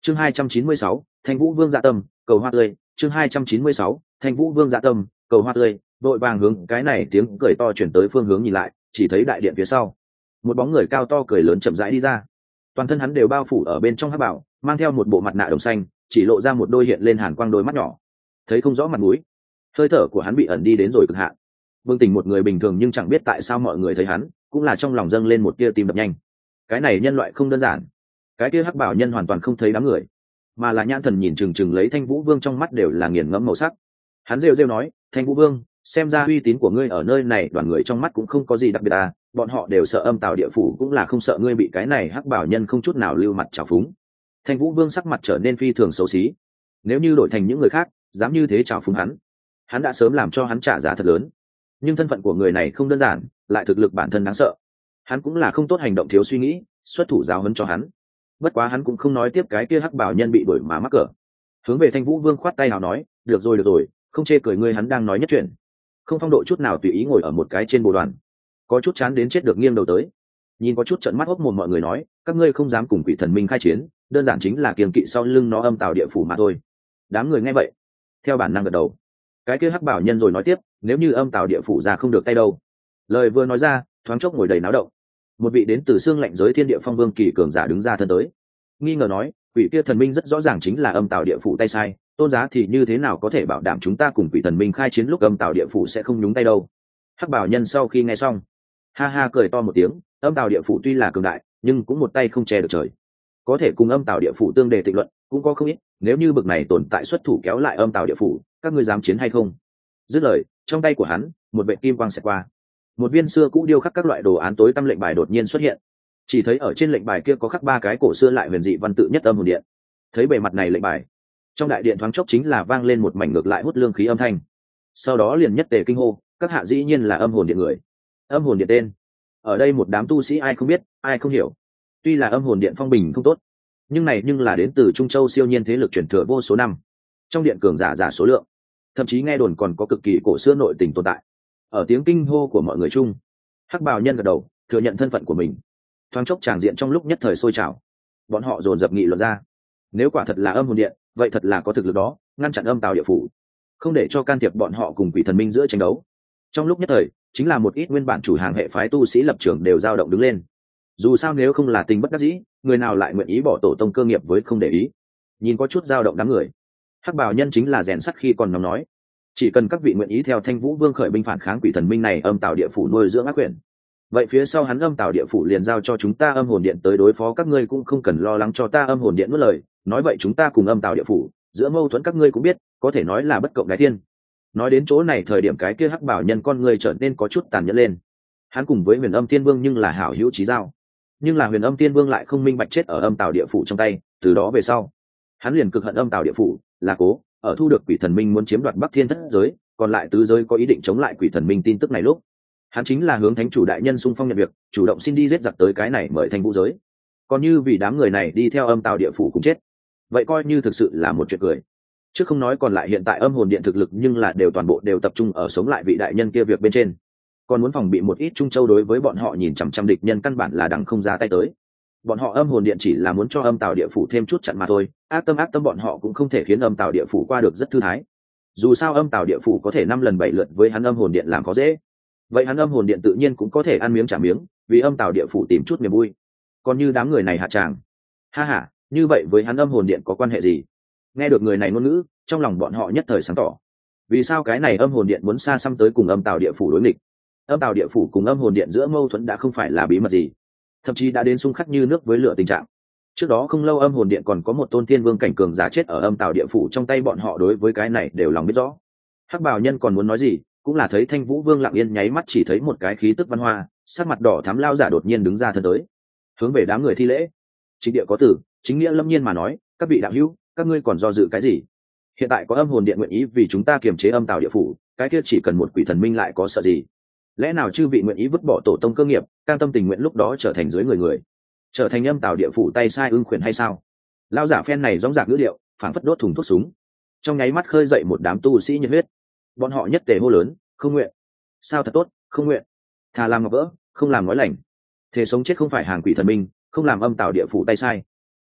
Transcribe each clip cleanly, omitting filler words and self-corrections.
chương 296, thanh vũ vương dạ tâm cầu hoa tươi. chương 296, thanh vũ vương dạ tâm cầu hoa tươi. Đội vàng hướng cái này tiếng cười to chuyển tới phương hướng nhìn lại, chỉ thấy đại điện phía sau một bóng người cao to cười lớn chậm rãi đi ra. Toàn thân hắn đều bao phủ ở bên trong hắc bảo, mang theo một bộ mặt nạ đồng xanh, chỉ lộ ra một đôi hiện lên hàn quang đôi mắt nhỏ, thấy không rõ mặt mũi. Hơi thở của hắn bị ẩn đi đến rồi cực hạn. Vương Tình một người bình thường nhưng chẳng biết tại sao mọi người thấy hắn cũng là trong lòng dâng lên một tia tim đập nhanh. Cái này nhân loại không đơn giản. Cái kia hắc bảo nhân hoàn toàn không thấy đám người, mà là nhãn thần nhìn chừng chừng lấy Thanh Vũ Vương, trong mắt đều là nghiền ngẫm màu sắc. Hắn rêu rêu nói, Thanh Vũ Vương, xem ra uy tín của ngươi ở nơi này đoàn người trong mắt cũng không có gì đặc biệt à, bọn họ đều sợ Âm Tào địa phủ cũng là không sợ ngươi bị cái này hắc bảo nhân không chút nào lưu mặt trào phúng. Thanh Vũ Vương sắc mặt trở nên phi thường xấu xí. Nếu như đổi thành những người khác dám như thế trào phúng hắn đã sớm làm cho hắn trả giá thật lớn. Nhưng thân phận của người này không đơn giản, lại thực lực bản thân đáng sợ. Hắn cũng là không tốt hành động thiếu suy nghĩ, xuất thủ giáo huấn cho hắn. Bất quá hắn cũng không nói tiếp cái kia hắc bảo nhân bị đuổi mà mắc cỡ. Hướng về Thanh Vũ Vương khoát tay nào nói, được rồi, không chê cười ngươi. Hắn đang nói nhất chuyện, không phong độ chút nào, tùy ý ngồi ở một cái trên bồ đoàn, có chút chán đến chết được nghiêng đầu tới, nhìn có chút trợn mắt hốc mồm mọi người nói, các ngươi không dám cùng quỷ thần minh khai chiến, đơn giản chính là kiềm kỵ sau lưng nó Âm Tào địa phủ mà thôi. Đám người nghe vậy theo bản năng gật đầu. Cái kia hắc bảo nhân rồi nói tiếp, nếu như Âm Tào địa phủ ra không được tay đâu. Lời vừa nói ra, thoáng chốc ngồi đầy náo động. Một vị đến từ xương lạnh giới thiên địa phong vương kỳ cường giả đứng ra thân tới, nghi ngờ nói, quỷ kia thần minh rất rõ ràng chính là Âm Tào địa phủ tay sai, tôn giá thì như thế nào có thể bảo đảm chúng ta cùng quỷ thần minh khai chiến lúc Âm Tào địa phủ sẽ không nhúng tay đâu. Hắc bảo nhân sau khi nghe xong ha ha cười to một tiếng, Âm Tào địa phủ tuy là cường đại nhưng cũng một tay không che được trời, có thể cùng Âm Tào địa phủ tương đề tịnh luận cũng có không ít, nếu như bực này tồn tại xuất thủ kéo lại Âm Tào địa phủ, các ngươi dám chiến hay không? Dứt lời, trong tay của hắn một vệ kim quang xẹt qua, một viên xưa cũ điêu khắc các loại đồ án tối tăm lệnh bài đột nhiên xuất hiện. Chỉ thấy ở trên lệnh bài kia có khắc 3 cái cổ xưa lại huyền dị văn tự nhất âm hồn điện. Thấy bề mặt này lệnh bài, trong đại điện thoáng chốc chính là vang lên một mảnh ngược lại hút lương khí âm thanh. Sau đó liền nhất tề kinh hô, các hạ dĩ nhiên là âm hồn điện người. Âm hồn điện tên, ở đây một đám tu sĩ ai không biết, ai không hiểu. Tuy là âm hồn điện phong bình không tốt, nhưng là đến từ Trung Châu siêu nhiên thế lực truyền thừa vô số năm. Trong điện cường giả số lượng, thậm chí nghe đồn còn có cực kỳ cổ xưa nội tình tồn tại. Ở tiếng kinh hô của mọi người chung, hắc bào nhân gật đầu thừa nhận thân phận của mình. Thoáng chốc tràng diện trong lúc nhất thời sôi trào, bọn họ dồn dập nghị luận ra, nếu quả thật là âm hồn điện, vậy thật là có thực lực đó, ngăn chặn Âm Tào địa phủ, không để cho can thiệp bọn họ cùng quỷ thần minh giữa tranh đấu. Trong lúc nhất thời, chính là một ít nguyên bản chủ hàng hệ phái tu sĩ lập trường đều dao động đứng lên. Dù sao nếu không là tình bất đắc dĩ, người nào lại nguyện ý bỏ tổ tông cơ nghiệp với không để ý. Nhìn có chút dao động đám người, hắc bào nhân chính là rèn sắt khi còn nóng nói, chỉ cần các vị nguyện ý theo Thanh Vũ Vương khởi binh phản kháng quỷ thần minh này Âm Tào địa phủ nuôi dưỡng ác quyền, vậy phía sau hắn Âm Tào địa phủ liền giao cho chúng ta âm hồn điện tới đối phó các ngươi, cũng không cần lo lắng cho ta âm hồn điện nuốt lời. Nói vậy chúng ta cùng Âm Tào địa phủ giữa mâu thuẫn các ngươi cũng biết, có thể nói là bất cộng đái thiên. Nói đến chỗ này thời điểm cái kia hắc bảo nhân con người trở nên có chút tàn nhẫn lên. Hắn cùng với Huyền Âm Tiên Vương nhưng là hảo hữu chí giao, nhưng là Huyền Âm Tiên Vương lại không minh bạch chết ở Âm Tào địa phủ trong tay. Từ đó về sau, hắn liền cực hận Âm Tào địa phủ, là cố ở thu được quỷ thần minh muốn chiếm đoạt Bắc Thiên thất giới, còn lại tứ giới có ý định chống lại quỷ thần minh tin tức này lúc, hắn chính là hướng thánh chủ đại nhân xung phong nhận việc, chủ động xin đi giết giặc tới cái này mời Thanh Vũ giới. Còn như vì đám người này đi theo Âm Tào địa phủ cũng chết, vậy coi như thực sự là một chuyện cười. Chứ không nói còn lại hiện tại âm hồn điện thực lực nhưng là toàn bộ đều tập trung ở sống lại vị đại nhân kia việc bên trên, còn muốn phòng bị một ít Trung Châu đối với bọn họ nhìn chằm chằm địch nhân căn bản là đằng không ra tay tới. Bọn họ âm hồn điện chỉ là muốn cho Âm Tào địa phủ thêm chút chặn mà thôi, ác tâm bọn họ cũng không thể khiến Âm Tào địa phủ qua được rất thư thái. Dù sao Âm Tào địa phủ có thể 5 lần 7 lượt với hắn âm hồn điện làm có dễ, vậy hắn âm hồn điện tự nhiên cũng có thể ăn miếng trả miếng, vì Âm Tào địa phủ tìm chút niềm vui. Còn như đám người này hạ tràng, ha ha, như vậy với hắn âm hồn điện có quan hệ gì? Nghe được người này ngôn ngữ, trong lòng bọn họ nhất thời sáng tỏ, vì sao cái này âm hồn điện muốn xa xăm tới cùng Âm Tào địa phủ đối nghịch. Âm Tào địa phủ cùng âm hồn điện giữa mâu thuẫn đã không phải là bí mật gì, thậm chí đã đến xung khắc như nước với lửa tình trạng. Trước đó không lâu âm hồn điện còn có một tôn tiên vương cảnh cường giả chết ở Âm Tào địa phủ trong tay, bọn họ đối với cái này đều lòng biết rõ. Hắc bào nhân còn muốn nói gì, cũng là thấy Thanh Vũ Vương lặng yên nháy mắt chỉ thấy một cái khí tức văn hoa, sắc mặt đỏ thắm lao giả đột nhiên đứng ra thân tới, hướng về đám người thi lễ. Chính địa có tử, chính nghĩa lâm nhiên mà nói, các vị đạo hữu, các ngươi còn do dự cái gì? Hiện tại có âm hồn điện nguyện ý vì chúng ta kiềm chế Âm Tào địa phủ, cái kia chỉ cần một quỷ thần minh lại có sợ gì? Lẽ nào chư vị nguyện ý vứt bỏ tổ tông cơ nghiệp, cam tâm tình nguyện lúc đó trở thành dưới người, trở thành Âm Tào địa phủ tay sai ưng khuyển hay sao? Lao giả phen này dõng dạc ngữ điệu, phảng phất đốt thùng thuốc súng, trong nháy mắt khơi dậy một đám tu sĩ nhiệt huyết. Bọn họ nhất tề hô lớn, không nguyện. Sao thật tốt, không nguyện. Thà làm ngọc vỡ, không làm nói lành. Thế sống chết không phải hàng quỷ thần minh, không làm Âm Tào địa phủ tay sai.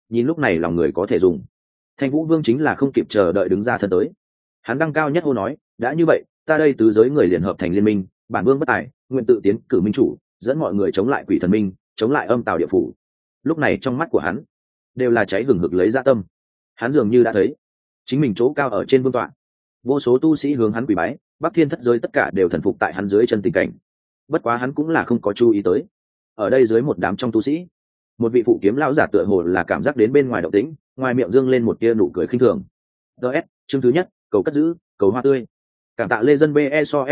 nhìn lúc này lòng người có thể dùng. Thanh Vũ Vương chính là không kịp chờ đợi đứng ra thân tới. Hắn đăng cao nhất hô nói, đã như vậy, ta đây tứ giới người liền hợp thành liên minh, bản vương bất tài, nguyện tự tiến cử minh chủ, dẫn mọi người chống lại quỷ thần minh, chống lại âm tào địa phủ. Lúc này trong mắt của hắn đều là cháy hừng hực lấy dạ tâm. Hắn dường như đã thấy chính mình chỗ cao ở trên vương tọa, vô số tu sĩ hướng hắn quỳ bái, Bắc Thiên thất giới tất cả đều thần phục tại hắn dưới chân tình cảnh. Bất quá hắn cũng là không có chú ý tới, ở đây dưới một đám trong tu sĩ, một vị phụ kiếm lão giả tựa hồ là cảm giác đến bên ngoài động tĩnh, ngoài miệng dương lên một tia nụ cười khinh thường. DS, chương thứ nhất, cầu cất giữ, cầu hoa tươi. Cảm tạ Lê Dân BESOS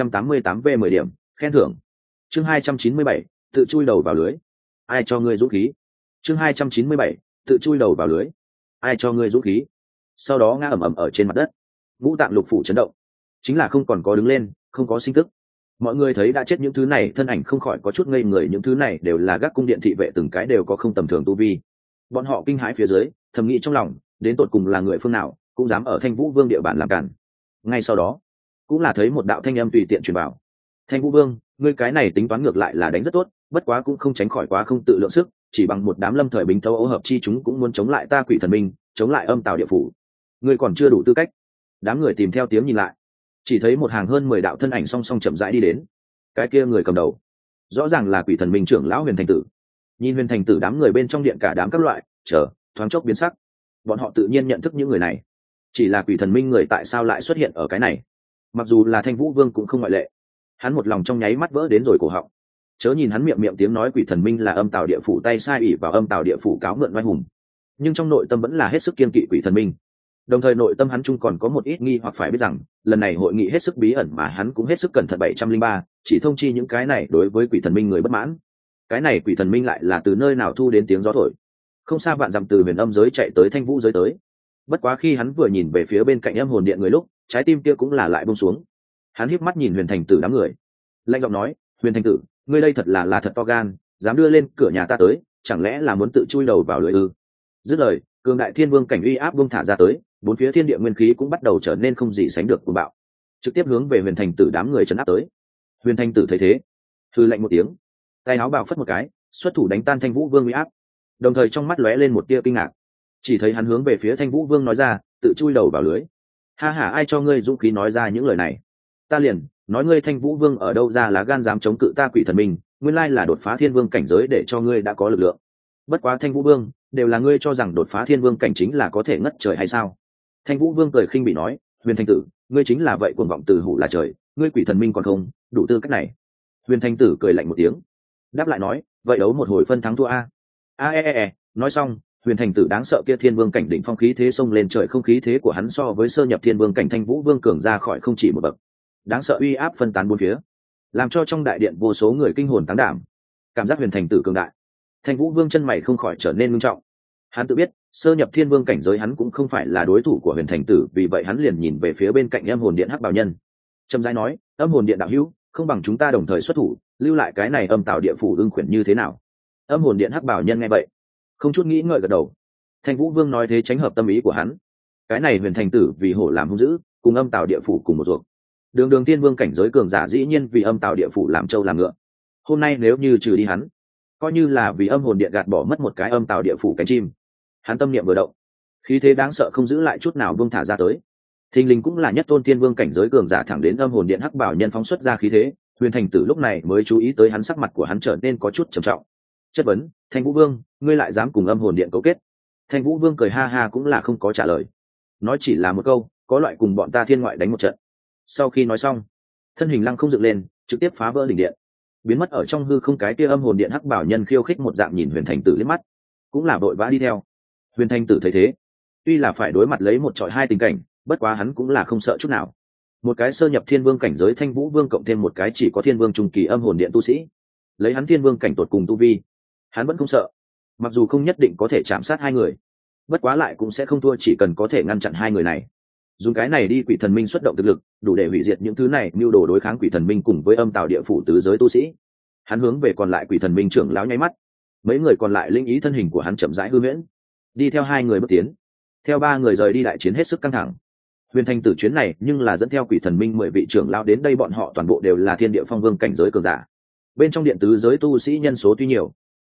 588V 10 điểm, khen thưởng. Chương 297, tự chui đầu vào lưới. Ai cho ngươi dũng khí? Chương 297, tự chui đầu vào lưới. Ai cho ngươi dũng khí? Sau đó ngã ầm ầm ở trên mặt đất. Ngũ tạng lục phủ chấn động, chính là không còn có đứng lên, không có sinh tức. Mọi người thấy đã chết những thứ này, thân ảnh không khỏi có chút ngây người, những thứ này đều là gác cung điện thị vệ, từng cái đều có không tầm thường tu vi. Bọn họ kinh hãi phía dưới, thầm nghĩ trong lòng, đến tột cùng là người phương nào, cũng dám ở Thanh Vũ Vương địa bàn làm cản. Ngay sau đó, cũng là thấy một đạo thanh âm tùy tiện truyền vào. Thanh Vũ Vương, ngươi cái này tính toán ngược lại là đánh rất tốt, bất quá cũng không tránh khỏi quá không tự lượng sức, chỉ bằng một đám lâm thời binh thâu ấu hợp chi chúng cũng muốn chống lại ta quỷ thần minh, chống lại âm tào địa phủ. Ngươi còn chưa đủ tư cách. Đám người tìm theo tiếng nhìn lại, chỉ thấy một hàng hơn 10 đạo thân ảnh song song chậm rãi đi đến. Cái kia người cầm đầu, rõ ràng là quỷ thần minh trưởng lão Huyền Thành Tử. Nhìn Huyền Thành Tử, đám người bên trong điện cả đám các loại, thoáng chốc biến sắc. Bọn họ tự nhiên nhận thức những người này, chỉ là quỷ thần minh người tại sao lại xuất hiện ở cái này? Mặc dù là Thanh Vũ Vương cũng không ngoại lệ. Hắn một lòng trong nháy mắt vỡ đến rồi cổ họng. Chớ nhìn hắn miệng miệng tiếng nói quỷ thần minh là âm tào địa phủ tay sai ỷ vào âm tào địa phủ cáo mượn oai hùng, nhưng trong nội tâm vẫn là hết sức kiên kỵ quỷ thần minh. Đồng thời nội tâm hắn chung còn có một ít nghi hoặc, phải biết rằng lần này hội nghị hết sức bí ẩn mà hắn cũng hết sức cẩn thận. 703 chỉ thông chi những cái này đối với quỷ thần minh người bất mãn. Cái này quỷ thần minh lại là từ nơi nào thu đến tiếng gió thổi? Không xa vạn dặm từ huyền âm giới chạy tới Thanh Vũ giới tới. Bất quá khi hắn vừa nhìn về phía bên cạnh âm hồn điện người lúc, trái tim kia cũng là lại buông xuống. Hắn híp mắt nhìn Huyền Thành Tử đám người, lạnh giọng nói, Huyền Thành Tử, ngươi đây thật là thật to gan, dám đưa lên cửa nhà ta tới, chẳng lẽ là muốn tự chui đầu vào lưới ư? Dứt lời, cường đại thiên vương cảnh uy áp buông thả ra tới, bốn phía thiên địa nguyên khí cũng bắt đầu trở nên không gì sánh được cuồng bạo, trực tiếp hướng về Huyền Thành Tử đám người trấn áp tới. Huyền Thành Tử thấy thế, hừ lạnh một tiếng, tay áo bào phất một cái, xuất thủ đánh tan Thanh Vũ Vương uy áp. Đồng thời trong mắt lóe lên một tia kinh ngạc, chỉ thấy hắn hướng về phía Thanh Vũ Vương nói ra, tự chui đầu vào lưới. Ha ha, ai cho ngươi dũng khí nói ra những lời này? Ta liền nói ngươi Thanh Vũ Vương ở đâu ra lá gan dám chống cự ta quỷ thần minh, nguyên lai là đột phá thiên vương cảnh giới để cho ngươi đã có lực lượng. Bất quá Thanh Vũ Vương, đều là ngươi cho rằng đột phá thiên vương cảnh chính là có thể ngất trời hay sao? Thanh Vũ Vương cười khinh bị nói, Huyền Thành Tử, ngươi chính là vậy cuồng vọng từ hủ là trời, ngươi quỷ thần minh còn không đủ tư cách này. Huyền Thành Tử cười lạnh một tiếng, đáp lại nói, vậy đấu một hồi phân thắng thua a. Nói xong, Huyền Thành Tử đáng sợ kia thiên vương cảnh đỉnh phong khí thế xông lên trời, không khí thế của hắn so với sơ nhập thiên vương cảnh Thanh Vũ Vương cường ra khỏi không chỉ một bậc. Đáng sợ uy áp phân tán bốn phía, làm cho trong đại điện vô số người kinh hồn táng đảm. Cảm giác Huyền Thành Tử cường đại, Thanh Vũ Vương chân mày không khỏi trở nên nghiêm trọng. Hắn tự biết, sơ nhập thiên vương cảnh giới hắn cũng không phải là đối thủ của Huyền Thành Tử, vì vậy hắn liền nhìn về phía bên cạnh âm hồn điện hắc bào nhân, trầm rãi nói, âm hồn điện đạo hữu, không bằng chúng ta đồng thời xuất thủ, lưu lại cái này âm tạo địa phủ ưng khuyển như thế nào? Âm hồn điện hắc bào nhân nghe vậy, không chút nghĩ ngợi gật đầu. Thanh Vũ Vương nói thế tránh hợp tâm ý của hắn. Cái này Huyền Thành Tử vì hổ làm hung dữ, cùng âm tạo địa phủ cùng một ruột. Đường tiên vương cảnh giới cường giả dĩ nhiên vì âm tạo địa phủ làm trâu làm ngựa. Hôm nay nếu như trừ đi hắn, coi như là vì âm hồn điện gạt bỏ mất một cái âm tạo địa phủ cánh chim. Hắn tâm niệm vừa động, khí thế đáng sợ không giữ lại chút nào buông thả ra tới. Thình lình cũng là nhất tôn tiên vương cảnh giới cường giả thẳng đến âm hồn điện hắc bảo nhân phóng xuất ra khí thế. Huyền Thành Tử lúc này mới chú ý tới hắn, sắc mặt của hắn trở nên có chút trầm trọng. Chất vấn, Thanh Vũ Vương, ngươi lại dám cùng âm hồn điện cấu kết? Thanh Vũ Vương cười ha ha cũng là không có trả lời, nói chỉ là một câu, có loại cùng bọn ta thiên ngoại đánh một trận. Sau khi nói xong, thân hình lăng không dựng lên, trực tiếp phá vỡ đỉnh điện, biến mất ở trong hư không. Cái kia âm hồn điện hắc bảo nhân khiêu khích một dạng nhìn Huyền Thành Tử liếc mắt, cũng là vội vã đi theo. Huyền Thành Tử thấy thế, tuy là phải đối mặt lấy một trọi hai tình cảnh, bất quá hắn cũng là không sợ chút nào. Một cái sơ nhập thiên vương cảnh giới Thanh Vũ Vương cộng thêm một cái chỉ có thiên vương trung kỳ âm hồn điện tu sĩ, lấy hắn thiên vương cảnh tột cùng tu vi, hắn vẫn không sợ. Mặc dù không nhất định có thể chạm sát hai người, bất quá lại cũng sẽ không thua, chỉ cần có thể ngăn chặn hai người này. Dùng cái này đi quỷ thần minh xuất động thực lực, đủ để hủy diệt những thứ này mưu đồ đối kháng quỷ thần minh cùng với âm tào địa phủ tứ giới tu sĩ. Hắn hướng về còn lại quỷ thần minh trưởng lão nháy mắt, mấy người còn lại linh ý thân hình của hắn chậm rãi hư huyễn, đi theo hai người bước tiến. Theo ba người rời đi, đại chiến hết sức căng thẳng. Huyền Thành Tử chuyến này nhưng là dẫn theo quỷ thần minh 10 vị trưởng lão đến đây, bọn họ toàn bộ đều là thiên địa phong vương cảnh giới cường giả. Bên trong điện tứ giới tu sĩ nhân số tuy nhiều,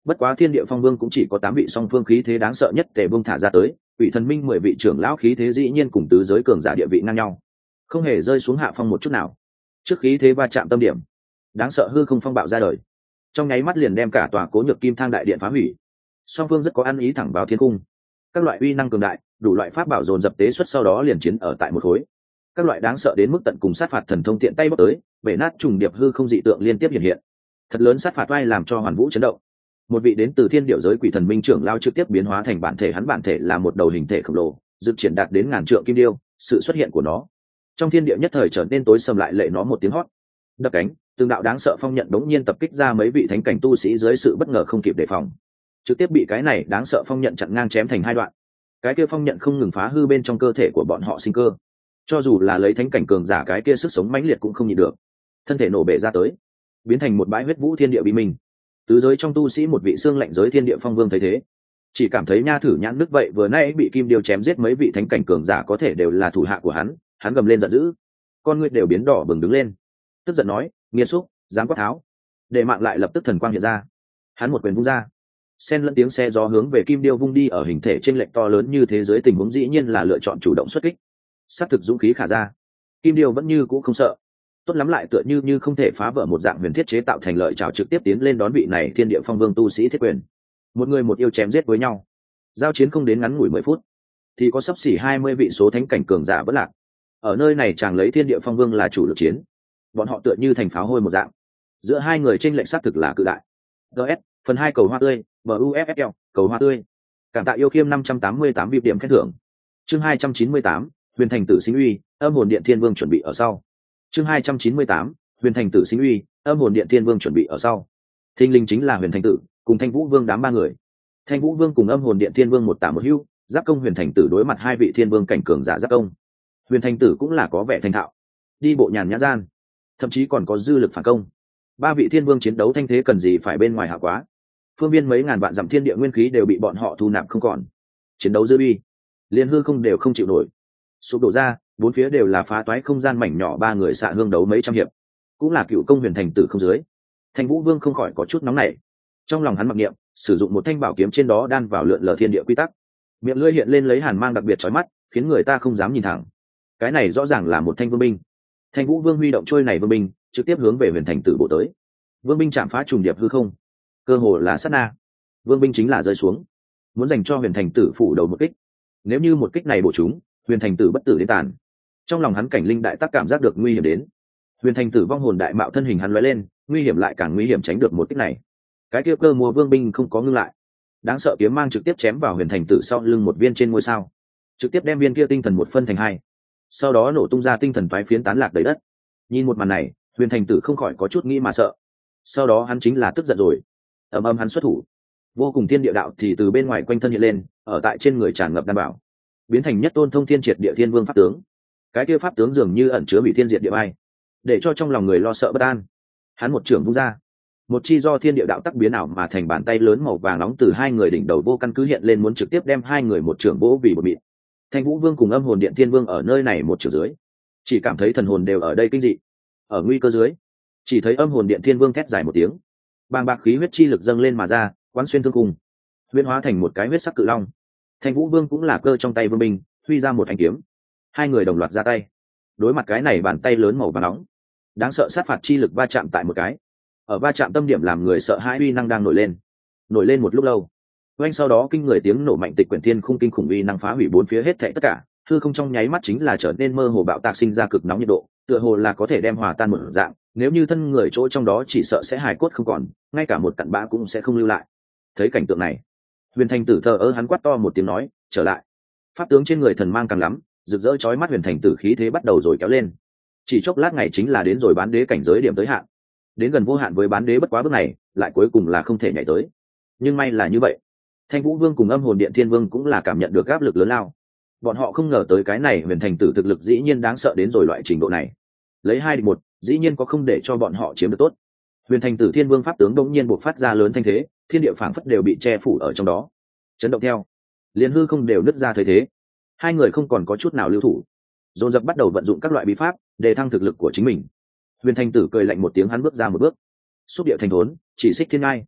Bất quá thiên địa phong vương cũng chỉ có 8 vị song phương khí thế đáng sợ nhất tề bung thả ra tới, quỷ thần minh 10 vị trưởng lão khí thế dĩ nhiên cùng tứ giới cường giả địa vị ngang nhau, không hề rơi xuống hạ phong một chút nào. Trước khí thế va chạm tâm điểm, đáng sợ hư không phong bạo ra đời, trong nháy mắt liền đem cả tòa Cố Nhược Kim Thang đại điện phá hủy. Song phương rất có ăn ý thẳng vào thiên cung, các loại uy năng cường đại, đủ loại pháp bảo dồn dập tế xuất, sau đó liền chiến ở tại một khối. Các loại đáng sợ đến mức tận cùng sát phạt thần thông tiện tay bóc tới, bể nát trùng điệp hư không dị tượng liên tiếp hiện hiện. Thật lớn sát phạt oai làm cho hoàn vũ chấn động. Một vị đến từ thiên điệu giới quỷ thần minh trưởng lao trực tiếp biến hóa thành bản thể, hắn bản thể là một đầu hình thể khổng lồ, dự triển đạt đến ngàn trượng kim điêu. Sự xuất hiện của nó trong thiên địa nhất thời trở nên tối sầm lại, lệ nó một tiếng hót đập cánh, từng đạo đáng sợ phong nhận đống nhiên tập kích ra, mấy vị thánh cảnh tu sĩ dưới sự bất ngờ không kịp đề phòng, trực tiếp bị cái này đáng sợ phong nhận chặn ngang chém thành hai đoạn. Cái kia phong nhận không ngừng phá hư bên trong cơ thể của bọn họ sinh cơ, cho dù là lấy thánh cảnh cường giả cái kia sức sống mãnh liệt cũng không nhịn được, thân thể nổ bể ra tới, biến thành một bãi huyết vũ thiên địa bí minh. Tứ giới trong tu sĩ một vị xương lạnh giới thiên địa phong vương thấy thế, chỉ cảm thấy nha thử nhãn nước vậy, vừa nay bị kim điêu chém giết mấy vị thánh cảnh cường giả có thể đều là thủ hạ của hắn gầm lên giận dữ, con ngươi đều biến đỏ bừng đứng lên, tức giận nói: nghiệt xúc, dám quát tháo! Để mạng lại lập tức thần quang hiện ra, hắn một quyền vung ra, xen lẫn tiếng xe gió hướng về kim điêu vung đi. Ở hình thể trên lệch to lớn như thế giới tình huống dĩ nhiên là lựa chọn chủ động xuất kích, sát thực dũng khí khả ra. Kim điêu vẫn như cũ không sợ, tốt lắm lại tựa như không thể phá vỡ một dạng huyền thiết chế tạo thành lợi chảo, trực tiếp tiến lên đón vị này thiên địa phong vương tu sĩ thiết quyền. Một người một yêu chém giết với nhau, giao chiến không đến ngắn ngủi 10 phút thì có sắp xỉ 20 vị số thánh cảnh cường giả bất lạc. Ở nơi này chàng lấy thiên địa phong vương là chủ lực chiến, bọn họ tựa như thành pháo hôi một dạng, giữa hai người chênh lệch sát thực là cự đại. DS phần 2 cầu hoa tươi MUFFL cầu hoa tươi. Cảm tạ yêu khiêm 588 VIP điểm khen thưởng. Chương 298, huyền thành tử sinh uy, âm hồn điện thiên vương chuẩn bị ở sau. Chương 298, huyền thành tử sinh uy, âm hồn điện thiên vương chuẩn bị ở sau. Thinh linh chính là huyền thành tử cùng Thanh Vũ Vương đám ba người. Thanh Vũ Vương cùng âm hồn điện thiên vương một tả một hữu, giáp công huyền thành tử đối mặt hai vị thiên vương cảnh cường giả giáp công. Huyền thành tử cũng là có vẻ thành thạo, đi bộ nhàn nhã gian, thậm chí còn có dư lực phản công. Ba vị thiên vương chiến đấu thanh thế cần gì phải bên ngoài hạ quá, phương viên mấy ngàn vạn dặm thiên địa nguyên khí đều bị bọn họ thu nạp không còn. Chiến đấu dư uy, liên hư không đều không chịu nổi, sụp đổ ra, bốn phía đều là phá toái không gian mảnh nhỏ. Ba người xạ hương đấu mấy trăm hiệp, cũng là cựu công huyền thành tử không dưới. Thanh Vũ Vương không khỏi có chút nóng nảy, trong lòng hắn mặc niệm, sử dụng một thanh bảo kiếm trên đó đan vào lượn lờ thiên địa quy tắc, miệng lưỡi hiện lên lấy hàn mang đặc biệt chói mắt, khiến người ta không dám nhìn thẳng. Cái này rõ ràng là một thanh vương binh. Thanh Vũ Vương huy động trôi này vương binh, trực tiếp hướng về huyền thành tử bổ tới. Vương binh chạm phá trùng điệp hư không, cơ hồ là sát na, vương binh chính là rơi xuống, muốn dành cho huyền thành tử phủ đầu một kích. Nếu như một kích này bổ trúng, huyền thành tử bất tử đến tàn. Trong lòng hắn cảnh linh đại tác cảm giác được nguy hiểm đến. Huyền thành tử vong hồn đại mạo thân hình hắn lóe lên, nguy hiểm lại càng nguy hiểm, tránh được một kích này. Cái kia cơ múa vương binh không có ngưng lại, đáng sợ kiếm mang trực tiếp chém vào huyền thành tử sau lưng một viên trên ngôi sao, trực tiếp đem viên kia tinh thần một phân thành hai, sau đó nổ tung ra tinh thần toái phiến tán lạc đầy đất. Nhìn một màn này, huyền thành tử không khỏi có chút nghĩ mà sợ. Sau đó hắn chính là tức giận rồi, ầm ầm hắn xuất thủ, vô cùng thiên địa đạo thì từ bên ngoài quanh thân hiện lên, ở tại trên người tràn ngập đảm bảo, biến thành nhất tôn thông thiên triệt địa thiên vương pháp tướng. Cái kia pháp tướng dường như ẩn chứa bị thiên diệt địa bay, để cho trong lòng người lo sợ bất an. Hắn một trưởng vung ra, một chi do thiên địa đạo tắc biến ảo mà thành bàn tay lớn màu vàng nóng từ hai người đỉnh đầu vô căn cứ hiện lên, muốn trực tiếp đem hai người một trưởng vỗ vì một mịn. Thanh Vũ Vương cùng âm hồn điện thiên vương ở nơi này một trưởng dưới, chỉ cảm thấy thần hồn đều ở đây kinh dị. Ở nguy cơ dưới, chỉ thấy âm hồn điện thiên vương thét dài một tiếng, bàng bạc khí huyết chi lực dâng lên mà ra, quán xuyên thương cùng, huyễn hóa thành một cái huyết sắc cự long. Thanh Vũ Vương cũng là cơ trong tay vương binh, huy ra một ánh kiếm. Hai người đồng loạt ra tay, đối mặt cái này bàn tay lớn màu vàng nóng, đáng sợ sát phạt chi lực va chạm tại một cái. Ở va chạm tâm điểm làm người sợ hãi uy năng đang nổi lên một lúc lâu. Oanh sau đó kinh người tiếng nổ mạnh tịch quyển thiên khung, kinh khủng uy năng phá hủy bốn phía hết thảy tất cả, hư không trong nháy mắt chính là trở nên mơ hồ bạo tạc, sinh ra cực nóng nhiệt độ, tựa hồ là có thể đem hòa tan một dạng, nếu như thân người chỗ trong đó chỉ sợ sẽ hài cốt không còn, ngay cả một cặn bã cũng sẽ không lưu lại. Thấy cảnh tượng này, huyền thành tử thờ ơ, hắn quát to một tiếng nói: trở lại. Pháp tướng trên người thần mang càng lắm, rực rỡ chói mắt, huyền thành tử khí thế bắt đầu rồi kéo lên. Chỉ chốc lát ngày chính là đến rồi bán đế cảnh giới điểm tới hạn, đến gần vô hạn với bán đế, bất quá bước này lại cuối cùng là không thể nhảy tới. Nhưng may là như vậy, Thanh Vũ Vương cùng âm hồn điện thiên vương cũng là cảm nhận được áp lực lớn lao. Bọn họ không ngờ tới cái này huyền thành tử thực lực dĩ nhiên đáng sợ đến rồi loại trình độ này, lấy 2 địch 1 dĩ nhiên có không để cho bọn họ chiếm được tốt. Huyền thành tử thiên vương pháp tướng đống nhiên bộc phát ra lớn thanh thế, thiên địa phảng phất đều bị che phủ ở trong đó, chấn động theo, liền hư không đều nứt ra thấy thế. Hai người không còn có chút nào lưu thủ, dồn dập bắt đầu vận dụng các loại bí pháp để thăng thực lực của chính mình. Huyền thành tử cười lạnh một tiếng, hắn bước ra một bước, xúc địa thành thốn, chỉ xích thiên ngai,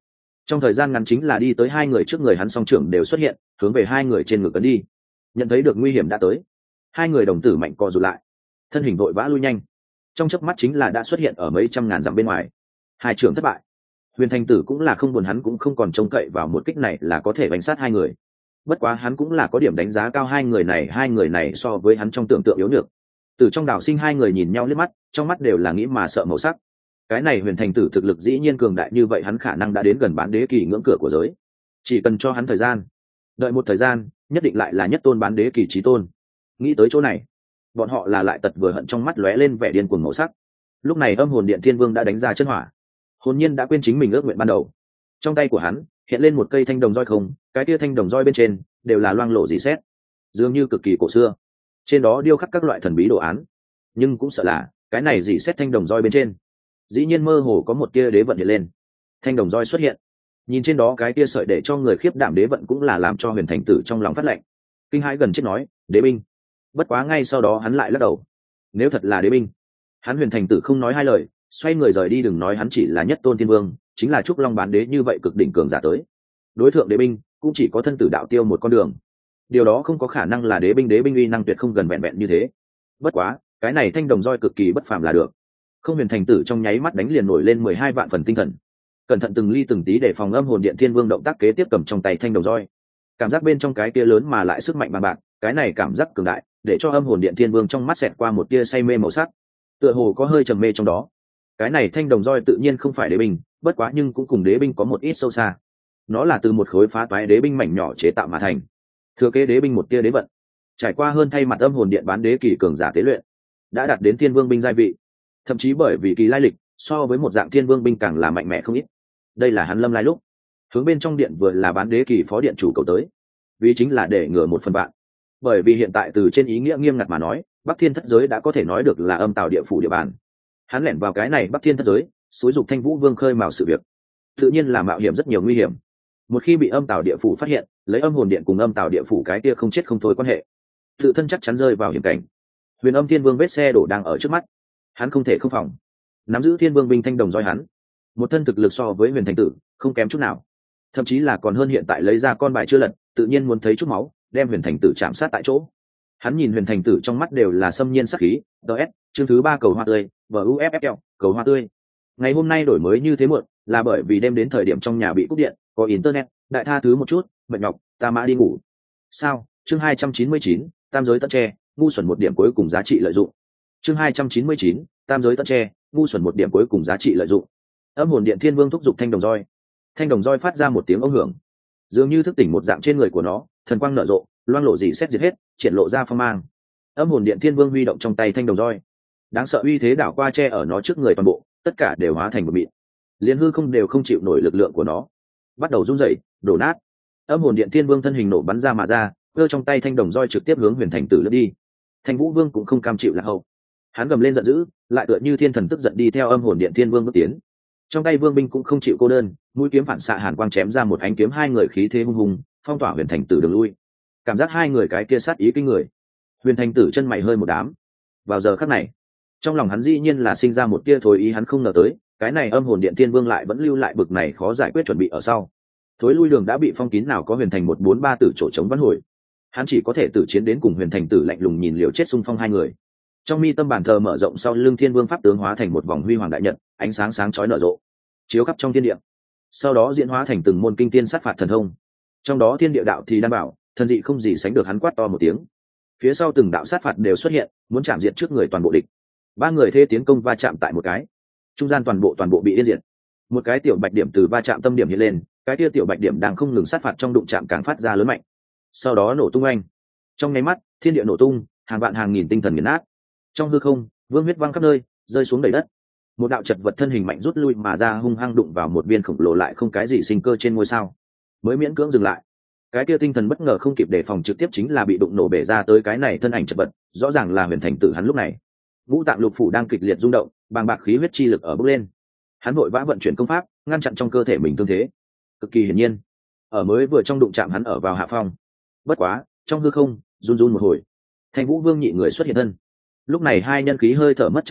trong thời gian ngắn chính là đi tới hai người trước người hắn, song trưởng đều xuất hiện hướng về hai người trên ngực ấn đi. Nhận thấy được nguy hiểm đã tới, hai người đồng tử mạnh co rụt lại, thân hình vội vã lui nhanh, trong chớp mắt chính là đã xuất hiện ở mấy trăm ngàn dặm bên ngoài. Hai trưởng thất bại. Huyền Thành Tử cũng là không buồn, hắn cũng không còn trông cậy vào một kích này là có thể bánh sát hai người. Bất quá hắn cũng là có điểm đánh giá cao hai người này so với hắn trong tưởng tượng yếu nhược. Từ trong đảo sinh hai người nhìn nhau liếc mắt, trong mắt đều là nghĩ mà sợ màu sắc. Cái này Huyền Thành Tử thực lực dĩ nhiên cường đại như vậy, hắn khả năng đã đến gần bán đế kỳ ngưỡng cửa của giới. Chỉ cần cho hắn thời gian, đợi một thời gian, nhất định lại là nhất tôn bán đế kỳ chí tôn. Nghĩ tới chỗ này, bọn họ là lại tật vừa hận, trong mắt lóe lên vẻ điên cuồng màu sắc. Lúc này Âm Hồn Điện Thiên Vương đã đánh ra chân hỏa, hồn nhiên đã quên chính mình ước nguyện ban đầu. Trong tay của hắn hiện lên một cây thanh đồng roi, không cái tia thanh đồng roi bên trên đều là loang lổ dì xét, dường như cực kỳ cổ xưa, trên đó điêu khắc các loại thần bí đồ án. Nhưng cũng sợ là cái này dì xét thanh đồng roi bên trên dĩ nhiên mơ hồ có một tia đế vận hiện lên. Thanh đồng roi xuất hiện, nhìn trên đó cái tia sợi để cho người khiếp đảm đế vận cũng là làm cho Huyền Thành Tử trong lòng phát lệnh, kinh hãi gần chết, nói đế binh. Bất quá ngay sau đó hắn lại lắc đầu, nếu thật là đế binh, hắn Huyền Thành Tử không nói hai lời, xoay người rời đi. Đừng nói hắn chỉ là nhất tôn thiên vương, chính là trúc long bán đế như vậy cực đỉnh cường giả tới, đối thượng đế binh cũng chỉ có thân tử đạo tiêu một con đường. Điều đó không có khả năng là đế binh uy năng tuyệt không gần vẹn vẹn như thế. Bất quá cái này thanh đồng roi cực kỳ bất phàm là được. Không, Huyền Thành Tử trong nháy mắt đánh liền nổi lên 12 vạn phần tinh thần, cẩn thận từng ly từng tí để phòng Âm Hồn Điện Thiên Vương động tác kế tiếp cầm trong tay thanh đồng roi. Cảm giác bên trong cái tia lớn mà lại sức mạnh bằng bạc, cái này cảm giác cường đại để cho Âm Hồn Điện Thiên Vương trong mắt xẹt qua một tia say mê màu sắc, tựa hồ có hơi trầm mê trong đó. Cái này thanh đồng roi tự nhiên không phải đế binh, bất quá nhưng cũng cùng đế binh có một ít sâu xa. Nó là từ một khối phá toái đế binh mảnh nhỏ chế tạo mà thành, thừa kế đế binh một tia đế vận, trải qua hơn thay mặt Âm Hồn Điện bán đế kỳ cường giả tế luyện, đã đạt đến thiên vương binh giai vị. Thậm chí bởi vì kỳ lai lịch so với một dạng thiên vương binh càng là mạnh mẽ không ít. Đây là hắn lâm lai lúc hướng bên trong điện vừa là bán đế kỳ phó điện chủ cầu tới, vì chính là để ngừa một phần bạn. Bởi vì hiện tại từ trên ý nghĩa nghiêm ngặt mà nói, Bắc Thiên thất giới đã có thể nói được là Âm Tào địa phủ địa bàn. Hắn lẻn vào cái này Bắc Thiên thất giới, xúi dục Thanh Vũ Vương khơi mào sự việc, tự nhiên là mạo hiểm rất nhiều nguy hiểm. Một khi bị Âm Tào địa phủ phát hiện, lấy Âm Hồn Điện cùng Âm Tào địa phủ cái kia không chết không thôi quan hệ, tự thân chắc chắn rơi vào hiểm cảnh. Huyền Âm Thiên Vương vết xe đổ đang ở trước mắt, hắn không thể không phòng. Nắm giữ thiên vương binh thanh đồng roi hắn, một thân thực lực so với Huyền Thành Tử không kém chút nào, thậm chí là còn hơn. Hiện tại lấy ra con bài chưa lật, tự nhiên muốn thấy chút máu, đem Huyền Thành Tử chạm sát tại chỗ. Hắn nhìn Huyền Thành Tử trong mắt đều là xâm nhiên sắc khí. DS chương thứ 3 cầu hoa tươi, VUFFL cầu hoa tươi. Ngày hôm nay đổi mới như thế muộn là bởi vì đêm đến thời điểm trong nhà bị cúp điện, có internet, đại tha thứ một chút, mệt nhọc, ta mã đi ngủ. Sao? Chương 299, tam giới tận tre, ngu xuẩn một điểm cuối cùng giá trị lợi dụng. Chương 299, tam giới tận tre, ngu xuẩn một điểm cuối cùng giá trị lợi dụng. Âm Hồn Điện Thiên Vương thúc giục thanh đồng roi. Thanh đồng roi phát ra một tiếng ông hưởng, dường như thức tỉnh một dạng trên người của nó, thần quang nở rộ, loang lộ dị xét diệt hết, triển lộ ra phong mang. Âm Hồn Điện Thiên Vương huy động trong tay thanh đồng roi, đáng sợ uy thế đảo qua che ở nó trước người toàn bộ, tất cả đều hóa thành một mịn, liên hư không đều không chịu nổi lực lượng của nó, bắt đầu rung rẩy, đổ nát. Âm Hồn Điện Thiên Vương thân hình nổ bắn ra mà ra, cơ trong tay thanh đồng roi trực tiếp hướng Huyền Thành Tử lướt đi. Thanh Vũ Vương cũng không cam chịu lạc hậu, hắn gầm lên giận dữ, lại tựa như thiên thần tức giận đi theo Âm Hồn Điện Thiên Vương bước tiến. Trong tay vương binh cũng không chịu cô đơn, mũi kiếm phản xạ hàn quang chém ra một ánh kiếm, hai người khí thế hung hùng, phong tỏa Huyền Thành Tử đường lui. Cảm giác hai người cái kia sát ý kinh người. Huyền Thành Tử chân mày hơi một đám. Vào giờ khắc này, trong lòng hắn dĩ nhiên là sinh ra một tia thối ý, hắn không ngờ tới, cái này Âm Hồn Điện Thiên Vương lại vẫn lưu lại bực này khó giải quyết chuẩn bị ở sau. Thối lui đường đã bị phong kín, nào có Huyền Thành 143 tử chỗ chống vãn hồi. Hắn chỉ có thể tử chiến đến cùng. Huyền Thành Tử lạnh lùng nhìn liều chết xung phong hai người. Trong mi tâm bàn thờ mở rộng, sau lưng Thiên Vương pháp tướng hóa thành một vòng huy hoàng đại nhật, ánh sáng sáng chói nở rộ, chiếu khắp trong thiên địa. Sau đó diễn hóa thành từng môn kinh tiên sát phạt thần thông. Trong đó thiên địa đạo thì đan bảo, thần dị không gì sánh được. Hắn quát to một tiếng, phía sau từng đạo sát phạt đều xuất hiện, muốn chạm diệt trước người toàn bộ địch. Ba người thê tiến công va chạm tại một cái, trung gian toàn bộ bị điên diệt. Một cái tiểu bạch điểm từ va chạm tâm điểm hiện lên, cái kia tiểu bạch điểm đang không ngừng sát phạt trong đụng chạm càng phát ra lớn mạnh. Sau đó nổ tung oanh, trong nháy mắt thiên địa nổ tung, hàng vạn hàng nghìn tinh thần nghiền nát. Trong hư không, vương huyết văng khắp nơi, rơi xuống đầy đất. Một đạo chật vật thân hình mạnh rút lui mà ra, hung hăng đụng vào một viên khổng lồ lại không cái gì sinh cơ trên ngôi sao, mới miễn cưỡng dừng lại. Cái kia tinh thần bất ngờ không kịp đề phòng, trực tiếp chính là bị đụng nổ bể ra tới. Cái này thân ảnh chật vật, rõ ràng là Huyền Thành Tử. Hắn lúc này ngũ tạng lục phủ đang kịch liệt rung động, bàng bạc khí huyết chi lực ở bốc lên. Hắn vội vã vận chuyển công pháp, ngăn chặn trong cơ thể mình thương thế. Cực kỳ hiển nhiên, ở mới vừa trong đụng chạm hắn ở vào hạ phong. Bất quá trong hư không run run một hồi, Thanh Vũ Vương nhị người xuất hiện thân. Lúc này hai nhân khí hơi thở mất trật tự,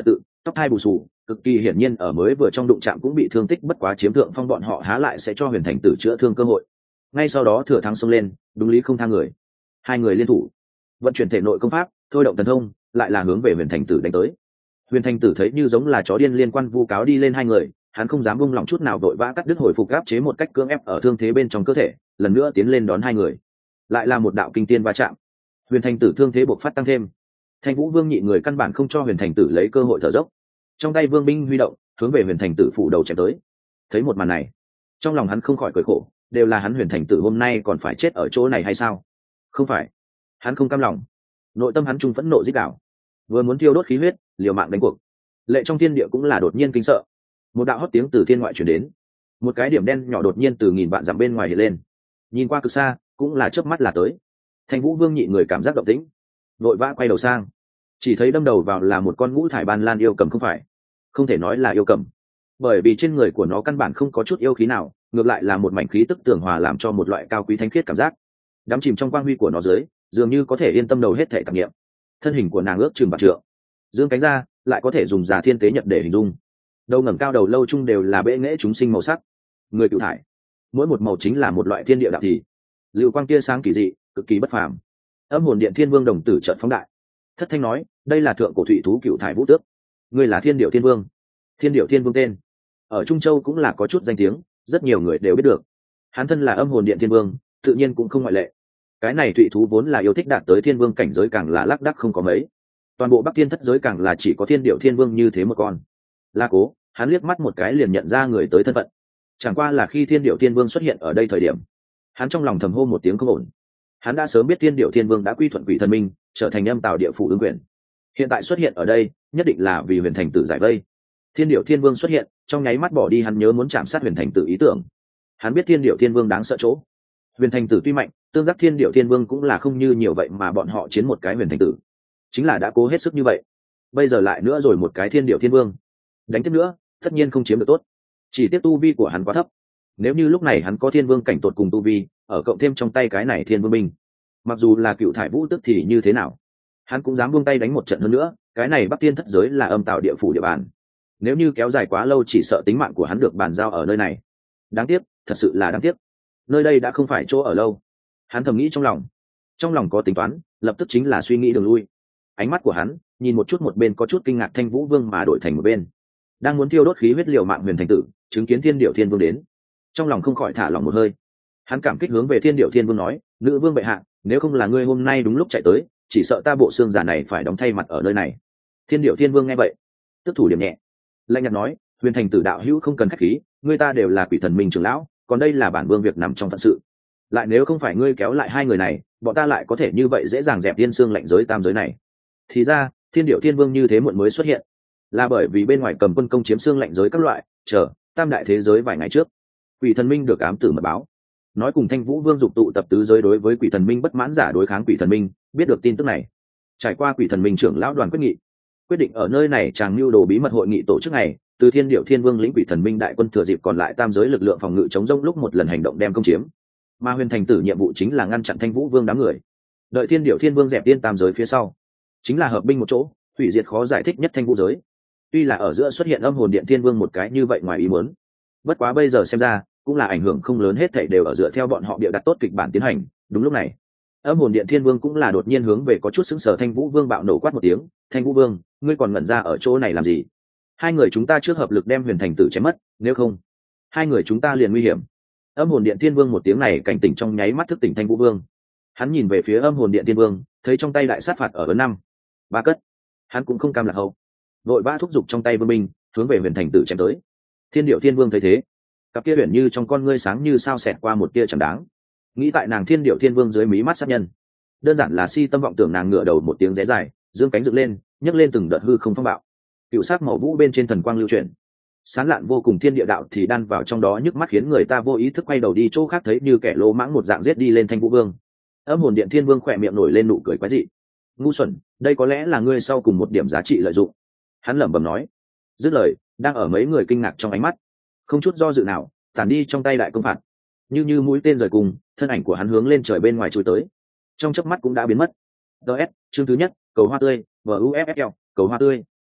tóc hai bù xù, cực kỳ hiển nhiên ở mới vừa trong đụng chạm cũng bị thương tích, bất quá chiếm thượng phong bọn họ há lại sẽ cho Huyền Thành Tử chữa thương cơ hội. Ngay sau đó thừa thắng xông lên, đúng lý không tha người. Hai người liên thủ, vận chuyển thể nội công pháp, thôi động thần thông, lại là hướng về Huyền Thành Tử đánh tới. Huyền Thành Tử thấy như giống là chó điên liên quan vu cáo đi lên hai người, hắn không dám buông lỏng chút nào, vội vã cắt đứt hồi phục áp chế một cách cưỡng ép ở thương thế bên trong cơ thể, lần nữa tiến lên đón hai người. Lại là một đạo kinh tiên va chạm. Huyền Thành Tử thương thế bộc phát tăng thêm. Thanh Vũ Vương nhị người căn bản không cho Huyền Thành Tử lấy cơ hội thở dốc. Trong tay vương binh huy động, hướng về Huyền Thành Tử phủ đầu chém tới. Thấy một màn này, trong lòng hắn không khỏi cười khổ, đều là hắn Huyền Thành Tử hôm nay còn phải chết ở chỗ này hay sao? Không phải, hắn không cam lòng, nội tâm hắn trung phẫn nộ rít đảo, vừa muốn thiêu đốt khí huyết, liều mạng đánh cuộc. Lệ trong thiên địa cũng là đột nhiên kinh sợ, một đạo hót tiếng từ thiên ngoại truyền đến, một cái điểm đen nhỏ đột nhiên từ nghìn vạn dặm bên ngoài hiện lên, nhìn qua cực xa, cũng là chớp mắt là tới. Thanh Vũ Vương nhị người cảm giác động tĩnh, vội vã quay đầu sang, chỉ thấy đâm đầu vào là một con ngũ thải ban lan yêu cầm, không phải, không thể nói là yêu cầm, bởi vì trên người của nó căn bản không có chút yêu khí nào, ngược lại là một mảnh khí tức tường hòa, làm cho một loại cao quý thánh khiết cảm giác đắm chìm trong quang huy của nó dưới, dường như có thể yên tâm đầu hết thể tạp nghiệm. Thân hình của nàng ước chừng bạc trượng, dương cánh ra lại có thể dùng già thiên tế nhật để hình dung. Đầu ngẩng cao đầu lâu chung đều là bệ nghệ chúng sinh màu sắc, người cựu thải, mỗi một màu chính là một loại thiên địa đạo thì lưu quang tia sáng kỳ dị, cực kỳ bất phàm. Âm hồn điện thiên vương đồng tử trợn phóng đại, thất thanh nói, đây là thượng cổ thủy thú cựu thải vũ tước, ngươi là thiên điệu thiên vương. Thiên điệu thiên vương tên ở Trung Châu cũng là có chút danh tiếng, rất nhiều người đều biết được. Hắn thân là âm hồn điện thiên vương, tự nhiên cũng không ngoại lệ. Cái này thủy thú vốn là yêu thích đạt tới thiên vương cảnh giới, càng là lác đác không có mấy. Toàn bộ Bắc Thiên thất giới càng là chỉ có thiên điệu thiên vương như thế một con. La Cố, hắn liếc mắt một cái liền nhận ra người tới thân phận. Chẳng qua là khi thiên điệu thiên vương xuất hiện ở đây thời điểm, hắn trong lòng thầm hô một tiếng không ổn. Hắn đã sớm biết thiên điệu thiên vương đã quy thuận quỷ thần minh, trở thành âm tào địa phủ ứng quyền. Hiện tại xuất hiện ở đây, nhất định là vì Huyền Thành Tử giải vây. Thiên điệu thiên vương xuất hiện, trong nháy mắt bỏ đi hắn nhớ muốn chạm sát Huyền Thành Tử ý tưởng. Hắn biết thiên điệu thiên vương đáng sợ chỗ. Huyền Thành Tử tuy mạnh, tương giác thiên điệu thiên vương cũng là không như nhiều vậy, mà bọn họ chiến một cái Huyền Thành Tử, chính là đã cố hết sức như vậy, bây giờ lại nữa rồi một cái thiên điệu thiên vương, đánh tiếp nữa tất nhiên không chiếm được tốt. Chỉ tiếc tu vi của hắn quá thấp, nếu như lúc này hắn có thiên vương cảnh tột cùng tu vi, ở cộng thêm trong tay cái này thiên vương binh, mặc dù là cựu thải vũ tức thì như thế nào, hắn cũng dám buông tay đánh một trận hơn nữa. Cái này Bắc Thiên thất giới là âm tạo địa phủ địa bàn, nếu như kéo dài quá lâu chỉ sợ tính mạng của hắn được bàn giao ở nơi này. Đáng tiếc, thật sự là đáng tiếc, nơi đây đã không phải chỗ ở lâu. Hắn thầm nghĩ trong lòng có tính toán, lập tức chính là suy nghĩ đường lui. Ánh mắt của hắn nhìn một chút một bên có chút kinh ngạc Thanh Vũ Vương, mà đổi thành một bên đang muốn thiêu đốt khí huyết liều mạng Huyền Thành Tử, chứng kiến thiên điệu thiên vương đến, trong lòng không khỏi thả lòng một hơi. Hắn cảm kích hướng về thiên điệu thiên vương nói, nữ vương bệ hạ, nếu không là ngươi hôm nay đúng lúc chạy tới, chỉ sợ ta bộ xương giả này phải đóng thay mặt ở nơi này. Thiên điệu thiên vương nghe vậy, tức thủ điểm nhẹ, lạnh nhạt nói, Huyền Thành Tử đạo hữu không cần khách khí, người ta đều là quỷ thần minh trưởng lão, còn đây là bản vương việc nằm trong phận sự. Lại nếu không phải ngươi kéo lại hai người này, bọn ta lại có thể như vậy dễ dàng dẹp tiên xương lạnh giới tam giới này. Thì ra thiên điệu thiên vương như thế muộn mới xuất hiện, là bởi vì bên ngoài cầm quân công chiếm xương lạnh giới các loại, chờ tam đại thế giới vài ngày trước, quỷ thần minh được ám tử mật báo, nói cùng Thanh Vũ Vương dục tụ tập tứ giới đối với quỷ thần minh bất mãn, giả đối kháng quỷ thần minh. Biết được tin tức này, trải qua quỷ thần minh trưởng lão đoàn quyết nghị, quyết định ở nơi này chàng mưu đồ bí mật hội nghị tổ chức này, từ thiên điệu thiên vương lĩnh quỷ thần minh đại quân thừa dịp còn lại tam giới lực lượng phòng ngự chống rông lúc một lần hành động đem công chiếm. Mà Huyền Thành Tử nhiệm vụ chính là ngăn chặn Thanh Vũ Vương đám người, đợi thiên điệu thiên vương dẹp tiên tam giới phía sau, chính là hợp binh một chỗ hủy diệt khó giải thích nhất Thanh Vũ giới. Tuy là ở giữa xuất hiện âm hồn điện thiên vương một cái như vậy ngoài ý muốn, bất quá bây giờ xem ra cũng là ảnh hưởng không lớn, hết thảy đều ở dựa theo bọn họ bịa đặt tốt kịch bản tiến hành. Đúng lúc này, âm hồn điện thiên vương cũng là đột nhiên hướng về có chút sững sờ Thanh Vũ Vương bạo nổ quát một tiếng, Thanh Vũ Vương, ngươi còn ngẩn ra ở chỗ này làm gì? Hai người chúng ta trước hợp lực đem Huyền Thành Tử chém mất, nếu không hai người chúng ta liền nguy hiểm. Âm hồn điện thiên vương một tiếng này cảnh tỉnh trong nháy mắt thức tỉnh Thanh Vũ Vương. Hắn nhìn về phía âm hồn điện thiên vương, thấy trong tay đại sát phạt ở ấn năm ba cất, hắn cũng không cam lạc hậu, vội vã thúc giục trong tay vương binh hướng về Huyền Thành Tử chém tới. Thiên điệu thiên vương thấy thế, cặp kia huyền như trong con ngươi sáng như sao xẹt qua một tia chẳng đáng, nghĩ tại nàng thiên điệu thiên vương dưới mí mắt sát nhân, đơn giản là si tâm vọng tưởng. Nàng ngửa đầu một tiếng rẽ dài, dương cánh dựng lên, nhấc lên từng đợt hư không phong bạo, cựu sát màu vũ bên trên thần quang lưu chuyển, sán lạn vô cùng. Thiên địa đạo thì đan vào trong đó, nhức mắt khiến người ta vô ý thức quay đầu đi chỗ khác, thấy như kẻ lô mãng một dạng giết đi lên Thanh Vũ Vương. Âm hồn điện thiên vương khỏe miệng nổi lên nụ cười quái dị, ngu xuẩn, đây có lẽ là ngươi sau cùng một điểm giá trị lợi dụng, hắn lẩm bẩm nói. Dứt lời, đang ở mấy người kinh ngạc trong ánh mắt, không chút do dự nào tản đi trong tay đại công phạt, như mũi tên rời cùng, thân ảnh của hắn hướng lên trời bên ngoài trôi tới, trong chớp mắt cũng đã biến mất. DS chương thứ nhất, cầu hoa tươi, VUFFL, cầu hoa tươi.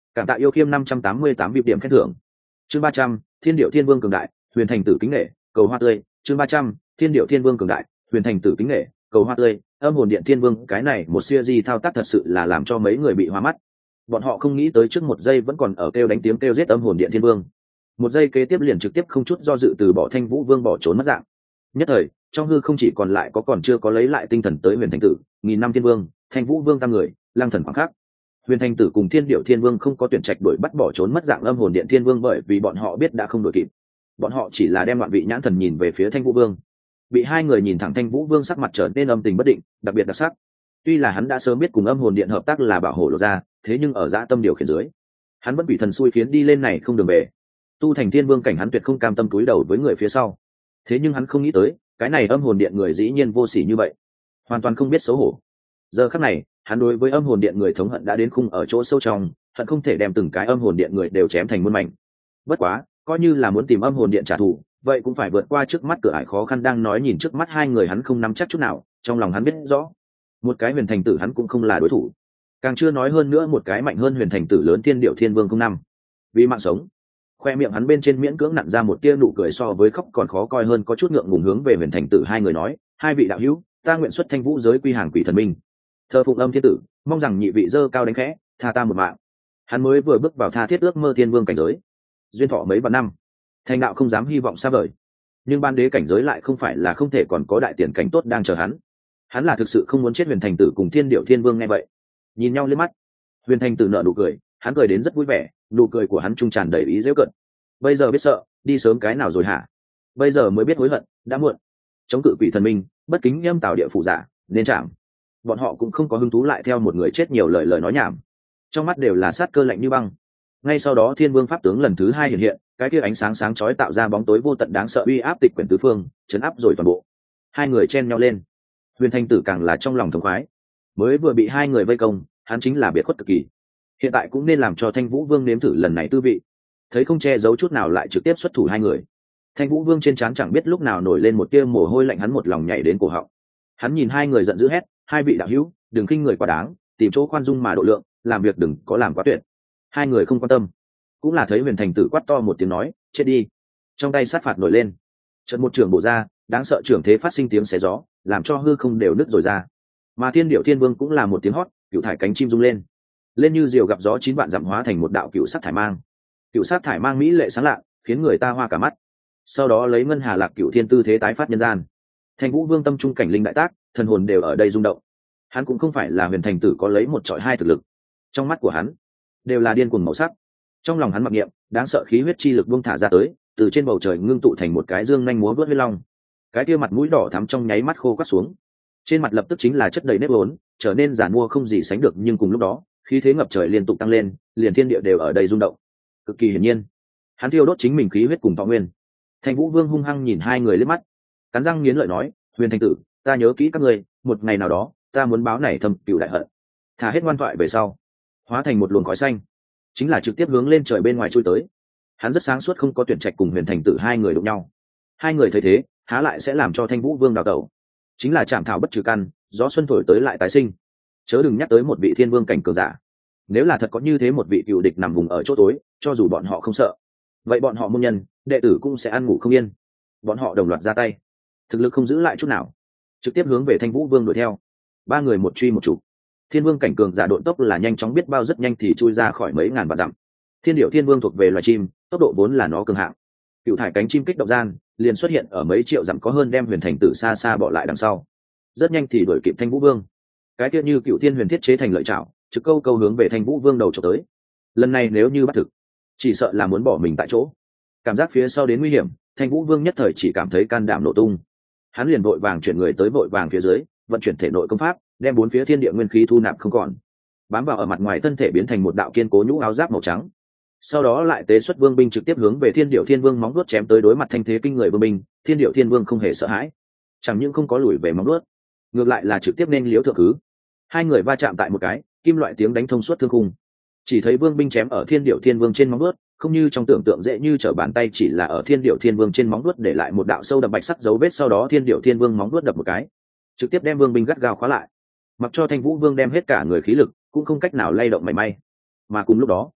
Cảm tạ yêu khiêm 588 vip điểm khen thưởng. Chương 300, Thiên Điệu Thiên Vương cường đại, Huyền Thành Tử kính nể, cầu hoa tươi. Chương 300, Thiên Điệu Thiên Vương cường đại, Huyền Thành Tử kính nể, cầu hoa tươi. Âm hồn điện Thiên Vương, cái này một series thao tác thật sự là làm cho mấy người bị hoa mắt. Bọn họ không nghĩ tới trước một giây vẫn còn ở kêu đánh tiếng kêu giết âm hồn điện Thiên Vương, một giây kế tiếp liền trực tiếp không chút do dự từ bỏ Thanh Vũ Vương bỏ trốn mất dạng. Nhất thời trong hư không chỉ còn lại có còn chưa có lấy lại tinh thần tới Huyền Thành Tử, nghìn năm Thiên Vương, Thanh Vũ Vương tam người, lang thần khoảng khắc. Huyền Thành Tử cùng Thiên Điệu Thiên Vương không có tuyển trạch đuổi bắt bỏ trốn mất dạng âm hồn điện Thiên Vương, bởi vì bọn họ biết đã không đuổi kịp. Bọn họ chỉ là đem loạn vị nhãn thần nhìn về phía Thanh Vũ Vương. Bị hai người nhìn thẳng, Thanh Vũ Vương sắc mặt trở nên âm tình bất định, đặc biệt đặc sắc. Tuy là hắn đã sớm biết cùng âm hồn điện hợp tác là bảo hộ lộ ra, thế nhưng ở dã tâm điều khiển dưới, hắn vẫn bị thần xui khiến đi lên này không đường về. Tu thành Thiên Vương cảnh, hắn tuyệt không cam tâm cúi đầu với người phía sau. Thế nhưng hắn không nghĩ tới, cái này âm hồn điện người dĩ nhiên vô sỉ như vậy, hoàn toàn không biết xấu hổ. Giờ khắc này, hắn đối với âm hồn điện người thống hận đã đến khung ở chỗ sâu trong, hận không thể đem từng cái âm hồn điện người đều chém thành muôn mảnh. Bất quá, coi như là muốn tìm âm hồn điện trả thù, vậy cũng phải vượt qua trước mắt cửa ải khó khăn. Đang nói nhìn trước mắt hai người, hắn không nắm chắc chút nào, trong lòng hắn biết rõ, một cái Huyền Thành Tử hắn cũng không là đối thủ, càng chưa nói hơn nữa một cái mạnh hơn Huyền Thành Tử lớn Thiên Điệu Thiên Vương không năm. Vì mạng sống, khoe miệng hắn bên trên miễn cưỡng nặn ra một tia nụ cười so với khóc còn khó coi hơn, có chút ngượng ngùng hướng về Huyền Thành Tử hai người nói: hai vị đạo hữu, ta nguyện xuất Thanh Vũ giới quy hàng quỷ thần minh, thờ phụng âm thiên tử, mong rằng nhị vị dơ cao đánh khẽ, tha ta một mạng. Hắn mới vừa bước vào tha thiết ước mơ Thiên Vương cảnh giới, duyên thọ mấy vạn năm, thành đạo không dám hy vọng xa vời, nhưng ban đế cảnh giới lại không phải là không thể, còn có đại tiền cảnh tốt đang chờ hắn. Hắn là thực sự không muốn chết. Huyền Thành Tử cùng Thiên Điệu Thiên Vương nghe vậy nhìn nhau lên mắt. Huyền Thành Tử nở nụ cười, hắn cười đến rất vui vẻ, nụ cười của hắn trung tràn đầy ý giễu cợt. Bây giờ biết sợ, đi sớm cái nào rồi hả? Bây giờ mới biết hối hận, đã muộn. Chống cự quỷ thần minh, bất kính nhâm tào địa phủ giả, nên chạm. Bọn họ cũng không có hứng thú lại theo một người chết nhiều lời nói nhảm, trong mắt đều là sát cơ lạnh như băng. Ngay sau đó Thiên Vương pháp tướng lần thứ hai hiện hiện, cái kia ánh sáng sáng chói tạo ra bóng tối vô tận đáng sợ, uy áp tịch quyển tứ phương, chấn áp rồi toàn bộ. Hai người chen nhau lên, Huyền Thành Tử càng là trong lòng thống khoái. Mới vừa bị hai người vây công, hắn chính là biệt khuất cực kỳ, hiện tại cũng nên làm cho Thanh Vũ Vương nếm thử lần này tư vị. Thấy không che giấu chút nào lại trực tiếp xuất thủ hai người, Thanh Vũ Vương trên trán chẳng biết lúc nào nổi lên một tia mồ hôi lạnh, hắn một lòng nhảy đến cổ họng. Hắn nhìn hai người giận dữ hét: hai vị đạo hữu, đừng khinh người quá đáng, tìm chỗ khoan dung mà độ lượng, làm việc đừng có làm quá tuyệt. Hai người không quan tâm, cũng là thấy Huyền Thành Tử quát to một tiếng nói: chết đi. Trong tay sát phạt nổi lên, trận một trường bổ ra, đáng sợ trường thế phát sinh tiếng xé gió, làm cho hư không đều nứt rồi ra. Mà Thiên Điệu Thiên Vương cũng là một tiếng hót, cựu thải cánh chim rung lên, lên như diều gặp gió, 9 vạn dặm hóa thành một đạo cựu sắc thải mang. Cựu sắc thải mang mỹ lệ sáng lạ, khiến người ta hoa cả mắt. Sau đó lấy ngân hà lạc cựu thiên tư thế tái phát nhân gian. Thanh Vũ Vương tâm trung cảnh linh đại tác, thần hồn đều ở đây rung động. Hắn cũng không phải là Huyền Thành Tử có lấy một trọi hai thực lực, trong mắt của hắn đều là điên cuồng màu sắc. Trong lòng hắn mặc niệm, đáng sợ khí huyết chi lực buông thả ra tới, từ trên bầu trời ngưng tụ thành một cái dương nhanh múa vớt huyết long. Cái kia mặt mũi đỏ thắm trong nháy mắt khô quắt xuống, trên mặt lập tức chính là chất đầy nếp vốn, trở nên giàn mua không gì sánh được. Nhưng cùng lúc đó, khí thế ngập trời liên tục tăng lên, liền thiên địa đều ở đây rung động. Cực kỳ hiển nhiên, hắn thiêu đốt chính mình khí huyết cùng thọ nguyên. Thanh Vũ Vương hung hăng nhìn hai người liếc mắt, cắn răng nghiến lợi nói: Huyền Thành Tử, ta nhớ kỹ các ngươi, một ngày nào đó ta muốn báo này thâm cửu đại hận. Thả hết ngoan thoại về sau, hóa thành một luồng khói xanh, chính là trực tiếp hướng lên trời bên ngoài chui tới. Hắn rất sáng suốt, không có tuyển trạch cùng Huyền Thành Tử hai người đụng nhau. Hai người thấy thế, há lại sẽ làm cho Thanh Vũ Vương đào tẩu, chính là chạm thảo bất trừ căn, gió xuân thổi tới lại tái sinh. Chớ đừng nhắc tới một vị Thiên Vương cảnh cường giả, nếu là thật có như thế một vị cựu địch nằm vùng ở chỗ tối, cho dù bọn họ không sợ, vậy bọn họ môn nhân đệ tử cũng sẽ ăn ngủ không yên. Bọn họ đồng loạt ra tay, thực lực không giữ lại chút nào, trực tiếp hướng về Thanh Vũ Vương đuổi theo. Ba người một truy một chụp, Thiên Vương cảnh cường giả độn tốc là nhanh chóng biết bao, rất nhanh thì chui ra khỏi mấy ngàn vạn dặm. Thiên Điệu Thiên Vương thuộc về loài chim, tốc độ vốn là nó cường hạng, cựu thải cánh chim kích động gian liền xuất hiện ở mấy triệu dặm có hơn, đem Huyền Thành Tử xa xa bỏ lại đằng sau. Rất nhanh thì đuổi kịp Thanh Vũ Vương. Cái kia như cựu thiên huyền thiết chế thành lợi chảo, trực câu câu hướng về Thanh Vũ Vương đầu trộm tới. Lần này nếu như bắt thực, chỉ sợ là muốn bỏ mình tại chỗ. Cảm giác phía sau đến nguy hiểm, Thanh Vũ Vương nhất thời chỉ cảm thấy can đảm nổ tung. Hắn liền vội vàng chuyển người tới vội vàng phía dưới, vận chuyển thể nội công pháp, đem bốn phía thiên địa nguyên khí thu nạp không còn, bám vào ở mặt ngoài thân thể, biến thành một đạo kiên cố nhũ áo giáp màu trắng. Sau đó lại tế xuất vương binh trực tiếp hướng về Thiên Điệu Thiên Vương móng vuốt chém tới. Đối mặt thanh thế kinh người vương binh, Thiên Điệu Thiên Vương không hề sợ hãi, chẳng những không có lùi về móng vuốt, ngược lại là trực tiếp nên liếu thượng cứ. Hai người va chạm tại một cái, kim loại tiếng đánh thông suốt thương khung. Chỉ thấy vương binh chém ở Thiên Điệu Thiên Vương trên móng vuốt, không như trong tưởng tượng dễ như trở bàn tay, chỉ là ở Thiên Điệu Thiên Vương trên móng vuốt để lại một đạo sâu đậm bạch sắc dấu vết. Sau đó Thiên Điệu Thiên Vương móng vuốt đập một cái, trực tiếp đem vương binh gắt gao khóa lại, mặc cho Thanh Vũ Vương đem hết cả người khí lực cũng không cách nào lay động mảy may. Mà cùng lúc đó,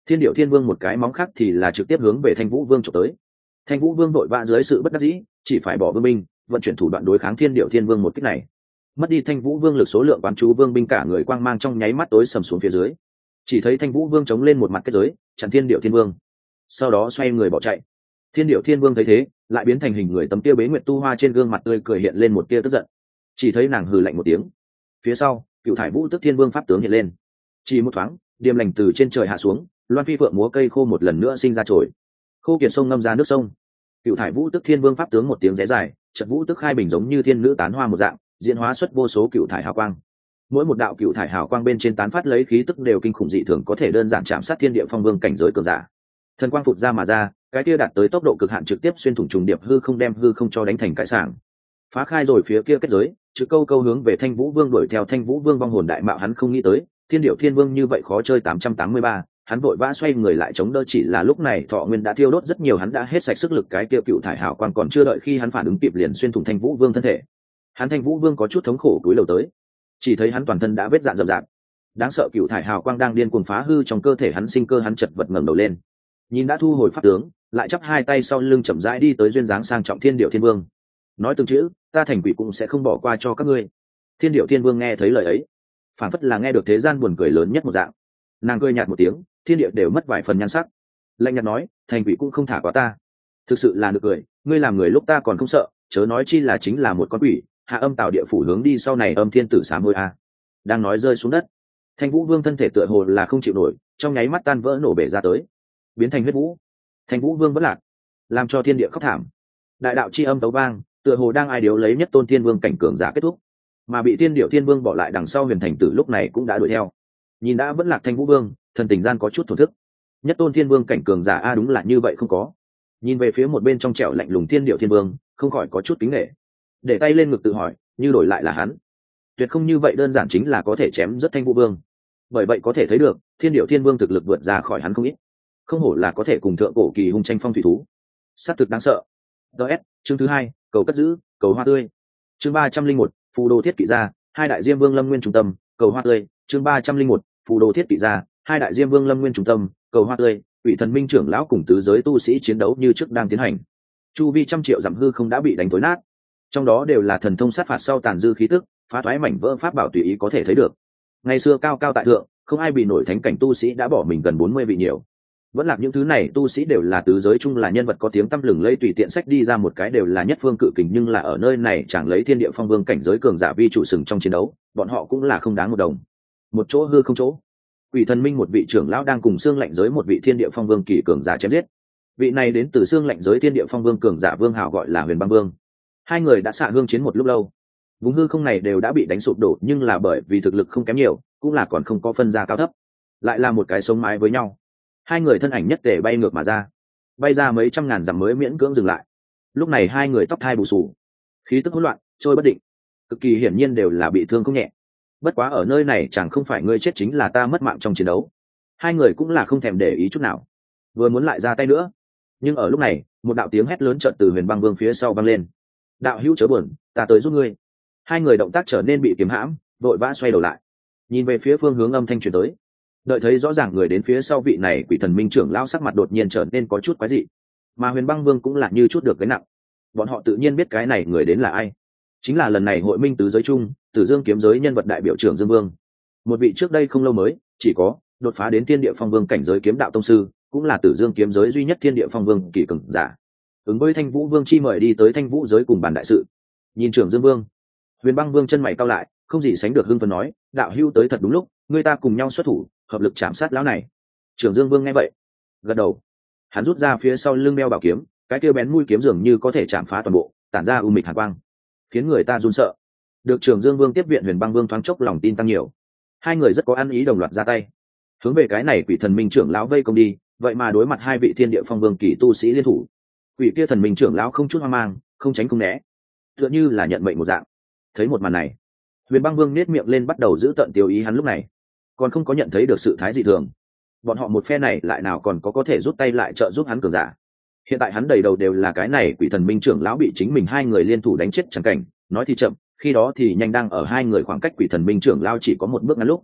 Thiên Điệu Thiên Vương một cái móng khác thì là trực tiếp hướng về Thanh Vũ Vương chụp tới. Thanh Vũ Vương vội vã dưới sự bất đắc dĩ, chỉ phải bỏ vương binh, vận chuyển thủ đoạn đối kháng Thiên Điệu Thiên Vương một kích này. Mất đi Thanh Vũ Vương lực số lượng quán chú vương binh cả người quang mang trong nháy mắt tối sầm xuống phía dưới. Chỉ thấy Thanh Vũ Vương chống lên một mặt kết giới, chặn Thiên Điệu Thiên Vương. Sau đó xoay người bỏ chạy. Thiên Điệu Thiên Vương thấy thế, lại biến thành hình người tấm kia bế nguyệt tu hoa trên gương mặt tươi cười hiện lên một tia tức giận. Chỉ thấy nàng hừ lạnh một tiếng. Phía sau, Cựu Thải Vũ Tức Thiên Vương pháp tướng hiện lên. Chỉ một thoáng, điềm lành từ trên trời hạ xuống, loan phi phượng múa cây khô một lần nữa sinh ra trồi. Khô kiệt sông ngâm ra nước sông. Cựu Thải Vũ Tức Thiên Vương pháp tướng một tiếng rẽ dài, trận vũ tức khai bình giống như thiên nữ tán hoa một dạng, diễn hóa xuất vô số cựu thải hào quang. Mỗi một đạo cựu thải hào quang bên trên tán phát lấy khí tức đều kinh khủng dị thường, có thể đơn giản chạm sát thiên địa phong vương cảnh giới cường giả. Thần quang phụt ra mà ra, cái kia đạt tới tốc độ cực hạn trực tiếp xuyên thủng trùng điệp hư không, đem hư không cho đánh thành cái sảng. Phá khai rồi phía kia kết giới, chữ câu câu hướng về Thanh Vũ Vương đuổi theo. Thanh Vũ Vương vong hồn đại mạo hắn không nghĩ tới, Thiên Điệu Thiên Vương như vậy khó chơi 883, hắn vội vã xoay người lại chống đỡ, chỉ là lúc này thọ nguyên đã thiêu đốt rất nhiều, hắn đã hết sạch sức lực, cái kia cựu thải hào quang còn chưa đợi khi hắn phản ứng kịp liền xuyên thủng Thanh Vũ Vương thân thể. Thanh Vũ Vương có chút thống khổ cúi đầu tới, chỉ thấy hắn toàn thân đã vết dạn rậm rạp, đáng sợ cựu thải hào quang đang điên cuồng phá hư trong cơ thể hắn, sinh cơ hắn chật vật ngẩng đầu lên, nhìn đã thu hồi pháp tướng, lại chắp hai tay sau lưng chậm rãi đi tới duyên dáng sang trọng Thiên Điệu Thiên Vương, nói từng chữ: ta Thành Quỷ cũng sẽ không bỏ qua cho các ngươi. Thiên Điệu Thiên Vương nghe thấy lời ấy, phản phất là nghe được thế gian buồn cười lớn nhất một dạng, nàng cười nhạt một tiếng, thiên địa đều mất vài phần nhan sắc, lạnh nhạt nói: Thành Quỷ cũng không thả quá ta, thực sự là nực cười, ngươi làm người lúc ta còn không sợ, chớ nói chi là chính là một con quỷ, hạ âm tạo địa phủ hướng đi, sau này âm thiên tử sám hôi a. Đang nói rơi xuống đất, Thanh Vũ Vương thân thể tựa hồ là không chịu nổi, trong nháy mắt tan vỡ nổ bể ra tới, biến thành huyết vũ. Thanh Vũ Vương vẫn lạc, làm cho thiên địa khóc thảm. Đại đạo chi âm tấu vang, tựa hồ đang ai điếu lấy nhất tôn thiên vương cảnh cường giả kết thúc, mà bị Thiên Điệu Thiên Vương bỏ lại đằng sau Huyền Thành Tử lúc này cũng đã đuổi theo. Nhìn đã vẫn lạc Thanh Vũ Vương, thần tình gian có chút thổn thức. Nhất tôn thiên vương cảnh cường giả a, đúng là như vậy không có. Nhìn về phía một bên trong trẻo lạnh lùng Thiên Điệu Thiên Vương, không khỏi có chút kính nể, để tay lên ngực tự hỏi, như đổi lại là hắn, tuyệt không như vậy đơn giản chính là có thể chém rất Thanh Vũ Vương. Bởi vậy có thể thấy được Thiên Điệu Thiên Vương thực lực vượt ra khỏi hắn không ít, không hổ là có thể cùng thượng cổ kỳ hung tranh phong thủy thú, sát thực đáng sợ. DS chương thứ 2, cầu cất giữ, cầu hoa tươi. Chương 301, phù đồ thiết kỵ gia, hai đại diêm vương lâm nguyên trung tâm, cầu hoa tươi. Chương 301, phù đồ thiết kỵ gia, hai đại diêm vương lâm nguyên trung tâm, cầu hoa tươi. Ủy thần minh trưởng lão cùng tứ giới tu sĩ chiến đấu như trước đang tiến hành, chu vi trăm triệu dặm hư không đã bị đánh tối nát, trong đó đều là thần thông sát phạt sau tàn dư khí tức, phá thoái mảnh vỡ pháp bảo tùy ý có thể thấy được. Ngày xưa cao cao tại thượng, không ai bị nổi thánh cảnh tu sĩ đã bỏ mình gần 40 vị nhiều. Vẫn là những thứ này tu sĩ đều là tứ giới chung là nhân vật có tiếng tăm lừng lẫy, tùy tiện sách đi ra một cái đều là nhất phương cự kình, nhưng là ở nơi này chẳng lấy thiên địa phong vương cảnh giới cường giả vi trụ sừng trong chiến đấu, bọn họ cũng là không đáng một đồng. Một chỗ hư không chỗ, Quỷ thần minh một vị trưởng lão đang cùng xương lạnh giới một vị thiên địa phong vương kỳ cường giả chém giết. Vị này đến từ xương lạnh giới thiên địa phong vương cường giả Vương Hạo gọi là Huyền Băng Vương. Hai người đã xạ hương chiến một lúc lâu, vùng hư không này đều đã bị đánh sụp đổ, nhưng là bởi vì thực lực không kém nhiều, cũng là còn không có phân ra cao thấp, lại là một cái sống mái với nhau. Hai người thân ảnh nhất tề bay ngược mà ra, bay ra mấy trăm ngàn dặm mới miễn cưỡng dừng lại. Lúc này hai người tóc thai bù xù, khí tức hỗn loạn, trôi bất định, cực kỳ hiển nhiên đều là bị thương không nhẹ. Bất quá ở nơi này chẳng không phải ngươi chết chính là ta mất mạng trong chiến đấu, hai người cũng là không thèm để ý chút nào, vừa muốn lại ra tay nữa. Nhưng ở lúc này, một đạo tiếng hét lớn chợt từ Huyền Băng Vương phía sau vang lên: đạo hữu chớ buồn, ta tới giúp ngươi. Hai người động tác trở nên bị kiếm hãm, vội vã xoay đầu lại, nhìn về phía phương hướng âm thanh truyền tới. Đợi thấy rõ ràng người đến phía sau vị này Quỷ thần minh trưởng lão sắc mặt đột nhiên trở nên có chút quái dị, mà Huyền Băng Vương cũng là như chút được cái nặng. Bọn họ tự nhiên biết cái này người đến là ai, chính là lần này hội minh tứ giới chung Tử Dương kiếm giới nhân vật đại biểu trưởng Dương Vương, một vị trước đây không lâu mới chỉ có đột phá đến thiên địa phong vương cảnh giới kiếm đạo tông sư, cũng là Tử Dương kiếm giới duy nhất thiên địa phong vương kỳ cường giả. Ứng với Thanh Vũ Vương chi mời đi tới Thanh Vũ giới cùng bàn đại sự. Nhìn trưởng Dương Vương, Huyền Băng Vương chân mày cau lại, không gì sánh được hưng phấn nói: đạo hữu tới thật đúng lúc, người ta cùng nhau xuất thủ, hợp lực chạm sát lão này. Trưởng Dương Vương nghe vậy, gật đầu. Hắn rút ra phía sau lưng đeo bảo kiếm, cái kia bén mũi kiếm dường như có thể chạm phá toàn bộ, tản ra u mịch hàn quang, khiến người ta run sợ. Được Trưởng Dương Vương tiếp viện, Huyền Băng Vương thoáng chốc lòng tin tăng nhiều. Hai người rất có ăn ý, đồng loạt ra tay, hướng về cái này Quỷ thần minh trưởng lão vây công đi. Vậy mà đối mặt hai vị thiên địa phong vương kỳ tu sĩ liên thủ, Quỷ kia thần minh trưởng lão không chút hoang mang, không tránh không né, tựa như là nhận mệnh một dạng. Thấy một màn này, Huyền Băng Vương nét miệng lên bắt đầu giữ tận tiêu ý, hắn lúc này còn không có nhận thấy được sự thái dị thường. Bọn họ một phe này lại nào còn có thể rút tay lại trợ giúp hắn cường giả. Hiện tại hắn đầy đầu đều là cái này Quỷ thần minh trưởng lão bị chính mình hai người liên thủ đánh chết chẳng cảnh, nói thì chậm, khi đó thì nhanh, đang ở hai người khoảng cách Quỷ thần minh trưởng lão chỉ có một bước ngắn lúc.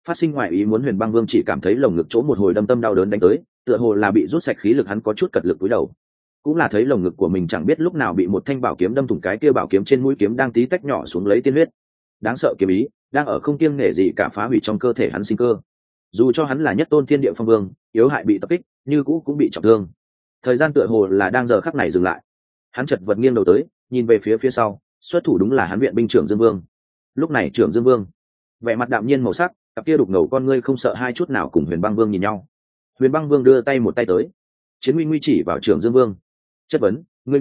Phát sinh ngoại ý muốn, Huyền Băng Vương chỉ cảm thấy lồng ngực chỗ một hồi đâm tâm đau đớn đánh tới, tựa hồ là bị rút sạch khí lực, hắn có chút cật lực cúi đầu. Cũng là thấy lồng ngực của mình chẳng biết lúc nào bị một thanh bảo kiếm đâm thủng, cái kia bảo kiếm trên mũi kiếm đang tí tách nhỏ xuống lấy tiên huyết. Đáng sợ kiếm ý đang ở không kiêng nể gì cả phá hủy trong cơ thể hắn sinh cơ. Dù cho hắn là nhất tôn thiên địa phong vương, yếu hại bị tập kích, như cũ cũng bị trọng thương. Thời gian tựa hồ là đang giờ khắc này dừng lại. Hắn chợt vật nghiêng đầu tới, nhìn về phía sau, xuất thủ đúng là hắn viện binh trưởng Dương Vương. Lúc này trưởng Dương Vương vẻ mặt đạm nhiên màu sắc, cặp kia đục ngầu con ngươi không sợ hai chút nào, cùng Huyền Băng Vương nhìn nhau. Huyền Băng Vương đưa tay một tay tới, Chiến Nguy Nguy chỉ vào trưởng Dương Vương, chất vấn: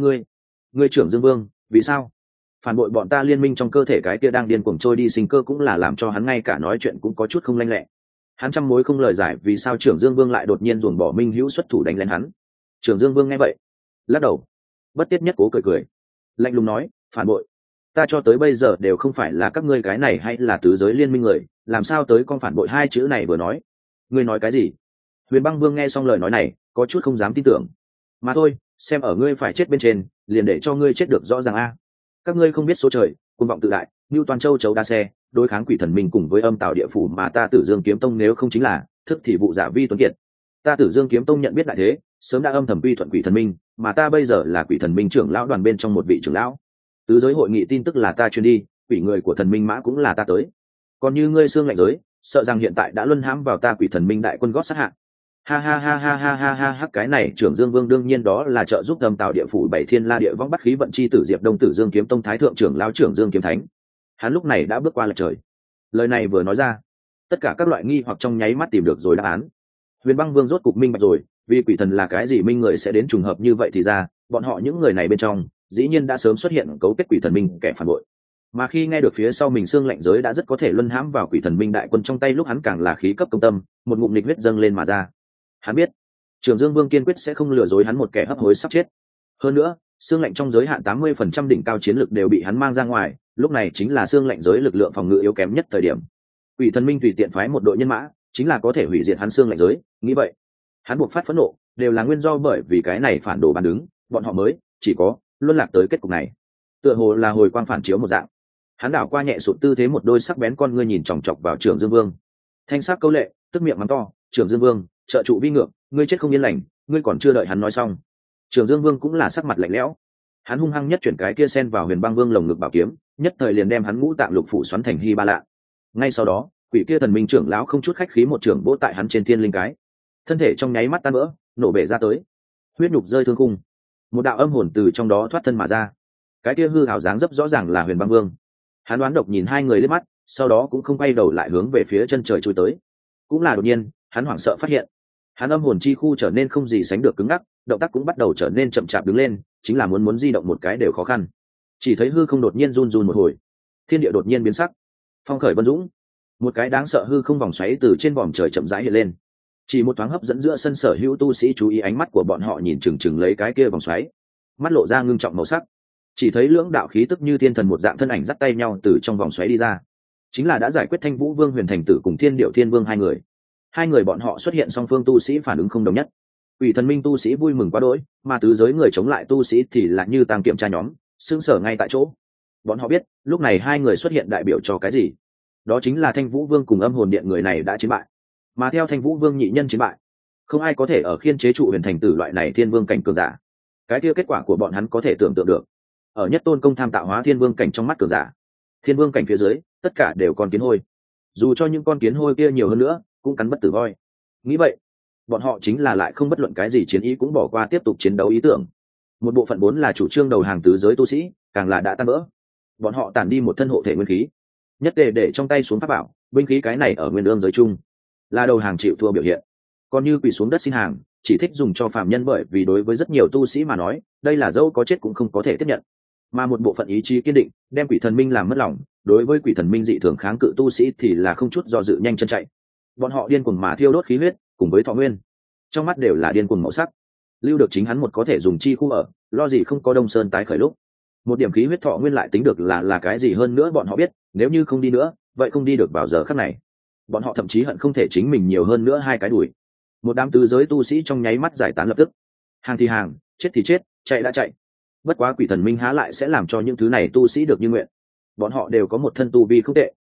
ngươi trưởng Dương Vương, vì sao phản bội bọn ta liên minh? Trong cơ thể cái kia đang điên cuồng trôi đi sinh cơ cũng là làm cho hắn ngay cả nói chuyện cũng có chút không lanh lẹ. Hắn trăm mối không lời giải, vì sao trưởng Dương Vương lại đột nhiên dồn bỏ minh hữu xuất thủ đánh lên hắn. Trưởng Dương Vương nghe vậy lắc đầu, bất tiết nhất cố cười, lạnh lùng nói: phản bội? Ta cho tới bây giờ đều không phải là các ngươi cái này hay là tứ giới liên minh người, làm sao tới con phản bội hai chữ này vừa nói? Ngươi nói cái gì? Huyền Băng Vương nghe xong lời nói này có chút không dám tin tưởng. Mà thôi, xem ở ngươi phải chết bên trên, liền để cho ngươi chết được rõ ràng a. Các ngươi không biết số trời, cuồng vọng tự đại, như toàn châu chấu đa xe, đối kháng quỷ thần minh cùng với âm tạo địa phủ, mà ta Tử Dương Kiếm Tông nếu không chính là thức thì vụ giả vi tuấn kiệt. Ta Tử Dương Kiếm Tông nhận biết đại thế, sớm đã âm thầm quy thuận quỷ thần minh, mà ta bây giờ là quỷ thần minh trưởng lão đoàn bên trong một vị trưởng lão. Tứ giới hội nghị tin tức là ta truyền đi, quỷ người của thần minh mã cũng là ta tới. Còn như ngươi xương lạnh giới, sợ rằng hiện tại đã luân hãm vào ta quỷ thần minh đại quân gót sát hạ. Ha ha ha ha ha ha ha ha, cái này trưởng Dương Vương đương nhiên đó là trợ giúp âm tạo địa phủ bảy thiên la địa võng bắt khí vận chi tử Diệp Đông Tử Dương Kiếm Tông thái thượng trưởng lão trưởng Dương Kiếm Thánh. Hắn lúc này đã bước qua lệch trời. Lời này vừa nói ra, tất cả các loại nghi hoặc trong nháy mắt tìm được rồi đáp án. Huyền Băng Vương rốt cục minh bạch rồi, vì quỷ thần là cái gì minh người sẽ đến trùng hợp như vậy, thì ra bọn họ những người này bên trong dĩ nhiên đã sớm xuất hiện cấu kết quỷ thần minh kẻ phản bội. Mà khi nghe được phía sau mình xương lạnh giới đã rất có thể luân hãm vào quỷ thần minh đại quân trong tay, lúc hắn càng là khí cấp công tâm, một ngụm nghịch huyết dâng lên mà ra. Hắn biết Trường Dương Vương kiên quyết sẽ không lừa dối hắn một kẻ hấp hối sắp chết. Hơn nữa, xương lạnh trong giới hạn 80% đỉnh cao chiến lực đều bị hắn mang ra ngoài, lúc này chính là xương lạnh giới lực lượng phòng ngự yếu kém nhất thời điểm. Quỷ thần minh tùy tiện phái một đội nhân mã, chính là có thể hủy diệt hắn xương lạnh giới, nghĩ vậy, hắn buộc phát phẫn nộ, đều là nguyên do bởi vì cái này phản đồ bàn đứng, bọn họ mới chỉ có luân lạc tới kết cục này. Tựa hồ là hồi quang phản chiếu một dạng. Hắn đảo qua nhẹ sụt tư thế, một đôi sắc bén con ngươi nhìn chòng chọc vào Trường Dương Vương. Thanh sắc câu lệ, tức miệng mắng to: Trường Dương Vương, trợ trụ vi ngược, ngươi chết không yên lành. Ngươi còn chưa đợi hắn nói xong, Trường Dương Vương cũng là sắc mặt lạnh lẽo. Hắn hung hăng nhất chuyển cái kia sen vào Huyền Băng Vương lồng ngực bảo kiếm, nhất thời liền đem hắn ngũ tạng lục phủ xoắn thành hy ba lạ. Ngay sau đó, quỷ kia thần minh trưởng lão không chút khách khí một trưởng vỗ tại hắn trên thiên linh cái, thân thể trong nháy mắt tan vỡ, nổ bể ra tới, huyết nhục rơi thương khung, một đạo âm hồn từ trong đó thoát thân mà ra. Cái kia hư hào dáng dấp rõ ràng là Huyền Băng Vương. Hắn đoán độc nhìn hai người liếc mắt, sau đó cũng không quay đầu lại hướng về phía chân trời chui tới. Cũng là đột nhiên, hắn hoảng sợ phát hiện, hắn âm hồn chi khu trở nên không gì sánh được cứng ngắc, động tác cũng bắt đầu trở nên chậm chạp, đứng lên chính là muốn di động một cái đều khó khăn. Chỉ thấy hư không đột nhiên run run một hồi, thiên địa đột nhiên biến sắc, phong khởi vân dũng, một cái đáng sợ hư không vòng xoáy từ trên vòm trời chậm rãi hiện lên. Chỉ một thoáng hấp dẫn giữa sân sở hữu tu sĩ chú ý, ánh mắt của bọn họ nhìn chừng chừng lấy cái kia vòng xoáy, mắt lộ ra ngưng trọng màu sắc. Chỉ thấy lưỡng đạo khí tức như thiên thần một dạng thân ảnh dắt tay nhau từ trong vòng xoáy đi ra, chính là đã giải quyết Thanh Vũ Vương Huyền Thành Tử cùng Thiên Điệu Thiên Vương hai người. Hai người bọn họ xuất hiện, song phương tu sĩ phản ứng không đồng nhất. Quỷ thần minh tu sĩ vui mừng quá đỗi, mà tứ giới người chống lại tu sĩ thì là như tăng kiểm tra nhóm, sững sờ ngay tại chỗ. Bọn họ biết lúc này hai người xuất hiện đại biểu cho cái gì, đó chính là Thanh Vũ Vương cùng Âm Hồn Điện người này đã chiến bại, mà theo Thanh Vũ Vương nhị nhân chiến bại, không ai có thể ở khiên chế trụ Huyền Thành Tử loại này thiên vương cảnh cường giả. Cái kia kết quả của bọn hắn có thể tưởng tượng được. Ở nhất tôn công tham tạo hóa thiên vương cảnh trong mắt cường giả, thiên vương cảnh phía dưới tất cả đều con kiến hôi, dù cho những con kiến hôi kia nhiều hơn nữa cũng cắn bất tử voi. Nghĩ vậy, bọn họ chính là lại không bất luận cái gì chiến ý, cũng bỏ qua tiếp tục chiến đấu ý tưởng. Một bộ phận vốn là chủ trương đầu hàng tứ giới tu sĩ càng là đã tan vỡ, bọn họ tản đi một thân hộ thể nguyên khí, nhất để trong tay xuống pháp bảo binh khí, cái này ở nguyên ương giới chung là đầu hàng chịu thua biểu hiện. Còn như quỳ xuống đất xin hàng, chỉ thích dùng cho phàm nhân, bởi vì đối với rất nhiều tu sĩ mà nói đây là dẫu có chết cũng không có thể tiếp nhận. Mà một bộ phận ý chí kiên định đem quỷ thần minh làm mất lòng, đối với quỷ thần minh dị thường kháng cự tu sĩ thì là không chút do dự nhanh chân chạy. Bọn họ điên cuồng mà thiêu đốt khí huyết cùng với thọ nguyên, trong mắt đều là điên cuồng màu sắc. Lưu được chính hắn một có thể dùng chi khu ở, lo gì không có Đông Sơn tái khởi lúc. Một điểm khí huyết thọ nguyên lại tính được là cái gì hơn nữa. Bọn họ biết nếu như không đi nữa, vậy không đi được vào giờ khắc này. Bọn họ thậm chí hận không thể chính mình nhiều hơn nữa hai cái đùi. Một đám tứ giới tu sĩ trong nháy mắt giải tán lập tức, hàng thì hàng, chết thì chết, chạy đã chạy. Bất quá quỷ thần minh há lại sẽ làm cho những thứ này tu sĩ được như nguyện. Bọn họ đều có một thân tu vi không tệ,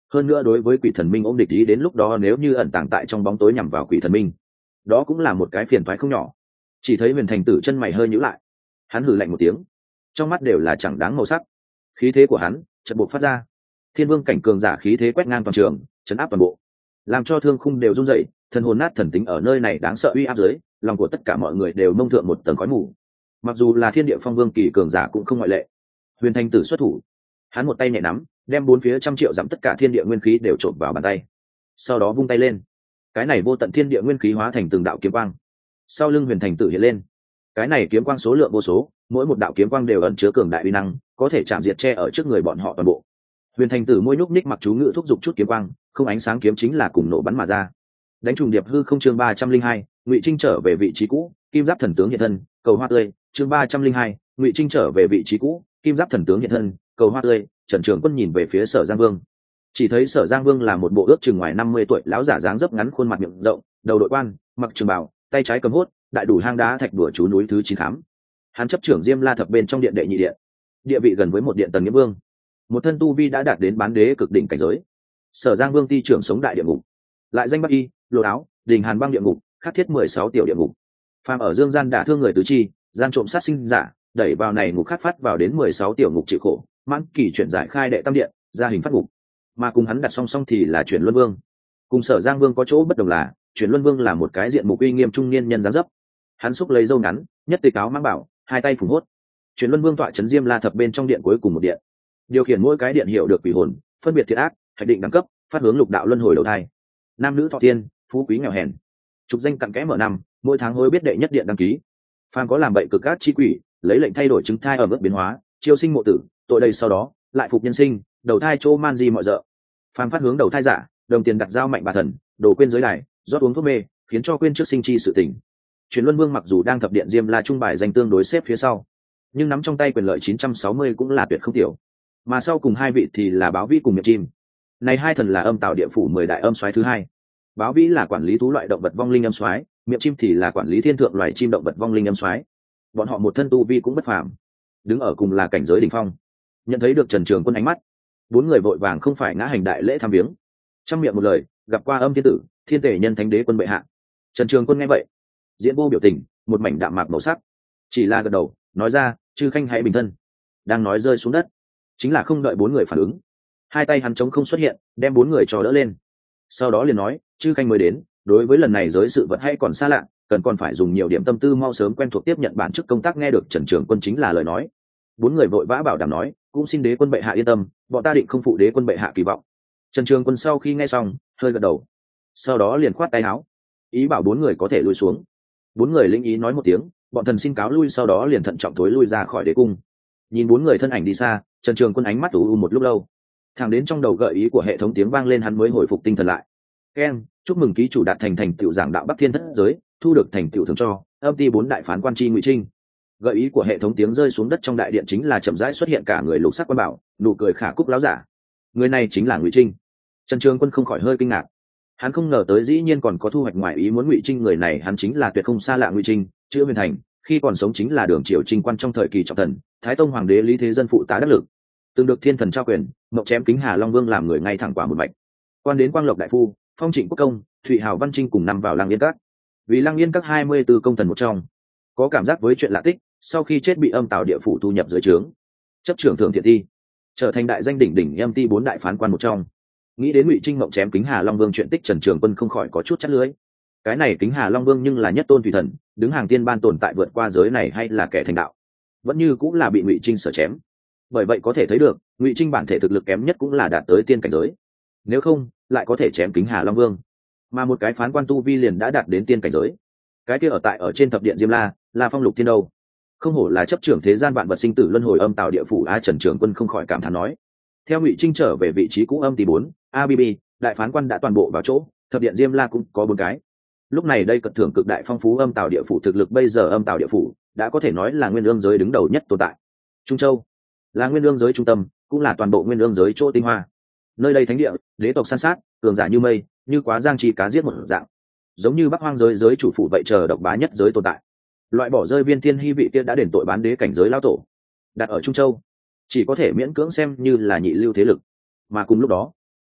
hơn nữa đối với quỷ thần minh ôm địch ý, đến lúc đó nếu như ẩn tàng tại trong bóng tối nhằm vào quỷ thần minh, đó cũng là một cái phiền toái không nhỏ. Chỉ thấy huyền thành tử chân mày hơi nhíu lại, hắn hừ lạnh một tiếng, trong mắt đều là chẳng đáng màu sắc. Khí thế của hắn chợt buộc phát ra, thiên vương cảnh cường giả khí thế quét ngang toàn trường, chấn áp toàn bộ, làm cho thương khung đều run rẩy, thần hồn nát thần tính ở nơi này đáng sợ uy áp dưới, lòng của tất cả mọi người đều mông thượng một tầng khói mù. Mặc dù là thiên địa phong vương kỳ cường giả cũng không ngoại lệ. Huyền thành tử xuất thủ, hắn một tay nhẹ nắm, đem bốn phía trăm triệu dặm tất cả thiên địa nguyên khí đều trộn vào bàn tay, sau đó vung tay lên, cái này vô tận thiên địa nguyên khí hóa thành từng đạo kiếm quang, sau lưng huyền thành tử hiện lên, cái này kiếm quang số lượng vô số, mỗi một đạo kiếm quang đều ẩn chứa cường đại uy năng, có thể chạm diệt che ở trước người bọn họ toàn bộ. Huyền thành tử môi nhúc ních mặc chú ngữ thúc giục chút kiếm quang, không ánh sáng kiếm chính là cùng nổ bắn mà ra, đánh trùng điệp hư không. Chương 302, Ngụy Trinh trở về vị trí cũ, kim giáp thần tướng hiện thân, cầu hoa tươi. Chương 302, Ngụy Trinh trở về vị trí cũ, kim giáp thần tướng hiện thân, cầu hoa tươi. Trần Trường Quân nhìn về phía Sở Giang Vương, chỉ thấy Sở Giang Vương là một bộ ước chừng ngoài 50 tuổi lão giả dáng dấp ngắn, khuôn mặt miệng rộng, đầu đội quan, mặc trường bào, tay trái cầm hốt, đại đủ hang đá thạch đùa chú núi thứ 9 khám. Hắn chấp trưởng Diêm La thập bên trong điện đệ nhị điện, địa vị gần với một điện tầng nghĩa vương, một thân tu vi đã đạt đến bán đế cực đỉnh cảnh giới. Sở Giang Vương ti trưởng sống đại địa ngục, lại danh Bắc Y, Lô Áo, Đình Hàn băng địa ngục, khắc thiết 16 tiểu địa ngục. Phàm ở dương gian đả thương người tứ chi, gian trộm sát sinh giả, đẩy vào này ngục khát phát vào đến 16 tiểu ngục chịu khổ, mãn kỳ chuyển giải khai đệ tam điện, ra hình phát ngục. Mà cùng hắn đặt song song thì là Chuyển Luân Vương. Cùng Sở Giang Vương có chỗ bất đồng là, Chuyển Luân Vương là một cái diện mục uy nghiêm trung niên nhân dáng dấp. Hắn xúc lấy râu ngắn, nhất tịch áo mang bảo, hai tay phủng hốt. Chuyển Luân Vương tọa trấn Diêm La thập bên trong điện cuối cùng một điện, điều khiển mỗi cái điện hiệu được quỷ hồn, phân biệt thiện ác, hoạch định đẳng cấp, phát hướng lục đạo luân hồi đầu thai. Nam nữ thọ tiên, phú quý nghèo hèn, trục danh cặn kẽ mở năm, mỗi tháng hối biết đệ nhất điện đăng ký. Phàm có làm bậy cực ác chi quỷ, lấy lệnh thay đổi chứng thai ở mức biến hóa, chiêu sinh mộ tử, tội đầy sau đó lại phục nhân sinh, đầu thai chỗ man di mọi dợ. Phàm phát hướng đầu thai giả, đồng tiền đặt giao mạnh bà thần, đồ quên giới đài, rót uống thuốc mê, khiến cho quên trước sinh chi sự tình. Chuyển Luân Vương mặc dù đang thập điện Diêm La trung bài danh tương đối xếp phía sau, nhưng nắm trong tay quyền lợi 960 cũng là tuyệt không tiểu. Mà sau cùng hai vị thì là Báo Vĩ cùng Miệp Chim. Này hai thần là âm tạo địa phủ 10 đại âm soái thứ hai. Báo Vĩ là quản lý thú loại động vật vong linh âm soái, Miệp Chim thì là quản lý thiên thượng loài chim động vật vong linh âm soái. Bọn họ một thân tu vi cũng bất phàm, đứng ở cùng là cảnh giới đỉnh phong. Nhận thấy được Trần Trường Quân ánh mắt, bốn người vội vàng không phải ngã hành đại lễ tham viếng. Trong miệng một lời, gặp qua Âm Thiên Tử, Thiên Tể Nhân Thánh Đế Quân bệ hạ. Trần Trường Quân nghe vậy, diễn vô biểu tình, một mảnh đạm mạc màu sắc, chỉ là gật đầu, nói ra, chư khanh hãy bình thân. Đang nói rơi xuống đất, chính là không đợi bốn người phản ứng, hai tay hắn chống không xuất hiện, đem bốn người trò đỡ lên. Sau đó liền nói, chư khanh mới đến, đối với lần này giới sự vật hay còn xa lạ, cần còn phải dùng nhiều điểm tâm tư mau sớm quen thuộc tiếp nhận bản chức công tác. Nghe được Trần Trường Quân chính là lời nói, bốn người vội vã bảo đảm nói, cũng xin đế quân bệ hạ yên tâm, bọn ta định không phụ đế quân bệ hạ kỳ vọng. Trần Trường Quân sau khi nghe xong, hơi gật đầu, sau đó liền khoát tay áo, ý bảo bốn người có thể lui xuống. Bốn người lĩnh ý nói một tiếng, bọn thần xin cáo lui, sau đó liền thận trọng thối lui ra khỏi đế cung. Nhìn bốn người thân ảnh đi xa, Trần Trường Quân ánh mắt ủ một lúc lâu, thẳng đến trong đầu gợi ý của hệ thống tiếng vang lên, hắn mới hồi phục tinh thần lại. Keng, chúc mừng ký chủ đạt thành tựu giảng đạo Bắc Thiên thất giới, thu được thành tựu thưởng cho âm ty 4 đại phán quan chi Ngụy Trinh. Gợi ý của hệ thống tiếng rơi xuống đất, trong đại điện chính là chậm rãi xuất hiện cả người lục sắc quan bảo, nụ cười khả cúc láo giả. Người này chính là Ngụy Trinh. Trần Trường Quân không khỏi hơi kinh ngạc, hắn không ngờ tới dĩ nhiên còn có thu hoạch ngoài ý muốn. Ngụy Trinh người này hắn chính là tuyệt không xa lạ. Ngụy Trinh chữ Huyền Thành, khi còn sống chính là đường triều trinh quan trong thời kỳ trọng thần, Thái Tông hoàng đế Lý Thế Dân phụ tá đắc lực, từng được thiên thần trao quyền, mộng chém kính Hà Long Vương làm người ngay thẳng quả một mạch, quan đến Quang Lộc đại phu, phong Trịnh quốc công, Thụy Hào Văn Trinh cùng năm vào Lăng Yên Các, vì Lăng Yên Các 24 công thần một trong. Có cảm giác với chuyện lạ tích, sau khi chết bị âm tào địa phủ thu nhập dưới trướng, chấp trưởng thượng thiện thi, trở thành đại danh đỉnh đỉnh âm ty 4 đại phán quan một trong. Nghĩ đến Ngụy Trinh mộng chém kính Hà Long Vương chuyện tích, Trần Trường Quân không khỏi có chút chắt lưới. Cái này kính Hà Long Vương nhưng là nhất tôn thủy thần, đứng hàng tiên ban tồn tại, vượt qua giới này hay là kẻ thành đạo, vẫn như cũng là bị Ngụy Trinh sở chém. Bởi vậy có thể thấy được, Ngụy Trinh bản thể thực lực kém nhất cũng là đạt tới tiên cảnh giới, nếu không lại có thể chém kính Hà Long Vương. Mà một cái phán quan tu vi liền đã đạt đến tiên cảnh giới, cái kia ở trên thập điện Diêm La là phong lục thiên đâu, không hổ là chấp trưởng thế gian vạn vật sinh tử luân hồi âm tào địa phủ. Trần Trường Quân không khỏi cảm thán nói. Theo Ngụy Trinh trở về vị trí cũ, âm ty 4 ABB đại phán quan đã toàn bộ vào chỗ, thập điện Diêm La cũng có 4 cái. Lúc này đây cật thưởng cực đại phong phú, âm tào địa phủ thực lực bây giờ âm tào địa phủ đã có thể nói là nguyên ương giới đứng đầu nhất tồn tại. Trung Châu là nguyên ương giới trung tâm, cũng là toàn bộ nguyên ương giới chỗ tinh hoa. Nơi đây thánh địa, đế tộc san sát, cường giả như mây, như quá giang chi cá giết một dạng, giống như Bắc Hoang giới chủ phủ vậy, chờ độc bá nhất giới tồn tại. Loại bỏ rơi Viên Thiên Hy vị kia đã đền tội bán đế cảnh giới lao tổ, đặt ở Trung Châu chỉ có thể miễn cưỡng xem như là nhị lưu thế lực. Mà cùng lúc đó,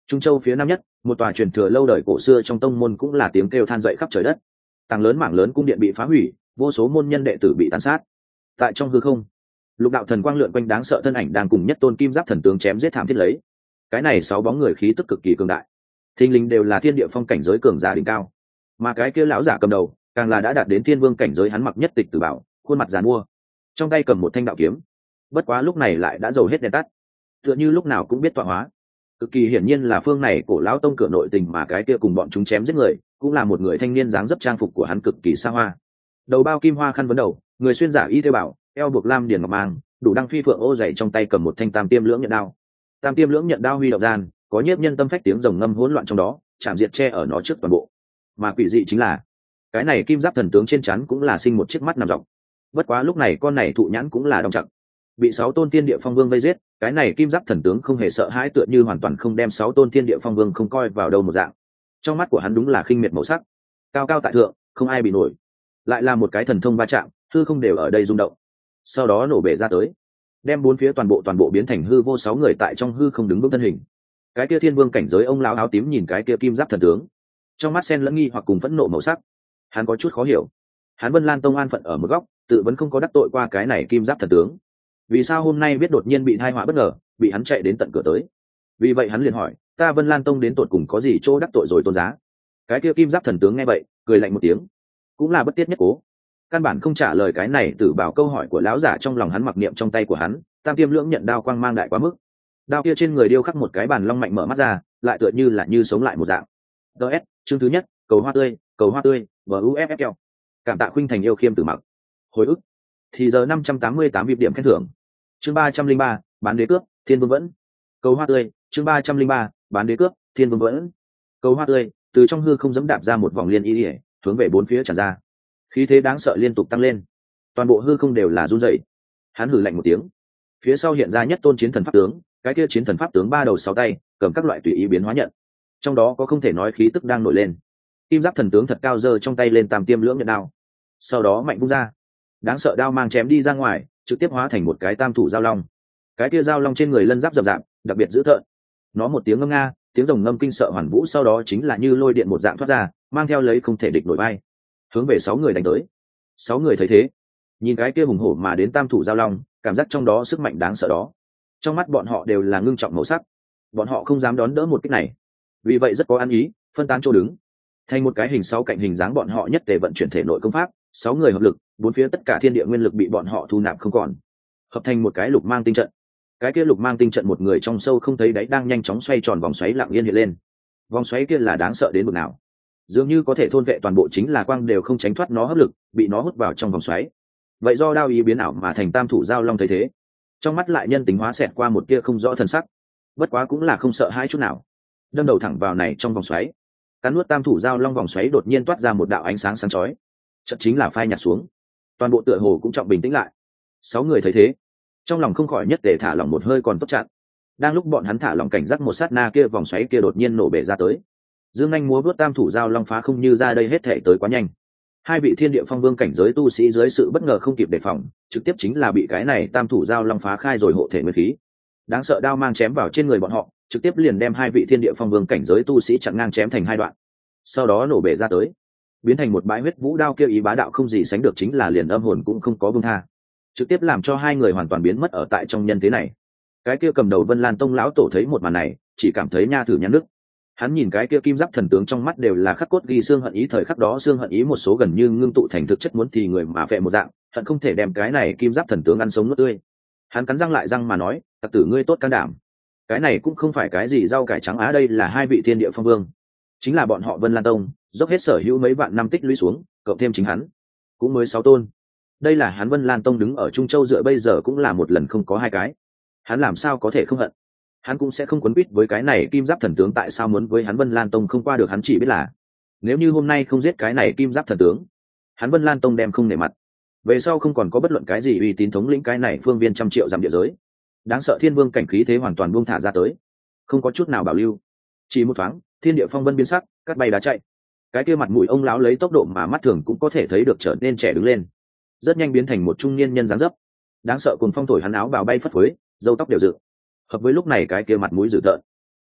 Trung Châu phía nam nhất, một tòa truyền thừa lâu đời cổ xưa trong tông môn cũng là tiếng kêu than dậy khắp trời đất. Tàng lớn mảng lớn cung điện bị phá hủy, vô số môn nhân đệ tử bị tàn sát. Tại trong hư không, lục đạo thần quang lượn quanh đáng sợ thân ảnh đang cùng nhất tôn kim giáp thần tướng chém giết thảm thiết lấy. Cái này 6 bóng người khí tức cực kỳ cường đại, thình lình đều là thiên địa phong cảnh giới cường giả đỉnh cao, mà cái kia lão giả cầm đầu càng là đã đạt đến thiên vương cảnh giới. Hắn mặc nhất tịch tử bảo, khuôn mặt giàn mua, trong tay cầm một thanh đạo kiếm, bất quá lúc này lại đã dầu hết đèn tắt, tựa như lúc nào cũng biết tọa hóa. Cực kỳ hiển nhiên là phương này cổ lão tông cửa nội tình, mà cái kia cùng bọn chúng chém giết người cũng là một người thanh niên dáng dấp trang phục của hắn cực kỳ xa hoa, đầu bao kim hoa khăn vấn đầu, người xuyên giả y theo bảo, eo buộc lam điền ngọc mang, đủ đăng phi phượng ô dày, trong tay cầm một thanh tam tiêm lưỡng nhận đao. Tam tiêm lưỡng nhận đao huy động gian, có nhiếp nhân tâm phách tiếng rồng ngâm hỗn loạn trong đó, chạm diệt che ở nó trước toàn bộ. Mà quỷ dị chính là cái này kim giáp thần tướng trên trán cũng là sinh một chiếc mắt nằm dọc. Bất quá lúc này con này thụ nhãn cũng là đong chặt, bị 6 tôn thiên địa phong vương vây giết. Cái này kim giáp thần tướng không hề sợ hãi, tựa như hoàn toàn không đem 6 tôn thiên địa phong vương không coi vào đâu một dạng. Trong mắt của hắn đúng là khinh miệt màu sắc, cao cao tại thượng, không ai bị nổi. Lại là một cái thần thông va chạm, hư không đều ở đây rung động, sau đó nổ bể ra tới, đem bốn phía toàn bộ biến thành hư vô. 6 người tại trong hư không đứng vững thân hình. Cái kia thiên vương cảnh giới ông lão áo tím nhìn cái kia kim giáp thần tướng, trong mắt xen lẫn nghi hoặc cùng phẫn nộ màu sắc. Hắn có chút khó hiểu, hắn Vân Lan tông an phận ở một góc, tự vẫn không có đắc tội qua cái này kim giáp thần tướng, vì sao hôm nay biết đột nhiên bị tai họa bất ngờ, bị hắn chạy đến tận cửa tới. Vì vậy hắn liền hỏi, ta Vân Lan tông đến tột cùng có gì chỗ đắc tội rồi tôn giá? Cái kia kim giáp thần tướng nghe vậy cười lạnh một tiếng, cũng là bất tiết nhất cố, căn bản không trả lời cái này tự bảo câu hỏi của lão giả. Trong lòng hắn mặc niệm, trong tay của hắn tam tiêm lưỡng nhận đao quang mang đại quá mức, đao kia trên người điêu khắc một cái bàn long mạnh mở mắt ra, lại tựa như là như sống lại một dạng. DS chương thứ nhất, cầu hoa tươi buffl. Cảm tạ khuynh thành yêu khiêm tử mặc. Hồi ức thì giờ 588 VIP điểm khen thưởng. Chương 303, bán đế cướp thiên vương vẫn. Cầu hoa tươi chương 303, bán đế cướp thiên vương vẫn. Cầu hoa tươi từ trong hư không dẫm đạp ra một vòng liên y ỉa, hướng về bốn phía tràn ra, khí thế đáng sợ liên tục tăng lên, toàn bộ hư không đều là run rẩy. Hắn hừ lạnh một tiếng, phía sau hiện ra nhất tôn chiến thần pháp tướng. Cái kia chiến thần pháp tướng 3 đầu 6 tay, cầm các loại tùy ý biến hóa nhận, trong đó có không thể nói khí tức đang nổi lên. Kim giáp thần tướng thật cao giơ trong tay lên tam tiêm lưỡng nhận đao, sau đó mạnh vung ra, đáng sợ đao mang chém đi ra ngoài, trực tiếp hóa thành một cái tam thủ giao long. Cái kia giao long trên người lân giáp rậm rạp, đặc biệt dữ tợn. Nó một tiếng ngâm nga, tiếng rồng ngâm kinh sợ hoàn vũ, sau đó chính là như lôi điện một dạng thoát ra, mang theo lấy không thể địch nổi bay, hướng về 6 người đánh tới. 6 người thấy thế, nhìn cái kia hùng hổ mà đến tam thủ giao long, cảm giác trong đó sức mạnh đáng sợ đó, trong mắt bọn họ đều là ngưng trọng màu sắc. Bọn họ không dám đón đỡ một kích này, vì vậy rất có ăn ý, phân tán chỗ đứng thành một cái hình 6 cạnh hình dáng. Bọn họ nhất tề vận chuyển thể nội công pháp, 6 người hợp lực, bốn phía tất cả thiên địa nguyên lực bị bọn họ thu nạp không còn, hợp thành một cái lục mang tinh trận. Cái kia lục mang tinh trận một người trong sâu không thấy đáy, đang nhanh chóng xoay tròn vòng xoáy lặng yên hiện lên. Vòng xoáy kia là đáng sợ đến mức nào, dường như có thể thôn vệ toàn bộ, chính là quang đều không tránh thoát nó hấp lực, bị nó hút vào trong vòng xoáy. Vậy do đao ý biến ảo mà thành tam thủ giao long thấy thế, trong mắt lại nhân tính hóa xẹt qua một tia không rõ thần sắc, bất quá cũng là không sợ hãi chút nào, đâm đầu thẳng vào này trong vòng xoáy. Cắn nuốt tam thủ giao long, vòng xoáy đột nhiên toát ra một đạo ánh sáng sáng chói, chợt chính là phai nhạt xuống, toàn bộ tựa hồ cũng trọng bình tĩnh lại. 6 người thấy thế, trong lòng không khỏi nhất để thả lỏng một hơi còn tốt chặn. Đang lúc bọn hắn thả lỏng cảnh giác, một sát na kia vòng xoáy kia đột nhiên nổ bể ra tới. Dương anh múa vớt tam thủ giao long phá không như ra đây, hết thể tới quá nhanh. 2 vị thiên địa phong vương cảnh giới tu sĩ dưới sự bất ngờ không kịp đề phòng, trực tiếp chính là bị cái này tam thủ giao long phá khai rồi hộ thể nguyên khí. Đáng sợ đao mang chém vào trên người bọn họ, trực tiếp liền đem 2 vị thiên địa phong vương cảnh giới tu sĩ chặn ngang chém thành 2 đoạn, sau đó nổ bể ra tới, biến thành một bãi huyết vũ. Đao kia ý bá đạo không gì sánh được, chính là liền âm hồn cũng không có buông tha, trực tiếp làm cho 2 người hoàn toàn biến mất ở tại trong nhân thế này. Cái kia cầm đầu Vân Lan tông lão tổ thấy một màn này, chỉ cảm thấy nha thử nhăn nước. Hắn nhìn cái kia kim giáp thần tướng, trong mắt đều là khắc cốt ghi xương hận ý. Thời khắc đó xương hận ý một số gần như ngưng tụ thành thực chất, muốn thì người mà phệ một dạng, hận không thể đem cái này kim giáp thần tướng ăn sống nuốt tươi. Hắn cắn răng lại răng mà nói, tặc tử ngươi tốt can đảm, cái này cũng không phải cái gì rau cải trắng á, đây là 2 vị thiên địa phong vương, chính là bọn họ Vân Lan tông dốc hết sở hữu mấy vạn năm tích lũy xuống, cộng thêm chính hắn cũng mới 6 tôn. Đây là hắn Vân Lan tông đứng ở Trung Châu dựa bây giờ cũng là một lần không có 2 cái, hắn làm sao có thể không hận. Hắn cũng sẽ không quấn quýt với cái này kim giáp thần tướng, tại sao muốn với hắn Vân Lan tông không qua được. Hắn chỉ biết là nếu như hôm nay không giết cái này kim giáp thần tướng, hắn Vân Lan tông đem không nể mặt, về sau không còn có bất luận cái gì uy tín thống lĩnh cái này phương viên trăm triệu dặm địa giới. Đáng sợ thiên vương cảnh khí thế hoàn toàn buông thả ra tới, không có chút nào bảo lưu. Chỉ một thoáng, thiên địa phong vân biến sắc, cắt bay đá chạy. Cái kia mặt mũi ông lão lấy tốc độ mà mắt thường cũng có thể thấy được trở nên trẻ đứng lên, rất nhanh biến thành một trung niên nhân dáng dấp. Đáng sợ cùng phong thổi hắn áo bào bay phất phới, râu tóc đều dựng, hợp với lúc này cái kia mặt mũi dữ tợn,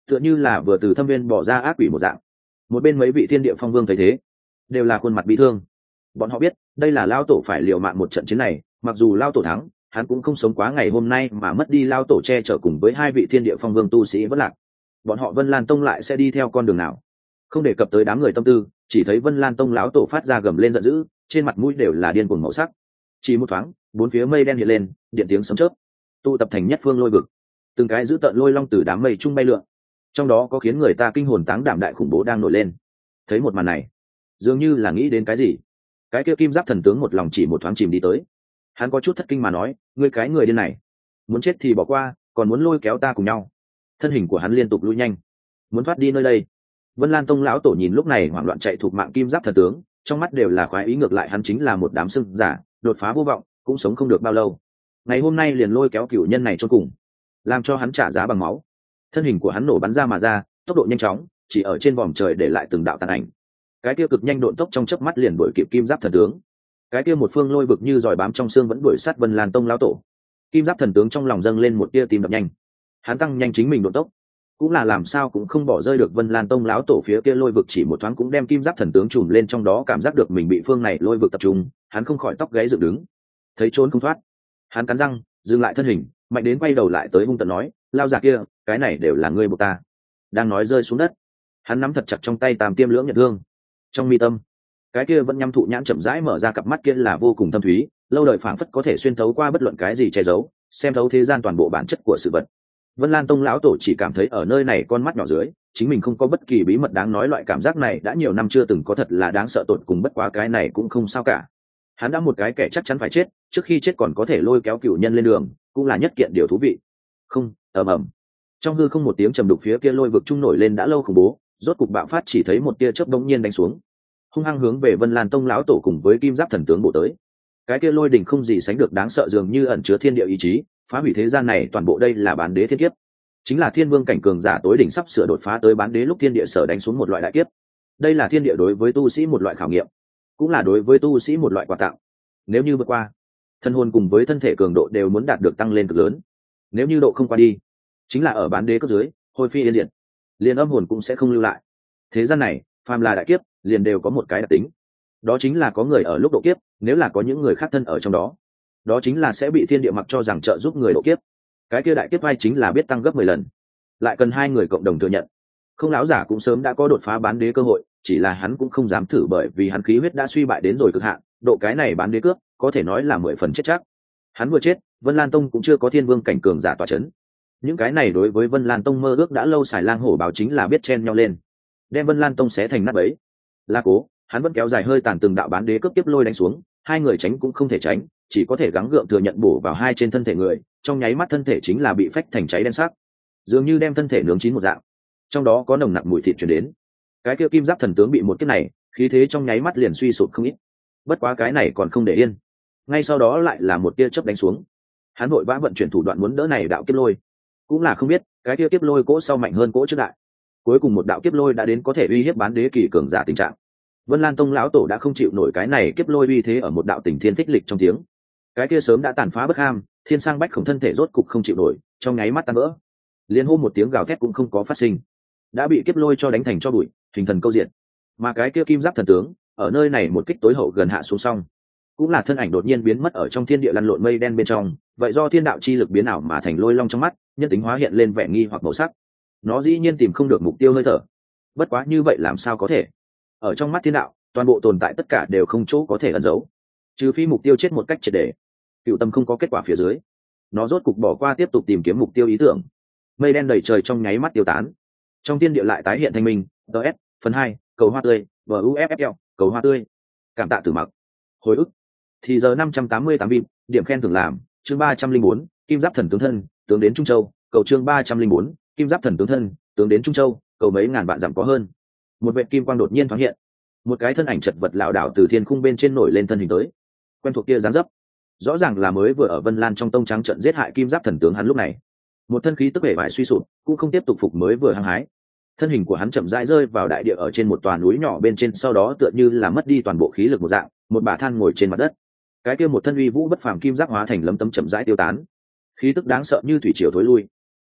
tựa như là vừa từ thâm viên bỏ ra ác quỷ một dạng. Một bên mấy vị thiên địa phong vương thấy thế đều là khuôn mặt bị thương. Bọn họ biết đây là lao tổ phải liều mạng một trận chiến này, mặc dù lao tổ thắng hắn cũng không sống quá ngày hôm nay mà mất đi lao tổ che chở cùng với hai vị thiên địa phong vương tu sĩ vẫn lạc. Bọn họ Vân Lan Tông lại sẽ đi theo con đường nào? Không đề cập tới đám người tâm tư, chỉ thấy Vân Lan Tông lão tổ phát ra gầm lên giận dữ, trên mặt mũi đều là điên cuồng màu sắc. Chỉ một thoáng bốn phía mây đen hiện lên, điện tiếng sấm chớp tụ tập thành nhất phương lôi vực, từng cái giữ tợn lôi long từ đám mây trung bay lượn, trong đó có khiến người ta kinh hồn táng đảm đại khủng bố đang nổi lên. Thấy một màn này, dường như là nghĩ đến cái gì, cái kia kim giáp thần tướng một lòng chỉ một thoáng chìm đi tới. Hắn có chút thất kinh mà nói, ngươi cái người điên này, muốn chết thì bỏ qua, còn muốn lôi kéo ta cùng nhau. Thân hình của hắn liên tục lui nhanh, muốn thoát đi nơi đây. Vân Lan Tông lão tổ nhìn lúc này hoảng loạn chạy thuộc mạng kim giáp thần tướng, trong mắt đều là khoái ý, ngược lại hắn chính là một đám sưng giả, đột phá vô vọng, cũng sống không được bao lâu. Ngày hôm nay liền lôi kéo cửu nhân này cho cùng, làm cho hắn trả giá bằng máu. Thân hình của hắn nổ bắn ra mà ra, tốc độ nhanh chóng, chỉ ở trên vòm trời để lại từng đạo tàn ảnh. Cái kia cực nhanh độn tốc trong chớp mắt liền đuổi kịp kim giáp thần tướng. Cái kia một phương lôi vực như giỏi bám trong xương vẫn đuổi sát Vân Lan Tông lão tổ. Kim giáp thần tướng trong lòng dâng lên một tia tim đập nhanh, hắn tăng nhanh chính mình độn tốc, cũng là làm sao cũng không bỏ rơi được Vân Lan Tông lão tổ phía kia lôi vực, chỉ một thoáng cũng đem kim giáp thần tướng trùm lên trong đó. Cảm giác được mình bị phương này lôi vực tập trung, hắn không khỏi tóc gáy dựng đứng, thấy trốn không thoát, hắn cắn răng dừng lại thân hình, mạnh đến quay đầu lại tới hung tợn nói, lao già kia, cái này đều là ngươi buộc ta. Đang nói rơi xuống đất, hắn nắm thật chặt trong tay tam tiêm lưỡng nhật thương. Trong mi tâm cái kia vẫn nhắm thụ nhãn chậm rãi mở ra, cặp mắt kia là vô cùng thâm thúy, lâu đời phảng phất có thể xuyên thấu qua bất luận cái gì che giấu, xem thấu thế gian toàn bộ bản chất của sự vật. Vân Lan Tông lão tổ chỉ cảm thấy ở nơi này con mắt nhỏ dưới chính mình không có bất kỳ bí mật đáng nói, loại cảm giác này đã nhiều năm chưa từng có, thật là đáng sợ tột cùng. Bất quá cái này cũng không sao cả, hắn đã một cái kẻ chắc chắn phải chết, trước khi chết còn có thể lôi kéo cửu nhân lên đường, cũng là nhất kiện điều thú vị. Không, ầm ầm, trong hư không một tiếng trầm đục, phía kia lôi vực trung nổi lên đã lâu khủng bố rốt cục bạo phát, chỉ thấy một tia chớp đống nhiên đánh xuống, hung hăng hướng về Vân Lan Tông lão tổ cùng với kim giáp thần tướng bổ tới. Cái kia lôi đỉnh không gì sánh được đáng sợ, dường như ẩn chứa thiên địa ý chí, phá hủy thế gian này toàn bộ. Đây là bán đế thiên kiếp, chính là thiên vương cảnh cường giả tối đỉnh sắp sửa đột phá tới bán đế lúc thiên địa sở đánh xuống một loại đại kiếp. Đây là thiên địa đối với tu sĩ một loại khảo nghiệm, cũng là đối với tu sĩ một loại quà tặng. Nếu như vượt qua, thân hồn cùng với thân thể cường độ đều muốn đạt được tăng lên cực lớn. Nếu như độ không qua đi, chính là ở bán đế cấp dưới hôi phi yên diệt, liền âm hồn cũng sẽ không lưu lại. Thế gian này phàm là đại kiếp liền đều có một cái đặc tính, đó chính là có người ở lúc độ kiếp, nếu là có những người khác thân ở trong đó, đó chính là sẽ bị thiên địa mặc cho rằng trợ giúp người độ kiếp. Cái kia đại kiếp vai chính là biết tăng gấp 10 lần, lại cần hai người cộng đồng thừa nhận. Không lão giả cũng sớm đã có đột phá bán đế cơ hội, chỉ là hắn cũng không dám thử, bởi vì hắn khí huyết đã suy bại đến rồi cực hạn, độ cái này bán đế cướp có thể nói là 10 phần chết chắc. Hắn vừa chết, Vân Lan Tông cũng chưa có thiên vương cảnh cường giả tọa chấn. Những cái này đối với Vân Lan Tông mơ ước đã lâu xài lang hổ báo chính là biết chen nhau lên, đem Vân Lan Tông xé thành nát bấy. La Cố, hắn vẫn kéo dài hơi tàn từng đạo bán đế cướp tiếp lôi đánh xuống, hai người tránh cũng không thể tránh, chỉ có thể gắng gượng thừa nhận bổ vào hai trên thân thể người, trong nháy mắt thân thể chính là bị phách thành cháy đen sắc, dường như đem thân thể nướng chín một dạng, trong đó có nồng nặc mùi thịt truyền đến. Cái kia kim giáp thần tướng bị một kiếp này, khí thế trong nháy mắt liền suy sụp không ít. Bất quá cái này còn không để yên, ngay sau đó lại là một tia chớp đánh xuống. Hắn vội vã vận chuyển thủ đoạn muốn đỡ này đạo kiếp lôi, cũng là không biết cái kia kiếp lôi cỗ sau mạnh hơn cỗ trước đại. Cuối cùng một đạo kiếp lôi đã đến có thể uy hiếp bán đế kỳ cường giả tình trạng. Vân Lan Tông lão tổ đã không chịu nổi cái này kiếp lôi uy thế, ở một đạo tình thiên thích lịch trong tiếng, cái kia sớm đã tàn phá bất ham thiên sang bách khổng thân thể rốt cục không chịu nổi, trong nháy mắt tan vỡ, liên hô một tiếng gào thét cũng không có phát sinh, đã bị kiếp lôi cho đánh thành cho bụi, hình thần câu diện. Mà cái kia kim giáp thần tướng ở nơi này một kích tối hậu gần hạ xuống xong, cũng là thân ảnh đột nhiên biến mất ở trong thiên địa lăn lộn mây đen bên trong. Vậy do thiên đạo chi lực biến ảo mà thành lôi long trong mắt nhân tính hóa hiện lên vẻ nghi hoặc màu sắc, nó dĩ nhiên tìm không được mục tiêu hơi thở. Bất quá như vậy làm sao có thể, ở trong mắt thiên đạo toàn bộ tồn tại tất cả đều không chỗ có thể ẩn giấu, trừ phi mục tiêu chết một cách triệt để. Cựu tâm không có kết quả phía dưới, nó rốt cục bỏ qua tiếp tục tìm kiếm mục tiêu ý tưởng. Mây đen đầy trời trong nháy mắt tiêu tán, trong thiên địa lại tái hiện thanh minh. ts phần 2, cầu hoa tươi buffl cầu hoa tươi, cảm tạ Tử Mặc. Hồi ức thì giờ 588 bim, điểm khen thưởng làm chương 304, kim giáp thần tướng thân tướng đến Trung Châu, cầu chương 304, kim giáp thần tướng thân tướng đến Trung Châu, cầu mấy ngàn vạn dặm có hơn. Một vệt kim quang đột nhiên thoáng hiện, một cái thân ảnh chật vật lảo đảo từ thiên khung bên trên nổi lên thân hình tới. Quen thuộc kia dáng dấp, rõ ràng là mới vừa ở Vân Lan trong tông trắng trận giết hại kim giáp thần tướng. Hắn lúc này một thân khí tức bể bại suy sụp, cũng không tiếp tục phục mới vừa hăng hái. Thân hình của hắn chậm rãi rơi vào đại địa, ở trên một tòa núi nhỏ bên trên, sau đó tựa như là mất đi toàn bộ khí lực một dạng, một bả than ngồi trên mặt đất. Cái kia một thân uy vũ bất phàm kim giáp hóa thành lấm tấm chậm rãi tiêu tán, khí tức đáng sợ như thủy triều thối lui.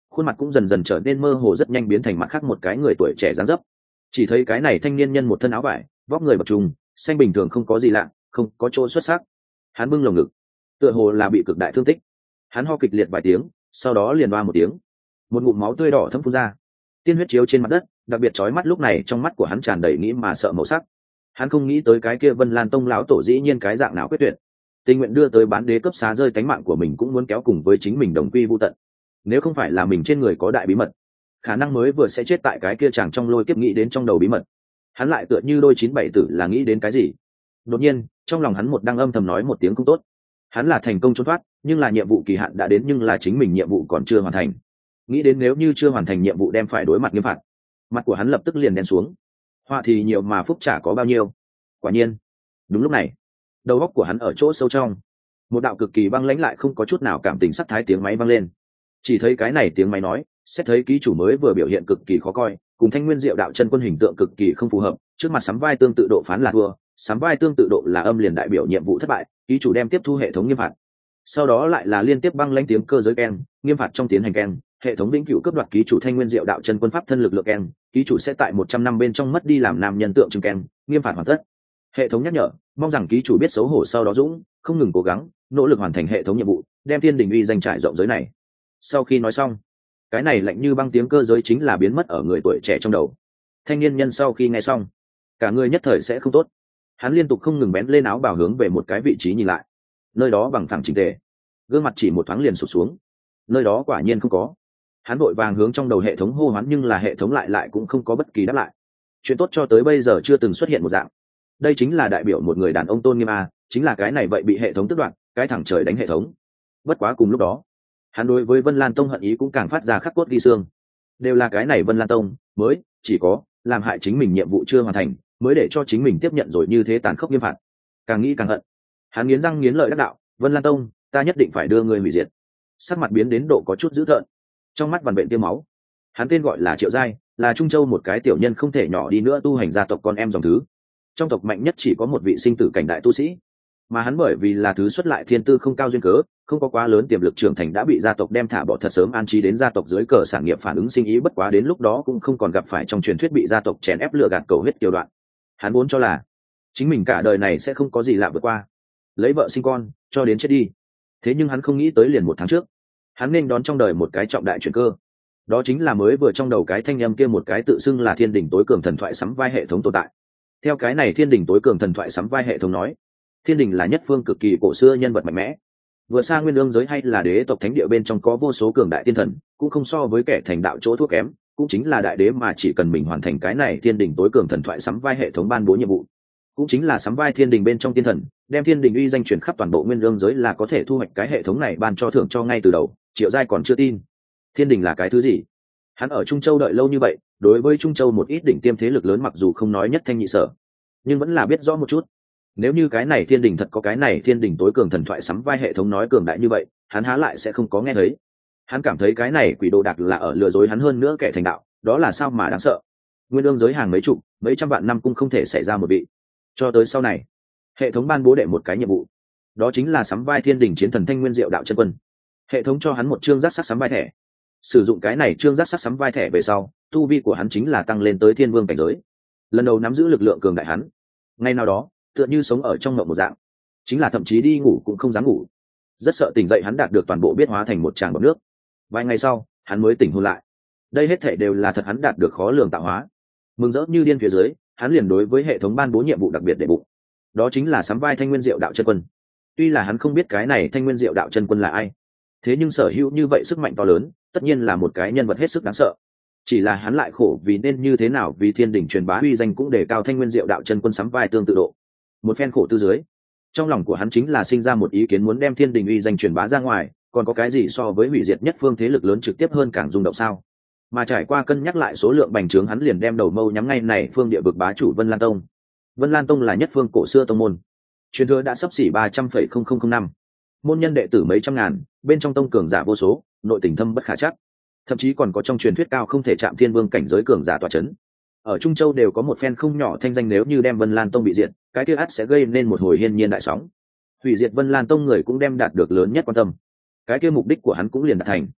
khuôn mặt cũng dần dần trở nên mơ hồ, rất nhanh biến thành mặt khác một cái người tuổi trẻ dáng dấp. Chỉ thấy cái này thanh niên nhân một thân áo vải, vóc người bậc trùng, xanh bình thường, không có gì lạ, không có chỗ xuất sắc. Hắn bưng lồng ngực, tựa hồ là bị cực đại thương tích. Hắn ho kịch liệt vài tiếng, sau đó liền oa một tiếng, một ngụm máu tươi đỏ thấm phun ra, tiên huyết chiếu trên mặt đất, đặc biệt chói mắt. Lúc này trong mắt của hắn tràn đầy nghĩ mà sợ màu sắc. Hắn không nghĩ tới cái kia Vân Lan Tông lão tổ dĩ nhiên cái dạng nào quyết tuyệt, tình nguyện đưa tới bán đế cấp xá rơi tánh mạng của mình cũng muốn kéo cùng với chính mình đồng quy vu tận. Nếu không phải là mình trên người có đại bí mật, khả năng mới vừa sẽ chết tại cái kia chàng trong lôi kiếp. Nghĩ đến trong đầu bí mật, hắn lại tựa như đôi 97 tử là nghĩ đến cái gì. Đột nhiên trong lòng hắn một đang âm thầm nói một tiếng không tốt. Hắn là thành công trốn thoát, nhưng là nhiệm vụ kỳ hạn đã đến, nhưng là chính mình nhiệm vụ còn chưa hoàn thành. Nghĩ đến nếu như chưa hoàn thành nhiệm vụ đem phải đối mặt nghiêm phạt, mặt của hắn lập tức liền đen xuống. Họa thì nhiều mà phúc chả có bao nhiêu. Quả nhiên đúng lúc này, đầu óc của hắn ở chỗ sâu trong, một đạo cực kỳ băng lãnh lại không có chút nào cảm tình sắc thái tiếng máy vang lên. Chỉ thấy cái này tiếng máy nói, xét thấy ký chủ mới vừa biểu hiện cực kỳ khó coi, cùng Thanh Nguyên Diệu đạo chân quân hình tượng cực kỳ không phù hợp, trước mặt sắm vai tương tự độ phán là thua, sắm vai tương tự độ là âm, liền đại biểu nhiệm vụ thất bại, ký chủ đem tiếp thu hệ thống nghiêm phạt. Sau đó lại là liên tiếp băng lãnh tiếng cơ giới keng, nghiêm phạt trong tiến hành keng, hệ thống vĩnh cửu cướp đoạt ký chủ Thanh Nguyên Diệu đạo chân quân pháp thân lực lượng keng, ký chủ sẽ tại 100 năm bên trong mất đi làm nam nhân tượng trưng keng, nghiêm phạt hoàn tất. Hệ thống nhắc nhở, mong rằng ký chủ biết xấu hổ, sau đó dũng không ngừng cố gắng nỗ lực hoàn thành hệ thống nhiệm vụ, đem thiên đình uy danh trải rộng giới này. Sau khi nói xong, cái này lạnh như băng tiếng cơ giới chính là biến mất ở người tuổi trẻ trong đầu. Thanh niên nhân sau khi nghe xong, cả người nhất thời sẽ không tốt. Hắn liên tục không ngừng bén lên áo bào hướng về một cái vị trí nhìn lại, nơi đó bằng phẳng chỉnh tề, gương mặt chỉ một thoáng liền sụp xuống. Nơi đó quả nhiên không có. Hắn vội vàng hướng trong đầu hệ thống hô hoán, nhưng là hệ thống lại cũng không có bất kỳ đáp lại. Chuyện tốt cho tới bây giờ chưa từng xuất hiện một dạng. Đây chính là đại biểu một người đàn ông tôn nghiêm a, chính là cái này vậy bị hệ thống tước đoạt, cái thẳng trời đánh hệ thống. Bất quá cùng lúc đó, hắn đối với Vân Lan Tông hận ý cũng càng phát ra khắc cốt ghi xương. Đều là cái này Vân Lan Tông mới chỉ có làm hại chính mình nhiệm vụ chưa hoàn thành, mới để cho chính mình tiếp nhận rồi như thế tàn khốc nghiêm phạt. Càng nghĩ càng hận, hắn nghiến răng nghiến lợi đắc đạo, Vân Lan Tông, ta nhất định phải đưa ngươi hủy diệt. Sắc mặt biến đến độ có chút dữ tợn, trong mắt vằn vện tiêu máu. Hắn tên gọi là Triệu Giai, là Trung Châu một cái tiểu nhân không thể nhỏ đi nữa tu hành gia tộc con em dòng thứ. Trong tộc mạnh nhất chỉ có một vị sinh tử cảnh đại tu sĩ, mà hắn bởi vì là thứ xuất lại thiên tư không cao duyên cớ, không có quá lớn tiềm lực trưởng thành, đã bị gia tộc đem thả bỏ thật sớm, an trí đến gia tộc dưới cờ sản nghiệp phản ứng sinh ý. Bất quá đến lúc đó cũng không còn gặp phải trong truyền thuyết bị gia tộc chèn ép lừa gạt cầu huyết kiều đoạn. Hắn vốn cho là chính mình cả đời này sẽ không có gì lạ vượt qua, lấy vợ sinh con cho đến chết đi. Thế nhưng hắn không nghĩ tới liền 1 tháng trước, hắn nên đón trong đời một cái trọng đại chuyển cơ. Đó chính là mới vừa trong đầu cái thanh âm kia, một cái tự xưng là thiên đình tối cường thần thoại sắm vai hệ thống tồn tại. Theo cái này thiên đình tối cường thần thoại sắm vai hệ thống nói, thiên đình là nhất phương cực kỳ cổ xưa nhân vật mạnh mẽ, vừa xa nguyên ương giới hay là đế tộc thánh địa bên trong có vô số cường đại tiên thần, cũng không so với kẻ thành đạo chỗ thuốc kém, cũng chính là đại đế mà chỉ cần mình hoàn thành cái này thiên đình tối cường thần thoại sắm vai hệ thống ban bố nhiệm vụ, cũng chính là sắm vai thiên đình bên trong tiên thần, đem thiên đình uy danh truyền khắp toàn bộ nguyên ương giới, là có thể thu hoạch cái hệ thống này ban cho thưởng cho ngay từ đầu. Triệu Giai còn chưa tin thiên đình là cái thứ gì. Hắn ở Trung Châu đợi lâu như vậy, đối với Trung Châu một ít đỉnh tiêm thế lực lớn mặc dù không nói nhất thanh nhị sở, nhưng vẫn là biết rõ một chút. Nếu như cái này thiên đình thật có cái này thiên đình tối cường thần thoại sắm vai hệ thống nói cường đại như vậy, hắn há lại sẽ không có nghe thấy. Hắn cảm thấy cái này quỷ đồ đạc là ở lừa dối hắn, hơn nữa kẻ thành đạo, đó là sao mà đáng sợ. Nguyên ương giới hàng mấy chục mấy trăm vạn năm cũng không thể xảy ra một vị. Cho tới sau này, hệ thống ban bố đệ một cái nhiệm vụ, đó chính là sắm vai thiên đình chiến thần Thanh Nguyên Diệu đạo chân quân. Hệ thống cho hắn một chương giác sắc sắm vai thẻ. Sử dụng cái này chương giác sắc sắm vai thẻ về sau, tu vi của hắn chính là tăng lên tới thiên vương cảnh giới, lần đầu nắm giữ lực lượng cường đại. Hắn ngày nào đó tựa như sống ở trong mộng một dạng, chính là thậm chí đi ngủ cũng không dám ngủ, rất sợ tỉnh dậy hắn đạt được toàn bộ biết hóa thành một tràng bọt nước. Vài ngày sau hắn mới tỉnh hôn lại. Đây hết thảy đều là thật, hắn đạt được khó lường tạo hóa. Mừng rỡ như điên phía dưới, hắn liền đối với hệ thống ban bố nhiệm vụ đặc biệt để bụng, đó chính là sắm vai Thanh Nguyên Diệu đạo chân quân. Tuy là hắn không biết cái này Thanh Nguyên Diệu đạo chân quân là ai, thế nhưng sở hữu như vậy sức mạnh to lớn, tất nhiên là một cái nhân vật hết sức đáng sợ. Chỉ là hắn lại khổ vì nên như thế nào, vì thiên đình truyền bá uy danh cũng để cao Thanh Nguyên Diệu đạo chân quân sắm vai tương tự độ. Một phen khổ tư dưới, trong lòng của hắn chính là sinh ra một ý kiến, muốn đem thiên đình uy danh truyền bá ra ngoài. Còn có cái gì so với hủy diệt nhất phương thế lực lớn trực tiếp hơn càng rung động sao? Mà trải qua cân nhắc lại số lượng bành trướng, hắn liền đem đầu mâu nhắm ngay này phương địa vực bá chủ Vân Lan Tông. Vân Lan Tông là nhất phương cổ xưa tông môn, truyền thừa đã sắp xỉ 300,000 năm, môn nhân đệ tử mấy trăm ngàn, bên trong tông cường giả vô số, nội tình thâm bất khả chắc, thậm chí còn có trong truyền thuyết cao không thể chạm thiên vương cảnh giới cường giả tọa chấn. Ở Trung Châu đều có một phen không nhỏ thanh danh, nếu như đem Vân Lan Tông bị diệt, cái kia ắt sẽ gây nên một hồi hiên nhiên đại sóng. Hủy diệt Vân Lan Tông người cũng đem đạt được lớn nhất quan tâm, cái kia mục đích của hắn cũng liền đạt thành.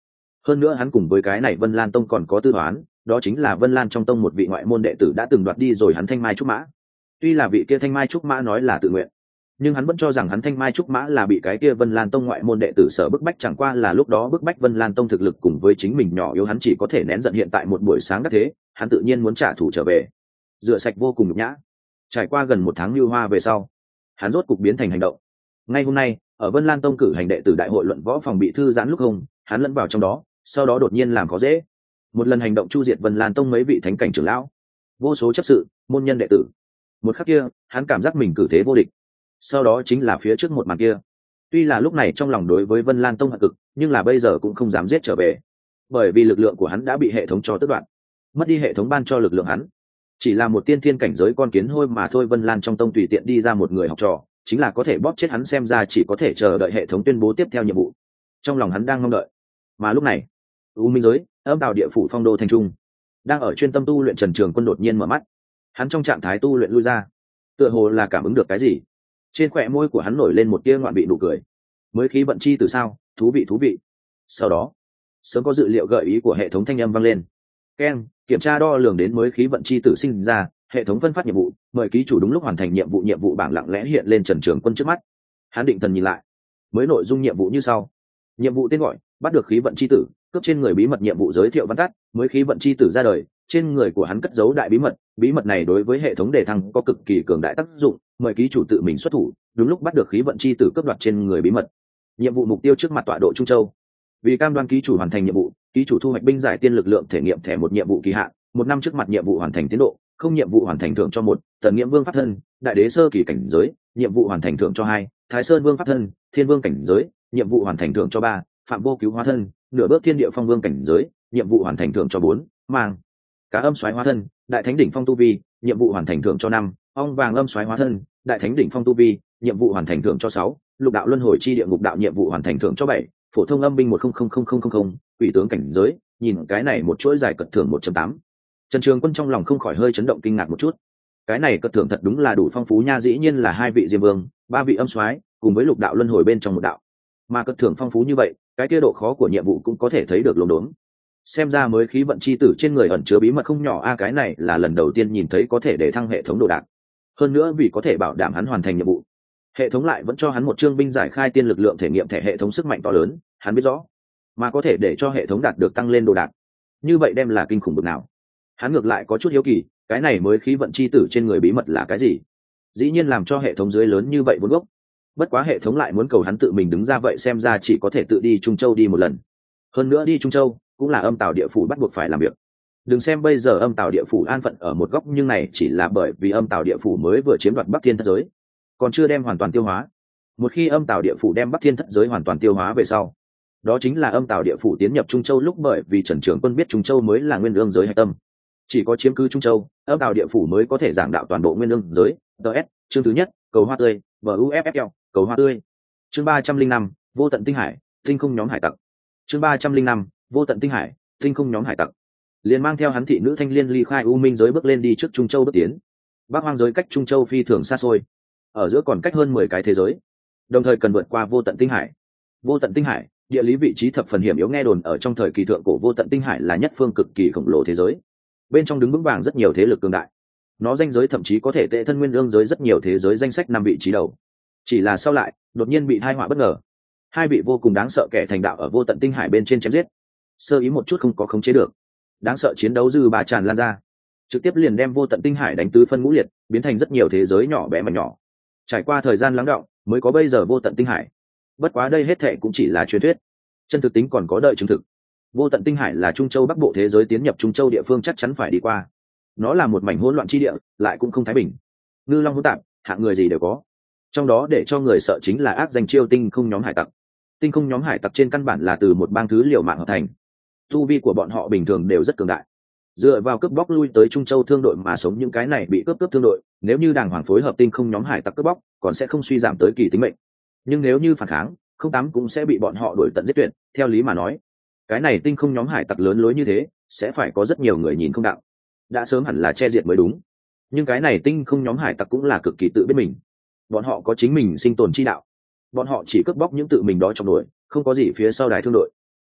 hơn nữa hắn cùng với cái này Vân Lan Tông còn có tư toán, đó chính là Vân Lan trong tông một vị ngoại môn đệ tử đã từng đoạt đi rồi hắn Thanh Mai Trúc Mã. Tuy là vị kia Thanh Mai Trúc Mã nói là tự nguyện, nhưng hắn vẫn cho rằng hắn Thanh Mai Trúc Mã là bị cái kia Vân Lan Tông ngoại môn đệ tử sở bức bách, chẳng qua là lúc đó bức bách Vân Lan Tông thực lực cùng với chính mình nhỏ yếu, hắn chỉ có thể nén giận. Hiện tại một buổi sáng đắc thế, hắn tự nhiên muốn trả thù trở về, rửa sạch vô cùng nhục nhã. Trải qua gần một tháng lưu hoa về sau, hắn rốt cục biến thành hành động. Ngay hôm nay, ở Vân Lan Tông cử hành đệ tử đại hội luận võ phòng bị thư giãn lúc không, hắn lẫn vào trong đó, sau đó đột nhiên làm khó dễ. Một lần hành động chu diệt Vân Lan Tông mấy vị thánh cảnh trưởng lão, vô số chấp sự, môn nhân đệ tử. Một khắc kia, hắn cảm giác mình cử thế vô địch. Sau đó chính là phía trước một màn kia. Tuy là lúc này trong lòng đối với Vân Lan Tông hận cực, nhưng là bây giờ cũng không dám giết trở về, bởi vì lực lượng của hắn đã bị hệ thống cho tước đoạt, mất đi hệ thống ban cho lực lượng hắn. Chỉ là một tiên thiên cảnh giới con kiến hôi mà thôi. Vân Lan trong tông tùy tiện đi ra một người học trò, chính là có thể bóp chết hắn, xem ra chỉ có thể chờ đợi hệ thống tuyên bố tiếp theo nhiệm vụ. Trong lòng hắn đang mong đợi. Mà lúc này, U Minh giới, Âm Tào địa phủ Phong Đô thành trung, đang ở chuyên tâm tu luyện Trần Trường Quân đột nhiên mở mắt. Hắn trong trạng thái tu luyện lui ra, tựa hồ là cảm ứng được cái gì, trên khóe môi của hắn nổi lên một tia ngoạn vị nụ cười. Mới khí vận chi từ sao, thú vị. Sau đó, sớm có dự liệu gợi ý của hệ thống thanh âm vang lên. Keng, kiểm tra đo lường đến mới khí vận chi tử sinh ra, hệ thống phân phát nhiệm vụ, mời ký chủ đúng lúc hoàn thành nhiệm vụ. Nhiệm vụ bảng lặng lẽ hiện lên Trần Trường Quân trước mắt. Hắn định thần nhìn lại, mới nội dung nhiệm vụ như sau. Nhiệm vụ tên gọi: bắt được khí vận chi tử, cướp trên người bí mật. Nhiệm vụ giới thiệu văn tắt: mới khí vận chi tử ra đời, trên người của hắn cất giấu đại bí mật, bí mật này đối với hệ thống đề thăng có cực kỳ cường đại tác dụng, mời ký chủ tự mình xuất thủ, đúng lúc bắt được khí vận chi tử cướp đoạt trên người bí mật. Nhiệm vụ mục tiêu trước mặt tọa độ Trung Châu. Vì cam đoan ký chủ hoàn thành nhiệm vụ, ký chủ thu hoạch binh giải tiên lực lượng thể nghiệm thẻ một. nhiệm vụ kỳ hạn: 1 năm. Trước mặt nhiệm vụ hoàn thành tiến độ không. Nhiệm vụ hoàn thành thưởng cho 1 Tần Nghiễm Vương pháp thân, đại đế sơ kỳ cảnh giới. Nhiệm vụ hoàn thành thưởng cho 2 Thái Sơn Vương pháp thân, thiên vương cảnh giới. Nhiệm vụ hoàn thành thưởng cho 3 Phạm Vô Cứu hóa thân, nửa bước thiên địa phong vương cảnh giới. Nhiệm vụ hoàn thành thưởng cho 4 Mang Cá Âm Soái hóa thân, đại thánh đỉnh phong tu vi. Nhiệm vụ hoàn thành thưởng cho 5 Ong Vàng Âm Soái hóa thân, đại thánh đỉnh phong tu vi. Nhiệm vụ hoàn thành thưởng cho 6 Lục đạo luân hồi chi địa ngục đạo. Nhiệm vụ hoàn thành thưởng cho 7 Phổ thông âm binh 100000, quỷ tướng cảnh giới. Nhìn cái này một chuỗi dài cật thưởng 1.8, Trần Trường Quân trong lòng không khỏi hơi chấn động kinh ngạc một chút. Cái này cật thưởng thật đúng là đủ phong phú nha, dĩ nhiên là 2 vị diêm vương, 3 vị âm soái, cùng với lục đạo luân hồi bên trong một đạo. Mà cật thưởng phong phú như vậy, cái kia độ khó của nhiệm vụ cũng có thể thấy được lồn đốn. Xem ra mới khí vận chi tử trên người ẩn chứa bí mật không nhỏ a. Cái này là lần đầu tiên nhìn thấy có thể để thăng hệ thống đồ đạc. Hơn nữa vì có thể bảo đảm hắn hoàn thành nhiệm vụ, hệ thống lại vẫn cho hắn một chương binh giải khai tiên lực lượng thể nghiệm thẻ. Hệ thống sức mạnh to lớn, hắn biết rõ, mà có thể để cho hệ thống đạt được tăng lên đồ đạc, như vậy đem là kinh khủng bực nào. Hắn ngược lại có chút hiếu kỳ, cái này mới khí vận chi tử trên người bí mật là cái gì, dĩ nhiên làm cho hệ thống dưới lớn như vậy vốn gốc. Bất quá hệ thống lại muốn cầu hắn tự mình đứng ra, vậy xem ra chỉ có thể tự đi Trung Châu đi một lần. Hơn nữa đi Trung Châu cũng là Âm Tào địa phủ bắt buộc phải làm việc. Đừng xem bây giờ Âm Tào địa phủ an phận ở một góc, nhưng này chỉ là bởi vì Âm Tào địa phủ mới vừa chiếm đoạt Bắc Thiên thất giới, còn chưa đem hoàn toàn tiêu hóa. Một khi Âm Tào địa phủ đem Bắc Thiên thất giới hoàn toàn tiêu hóa về sau, đó chính là Âm Tào địa phủ tiến nhập Trung Châu lúc, bởi vì Trần Trường Quân biết Trung Châu mới là nguyên ương giới hạch tâm, chỉ có chiếm cứ Trung Châu, Âm Tào địa phủ mới có thể giảng đạo toàn bộ nguyên ương giới. DS chương thứ nhất, cầu hoa tươi, buffl, cầu hoa tươi. Chương 305, vô tận tinh hải, tinh không nhóm hải tặc. Chương 305, vô tận tinh hải, tinh không nhóm hải tặc. Liền mang theo hắn thị nữ Thanh Liên ly khai U Minh giới, bước lên đi trước Trung Châu bước tiến. Bắc hoang giới cách Trung Châu phi thường xa xôi, ở giữa còn cách hơn 10 cái thế giới, đồng thời cần vượt qua vô tận tinh hải. Vô tận tinh hải, địa lý vị trí thập phần hiểm yếu, nghe đồn ở trong thời kỳ thượng cổ vô tận tinh hải là nhất phương cực kỳ khổng lồ thế giới, bên trong đứng vững vàng rất nhiều thế lực cường đại. Nó danh giới thậm chí có thể tệ thân nguyên ương giới rất nhiều thế giới danh sách 5 vị trí đầu. Chỉ là sau lại đột nhiên bị tai họa bất ngờ, 2 vị vô cùng đáng sợ kẻ thành đạo ở vô tận tinh hải bên trên chém giết, sơ ý một chút không có khống chế được, đáng sợ chiến đấu dư bà tràn lan ra, trực tiếp liền đem vô tận tinh hải đánh tứ phân ngũ liệt, biến thành rất nhiều thế giới nhỏ bé mà nhỏ. Trải qua thời gian lắng đọng mới có bây giờ vô tận tinh hải. Bất quá đây hết thệ cũng chỉ là truyền thuyết, chân thực tính còn có đợi chứng thực. Vô tận tinh hải là Trung Châu bắc bộ thế giới, tiến nhập Trung Châu địa phương chắc chắn phải đi qua. Nó là một mảnh hỗn loạn chi địa, lại cũng không thái bình, ngư long hỗn tạp, hạng người gì đều có. Trong đó để cho người sợ chính là ác danh chiêu tinh không nhóm hải tặc. Tinh không nhóm hải tặc trên căn bản là từ một bang thứ liều mạng hợp thành, tu vi của bọn họ bình thường đều rất cường đại, dựa vào cướp bóc lui tới Trung Châu thương đội mà sống. Những cái này bị cướp thương đội, nếu như đàng hoàng phối hợp tinh không nhóm hải tặc cướp bóc, còn sẽ không suy giảm tới kỳ tính mệnh. Nhưng nếu như phản kháng, không tám cũng sẽ bị bọn họ đuổi tận giết tuyệt. Theo lý mà nói, cái này tinh không nhóm hải tặc lớn lối như thế, sẽ phải có rất nhiều người nhìn không đạo, đã sớm hẳn là che diệt mới đúng. Nhưng cái này tinh không nhóm hải tặc cũng là cực kỳ tự biết mình, bọn họ có chính mình sinh tồn chi đạo, bọn họ chỉ cướp bóc những tự mình đó trong đội, không có gì phía sau đài thương đội.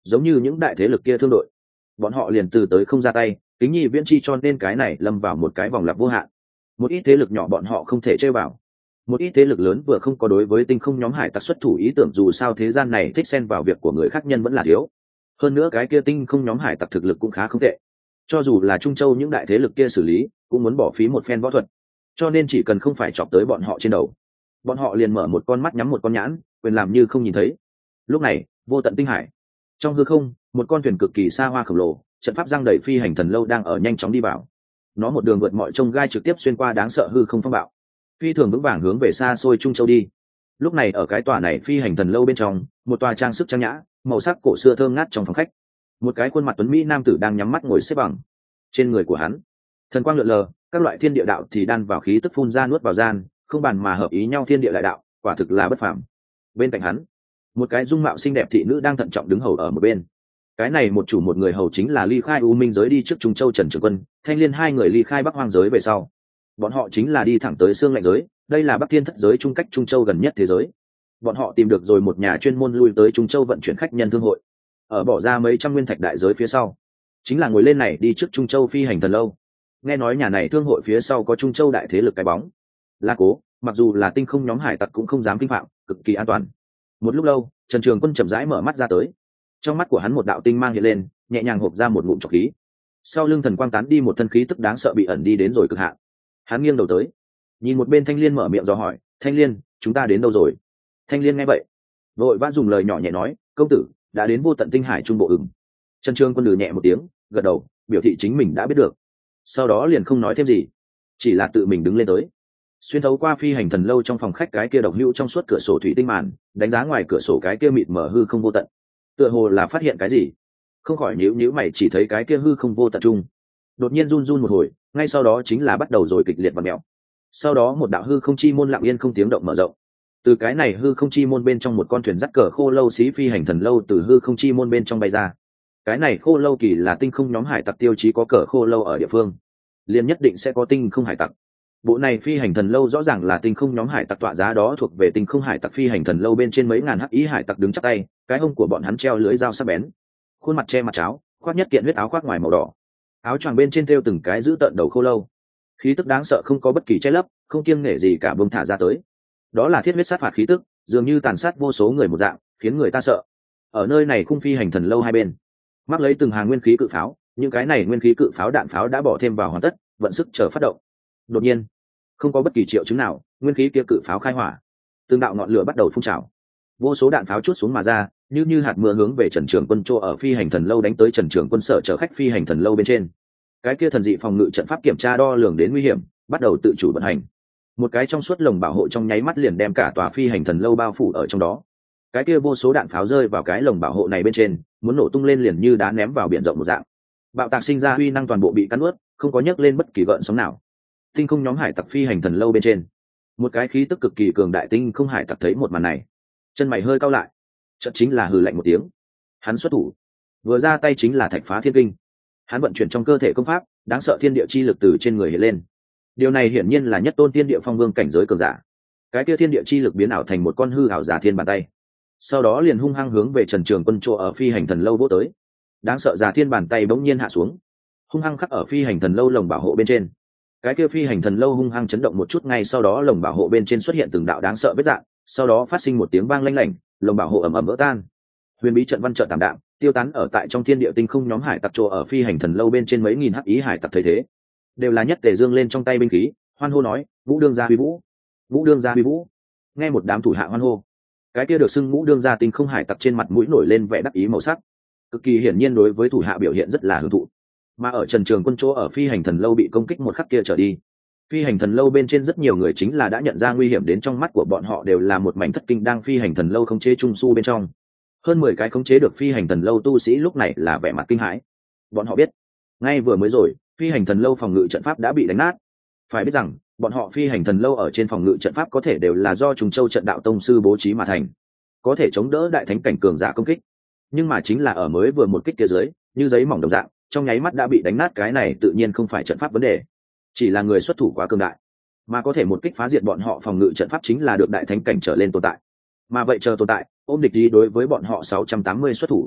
giống như những đại thế lực kia thương đội, bọn họ liền từ tới không ra tay, kính nhi viễn chi, cho nên cái này lâm vào một cái vòng lặp vô hạn. Một ít thế lực nhỏ bọn họ không thể chơi vào, một ít thế lực lớn vừa không có đối với tinh không nhóm hải tặc xuất thủ ý tưởng, dù sao thế gian này thích xen vào việc của người khác nhân vẫn là thiếu. Hơn nữa cái kia tinh không nhóm hải tặc thực lực cũng khá không tệ, cho dù là Trung Châu những đại thế lực kia xử lý cũng muốn bỏ phí một phen võ thuật, cho nên chỉ cần không phải chọc tới bọn họ trên đầu, bọn họ liền mở một con mắt nhắm một con nhãn, quyền làm như không nhìn thấy. Lúc này vô tận tinh hải trong hư không, một con thuyền cực kỳ xa hoa khổng lồ, trận pháp giăng đầy phi hành thần lâu đang ở nhanh chóng đi vào. Nó một đường vượt mọi trông gai trực tiếp xuyên qua đáng sợ hư không phong bạo, phi thường vững vàng hướng về xa xôi Trung Châu đi. Lúc này ở cái tòa này phi hành thần lâu bên trong, một tòa trang sức trang nhã, màu sắc cổ xưa thơm ngát trong phòng khách, một cái khuôn mặt tuấn mỹ nam tử đang nhắm mắt ngồi xếp bằng. Trên người của hắn thần quang lượn lờ, các loại thiên địa đạo thì đan vào khí tức phun ra nuốt vào gian, không bàn mà hợp ý nhau thiên địa đại đạo, quả thực là bất phàm. Bên cạnh hắn, một cái dung mạo xinh đẹp thị nữ đang thận trọng đứng hầu ở một bên. Cái này một chủ một người hầu chính là ly khai U Minh giới đi trước Trung Châu Trần Trường Quân, Thanh Liên hai người ly khai Bắc Hoang giới về sau, bọn họ chính là đi thẳng tới Xương Lạnh giới, đây là Bắc Thiên Thất giới trung cách Trung Châu gần nhất thế giới. Bọn họ tìm được rồi một nhà chuyên môn lui tới Trung Châu vận chuyển khách nhân thương hội, ở bỏ ra mấy trăm nguyên thạch đại giới phía sau, chính là ngồi lên này đi trước Trung Châu phi hành thần lâu. Nghe nói nhà này thương hội phía sau có Trung Châu đại thế lực cái bóng, La Cố, mặc dù là tinh không nhóm hải tặc cũng không dám kinh phạm, cực kỳ an toàn. Một lúc lâu, Trần Trường Quân chậm rãi mở mắt ra tới, trong mắt của hắn một đạo tinh mang hiện lên, nhẹ nhàng hộp ra một ngụm trọc khí, sau lưng thần quang tán đi, một thân khí tức đáng sợ bị ẩn đi đến rồi cực hạn. Hắn nghiêng đầu tới, nhìn một bên Thanh Liên mở miệng dò hỏi, Thanh Liên, chúng ta đến đâu rồi? Thanh Liên nghe vậy vội vã dùng lời nhỏ nhẹ nói, công tử đã đến vô tận tinh hải trung bộ ửng. Trần Trường Quân lừ nhẹ một tiếng, gật đầu biểu thị chính mình đã biết được, sau đó liền không nói thêm gì, chỉ là tự mình đứng lên tới, xuyên thấu qua phi hành thần lâu trong phòng khách cái kia độc hữu trong suốt cửa sổ thủy tinh màn, đánh giá ngoài cửa sổ cái kia mịt mờ hư không vô tận, tựa hồ là phát hiện cái gì, không khỏi nhíu mày, chỉ thấy cái kia hư không vô tận trung đột nhiên run run một hồi, ngay sau đó chính là bắt đầu rồi kịch liệt và mèo. Sau đó một đạo hư không chi môn lặng yên không tiếng động mở rộng, từ cái này hư không chi môn bên trong một con thuyền dắt cờ khô lâu xí phi hành thần lâu từ hư không chi môn bên trong bay ra. Cái này khô lâu kỳ là tinh không nhóm hải tặc tiêu chí, có cờ khô lâu ở địa phương liền nhất định sẽ có tinh không hải tặc. Bộ này phi hành thần lâu rõ ràng là tinh không nhóm hải tặc tọa giá, đó thuộc về tinh không hải tặc phi hành thần lâu bên trên mấy ngàn hắc ý hải tặc đứng chắc tay, cái hông của bọn hắn treo lưới dao sắc bén, khuôn mặt che mặt cháo, khoác nhất kiện huyết áo khoác ngoài màu đỏ, áo choàng bên trên thêu từng cái giữ tợn đầu khô lâu, khí tức đáng sợ không có bất kỳ che lấp, không kiêng nể gì cả bông thả ra tới. Đó là thiết huyết sát phạt khí tức, dường như tàn sát vô số người một dạng, khiến người ta sợ. Ở nơi này khung phi hành thần lâu hai bên mắc lấy từng hàng nguyên khí cự pháo, những cái này nguyên khí cự pháo đạn pháo đã bỏ thêm vào hoàn tất, vận sức chờ phát động. Đột nhiên, không có bất kỳ triệu chứng nào, nguyên khí kia cự pháo khai hỏa, từng đạo ngọn lửa bắt đầu phun trào, vô số đạn pháo trút xuống mà ra, như hạt mưa hướng về Trần Trường Quân chỗ ở phi hành thần lâu đánh tới. Trần Trường Quân sở chở khách phi hành thần lâu bên trên, cái kia thần dị phòng ngự trận pháp kiểm tra đo lường đến nguy hiểm, bắt đầu tự chủ vận hành. Một cái trong suốt lồng bảo hộ trong nháy mắt liền đem cả tòa phi hành thần lâu bao phủ ở trong đó. Cái kia vô số đạn pháo rơi vào cái lồng bảo hộ này bên trên, muốn nổ tung lên liền như đá ném vào biển rộng một dạng. Bạo tạc sinh ra uy năng toàn bộ bị cắn nuốt, không có nhấc lên bất kỳ gợn sóng nào. Tinh không nhóm hải tặc phi hành thần lâu bên trên, một cái khí tức cực kỳ cường đại tinh không hải tặc thấy một màn này, chân mày hơi cau lại, chợt chính là hừ lạnh một tiếng. Hắn xuất thủ, vừa ra tay chính là thạch phá thiên kinh. Hắn vận chuyển trong cơ thể công pháp, đáng sợ thiên địa chi lực từ trên người hiện lên. Điều này hiển nhiên là nhất tôn thiên địa phong vương cảnh giới cường giả. Cái kia thiên địa chi lực biến ảo thành một con hư ảo giả thiên bàn tay, sau đó liền hung hăng hướng về Trần Trường Quân chỗ ở phi hành thần lâu vỗ tới. Đáng sợ giả thiên bàn tay bỗng nhiên hạ xuống, hung hăng khắc ở phi hành thần lâu lồng bảo hộ bên trên. Cái kia phi hành thần lâu hung hăng chấn động một chút, ngay sau đó lồng bảo hộ bên trên xuất hiện từng đạo đáng sợ vết rạn, sau đó phát sinh một tiếng vang lanh lảnh, lồng bảo hộ ầm ầm vỡ tan. Huyền bí trận văn trận tạm đạm, tiêu tán ở tại trong thiên địa tinh không nhóm hải tặc chỗ ở phi hành thần lâu bên trên mấy nghìn hắc ý hải tặc thấy thế, đều là nhất tề dương lên trong tay binh khí, hoan hô nói: Vũ đương gia huy vũ, Vũ đương gia huy vũ. Nghe một đám thủ hạ hoan hô, cái kia được xưng Vũ đương gia tinh không hải tặc trên mặt mũi nổi lên vẻ đắc ý màu sắc, cực kỳ hiển nhiên đối với thủ hạ biểu hiện rất là hưởng thụ. Mà ở Trần Trường Quân chỗ ở phi hành thần lâu bị công kích một khắc kia trở đi, phi hành thần lâu bên trên rất nhiều người chính là đã nhận ra nguy hiểm đến, trong mắt của bọn họ đều là một mảnh thất kinh đang phi hành thần lâu khống chế trung su bên trong. Hơn 10 cái khống chế được phi hành thần lâu tu sĩ lúc này là vẻ mặt kinh hãi. Bọn họ biết, ngay vừa mới rồi, phi hành thần lâu phòng ngự trận pháp đã bị đánh nát. Phải biết rằng, bọn họ phi hành thần lâu ở trên phòng ngự trận pháp có thể đều là do Trùng Châu trận đạo tông sư bố trí mà thành, có thể chống đỡ đại thánh cảnh cường giả công kích. Nhưng mà chính là ở mới vừa một kích kia dưới, như giấy mỏng đồng dạng, trong nháy mắt đã bị đánh nát. Cái này tự nhiên không phải trận pháp vấn đề, chỉ là người xuất thủ quá cường đại, mà có thể một kích phá diệt bọn họ phòng ngự trận pháp chính là được đại thánh cảnh trở lên tồn tại. Mà vậy chờ tồn tại ôm địch đi đối với bọn họ 680 xuất thủ,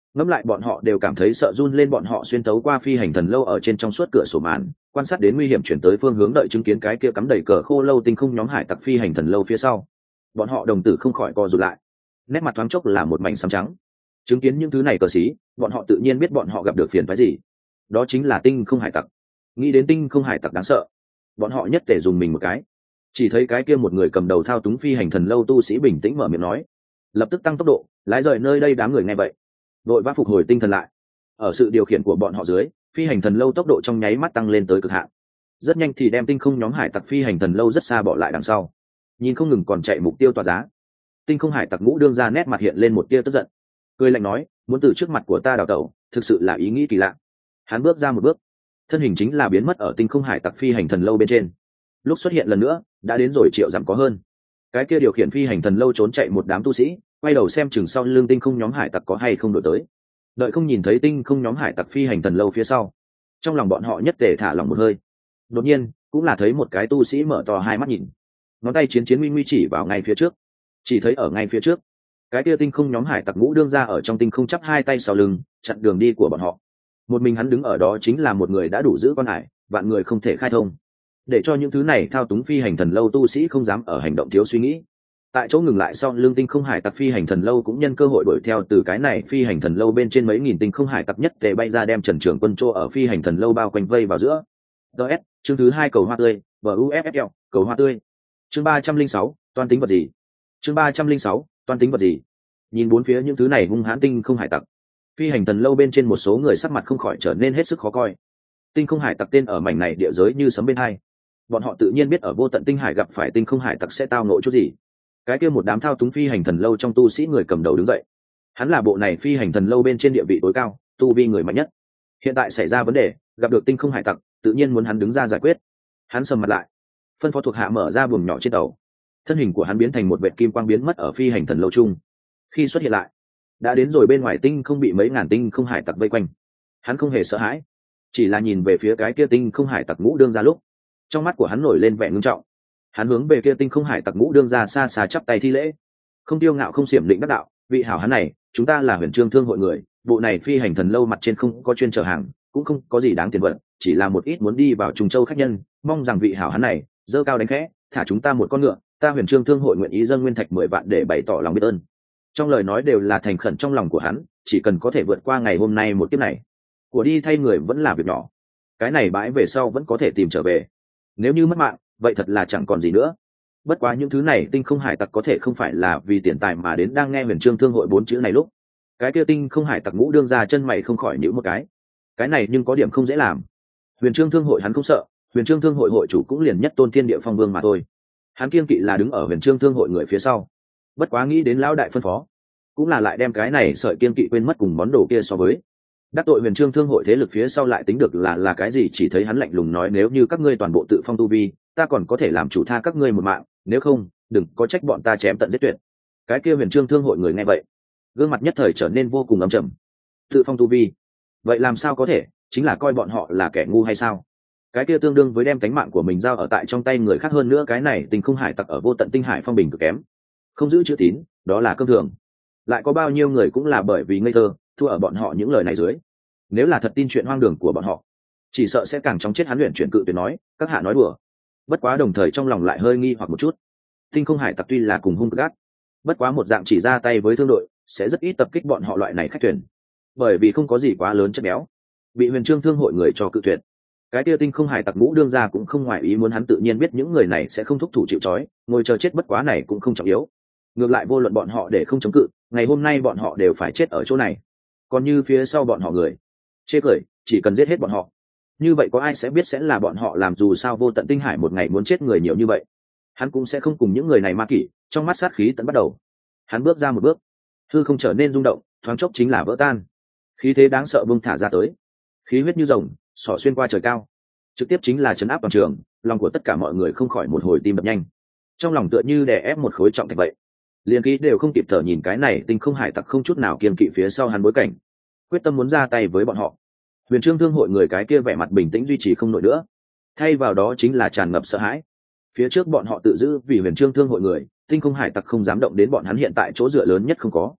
ngẫm lại bọn họ đều cảm thấy sợ run lên. Bọn họ xuyên tấu qua phi hành thần lâu ở trên trong suốt cửa sổ màn, quan sát đến nguy hiểm chuyển tới phương hướng, đợi chứng kiến cái kia cắm đầy cờ khô lâu tinh không nhóm hải tặc phi hành thần lâu phía sau, bọn họ đồng tử không khỏi co rụt lại, nét mặt thoáng chốc là một mảnh xám trắng. Chứng kiến những thứ này cờ xí, bọn họ tự nhiên biết bọn họ gặp được phiền phái gì. Đó chính là tinh không hải tặc. Nghĩ đến tinh không hải tặc đáng sợ, bọn họ nhất tề dùng mình một cái. Chỉ thấy cái kia một người cầm đầu thao túng phi hành thần lâu tu sĩ bình tĩnh mở miệng nói, lập tức tăng tốc độ lái rời nơi đây. Đám người nghe vậy đội vã phục hồi tinh thần lại. Ở sự điều khiển của bọn họ dưới, phi hành thần lâu tốc độ trong nháy mắt tăng lên tới cực hạn, rất nhanh thì đem tinh không nhóm hải tặc phi hành thần lâu rất xa bỏ lại đằng sau. Nhìn không ngừng còn chạy mục tiêu tỏa giá, tinh không hải tặc ngũ đương ra nét mặt hiện lên một tia tức giận, cười lạnh nói, muốn từ trước mặt của ta đào tẩu, thực sự là ý nghĩ kỳ lạ. Hắn bước ra một bước, thân hình chính là biến mất ở tinh không hải tặc phi hành thần lâu bên trên. Lúc xuất hiện lần nữa đã đến rồi triệu dặm có hơn. Cái kia điều khiển phi hành thần lâu trốn chạy một đám tu sĩ quay đầu xem chừng sau lưng tinh không nhóm hải tặc có hay không đổi tới. Đợi không nhìn thấy tinh không nhóm hải tặc phi hành thần lâu phía sau, trong lòng bọn họ nhất tề thả lỏng một hơi. Đột nhiên cũng là thấy một cái tu sĩ mở to hai mắt nhìn, ngón tay chiến chiến nguy nguy chỉ vào ngay phía trước. Chỉ thấy ở ngay phía trước, cái kia tinh không nhóm hải tặc ngũ đương ra ở trong tinh không chắp hai tay sau lưng chặn đường đi của bọn họ. Một mình hắn đứng ở đó chính là một người đã đủ giữ con hải, vạn người không thể khai thông, để cho những thứ này thao túng phi hành thần lâu tu sĩ không dám ở hành động thiếu suy nghĩ. Tại chỗ ngừng lại sau lưng tinh không hải tặc phi hành thần lâu cũng nhân cơ hội đuổi theo từ cái này phi hành thần lâu bên trên mấy nghìn tinh không hải tặc nhất tề bay ra, đem Trần Trường Quân Trô ở phi hành thần lâu bao quanh vây vào giữa. DS chương thứ 2 cầu hoa tươi VUFFL cầu hoa tươi. Chương 306 toan tính vật gì? Chương 306 toan tính vật gì? Nhìn bốn phía những thứ này hung hãn tinh không hải tặc, phi hành thần lâu bên trên một số người sắc mặt không khỏi trở nên hết sức khó coi. Tinh không hải tặc tên ở mảnh này địa giới như sấm bên hai, bọn họ tự nhiên biết ở vô tận tinh hải gặp phải tinh không hải tặc sẽ tao nộ chút gì. Cái kia một đám thao túng phi hành thần lâu trong tu sĩ người cầm đầu đứng dậy, hắn là bộ này phi hành thần lâu bên trên địa vị tối cao, tu vi người mạnh nhất. Hiện tại xảy ra vấn đề, gặp được tinh không hải tặc, tự nhiên muốn hắn đứng ra giải quyết. Hắn sầm mặt lại, phân phó thuộc hạ mở ra buồng nhỏ trên tàu. Thân hình của hắn biến thành một vệt kim quang biến mất ở phi hành thần lâu chung. Khi xuất hiện lại, đã đến rồi bên ngoài tinh không bị mấy ngàn tinh không hải tặc vây quanh. Hắn không hề sợ hãi, chỉ là nhìn về phía cái kia tinh không hải tặc ngũ đương ra lúc, trong mắt của hắn nổi lên vẻ ngưng trọng. Hắn hướng về kia tinh không hải tặc ngũ đương ra xa xa chắp tay thi lễ, không tiêu ngạo không xiểm định đắc đạo, vị hảo hắn này, chúng ta là Huyền Trương Thương hội người, bộ này phi hành thần lâu mặt trên không có chuyên chở hàng, cũng không có gì đáng tiền vận, chỉ là một ít muốn đi vào Trùng Châu khách nhân, mong rằng vị hảo hắn này dơ cao đánh khẽ, thả chúng ta một con ngựa, ta Huyền Trương Thương hội nguyện ý dâng nguyên thạch 10 vạn để bày tỏ lòng biết ơn. Trong lời nói đều là thành khẩn trong lòng của hắn, chỉ cần có thể vượt qua ngày hôm nay một kiếp này, của đi thay người vẫn là việc nhỏ, cái này bãi về sau vẫn có thể tìm trở về. Nếu như mất mạng, vậy thật là chẳng còn gì nữa. Bất quá những thứ này tinh không hải tặc có thể không phải là vì tiền tài mà đến. Đang nghe Huyền Trương Thương hội 4 chữ này lúc, cái kia tinh không hải tặc ngũ đương ra chân mày không khỏi nhíu một cái này nhưng có điểm không dễ làm. Huyền Trương Thương hội hắn không sợ, Huyền Trương Thương hội hội chủ cũng liền nhất tôn thiên địa phong vương mà thôi. Hắn kiên kỵ là đứng ở Huyền Trương Thương hội người phía sau. Bất quá nghĩ đến lão đại phân phó, cũng là lại đem cái này sợi kiên kỵ quên mất cùng món đồ kia so với. Đắc tội Huyền Trương Thương hội thế lực phía sau lại tính được là cái gì? Chỉ thấy hắn lạnh lùng nói, nếu như các ngươi toàn bộ tự phong tu vi, ta còn có thể làm chủ tha các ngươi một mạng, nếu không đừng có trách bọn ta chém tận giết tuyệt. Cái kia Huyền Trương Thương hội người nghe vậy, gương mặt nhất thời trở nên vô cùng âm trầm. Tự phong tu vi, vậy làm sao có thể? Chính là coi bọn họ là kẻ ngu hay sao? Cái kia tương đương với đem cánh mạng của mình giao ở tại trong tay người khác. Hơn nữa cái này tinh không hải tặc ở vô tận tinh hải phong bình cực kém, không giữ chữ tín, đó là cơm thường. Lại có bao nhiêu người cũng là bởi vì ngây thơ thua ở bọn họ những lời này dưới. Nếu là thật tin chuyện hoang đường của bọn họ, chỉ sợ sẽ càng chóng chết. Hắn luyện chuyển cự tuyệt nói, các hạ nói đùa. Bất quá đồng thời trong lòng lại hơi nghi hoặc một chút. Tinh không hải tặc tuy là cùng hung gắt, bất quá một dạng chỉ ra tay với thương đội, sẽ rất ít tập kích bọn họ loại này khách thuyền, bởi vì không có gì quá lớn chất béo. Bị Huyền Trương Thương hội người cho cự tuyệt, cái kia tinh không hải tặc ngũ đương ra cũng không ngoài ý muốn. Hắn tự nhiên biết những người này sẽ không thúc thủ chịu trói, ngồi chờ chết. Bất quá này cũng không trọng yếu, ngược lại vô luận bọn họ để không chống cự, ngày hôm nay bọn họ đều phải chết ở chỗ này. Còn như phía sau bọn họ người chê cười, chỉ cần giết hết bọn họ, như vậy có ai sẽ biết sẽ là bọn họ làm? Dù sao vô tận tinh hải một ngày muốn chết người nhiều như vậy, hắn cũng sẽ không cùng những người này ma kỷ. Trong mắt sát khí tận bắt đầu, hắn bước ra một bước, hư không trở nên rung động, thoáng chốc chính là vỡ tan. Khí thế đáng sợ bung thả ra tới, khí huyết như rồng xỏ xuyên qua trời cao, trực tiếp chính là chấn áp toàn trường. Lòng của tất cả mọi người không khỏi một hồi tim đập nhanh, trong lòng tựa như đè ép một khối trọng thạch vậy, liền khí đều không kịp thở. Nhìn cái này tinh không hải tặc không chút nào kiêng kỵ phía sau hắn bối cảnh, quyết tâm muốn ra tay với bọn họ. Huyền Trương Thương hội người cái kia vẻ mặt bình tĩnh duy trì không nổi nữa, thay vào đó chính là tràn ngập sợ hãi. Phía trước bọn họ tự giữ vì Huyền Trương Thương hội người, tinh không hải tặc không dám động đến bọn hắn hiện tại chỗ dựa lớn nhất không có.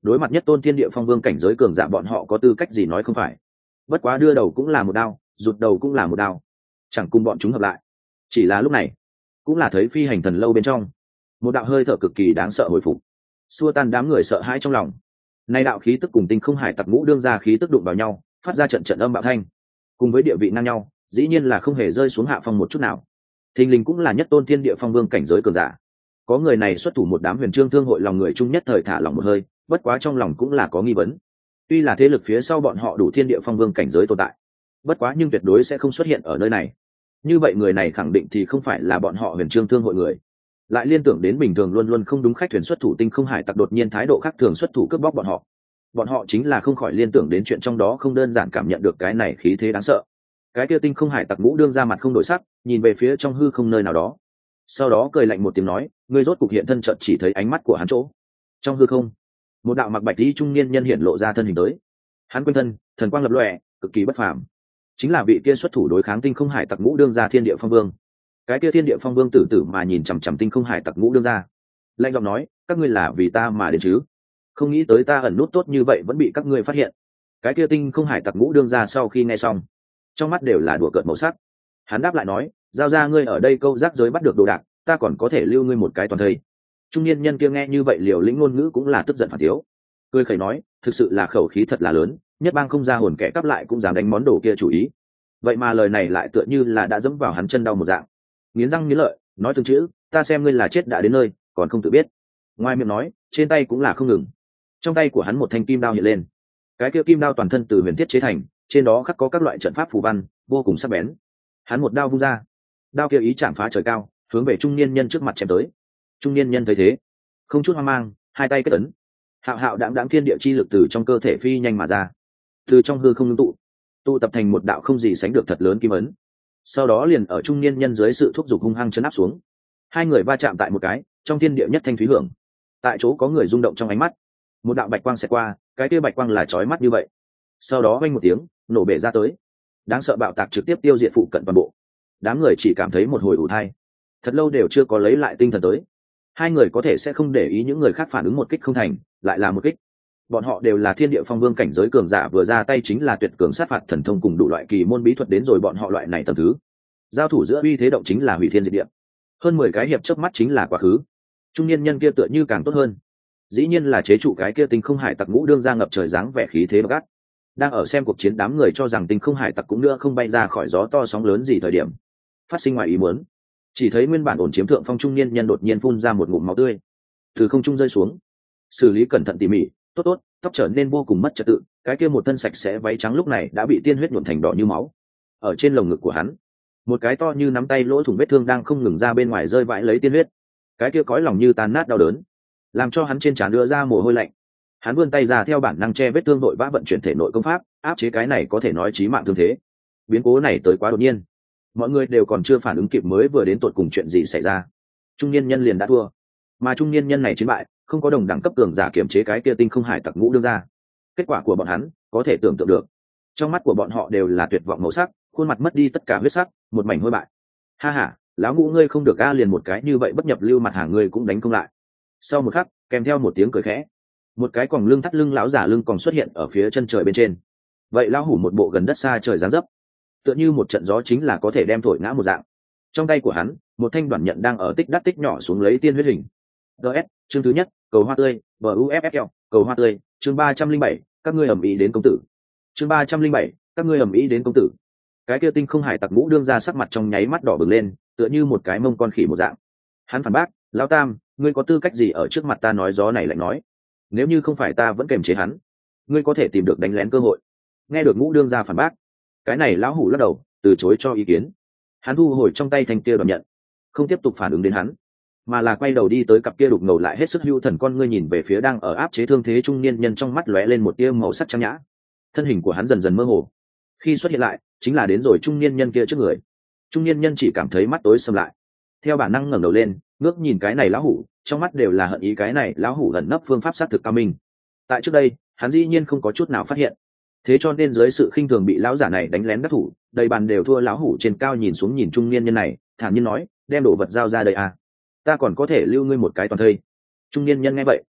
đối mặt nhất tôn thiên địa phong vương cảnh giới cường giả bọn họ có tư cách gì nói không phải. Bất quá đưa đầu cũng là một đao, rụt đầu cũng là một đao, chẳng cùng bọn chúng hợp lại. Chỉ là lúc này cũng là thấy phi hành thần lâu bên trong một đạo hơi thở cực kỳ đáng sợ hồi phục, xua tan đám người sợ hãi trong lòng. Nay đạo khí tức cùng tinh không hải tặc ngũ đương ra khí tức đụng vào nhau, phát ra trận trận âm bạo thanh, cùng với địa vị ngang nhau, dĩ nhiên là không hề rơi xuống hạ phong một chút nào. Thình lình cũng là nhất tôn thiên địa phong vương cảnh giới cường giả. Có người này xuất thủ một đám huyền trương thương hội lòng người chung nhất thời thả lòng một hơi, bất quá trong lòng cũng là có nghi vấn. Tuy là thế lực phía sau bọn họ đủ thiên địa phong vương cảnh giới tồn tại, bất quá nhưng tuyệt đối sẽ không xuất hiện ở nơi này. Như vậy người này khẳng định thì không phải là bọn họ huyền trương thương hội người. Lại liên tưởng đến bình thường luôn luôn không đúng khách thuyền xuất thủ tinh không hải tặc đột nhiên thái độ khác thường xuất thủ cướp bóc bọn họ chính là không khỏi liên tưởng đến chuyện trong đó, không đơn giản cảm nhận được cái này khí thế đáng sợ. Cái kia tinh không hải tặc ngũ đương ra mặt không đổi sắc, nhìn về phía trong hư không nơi nào đó, sau đó cười lạnh một tiếng nói, ngươi rốt cục hiện thân. Chợt chỉ thấy ánh mắt của hắn chỗ trong hư không, một đạo mặc bạch y trung niên nhân hiện lộ ra thân hình tới. Hắn quanh thân thần quang lập lòe, cực kỳ bất phàm, chính là vị kia xuất thủ đối kháng tinh không hải tặc ngũ đương ra thiên địa phong vương. Cái kia thiên địa phong vương tử tử mà nhìn chằm chằm tinh không hải tặc ngũ đương ra, lạnh giọng nói, các ngươi là vì ta mà đến chứ? Không nghĩ tới ta ẩn nút tốt như vậy vẫn bị các ngươi phát hiện. Cái kia tinh không hải tặc ngũ đương ra sau khi nghe xong, trong mắt đều là đùa cợt màu sắc. Hắn đáp lại nói, giao ra ngươi ở đây câu rác giới bắt được đồ đạc, ta còn có thể lưu ngươi một cái toàn thây. Trung niên nhân kia nghe như vậy liều lĩnh ngôn ngữ cũng là tức giận phản thiếu, cười khẩy nói, thực sự là khẩu khí thật là lớn, nhất bang không ra hồn kẻ cắp lại cũng dám đánh món đồ kia chủ ý. Vậy mà lời này lại tựa như là đã dẫm vào hắn chân đau một dạng. Nghiến răng nghiến lợi nói từng chữ, ta xem ngươi là chết đã đến nơi còn không tự biết. Ngoài miệng nói, trên tay cũng là không ngừng. Trong tay của hắn một thanh kim đao hiện lên. Cái kia kim đao toàn thân từ huyền thiết chế thành, trên đó khắc có các loại trận pháp phù văn, vô cùng sắc bén. Hắn một đao vung ra, đao kia ý chạm phá trời cao, hướng về trung niên nhân trước mặt chém tới. Trung niên nhân thấy thế, không chút hoang mang, hai tay kết ấn, hạo hạo đãng đãng thiên địa chi lực từ trong cơ thể phi nhanh mà ra, từ trong hư không ngưng tụ tập thành một đạo không gì sánh được thật lớn kim ấn. Sau đó liền ở trung niên nhân dưới sự thúc giục hung hăng chấn áp xuống. Hai người va chạm tại một cái, trong thiên địa nhất thanh thúy hưởng. Tại chỗ có người rung động trong ánh mắt, một đạo bạch quang xẹt qua, cái kia bạch quang là chói mắt như vậy. Sau đó vang một tiếng, nổ bể ra tới. Đáng sợ bạo tạc trực tiếp tiêu diệt phụ cận toàn bộ. Đám người chỉ cảm thấy một hồi ủ thai, thật lâu đều chưa có lấy lại tinh thần tới. Hai người có thể sẽ không để ý những người khác phản ứng một kích không thành, lại là một kích. Bọn họ đều là thiên địa phong vương cảnh giới cường giả, vừa ra tay chính là tuyệt cường sát phạt thần thông cùng đủ loại kỳ môn bí thuật, đến rồi bọn họ loại này tầm thứ, giao thủ giữa uy thế động chính là hủy thiên diệt địa. Hơn 10 cái hiệp chớp mắt chính là quá khứ. Trung niên nhân kia tựa như càng tốt hơn, dĩ nhiên là chế trụ cái kia tinh không hải tặc ngũ đương ra ngập trời dáng vẻ khí thế gắt. Đang ở xem cuộc chiến đám người cho rằng tinh không hải tặc cũng nữa không bay ra khỏi gió to sóng lớn gì thời điểm, phát sinh ngoài ý muốn, chỉ thấy nguyên bản ổn chiếm thượng phong trung niên nhân đột nhiên phun ra một ngụm máu tươi, từ không trung rơi xuống. Xử lý cẩn thận tỉ mỉ, tốt, tóc trở nên vô cùng mất trật tự, cái kia một thân sạch sẽ váy trắng lúc này đã bị tiên huyết nhuộm thành đỏ như máu. Ở trên lồng ngực của hắn, một cái to như nắm tay lỗ thủng vết thương đang không ngừng ra bên ngoài rơi vãi lấy tiên huyết. Cái kia cõi lòng như tan nát đau đớn, làm cho hắn trên trán đưa ra mồ hôi lạnh. Hắn vươn tay ra theo bản năng che vết thương, nội vã vận chuyển thể nội công pháp áp chế cái này có thể nói chí mạng thương thế. Biến cố này tới quá đột nhiên, mọi người đều còn chưa phản ứng kịp mới vừa đến tột cùng chuyện gì xảy ra, trung niên nhân liền đã thua. Mà trung niên nhân này chiến bại, không có đồng đẳng cấp cường giả kiểm chế cái kia tinh không hải tặc ngũ đương ra. Kết quả của bọn hắn có thể tưởng tượng được, trong mắt của bọn họ đều là tuyệt vọng màu sắc, khuôn mặt mất đi tất cả huyết sắc, một mảnh hôi bại. Ha ha, lão ngũ ngươi không được a, liền một cái như vậy bất nhập lưu mặt hàng ngươi cũng đánh không lại. Sau một khắc, kèm theo một tiếng cười khẽ, một cái quòng lưng thắt lưng lão giả lưng còn xuất hiện ở phía chân trời bên trên. Vậy lão hủ một bộ gần đất xa trời dáng dấp, tựa như một trận gió chính là có thể đem thổi ngã một dạng. Trong tay của hắn, một thanh đoạn nhận đang ở tích đắt tích nhỏ xuống lấy tiên huyết hình. DS, chương thứ nhất, cầu hoa tươi, BUFFL, cầu hoa tươi, chương 307, các ngươi ầm ĩ đến công tử. Chương 307, các ngươi ầm ĩ đến công tử. Cái kia tinh không hải tặc ngũ đương ra sắc mặt trong nháy mắt đỏ bừng lên, tựa như một cái mông con khỉ một dạng. Hắn phản bác, lão tam, ngươi có tư cách gì ở trước mặt ta nói gió này lạnh nói? Nếu như không phải ta vẫn kềm chế hắn, ngươi có thể tìm được đánh lén cơ hội. Nghe được ngũ đương ra phản bác, cái này lão hủ lắc đầu, từ chối cho ý kiến. Hắn thu hồi trong tay thanh kia đoạn nhận, không tiếp tục phản ứng đến hắn, mà là quay đầu đi tới cặp kia đục ngầu lại hết sức hưu thần con ngươi, nhìn về phía đang ở áp chế thương thế trung niên nhân, trong mắt lóe lên một tia màu sắc trang nhã. Thân hình của hắn dần dần mơ hồ, khi xuất hiện lại chính là đến rồi trung niên nhân kia trước người. Trung niên nhân chỉ cảm thấy mắt tối sầm lại, theo bản năng ngẩng đầu lên, ngước nhìn cái này lão hủ, trong mắt đều là hận ý. Cái này lão hủ ẩn nấp phương pháp sát thực cao minh, tại trước đây hắn dĩ nhiên không có chút nào phát hiện, thế cho nên dưới sự khinh thường bị lão giả này đánh lén đắc thủ, đầy bàn đều thua. Lão hủ trên cao nhìn xuống nhìn trung niên nhân này, thản nhiên nói, đem đồ vật giao ra đây à, ta còn có thể lưu ngươi một cái toàn thây. Trung niên nhân nghe vậy,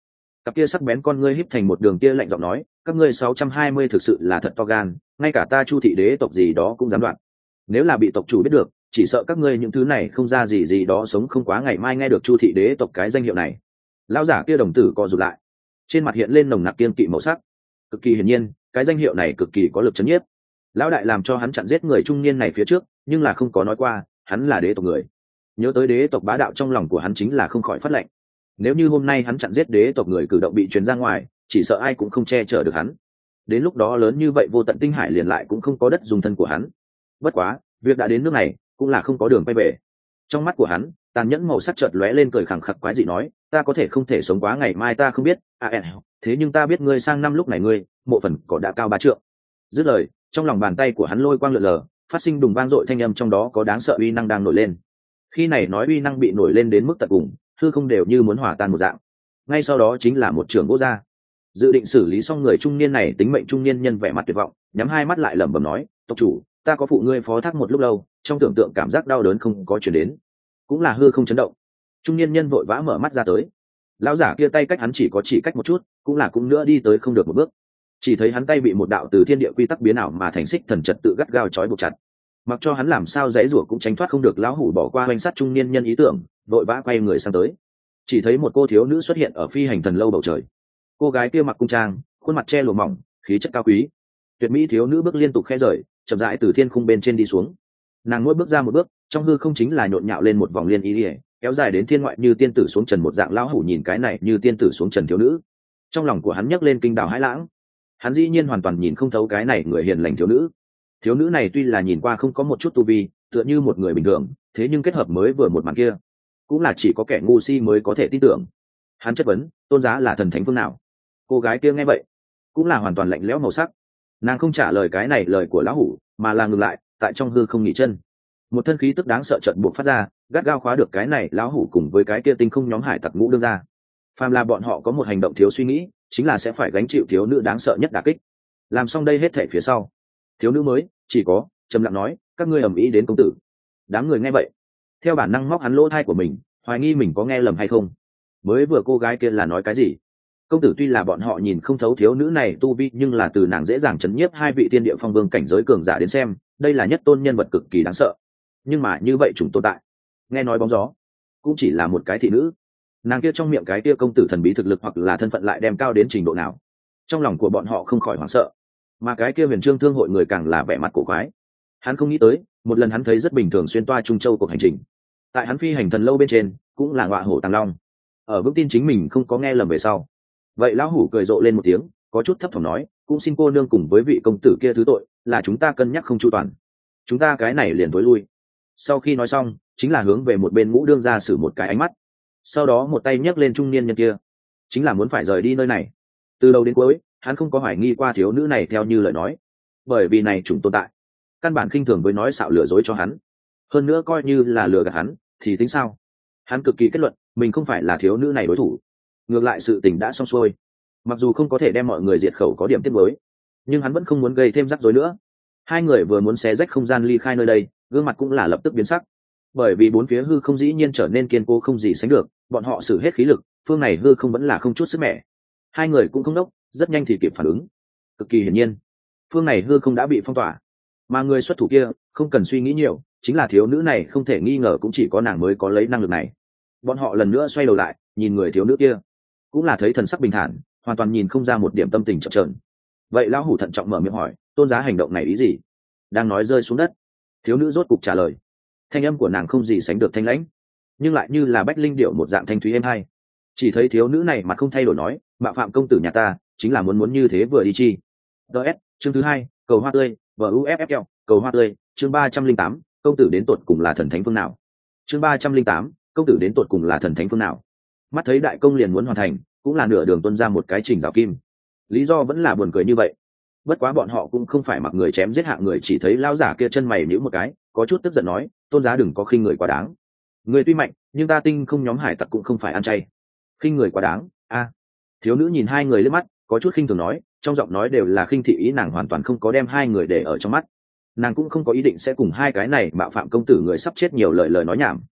Cặp kia sắc bén con ngươi híp thành một đường tia lạnh giọng nói, các ngươi 620 thực sự là thật to gan, ngay cả ta Chu thị đế tộc gì đó cũng dám đoạn. Nếu là bị tộc chủ biết được, chỉ sợ các ngươi những thứ này không ra gì gì đó sống không quá ngày mai nghe được Chu thị đế tộc cái danh hiệu này. Lão giả kia đồng tử co rụt lại, trên mặt hiện lên nồng nặc kiên kỵ màu sắc. Cực kỳ hiển nhiên, cái danh hiệu này cực kỳ có lực chấn nhiếp. Lão đại làm cho hắn chặn giết người trung niên này phía trước, nhưng là không có nói qua hắn là đế tộc người. Nhớ tới đế tộc bá đạo trong lòng của hắn chính là không khỏi phát lệnh. Nếu như hôm nay hắn chặn giết đế tộc người cử động bị truyền ra ngoài, chỉ sợ ai cũng không che chở được hắn. Đến lúc đó lớn như vậy vô tận tinh hải liền lại cũng không có đất dùng thân của hắn. Bất quá, việc đã đến nước này, cũng là không có đường quay về. Trong mắt của hắn, tàn nhẫn màu sắc chợt lóe lên, cười khẳng khặc quái dị nói, ta có thể không thể sống quá ngày mai ta không biết, thế nhưng ta biết ngươi sang năm lúc này ngươi, mộ phần cỏ đã cao 3 trượng. Dứt lời, trong lòng bàn tay của hắn lôi quang lượn lờ, phát sinh đùng vang dội thanh âm, trong đó có đáng sợ uy năng đang nổi lên. Khi này nói uy năng bị nổi lên đến mức tận cùng, hư không đều như muốn hòa tan một dạng. Ngay sau đó chính là một trường vô gia. Dự định xử lý xong người trung niên này, tính mệnh trung niên nhân vẻ mặt tuyệt vọng, nhắm hai mắt lại lẩm bẩm nói, tộc chủ, ta có phụ ngươi phó thác một lúc lâu, trong tưởng tượng cảm giác đau đớn không có chuyển đến, cũng là hư không chấn động. Trung niên nhân vội vã mở mắt ra tới. Lão giả kia tay cách hắn chỉ cách một chút, cũng nữa đi tới không được một bước. Chỉ thấy hắn tay bị một đạo từ thiên địa quy tắc biến ảo mà thành xích thần trật tự gắt gao trói buộc chặt. Mặc cho hắn làm sao giãy giụa cũng tránh thoát không được. Lão hủ bỏ qua oanh sát trung niên nhân ý tưởng, vội vã quay người sang tới. Chỉ thấy một cô thiếu nữ xuất hiện ở phi hành thần lâu bầu trời. Cô gái kia mặc cung trang, khuôn mặt che lụa mỏng, khí chất cao quý. Tuyệt mỹ thiếu nữ bước liên tục khe rời, chậm rãi từ thiên khung bên trên đi xuống. Nàng mỗi bước ra một bước, trong hư không chính là nhộn nhạo lên một vòng liên ý ỉa, kéo dài đến thiên ngoại, như tiên tử xuống trần một dạng. Lão hủ nhìn cái này như tiên tử xuống trần thiếu nữ, trong lòng của hắn nhấc lên kinh đào hãi lãng. Hắn dĩ nhiên hoàn toàn nhìn không thấu cái này người hiền lành thiếu nữ. Thiếu nữ này tuy là nhìn qua không có một chút tu vi, tựa như một người bình thường, thế nhưng kết hợp mới vừa một màn kia, cũng là chỉ có kẻ ngu si mới có thể tin tưởng. Hắn chất vấn, tôn giá là thần thánh phương nào? Cô gái kia nghe vậy, cũng là hoàn toàn lạnh lẽo màu sắc. Nàng không trả lời cái này lời của lão hủ, mà là ngừng lại tại trong hư không nghỉ chân. Một thân khí tức đáng sợ chợt buộc phát ra, gắt gao khóa được cái này lão hủ cùng với cái kia tinh không nhóm hải tặc ngũ đương ra. Phàm là bọn họ có một hành động thiếu suy nghĩ, chính là sẽ phải gánh chịu thiếu nữ đáng sợ nhất đả kích. Làm xong đây hết thảy phía sau, thiếu nữ mới chỉ có trầm lặng nói, các ngươi ầm ĩ đến công tử. Đám người nghe vậy, theo bản năng móc hắn lỗ thai của mình, hoài nghi mình có nghe lầm hay không. Mới vừa cô gái kia là nói cái gì? Công tử tuy là bọn họ nhìn không thấu thiếu nữ này tu vi, nhưng là từ nàng dễ dàng chấn nhiếp hai vị thiên địa phong vương cảnh giới cường giả đến xem, đây là nhất tôn nhân vật cực kỳ đáng sợ. Nhưng mà như vậy chúng tồn tại, nghe nói bóng gió, cũng chỉ là một cái thị nữ. Nàng kia trong miệng cái kia công tử thần bí thực lực hoặc là thân phận lại đem cao đến trình độ nào? Trong lòng của bọn họ không khỏi hoảng sợ. Mà cái kia huyền trương thương hội người càng là vẻ mặt cổ quái. Hắn không nghĩ tới, một lần hắn thấy rất bình thường xuyên toa Trung Châu cuộc hành trình, tại hắn phi hành thần lâu bên trên cũng là ngọa hổ tàng long. Ở vững tin chính mình không có nghe lầm về sau, vậy lão hủ cười rộ lên một tiếng, có chút thấp thỏm nói, cũng xin cô nương cùng với vị công tử kia thứ tội, là chúng ta cân nhắc không chu toàn, chúng ta cái này liền tối lui. Sau khi nói xong, chính là hướng về một bên ngũ đương ra sử một cái ánh mắt, sau đó một tay nhấc lên trung niên nhân kia, chính là muốn phải rời đi nơi này. Từ đầu đến cuối, hắn không có hoài nghi qua thiếu nữ này theo như lời nói, bởi vì này chúng tồn tại, căn bản khinh thường với nói xạo lừa dối cho hắn. Hơn nữa coi như là lừa gạt hắn, thì tính sao? Hắn cực kỳ kết luận, mình không phải là thiếu nữ này đối thủ. Ngược lại sự tình đã xong xuôi, mặc dù không có thể đem mọi người diệt khẩu có điểm tiếc nuối, nhưng hắn vẫn không muốn gây thêm rắc rối nữa. Hai người vừa muốn xé rách không gian ly khai nơi đây, gương mặt cũng là lập tức biến sắc, bởi vì bốn phía hư không dĩ nhiên trở nên kiên cố không gì sánh được. Bọn họ sử hết khí lực, phương này hư không vẫn là không chút sức mẻ. Hai người cũng không đốc, rất nhanh thì kịp phản ứng. Cực kỳ hiển nhiên, phương này hư không đã bị phong tỏa, mà người xuất thủ kia không cần suy nghĩ nhiều, chính là thiếu nữ này, không thể nghi ngờ cũng chỉ có nàng mới có lấy năng lực này. Bọn họ lần nữa xoay đầu lại nhìn người thiếu nữ kia, cũng là thấy thần sắc bình thản, hoàn toàn nhìn không ra một điểm tâm tình chập chờn. Vậy lão hủ thận trọng mở miệng hỏi, tôn giá hành động này ý gì? Đang nói rơi xuống đất, thiếu nữ rốt cục trả lời. Thanh âm của nàng không gì sánh được thanh lãnh, nhưng lại như là bách linh điệu một dạng thanh thúy êm hay. Chỉ thấy thiếu nữ này mặt không thay đổi nói, mạo phạm công tử nhà ta, chính là muốn như thế vừa đi chi. DS chương thứ 2, cầu hoa tươi, VUFFL, cầu hoa tươi, chương 308, công tử đến tột cùng là thần thánh phương nào? Chương 308, công tử đến tột cùng là thần thánh phương nào? Mắt thấy đại công liền muốn hoàn thành, cũng là nửa đường tuôn ra một cái trình rào kim. Lý do vẫn là buồn cười như vậy. Bất quá bọn họ cũng không phải mặc người chém giết hạng người, chỉ thấy lão giả kia chân mày nhíu một cái, có chút tức giận nói, tôn giá đừng có khinh người quá đáng. Người tuy mạnh, nhưng ta tinh không nhóm hải tặc cũng không phải ăn chay. Khinh người quá đáng? A. Thiếu nữ nhìn hai người liếc mắt, có chút khinh thường nói, trong giọng nói đều là khinh thị ý. Nàng hoàn toàn không có đem hai người để ở trong mắt. Nàng cũng không có ý định sẽ cùng hai cái này mạo phạm công tử người sắp chết nhiều lời nói nhảm.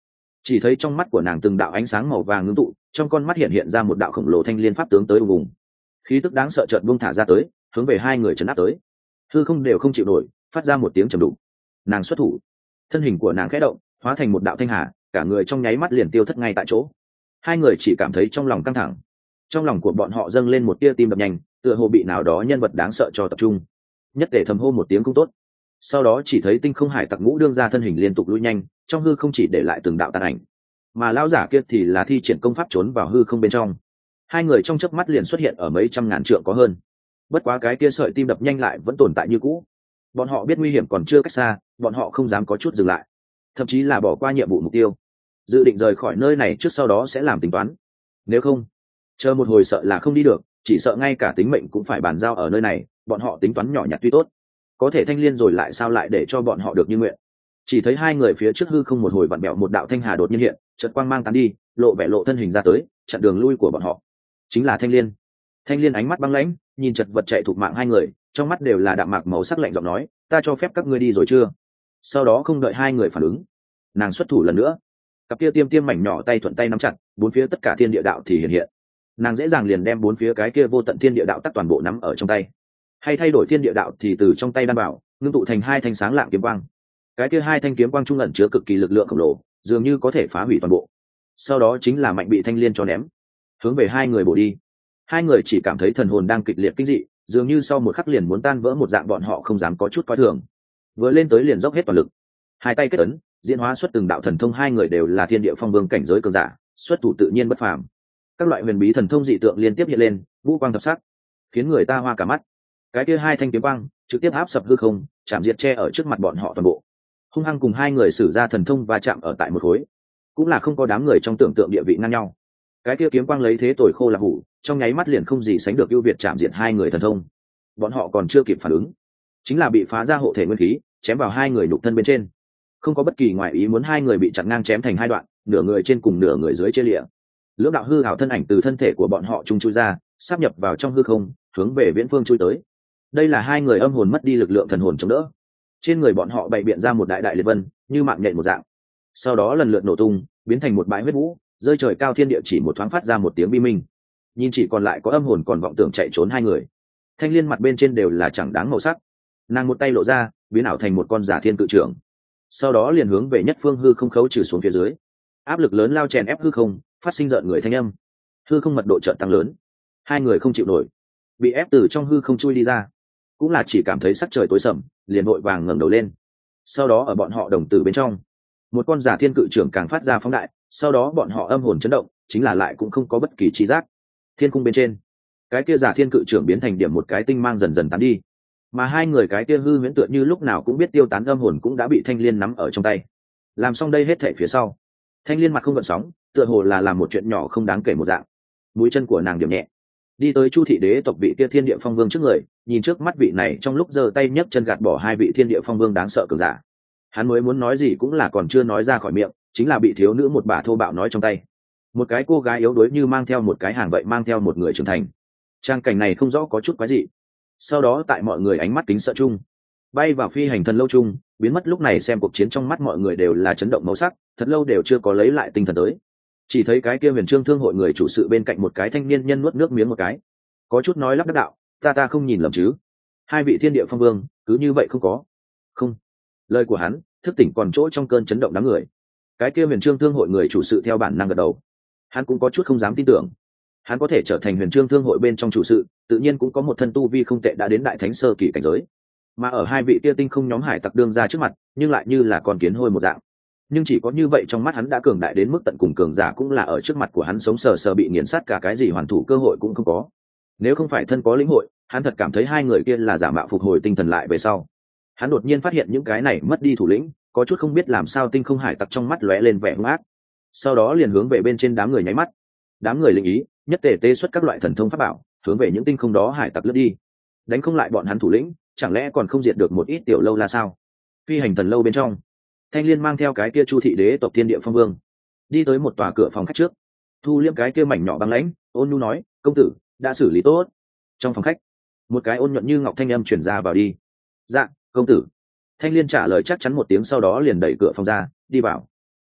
chỉ thấy trong mắt của nàng từng đạo ánh sáng màu vàng ngưng tụ, trong con mắt hiện ra một đạo khổng lồ thanh liên pháp tướng tới vùng, khí tức đáng sợ chợt buông thả ra tới, hướng về hai người chấn áp tới. Hư không đều không chịu nổi, phát ra một tiếng trầm đục. Nàng xuất thủ, thân hình của nàng khẽ động, hóa thành một đạo thanh hà, cả người trong nháy mắt liền tiêu thất ngay tại chỗ. Hai người chỉ cảm thấy trong lòng căng thẳng, trong lòng của bọn họ dâng lên một tia tim đập nhanh, tựa hồ bị nào đó nhân vật đáng sợ cho tập trung. Nhất để thầm hô một tiếng cũng tốt. Sau đó chỉ thấy tinh không hải tặc ngũ đương ra thân hình liên tục lui nhanh, trong hư không chỉ để lại từng đạo tàn ảnh, mà lão giả kia thì là thi triển công pháp trốn vào hư không bên trong. Hai người trong chớp mắt liền xuất hiện ở mấy trăm ngàn trượng có hơn. Bất quá cái kia sợi tim đập nhanh lại vẫn tồn tại như cũ. Bọn họ biết nguy hiểm còn chưa cách xa, bọn họ không dám có chút dừng lại, thậm chí là bỏ qua nhiệm vụ mục tiêu, dự định rời khỏi nơi này trước sau đó sẽ làm tính toán. Nếu không, chờ một hồi sợ là không đi được, chỉ sợ ngay cả tính mệnh cũng phải bàn giao ở nơi này. Bọn họ tính toán nhỏ nhặt tuy tốt, có thể thanh liên rồi lại sao lại để cho bọn họ được như nguyện. Chỉ thấy hai người phía trước hư không một hồi vặn bẹo, một đạo thanh hà đột nhiên hiện, chợt quang mang tán đi, lộ vẻ lộ thân hình ra tới, chặn đường lui của bọn họ. Chính là thanh liên. Thanh liên ánh mắt băng lãnh, nhìn chật vật chạy thục mạng hai người, trong mắt đều là đạm mạc màu sắc lạnh giọng nói, ta cho phép các ngươi đi rồi chưa? Sau đó không đợi hai người phản ứng, nàng xuất thủ lần nữa, cặp kia tiêm tiêm mảnh nhỏ tay thuận tay nắm chặt, bốn phía tất cả thiên địa đạo thì hiện hiện. Nàng dễ dàng liền đem bốn phía cái kia vô tận thiên địa đạo tắc toàn bộ nắm ở trong tay, hay thay đổi thiên địa đạo thì từ trong tay đan bảo ngưng tụ thành hai thanh sáng lạng kiếm quang. Cái kia hai thanh kiếm quang trung ẩn chứa cực kỳ lực lượng khổng lồ, dường như có thể phá hủy toàn bộ. Sau đó chính là mạnh bị thanh liên cho ném, hướng về hai người bổ đi. Hai người chỉ cảm thấy thần hồn đang kịch liệt kinh dị, dường như sau một khắc liền muốn tan vỡ một dạng, bọn họ không dám có chút coi thường, vừa lên tới liền dốc hết toàn lực, hai tay kết ấn diễn hóa xuất từng đạo thần thông. Hai người đều là thiên địa phong vương cảnh giới cường giả, xuất thủ tự nhiên bất phàm. Các loại huyền bí thần thông dị tượng liên tiếp hiện lên, vũ quang thập sắc, khiến người ta hoa cả mắt. Cái kia hai thanh kiếm quang trực tiếp áp sập hư không, chạm diệt che ở trước mặt bọn họ toàn bộ. Hung hăng cùng hai người sử ra thần thông va chạm ở tại một khối, cũng là không có đám người trong tưởng tượng địa vị ngang nhau. Cái kia kiếm quang lấy thế tồi khô là hủ, trong nháy mắt liền không gì sánh được ưu việt chạm diệt hai người thần thông. Bọn họ còn chưa kịp phản ứng, chính là bị phá ra hộ thể nguyên khí, chém vào hai người nhục thân bên trên. Không có bất kỳ ngoại ý muốn, hai người bị chặt ngang chém thành hai đoạn, nửa người trên cùng nửa người dưới chia lịa. Lưỡng đạo hư ảo thân ảnh từ thân thể của bọn họ trung chui ra, sáp nhập vào trong hư không, hướng về viễn phương chui tới. Đây là hai người âm hồn mất đi lực lượng thần hồn chống đỡ, trên người bọn họ bày biện ra một đại đại liệt vân, như mạng nhện một dạng, sau đó lần lượt nổ tung, biến thành một bãi huyết vũ, rơi trời cao thiên địa, chỉ một thoáng phát ra một tiếng bi minh. Nhìn chỉ còn lại có âm hồn còn vọng tưởng chạy trốn hai người. Thanh liên mặt bên trên đều là chẳng đáng màu sắc, nàng một tay lộ ra, biến ảo thành một con giả thiên cự trưởng, sau đó liền hướng về nhất phương hư không khấu trừ xuống phía dưới. Áp lực lớn lao chèn ép hư không, phát sinh rợn người thanh âm, hư không mật độ chợt tăng lớn. Hai người không chịu nổi, bị ép từ trong hư không chui đi ra, cũng là chỉ cảm thấy sắc trời tối sầm, liền vội vàng ngẩng đầu lên. Sau đó ở bọn họ đồng tử bên trong, một con giả thiên cự trưởng càng phát ra phóng đại, sau đó bọn họ âm hồn chấn động, chính là lại cũng không có bất kỳ trí giác. Thiên cung bên trên, cái kia giả thiên cự trưởng biến thành điểm một cái tinh mang dần dần tán đi, mà hai người cái kia hư huyễn tựa như lúc nào cũng biết tiêu tán âm hồn cũng đã bị thanh liên nắm ở trong tay. Làm xong đây hết thảy phía sau, thanh liên mặt không gợn sóng, tựa hồ là làm một chuyện nhỏ không đáng kể một dạng. Mũi chân của nàng điểm nhẹ, đi tới Chu thị đế tộc vị kia thiên địa phong vương trước người, nhìn trước mắt vị này trong lúc giơ tay nhấc chân gạt bỏ hai vị thiên địa phong vương đáng sợ cường giả. Hắn mới muốn nói gì cũng là còn chưa nói ra khỏi miệng, chính là bị thiếu nữ một bà thô bạo nói trong tay. Một cái cô gái yếu đuối như mang theo một cái hàng vậy mang theo một người trưởng thành. Trang cảnh này không rõ có chút quái dị. Sau đó tại mọi người ánh mắt kính sợ chung, bay vào phi hành thần lâu chung, biến mất. Lúc này xem cuộc chiến trong mắt mọi người đều là chấn động màu sắc, thật lâu đều chưa có lấy lại tinh thần tới. Chỉ thấy cái kia Huyền Trương thương hội người chủ sự bên cạnh một cái thanh niên nhân nuốt nước miếng một cái, có chút nói lắp đắc đạo, ta không nhìn lầm chứ? Hai vị thiên địa phong vương cứ như vậy không có? Không. Lời của hắn thức tỉnh còn chỗ trong cơn chấn động đám người. Cái kia Huyền Trương thương hội người chủ sự theo bản năng gật đầu. Hắn cũng có chút không dám tin tưởng. Hắn có thể trở thành Huyền Trương thương hội bên trong chủ sự, tự nhiên cũng có một thân tu vi không tệ, đã đến đại thánh sơ kỳ cảnh giới. Mà ở hai vị kia tinh không nhóm hải tặc đương ra trước mặt, nhưng lại như là con kiến hôi một dạng. Nhưng chỉ có như vậy trong mắt hắn đã cường đại đến mức tận cùng, cường giả cũng là ở trước mặt của hắn sống sờ sờ bị nghiền sát, cả cái gì hoàn thủ cơ hội cũng không có. Nếu không phải thân có lĩnh hội, hắn thật cảm thấy hai người kia là giả mạo phục hồi tinh thần lại về sau. Hắn đột nhiên phát hiện những cái này mất đi thủ lĩnh, có chút không biết làm sao tinh không hải tặc trong mắt lóe lên vẻ hung ác. Sau đó liền hướng về bên trên đám người nháy mắt. Đám người linh ý nhất tề tê xuất các loại thần thông pháp bảo, hướng về những tinh không đó hải tặc lướt đi. Đánh không lại bọn hắn thủ lĩnh, chẳng lẽ còn không diệt được một ít tiểu lâu là sao? Phi hành thần lâu bên trong, Thanh Liên mang theo cái kia Chu thị đế tộc thiên địa phong vương, đi tới một tòa cửa phòng khách trước, thu liễm cái kia mảnh nhỏ băng lãnh, ôn nhu nói, công tử đã xử lý tốt. Trong phòng khách, một cái ôn nhuận như ngọc thanh âm truyền ra vào đi. Dạ công tử. Thanh Liên trả lời chắc chắn một tiếng, sau đó liền đẩy cửa phòng ra, đi vào.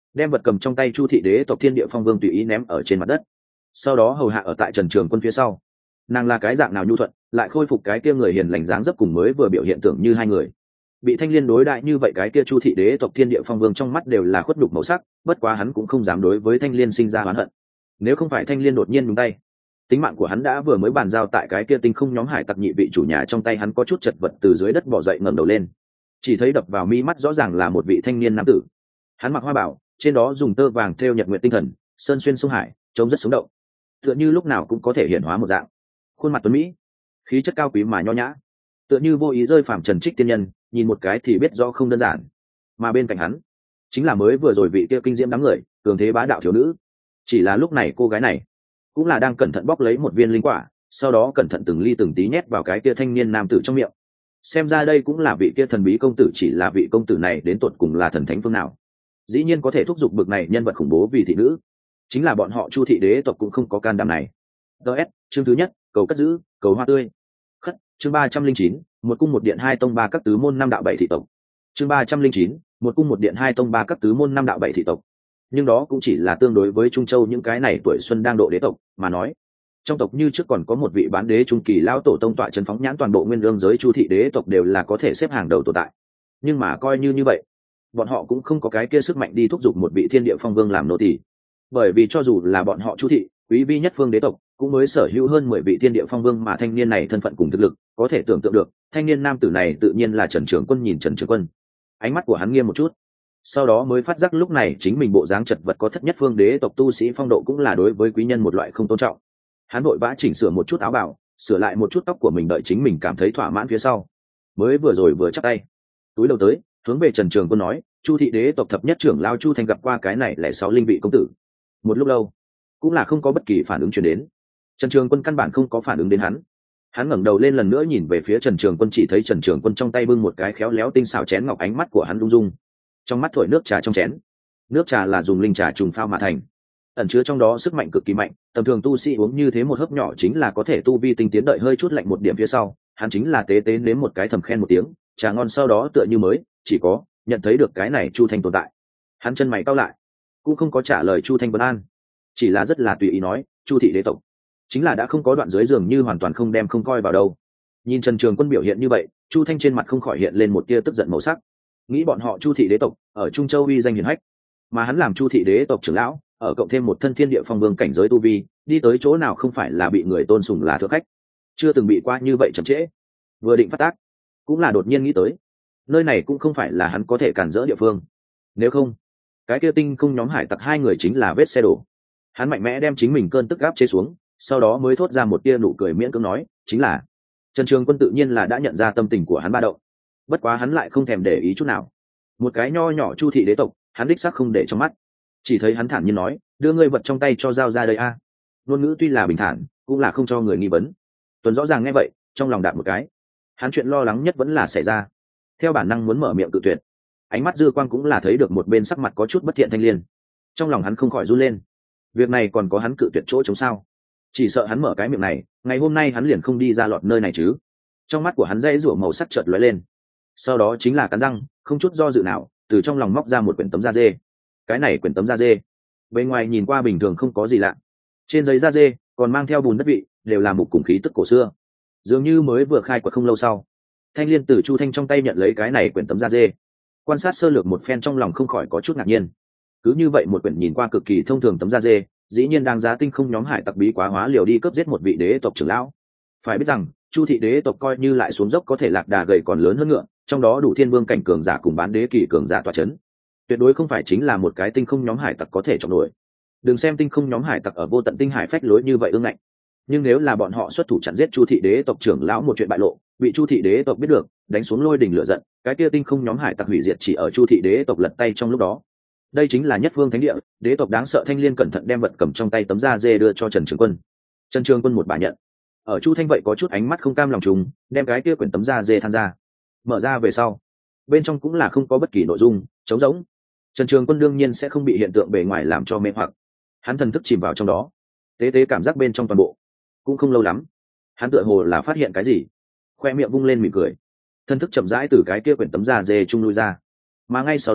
đem vật cầm trong tay Chu thị đế tộc Thiên Địa Phong Vương tùy ý ném ở trên mặt đất, sau đó hầu hạ ở tại Trần Trường Quân phía sau. Nàng là cái dạng nào nhu thuận, lại khôi phục cái kia người hiền lành dáng dấp cùng mới vừa biểu hiện tưởng như hai người. Bị Thanh Liên đối đại như vậy, cái kia Chu thị đế tộc Thiên Địa Phong Vương trong mắt đều là khuất đục màu sắc, bất quá hắn cũng không dám đối với Thanh Liên sinh ra oán hận. Nếu không phải Thanh Liên đột nhiên nhúng tay, tính mạng của hắn đã vừa mới bàn giao tại cái kia tinh không nhóm hải tặc nhị vị chủ nhà trong tay. Hắn có chút chật vật từ dưới đất bò dậy, ngẩng đầu lên, chỉ thấy đập vào mi mắt rõ ràng là một vị thanh niên nam tử. Hắn mặc hoa bảo, trên đó dùng tơ vàng thêu nhật nguyện tinh thần, sơn xuyên sông hải, trông rất sống động, tựa như lúc nào cũng có thể hiện hóa một dạng. Khuôn mặt tuấn mỹ, khí chất cao quý mà nho nhã, tựa như vô ý rơi phàm trần trích tiên nhân, nhìn một cái thì biết rõ không đơn giản. Mà bên cạnh hắn chính là mới vừa rồi vị kia kinh diễm đám người, cường thế bá đạo thiếu nữ. Chỉ là lúc này cô gái này cũng là đang cẩn thận bóc lấy một viên linh quả, sau đó cẩn thận từng ly từng tí nhét vào cái kia thanh niên nam tử trong miệng. Xem ra đây cũng là vị kia thần bí công tử, chỉ là vị công tử này đến tột cùng là thần thánh phương nào, dĩ nhiên có thể thúc giục bực này nhân vật khủng bố vì thị nữ. Chính là bọn họ Chu thị đế tộc cũng không có can đảm này. DS chương thứ nhất, cầu cất giữ, cầu hoa tươi. Khất chương 309, một cung một điện hai tông ba các tứ môn năm đạo bảy thị tộc. Chương 309, một cung một điện hai tông ba các tứ môn năm đạo bảy thị tộc. Nhưng đó cũng chỉ là tương đối với Trung Châu những cái này tuổi xuân đang độ đế tộc mà nói. Trong tộc như trước còn có một vị bán đế trung kỳ lão tổ tông tọa chân phóng nhãn toàn bộ nguyên lương giới Chu thị đế tộc đều là có thể xếp hàng đầu tồn tại. Nhưng mà coi như vậy, bọn họ cũng không có cái kia sức mạnh đi thúc giục một vị Thiên Địa Phong Vương làm nô tỳ. Bởi vì cho dù là bọn họ Chu thị, quý vi nhất phương đế tộc, cũng mới sở hữu hơn 10 vị Thiên Địa Phong Vương, mà thanh niên này thân phận cùng thực lực, có thể tưởng tượng được, thanh niên nam tử này tự nhiên là Trần Trường Quân. Nhìn Trần Trường Quân, ánh mắt của hắn nghiêm một chút, sau đó mới phát giác lúc này chính mình bộ dáng chật vật có thất nhất phương đế tộc tu sĩ phong độ, cũng là đối với quý nhân một loại không tôn trọng. Hắn vội vã chỉnh sửa một chút áo bào, sửa lại một chút tóc của mình, đợi chính mình cảm thấy thỏa mãn phía sau, mới vừa chắp tay túi đầu tới hướng về Trần Trường Quân nói: Chu thị đế tộc thập nhất trưởng lao Chu Thanh gặp qua cái này lẻ 6 linh vị công tử. Một lúc lâu cũng là không có bất kỳ phản ứng truyền đến. Trần Trường Quân căn bản không có phản ứng đến hắn ngẩng đầu lên lần nữa nhìn về phía Trần Trường Quân, chỉ thấy Trần Trường Quân trong tay bưng một cái khéo léo tinh xảo chén ngọc, ánh mắt của hắn rung rung, trong mắt thổi nước trà trong chén. Nước trà là dùng linh trà trùng phao mà thành, ẩn chứa trong đó sức mạnh cực kỳ mạnh, tầm thường tu sĩ uống như thế một hớp nhỏ chính là có thể tu vi tinh tiến. Đợi hơi chút lạnh một điểm phía sau, hắn chính là tế tế nếm một cái, thầm khen một tiếng trà ngon, sau đó tựa như mới chỉ có nhận thấy được cái này Chu Thanh tồn tại. Hắn chân mày cau lại, cũng không có trả lời Chu Thanh vấn an, chỉ là rất là tùy ý nói: Chu thị đế tộc chính là đã không có đoạn dưới, dường như hoàn toàn không đem không coi vào đâu. Nhìn Trần Trường Quân biểu hiện như vậy, Chu Thanh trên mặt không khỏi hiện lên một tia tức giận màu sắc. Nghĩ bọn họ Chu thị đế tộc ở Trung Châu uy danh hiển hách, mà hắn làm Chu thị đế tộc trưởng lão, ở cộng thêm một thân Thiên Địa Phong Vương cảnh giới tu vi, đi tới chỗ nào không phải là bị người tôn sùng là thượng khách, chưa từng bị qua như vậy chậm trễ. Vừa định phát tác, cũng là đột nhiên nghĩ tới, nơi này cũng không phải là hắn có thể cản rỡ địa phương. Nếu không, cái kia tinh không nhóm hải tặc hai người chính là vết xe đổ. Hắn mạnh mẽ đem chính mình cơn tức áp chế xuống, sau đó mới thốt ra một tia nụ cười miễn cưỡng nói: chính là. Trần Trường Quân tự nhiên là đã nhận ra tâm tình của hắn ba động, bất quá hắn lại không thèm để ý chút nào. Một cái nho nhỏ Chu thị đế tộc, hắn đích xác không để trong mắt. Chỉ thấy hắn thản nhiên nói: đưa ngươi vật trong tay cho giao ra đây a. Ngôn ngữ tuy là bình thản, cũng là không cho người nghi vấn. Tuấn rõ ràng nghe vậy, trong lòng đạp một cái. Hắn chuyện lo lắng nhất vẫn là xảy ra, theo bản năng muốn mở miệng cự tuyệt. Ánh mắt dư quang cũng là thấy được một bên sắc mặt có chút bất thiện Thanh Liên, trong lòng hắn không khỏi run lên. Việc này còn có hắn cự tuyệt chỗ chống sao? Chỉ sợ hắn mở cái miệng này, ngày hôm nay hắn liền không đi ra lọt nơi này chứ. Trong mắt của hắn dãy rủa màu sắc chợt lóe lên, sau đó chính là cắn răng, không chút do dự nào, từ trong lòng móc ra một quyển tấm da dê. Cái này quyển tấm da dê, bên ngoài nhìn qua bình thường không có gì lạ, trên giấy da dê còn mang theo bùn đất vị, đều là mục cùng khí tức cổ xưa. Dường như mới vừa khai quật không lâu sau, Thanh Liên từ Chu Thanh trong tay nhận lấy cái này quyển tấm da dê, quan sát sơ lược một phen, trong lòng không khỏi có chút ngạc nhiên. Cứ như vậy một quyển nhìn qua cực kỳ thông thường tấm da dê, dĩ nhiên đang giá tinh không nhóm hải tặc bí quá hóa liều đi cướp giết một vị đế tộc trưởng lão. Phải biết rằng Chu thị đế tộc coi như lại xuống dốc có thể lạc đà gầy còn lớn hơn ngựa, trong đó đủ thiên vương cảnh cường giả cùng bán đế kỳ cường giả tọa chấn, tuyệt đối không phải chính là một cái tinh không nhóm hải tặc có thể chọn nổi. Đừng xem tinh không nhóm hải tặc ở vô tận tinh hải phách lối như vậy ương ngạnh, nhưng nếu là bọn họ xuất thủ chặn giết Chu thị đế tộc trưởng lão, một chuyện bại lộ, bị Chu thị đế tộc biết được, đánh xuống lôi đình lửa giận, cái kia tinh không nhóm hải tặc hủy diệt chỉ ở Chu thị đế tộc lật tay trong lúc đó. Đây chính là nhất phương thánh địa, đế tộc đáng sợ. Thanh Liên cẩn thận đem vật cầm trong tay tấm da dê đưa cho Trần Trường Quân. Trần Trường Quân một bà nhận, ở Chu Thanh vậy có chút ánh mắt không cam lòng trùng, đem cái kia quyển tấm da dê than ra, mở ra về sau, bên trong cũng là không có bất kỳ nội dung, trống rỗng. Trần Trường Quân đương nhiên sẽ không bị hiện tượng bề ngoài làm cho mê hoặc, hắn thần thức chìm vào trong đó, tế tế cảm giác bên trong toàn bộ. Cũng không lâu lắm, hắn tựa hồ là phát hiện cái gì, khoe miệng vung lên mỉm cười, thần thức chậm rãi từ cái kia quyển tấm da dê trung lui ra, mà ngay sau đó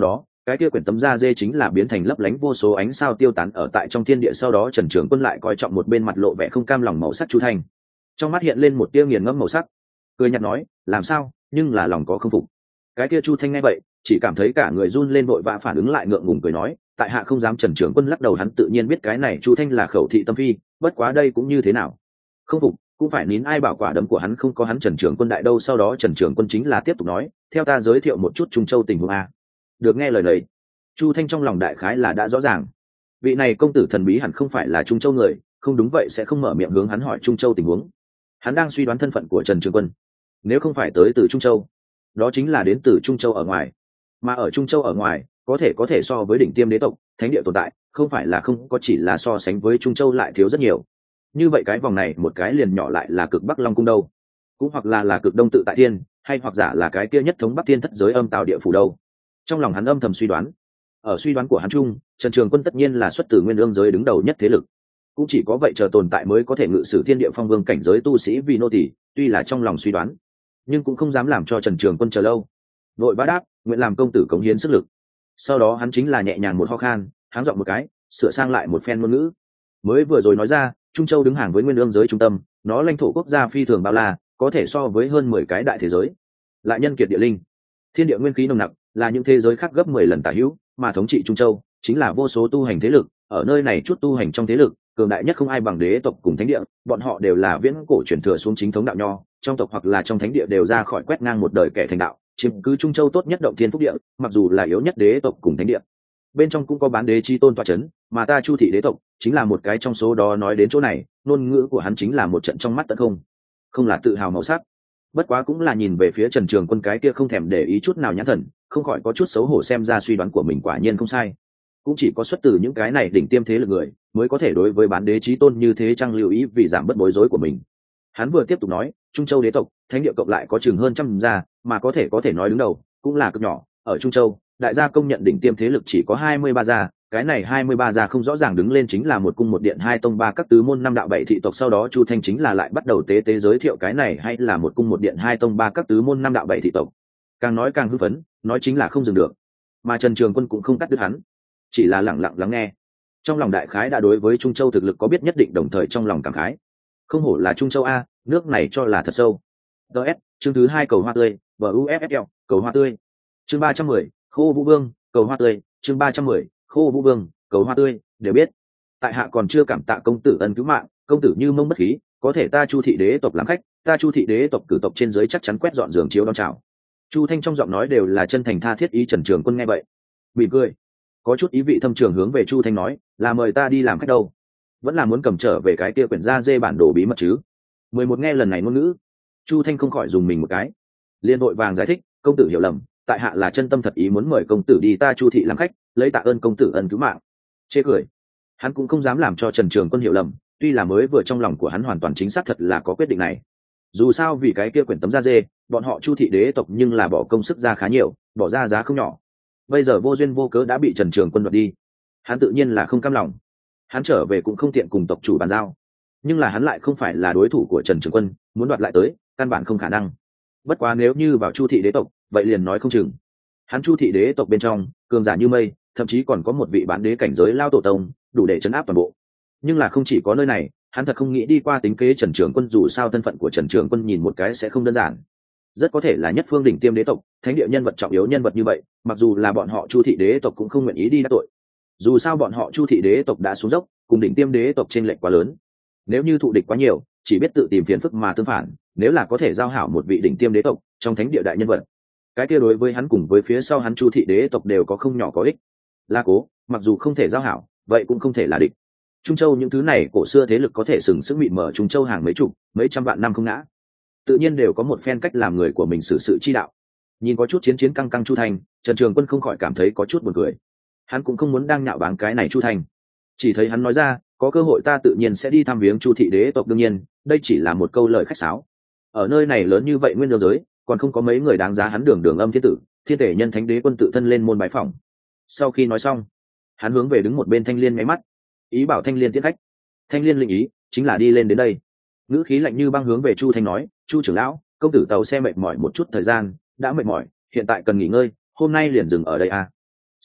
cái kia quyển tấm da dê chính là biến thành lấp lánh vô số ánh sao tiêu tán ở tại trong thiên địa. Sau đó Trần Trường Quân lại coi trọng một bên mặt lộ vẻ không cam lòng màu sắc Chu Thanh, trong mắt hiện lên một tia nghiền ngẫm màu sắc, cười nhạt nói, làm sao, nhưng là lòng có không phục. Cái kia Chu Thanh nghe vậy chỉ cảm thấy cả người run lên, vội vã phản ứng lại, ngượng ngùng cười nói, tại hạ không dám. Trần Trường Quân lắc đầu, hắn tự nhiên biết cái này Chu Thanh là khẩu thị tâm phi, bất quá đây cũng như thế nào, không phục cũng phải nín, ai bảo quả đấm của hắn không có hắn Trần Trường Quân đại đâu. Sau đó Trần Trường Quân chính là tiếp tục nói, theo ta giới thiệu một chút Trung Châu tình huống a. Được nghe lời này, Chu Thanh trong lòng đại khái là đã rõ ràng, vị này công tử thần bí hẳn không phải là Trung Châu người, không đúng vậy sẽ không mở miệng hướng hắn hỏi Trung Châu tình huống. Hắn đang suy đoán thân phận của Trần Trường Quân, nếu không phải tới từ Trung Châu, đó chính là đến từ Trung Châu ở ngoài, mà ở Trung Châu ở ngoài có thể so với đỉnh tiêm đế tộc thánh địa tồn tại, không phải là không có, chỉ là so sánh với Trung Châu lại thiếu rất nhiều. Như vậy cái vòng này một cái liền nhỏ lại là cực Bắc Long cung đâu, cũng hoặc là cực Đông Tự Tại Thiên, hay hoặc giả là cái kia nhất thống Bắc Thiên thất giới âm tạo địa phủ đâu. Trong lòng hắn âm thầm suy đoán. Ở suy đoán của hắn chung, Trần Trường Quân tất nhiên là xuất từ Nguyên Ương giới đứng đầu nhất thế lực, cũng chỉ có vậy chờ tồn tại mới có thể ngự sử thiên địa phong vương cảnh giới tu sĩ vì nô tỳ. Tuy là trong lòng suy đoán, nhưng cũng không dám làm cho Trần Trường Quân chờ lâu, vội vã đáp, nguyện làm công tử cống hiến sức lực. Sau đó hắn chính là nhẹ nhàng một ho khan, háng giọng một cái, sửa sang lại một phen ngôn ngữ, mới vừa rồi nói ra, Trung Châu đứng hàng với Nguyên Ương giới trung tâm, nó lãnh thổ quốc gia phi thường bao la, có thể so với hơn 10 cái đại thế giới, lại nhân kiệt địa linh, thiên địa nguyên khí nồng nặc, là những thế giới khác gấp 10 lần tả hữu, mà thống trị Trung Châu chính là vô số tu hành thế lực. Ở nơi này chút tu hành trong thế lực, cường đại nhất không ai bằng đế tộc cùng thánh địa, bọn họ đều là viễn cổ truyền thừa xuống chính thống đạo nho, trong tộc hoặc là trong thánh địa đều ra khỏi quét ngang một đời kẻ thành đạo, chiếm cứ Trung Châu tốt nhất động thiên phúc địa. Mặc dù là yếu nhất đế tộc cùng thánh địa, bên trong cũng có bán đế chi tôn tọa chấn, mà ta Chu thị đế tộc chính là một cái trong số đó. Nói đến chỗ này, ngôn ngữ của hắn chính là một trận trong mắt tận không là tự hào màu sắc, bất quá cũng là nhìn về phía Trần Trường Quân cái kia không thèm để ý chút nào nhãn thần, không khỏi có chút xấu hổ, xem ra suy đoán của mình quả nhiên không sai, cũng chỉ có xuất từ những cái này đỉnh tiêm thế lực người mới có thể đối với bán đế chí tôn như thế chăng lưu ý vì giảm bớt bối rối của mình. Hắn vừa tiếp tục nói, Trung Châu đế tộc thánh địa cộng lại có chừng hơn 100 gia, mà có thể nói đứng đầu cũng là cực nhỏ. Ở Trung Châu đại gia công nhận đỉnh tiêm thế lực chỉ có 23 gia, cái này 23 gia không rõ ràng đứng lên chính là một cung một điện hai tông ba các tứ môn năm đạo bảy thị tộc. Sau đó Chu Thanh chính là lại bắt đầu tế giới thiệu cái này hay là một cung một điện hai tông ba các tứ môn năm đạo bảy thị tộc, càng nói càng hưng phấn, nói chính là không dừng được. Mà Trần Trường Quân cũng không cắt đứt hắn, chỉ là lặng lặng lắng nghe, trong lòng đại khái đã đối với Trung Châu thực lực có biết nhất định, đồng thời trong lòng cảm khái, không hổ là Trung Châu a, nước này cho là thật sâu. DS chương thứ 2 cầu hoa tươi, BUFFL cầu hoa tươi, chương 310 khô vũ vương cầu hoa tươi, chương 310 khô vũ vương cầu hoa tươi. Đều biết tại hạ còn chưa cảm tạ công tử ân cứu mạng, công tử như mông bất khí, có thể ta Chu thị đế tộc làm khách, ta Chu thị đế tộc cử tộc trên dưới chắc chắn quét dọn giường chiếu đón chào. Chu Thanh trong giọng nói đều là chân thành tha thiết ý. Trần Trường Quân nghe vậy mỉm cười, có chút ý vị thâm trường hướng về Chu Thanh nói, là mời ta đi làm khách đâu, vẫn là muốn cầm trở về cái kia quyển da dê bản đồ bí mật chứ. 11 nghe lần này ngôn ngữ, Chu Thanh không khỏi dùng mình một cái, liên vội vàng giải thích, công tử hiểu lầm, tại hạ là chân tâm thật ý muốn mời công tử đi ta Chu thị làm khách, lấy tạ ơn công tử ân cứu mạng. Chê cười, hắn cũng không dám làm cho Trần Trường Quân hiểu lầm, tuy là mới vừa trong lòng của hắn hoàn toàn chính xác thật là có quyết định này. Dù sao vì cái kia quyển tấm da dê, bọn họ Chu thị đế tộc nhưng là bỏ công sức ra khá nhiều, bỏ ra giá không nhỏ, bây giờ vô duyên vô cớ đã bị Trần Trường Quân đoạt đi, hắn tự nhiên là không cam lòng. Hắn trở về cũng không tiện cùng tộc chủ bàn giao, nhưng là hắn lại không phải là đối thủ của Trần Trường Quân, muốn đoạt lại tới căn bản không khả năng. Bất quá nếu như vào Chu thị đế tộc, vậy liền nói không chừng. Hắn Chu thị đế tộc bên trong cường giả như mây, thậm chí còn có một vị bán đế cảnh giới lao tổ tông, đủ để chấn áp toàn bộ. Nhưng là không chỉ có nơi này, hắn thật không nghĩ đi qua tính kế Trần Trường Quân, dù sao thân phận của Trần Trường Quân nhìn một cái sẽ không đơn giản, rất có thể là nhất phương đỉnh tiêm đế tộc thánh địa nhân vật trọng yếu, nhân vật như vậy mặc dù là bọn họ Chu thị đế tộc cũng không nguyện ý đi đắc tội. Dù sao bọn họ Chu thị đế tộc đã xuống dốc, cùng đỉnh tiêm đế tộc trên lệch quá lớn, nếu như thụ địch quá nhiều chỉ biết tự tìm phiền phức mà tương phản. Nếu là có thể giao hảo một vị đỉnh tiêm đế tộc trong thánh địa đại nhân vật, cái kia đối với hắn cùng với phía sau hắn Chu thị đế tộc đều có không nhỏ có ích. La Cố mặc dù không thể giao hảo, vậy cũng không thể là địch. Trung Châu những thứ này cổ xưa thế lực có thể sừng sững mịt mở Trung Châu hàng mấy chục mấy trăm vạn năm không ngã, tự nhiên đều có một phen cách làm người của mình xử sự chi đạo. Nhìn có chút chiến căng căng Chu Thành, Trần Trường Quân không khỏi cảm thấy có chút buồn cười. Hắn cũng không muốn đang nhạo báng cái này Chu Thành, chỉ thấy hắn nói ra, có cơ hội ta tự nhiên sẽ đi thăm viếng Chu thị đế tộc. đương nhiên đây chỉ là một câu lời khách sáo, ở nơi này lớn như vậy Nguyên Ương giới còn không có mấy người đáng giá hắn đường âm thiên tử thiên thể nhân thánh đế quân tự thân lên môn bái phỏng. Sau khi nói xong, hắn hướng về đứng một bên Thanh Liên nháy mắt, ý bảo Thanh Liên tiết khách. Thanh Liên linh ý chính là đi lên đến đây, ngữ khí lạnh như băng hướng về Chu Thanh nói, Chu trưởng lão, công tử tàu xe mệt mỏi một chút thời gian, đã mệt mỏi, hiện tại cần nghỉ ngơi, hôm nay liền dừng ở đây à.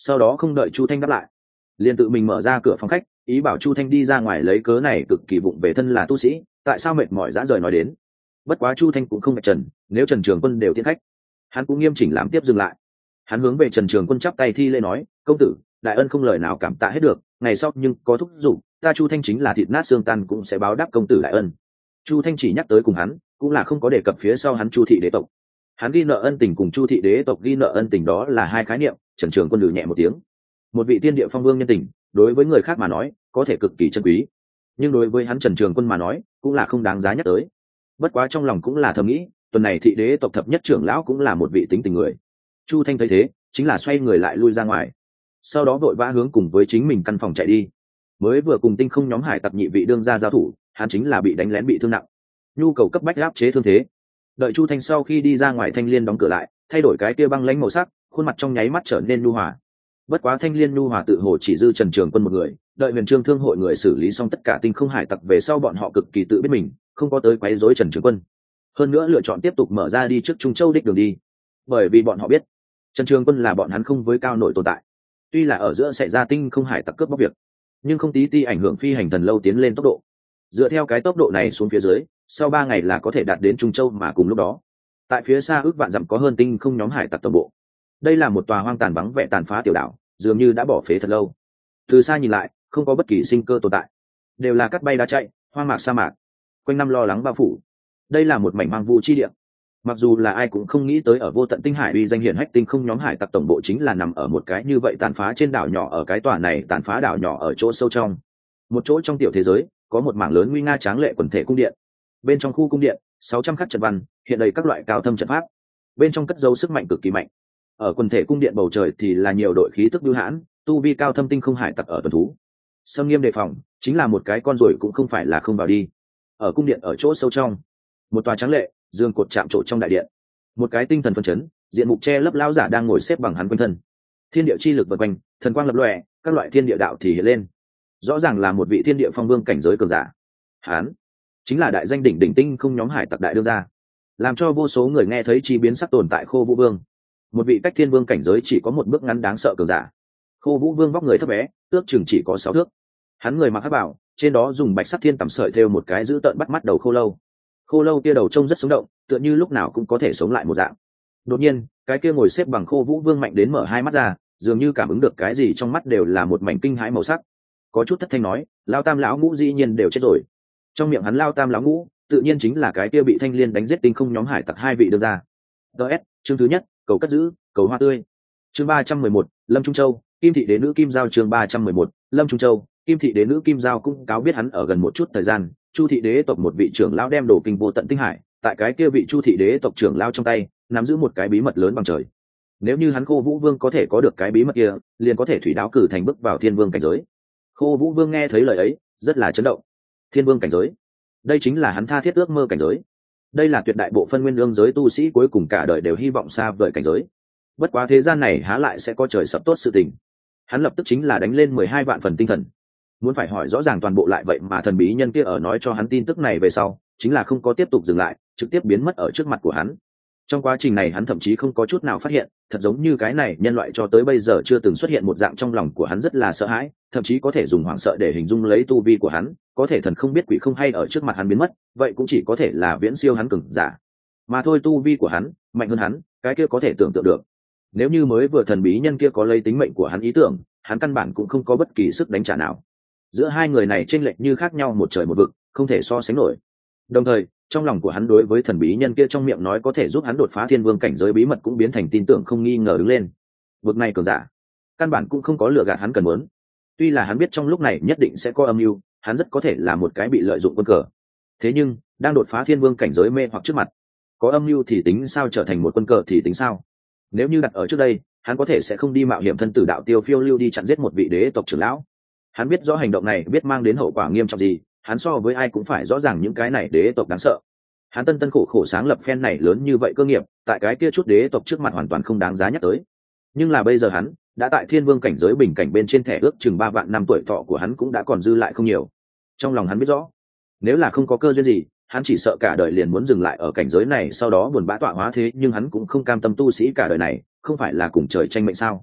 sau đó không đợi Chu Thanh đáp lại, liền tự mình mở ra cửa phòng khách, ý bảo Chu Thanh đi ra ngoài lấy cớ này cực kỳ vụng về thân là tu sĩ, tại sao mệt mỏi dã rời nói đến. Bất quá Chu Thanh cũng không vạch trần, nếu Trần Trường Quân đều tiến khách, hắn cũng nghiêm chỉnh làm tiếp dừng lại. Hắn hướng về Trần Trường Quân chắp tay thi lễ nói, công tử, đại ân không lời nào cảm tạ hết được, ngày sau nhưng có thúc giục, ta Chu Thanh chính là thịt nát xương tan cũng sẽ báo đáp công tử đại ân. Chu Thanh chỉ nhắc tới cùng hắn, cũng là không có đề cập phía sau hắn Chu thị đế tộc. Hắn ghi nợ ân tình cùng Chu thị đế tộc ghi nợ ân tình đó là hai khái niệm. Trần Trường Quân lừ nhẹ một tiếng. Một vị tiên địa phong vương nhân tình, đối với người khác mà nói có thể cực kỳ chân quý, nhưng đối với hắn Trần Trường Quân mà nói cũng là không đáng giá nhắc tới. Bất quá trong lòng cũng là thầm nghĩ, tuần này thị đế tộc thập nhất trưởng lão cũng là một vị tính tình người. Chu Thanh thấy thế, chính là xoay người lại lui ra ngoài, sau đó vội vã hướng cùng với chính mình căn phòng chạy đi. Mới vừa cùng Tinh Không nhóm hải tặc nhị vị đương ra giao thủ, hắn chính là bị đánh lén bị thương nặng, nhu cầu cấp bách áp chế thương thế. Đợi Chu Thanh sau khi đi ra ngoài, Thanh Liên đóng cửa lại, thay đổi cái kia băng lãnh màu sắc, khuôn mặt trong nháy mắt trở nên nhu hòa. Bất quá Thanh Liên nhu hòa tự hồ chỉ dư Trần Trường Quân một người, đợi Huyền Trương Thương hội người xử lý xong tất cả Tinh Không hải tặc về sau, bọn họ cực kỳ tự biết mình, không có tới quấy rối Trần Trường Quân. Hơn nữa lựa chọn tiếp tục mở ra đi trước Trung Châu đích đường đi, bởi vì bọn họ biết Trần Trường Quân là bọn hắn không với cao nổi tồn tại. Tuy là ở giữa xảy ra Tinh Không hải tặc cướp bóc việc, nhưng không tí ti ảnh hưởng phi hành thần lâu tiến lên tốc độ. Dựa theo cái tốc độ này xuống phía dưới, sau 3 ngày là có thể đạt đến Trung Châu, mà cùng lúc đó tại phía xa ước vạn dặm có hơn Tinh Không nhóm hải tặc tổng bộ. Đây là một tòa hoang tàn vắng vẻ tàn phá tiểu đảo, dường như đã bỏ phế thật lâu. Từ xa nhìn lại, không có bất kỳ sinh cơ tồn tại, đều là cát bay đá chạy, hoang mạc sa mạc, quanh năm lo lắng bao phủ. Đây là một mảnh hoang vu chi địa. Mặc dù là ai cũng không nghĩ tới ở vô tận tinh hải uy danh hiển hách Tinh Không nhóm hải tặc tổng bộ chính là nằm ở một cái như vậy tàn phá trên đảo nhỏ. Ở cái tòa này tàn phá đảo nhỏ ở chỗ sâu trong một chỗ trong tiểu thế giới, có một mảng lớn nguy nga tráng lệ quần thể cung điện. Bên trong khu cung điện 600 khắc trận văn hiện đầy các loại cao thâm trận pháp, bên trong cất dấu sức mạnh cực kỳ mạnh. Ở quần thể cung điện bầu trời thì là nhiều đội khí tức bưu hãn, tu vi cao thâm Tinh Không hải tặc ở tuần thú, xâm nghiêm đề phòng, chính là một cái con ruồi cũng không phải là không vào đi. Ở cung điện ở chỗ sâu trong, một tòa tráng lệ dương cột chạm trổ trong đại điện, một cái tinh thần phân chấn, diện mục che lấp lão giả đang ngồi xếp bằng hắn quanh thân. Thiên địa chi lực vần quanh, thần quang lập lòe, các loại thiên địa đạo thì hiện lên. Rõ ràng là một vị thiên địa phong vương cảnh giới cường giả. Hắn chính là đại danh đỉnh đỉnh Tinh Không nhóm hải tặc đại đương gia, làm cho vô số người nghe thấy chi biến sắc tồn tại Khô Vũ Vương, một vị cách thiên vương cảnh giới chỉ có một bước ngắn đáng sợ cường giả. Khô Vũ Vương vóc người thấp bé, ước chừng chỉ có 6 thước. Hắn người mặc hắc bào, trên đó dùng bạch sắc thiên tầm sợi thêu một cái giữ tợn bắt mắt đầu khô lâu. Khô lâu kia đầu trông rất sống động, tựa như lúc nào cũng có thể sống lại một dạng. Đột nhiên, cái kia ngồi xếp bằng Khô Vũ Vương mạnh đến mở hai mắt ra, dường như cảm ứng được cái gì, trong mắt đều là một mảnh kinh hãi màu sắc. Có chút thất thanh nói, Lao Tam lão ngũ dĩ nhiên đều chết rồi. Trong miệng hắn Lao Tam lão ngũ, tự nhiên chính là cái kia bị Thanh Liên đánh giết Tinh Không nhóm hải tặc hai vị đưa ra. DS, chương thứ nhất, cầu cất giữ, cầu hoa tươi. Chương 311, Lâm Trung Châu, Kim thị đế nữ Kim Giao. Chương 311, Lâm Trung Châu, Kim thị đế nữ Kim Giao cũng cáo biết hắn ở gần một chút thời gian, Chu thị đế tộc một vị trưởng lão đem đồ kinh vô tận tinh hải, tại cái kia vị Chu thị đế tộc trưởng lão trong tay, nắm giữ một cái bí mật lớn bằng trời. Nếu như hắn Khô Vũ Vương có thể có được cái bí mật kia, liền có thể thủy đáo cử thành bước vào thiên vương cảnh giới. Khô Vũ Vương nghe thấy lời ấy, rất là chấn động. Thiên vương cảnh giới, đây chính là hắn tha thiết ước mơ cảnh giới. Đây là tuyệt đại bộ phân nguyên lương giới tu sĩ cuối cùng cả đời đều hy vọng xa vời cảnh giới. Bất quá thế gian này há lại sẽ có trời sập tốt sự tình. Hắn lập tức chính là đánh lên 12 vạn phần tinh thần, muốn phải hỏi rõ ràng toàn bộ lại, vậy mà thần bí nhân kia ở nói cho hắn tin tức này về sau, chính là không có tiếp tục dừng lại, trực tiếp biến mất ở trước mặt của hắn. Trong quá trình này hắn thậm chí không có chút nào phát hiện, thật giống như cái này nhân loại cho tới bây giờ chưa từng xuất hiện một dạng. Trong lòng của hắn rất là sợ hãi, thậm chí có thể dùng hoảng sợ để hình dung lấy tu vi của hắn, có thể thần không biết quỷ không hay ở trước mặt hắn biến mất, vậy cũng chỉ có thể là viễn siêu hắn cường giả mà thôi. Tu vi của hắn mạnh hơn hắn, cái kia có thể tưởng tượng được. Nếu như mới vừa thần bí nhân kia có lấy tính mệnh của hắn ý tưởng, hắn căn bản cũng không có bất kỳ sức đánh trả nào. Giữa hai người này chênh lệch như khác nhau một trời một vực, không thể so sánh nổi. Đồng thời trong lòng của hắn đối với thần bí nhân kia trong miệng nói có thể giúp hắn đột phá thiên vương cảnh giới bí mật cũng biến thành tin tưởng không nghi ngờ đứng lên. Vực này cường giả căn bản cũng không có lựa gạt hắn cần muốn. Tuy là hắn biết trong lúc này nhất định sẽ có âm mưu, hắn rất có thể là một cái bị lợi dụng quân cờ. Thế nhưng đang đột phá thiên vương cảnh giới mê hoặc trước mặt, có âm mưu thì tính sao, trở thành một quân cờ thì tính sao? Nếu như đặt ở trước đây, hắn có thể sẽ không đi mạo hiểm thân tử đạo tiêu phiêu lưu đi chặn giết một vị đế tộc trưởng lão. Hắn biết rõ hành động này biết mang đến hậu quả nghiêm trọng gì, hắn so với ai cũng phải rõ ràng những cái này đế tộc đáng sợ. Hắn tân khổ khổ sáng lập phen này lớn như vậy cơ nghiệp, tại cái kia chút đế tộc trước mặt hoàn toàn không đáng giá nhắc tới. Nhưng là bây giờ hắn đã tại thiên vương cảnh giới bình cảnh, bên trên thẻ ước chừng 3 vạn năm tuổi thọ của hắn cũng đã còn dư lại không nhiều. Trong lòng hắn biết rõ, nếu là không có cơ duyên gì, hắn chỉ sợ cả đời liền muốn dừng lại ở cảnh giới này, sau đó buồn bã tọa hóa. Thế nhưng hắn cũng không cam tâm, tu sĩ cả đời này không phải là cùng trời tranh mệnh sao?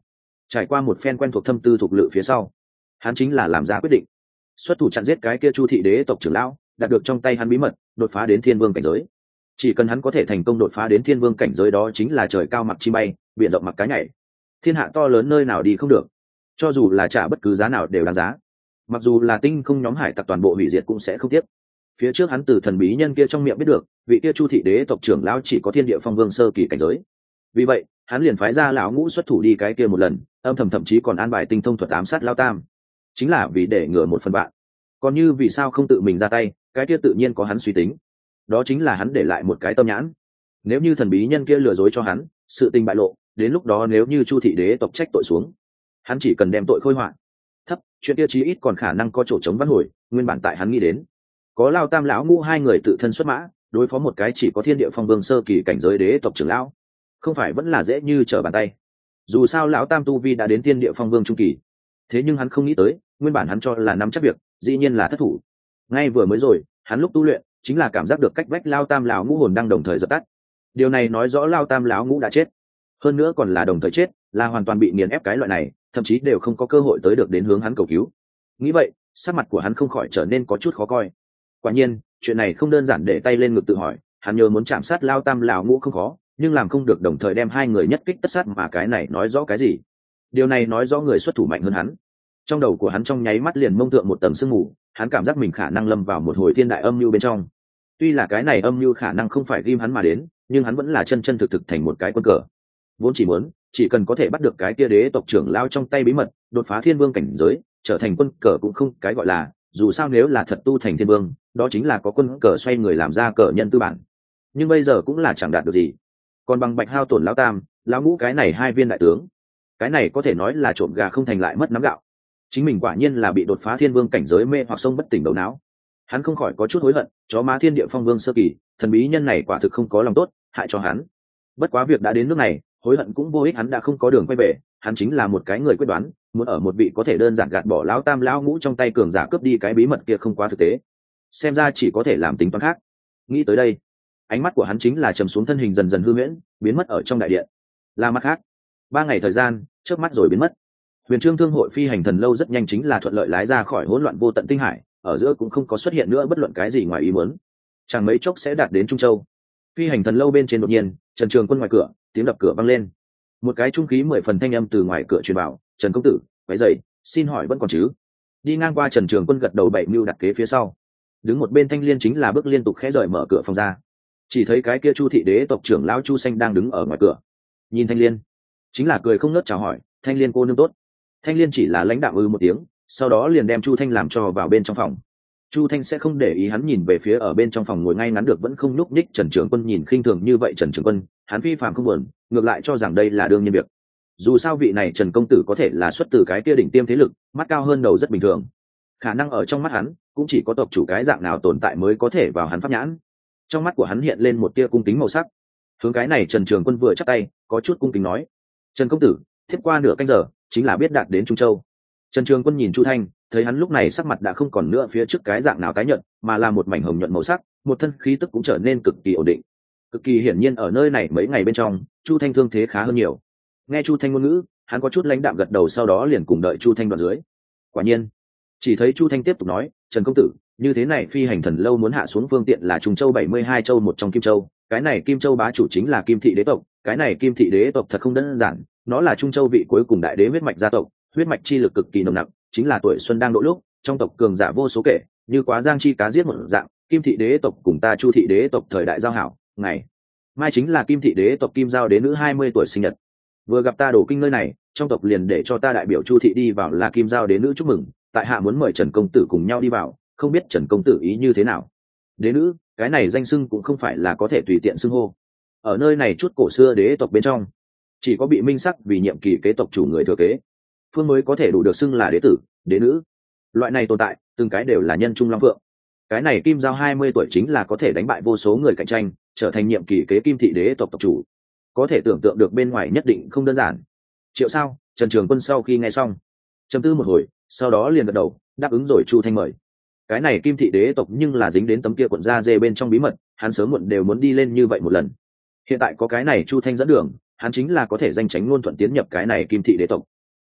Trải qua một phen quen thuộc thâm tư thuộc lự phía sau, hắn chính là làm ra quyết định xuất thủ chặn giết cái kia Chu thị đế tộc trưởng lão, đạt được trong tay hắn bí mật đột phá đến thiên vương cảnh giới. Chỉ cần hắn có thể thành công đột phá đến thiên vương cảnh giới, đó chính là trời cao mặc chi bay, biển rộng mặc cá nhảy, thiên hạ to lớn nơi nào đi không được, cho dù là trả bất cứ giá nào đều đáng giá. Mặc dù là tinh không nhóm hải tặc toàn bộ hủy diệt cũng sẽ không tiếc. Phía trước hắn từ thần bí nhân kia trong miệng biết được, vị kia Chu thị đế tộc trưởng lão chỉ có thiên địa phong vương sơ kỳ cảnh giới. Vì vậy hắn liền phái ra lão ngũ xuất thủ đi cái kia một lần, âm thầm thậm chí còn an bài tinh thông thuật ám sát Lao Tam, chính là vì để ngừa một phần bạn. Còn như vì sao không tự mình ra tay, cái kia tự nhiên có hắn suy tính. Đó chính là hắn để lại một cái tâm nhãn. Nếu như thần bí nhân kia lừa dối cho hắn, sự tình bại lộ, đến lúc đó nếu như Chu thị đế tộc trách tội xuống, hắn chỉ cần đem tội khôi họa thấp, chuyện kia chí ít còn khả năng có chỗ chống vãn hồi. Nguyên bản tại hắn nghĩ đến, có Lao Tam lão ngũ hai người tự thân xuất mã, đối phó một cái chỉ có thiên địa phong vương sơ kỳ cảnh giới đế tộc trưởng lão, không phải vẫn là dễ như trở bàn tay. Dù sao lão Tam tu vi đã đến thiên địa phong vương trung kỳ. Thế nhưng hắn không nghĩ tới, nguyên bản hắn cho là nắm chắc việc, dĩ nhiên là thất thủ. Ngay vừa mới rồi, hắn lúc tu luyện chính là cảm giác được cách vách Lao Tam lão ngũ hồn đang đồng thời dập tắt. Điều này nói rõ Lao Tam lão ngũ đã chết, hơn nữa còn là đồng thời chết, là hoàn toàn bị nghiền ép cái loại này, thậm chí đều không có cơ hội tới được đến hướng hắn cầu cứu. Nghĩ vậy, sắc mặt của hắn không khỏi trở nên có chút khó coi. Quả nhiên chuyện này không đơn giản, để tay lên ngực tự hỏi, hắn nhớ muốn chạm sát Lao Tam lão ngũ không khó, nhưng làm không được đồng thời đem hai người nhất kích tất sát, mà cái này nói rõ cái gì? Điều này nói rõ người xuất thủ mạnh hơn hắn. Trong đầu của hắn trong nháy mắt liền mông thượng một tầng sương mù, hắn cảm giác mình khả năng lâm vào một hồi thiên đại âm mưu bên trong. Tuy là cái này âm mưu khả năng không phải ghim hắn mà đến, nhưng hắn vẫn là chân chân thực thực thành một cái quân cờ. Vốn chỉ cần có thể bắt được cái kia đế tộc trưởng lao trong tay bí mật, đột phá thiên vương cảnh giới, trở thành quân cờ cũng không cái gọi là, dù sao nếu là thật tu thành thiên vương, đó chính là có quân cờ xoay người làm ra cờ nhân tư bản. Nhưng bây giờ cũng là chẳng đạt được gì. Còn bằng bạch hao tổn lão Tam, lão ngũ cái này hai viên đại tướng, cái này có thể nói là trộm gà không thành lại mất nắm gạo. Chính mình quả nhiên là bị đột phá thiên vương cảnh giới mê hoặc sông bất tỉnh đầu não. Hắn không khỏi có chút hối hận, chó má thiên địa phong vương sơ kỳ, thần bí nhân này quả thực không có lòng tốt, hại cho hắn. Bất quá việc đã đến nước này, hối hận cũng vô ích, hắn đã không có đường quay về. Hắn chính là một cái người quyết đoán, muốn ở một vị có thể đơn giản gạt bỏ lão Tam lão ngũ trong tay cường giả cướp đi cái bí mật kia không quá thực tế. Xem ra chỉ có thể làm tính toán khác. Nghĩ tới đây, ánh mắt của hắn chính là trầm xuống, thân hình dần dần hư huyễn, biến mất ở trong đại điện. Là mặt khác, 3 ngày thời gian chớp mắt rồi biến mất. Huyền Trương Thương hội phi hành thần lâu rất nhanh chính là thuận lợi lái ra khỏi hỗn loạn vô tận tinh hải, ở giữa cũng không có xuất hiện nữa bất luận cái gì ngoài ý muốn. Chẳng mấy chốc sẽ đạt đến Trung Châu. Phi hành thần lâu bên trên đột nhiên, Trần Trường Quân ngoài cửa, tiếng đập cửa vang lên. Một cái trung khí 10 phần thanh âm từ ngoài cửa truyền vào, "Trần công tử, váy dậy, xin hỏi vẫn còn chứ?" Đi ngang qua, Trần Trường Quân gật đầu, bảy mưu đặt kế phía sau. Đứng một bên Thanh Liên chính là bước liên tục khẽ rời mở cửa phòng ra. Chỉ thấy cái kia Chu thị đế tộc trưởng lão Chu Xanh đang đứng ở ngoài cửa. Nhìn Thanh Liên, chính là cười không ngớt chào hỏi, "Thanh Liên cô nương tốt." Thanh Liên chỉ là lãnh đạm một tiếng, sau đó liền đem Chu Thanh làm cho vào bên trong phòng. Chu Thanh sẽ không để ý hắn, nhìn về phía ở bên trong phòng ngồi ngay ngắn được vẫn không nhúc nhích Trần Trường Quân, nhìn khinh thường như vậy Trần Trường Quân, hắn phi phàm không buồn, ngược lại cho rằng đây là đương nhiên việc. Dù sao vị này Trần công tử có thể là xuất từ cái kia đỉnh tiêm thế lực, mắt cao hơn đầu rất bình thường. Khả năng ở trong mắt hắn, cũng chỉ có tộc chủ cái dạng nào tồn tại mới có thể vào hắn pháp nhãn. Trong mắt của hắn hiện lên một tia cung kính màu sắc. Hướng cái này Trần Trường Quân vừa chắp tay, có chút cung kính nói: "Trần công tử, tiếp qua nửa canh giờ chính là biết đạt đến Trung Châu." Trần Trường Quân nhìn Chu Thanh, thấy hắn lúc này sắc mặt đã không còn nữa phía trước cái dạng nào tái nhợt, mà là một mảnh hồng nhuận màu sắc, một thân khí tức cũng trở nên cực kỳ ổn định. Cực kỳ hiển nhiên ở nơi này mấy ngày bên trong, Chu Thanh thương thế khá hơn nhiều. Nghe Chu Thanh ngôn ngữ, hắn có chút lãnh đạm gật đầu, sau đó liền cùng đợi Chu Thanh đoạn dưới. Quả nhiên, chỉ thấy Chu Thanh tiếp tục nói: "Trần công tử, như thế này phi hành thần lâu muốn hạ xuống phương tiện là Trung Châu 72 châu một trong Kim Châu, cái này Kim Châu bá chủ chính là Kim thị đế tộc, cái này Kim thị đế tộc thật không đơn giản, nó là Trung Châu vị cuối cùng đại đế huyết mạch gia tộc, huyết mạch chi lực cực kỳ nồng nặc, chính là tuổi xuân đang độ lúc, trong tộc cường giả vô số kể, như quá giang chi cá giết một dạng. Kim thị đế tộc cùng ta Chu thị đế tộc thời đại giao hảo, ngày mai chính là Kim thị đế tộc Kim Giao đế nữ 20 tuổi sinh nhật. Vừa gặp ta đổ kinh nơi này, trong tộc liền để cho ta đại biểu Chu thị đi vào là Kim Giao đế nữ chúc mừng, tại hạ muốn mời Trần công tử cùng nhau đi vào, không biết Trần công tử ý như thế nào?" Đế nữ, cái này danh xưng cũng không phải là có thể tùy tiện xưng hô. Ở nơi này chút cổ xưa đế tộc bên trong, chỉ có bị minh sắc vì nhiệm kỳ kế tộc chủ người thừa kế phương mới có thể đủ được xưng là đế tử, đế nữ. Loại này tồn tại, từng cái đều là nhân trung long phượng. Cái này Kim Giao 20 tuổi chính là có thể đánh bại vô số người cạnh tranh, trở thành nhiệm kỳ kế Kim thị đế tộc tộc chủ. Có thể tưởng tượng được bên ngoài nhất định không đơn giản. Triệu sao? Trần Trường Quân sau khi nghe xong, trầm tư một hồi, sau đó liền gật đầu, đáp ứng rồi Chu Thanh mời. Cái này Kim thị đế tộc nhưng là dính đến tấm kia cuộn da dê bên trong bí mật, hắn sớm muộn đều muốn đi lên như vậy một lần. Hiện tại có cái này Chu Thanh dẫn đường, hắn chính là có thể danh tránh luôn thuận tiến nhập cái này Kim thị đế tộc.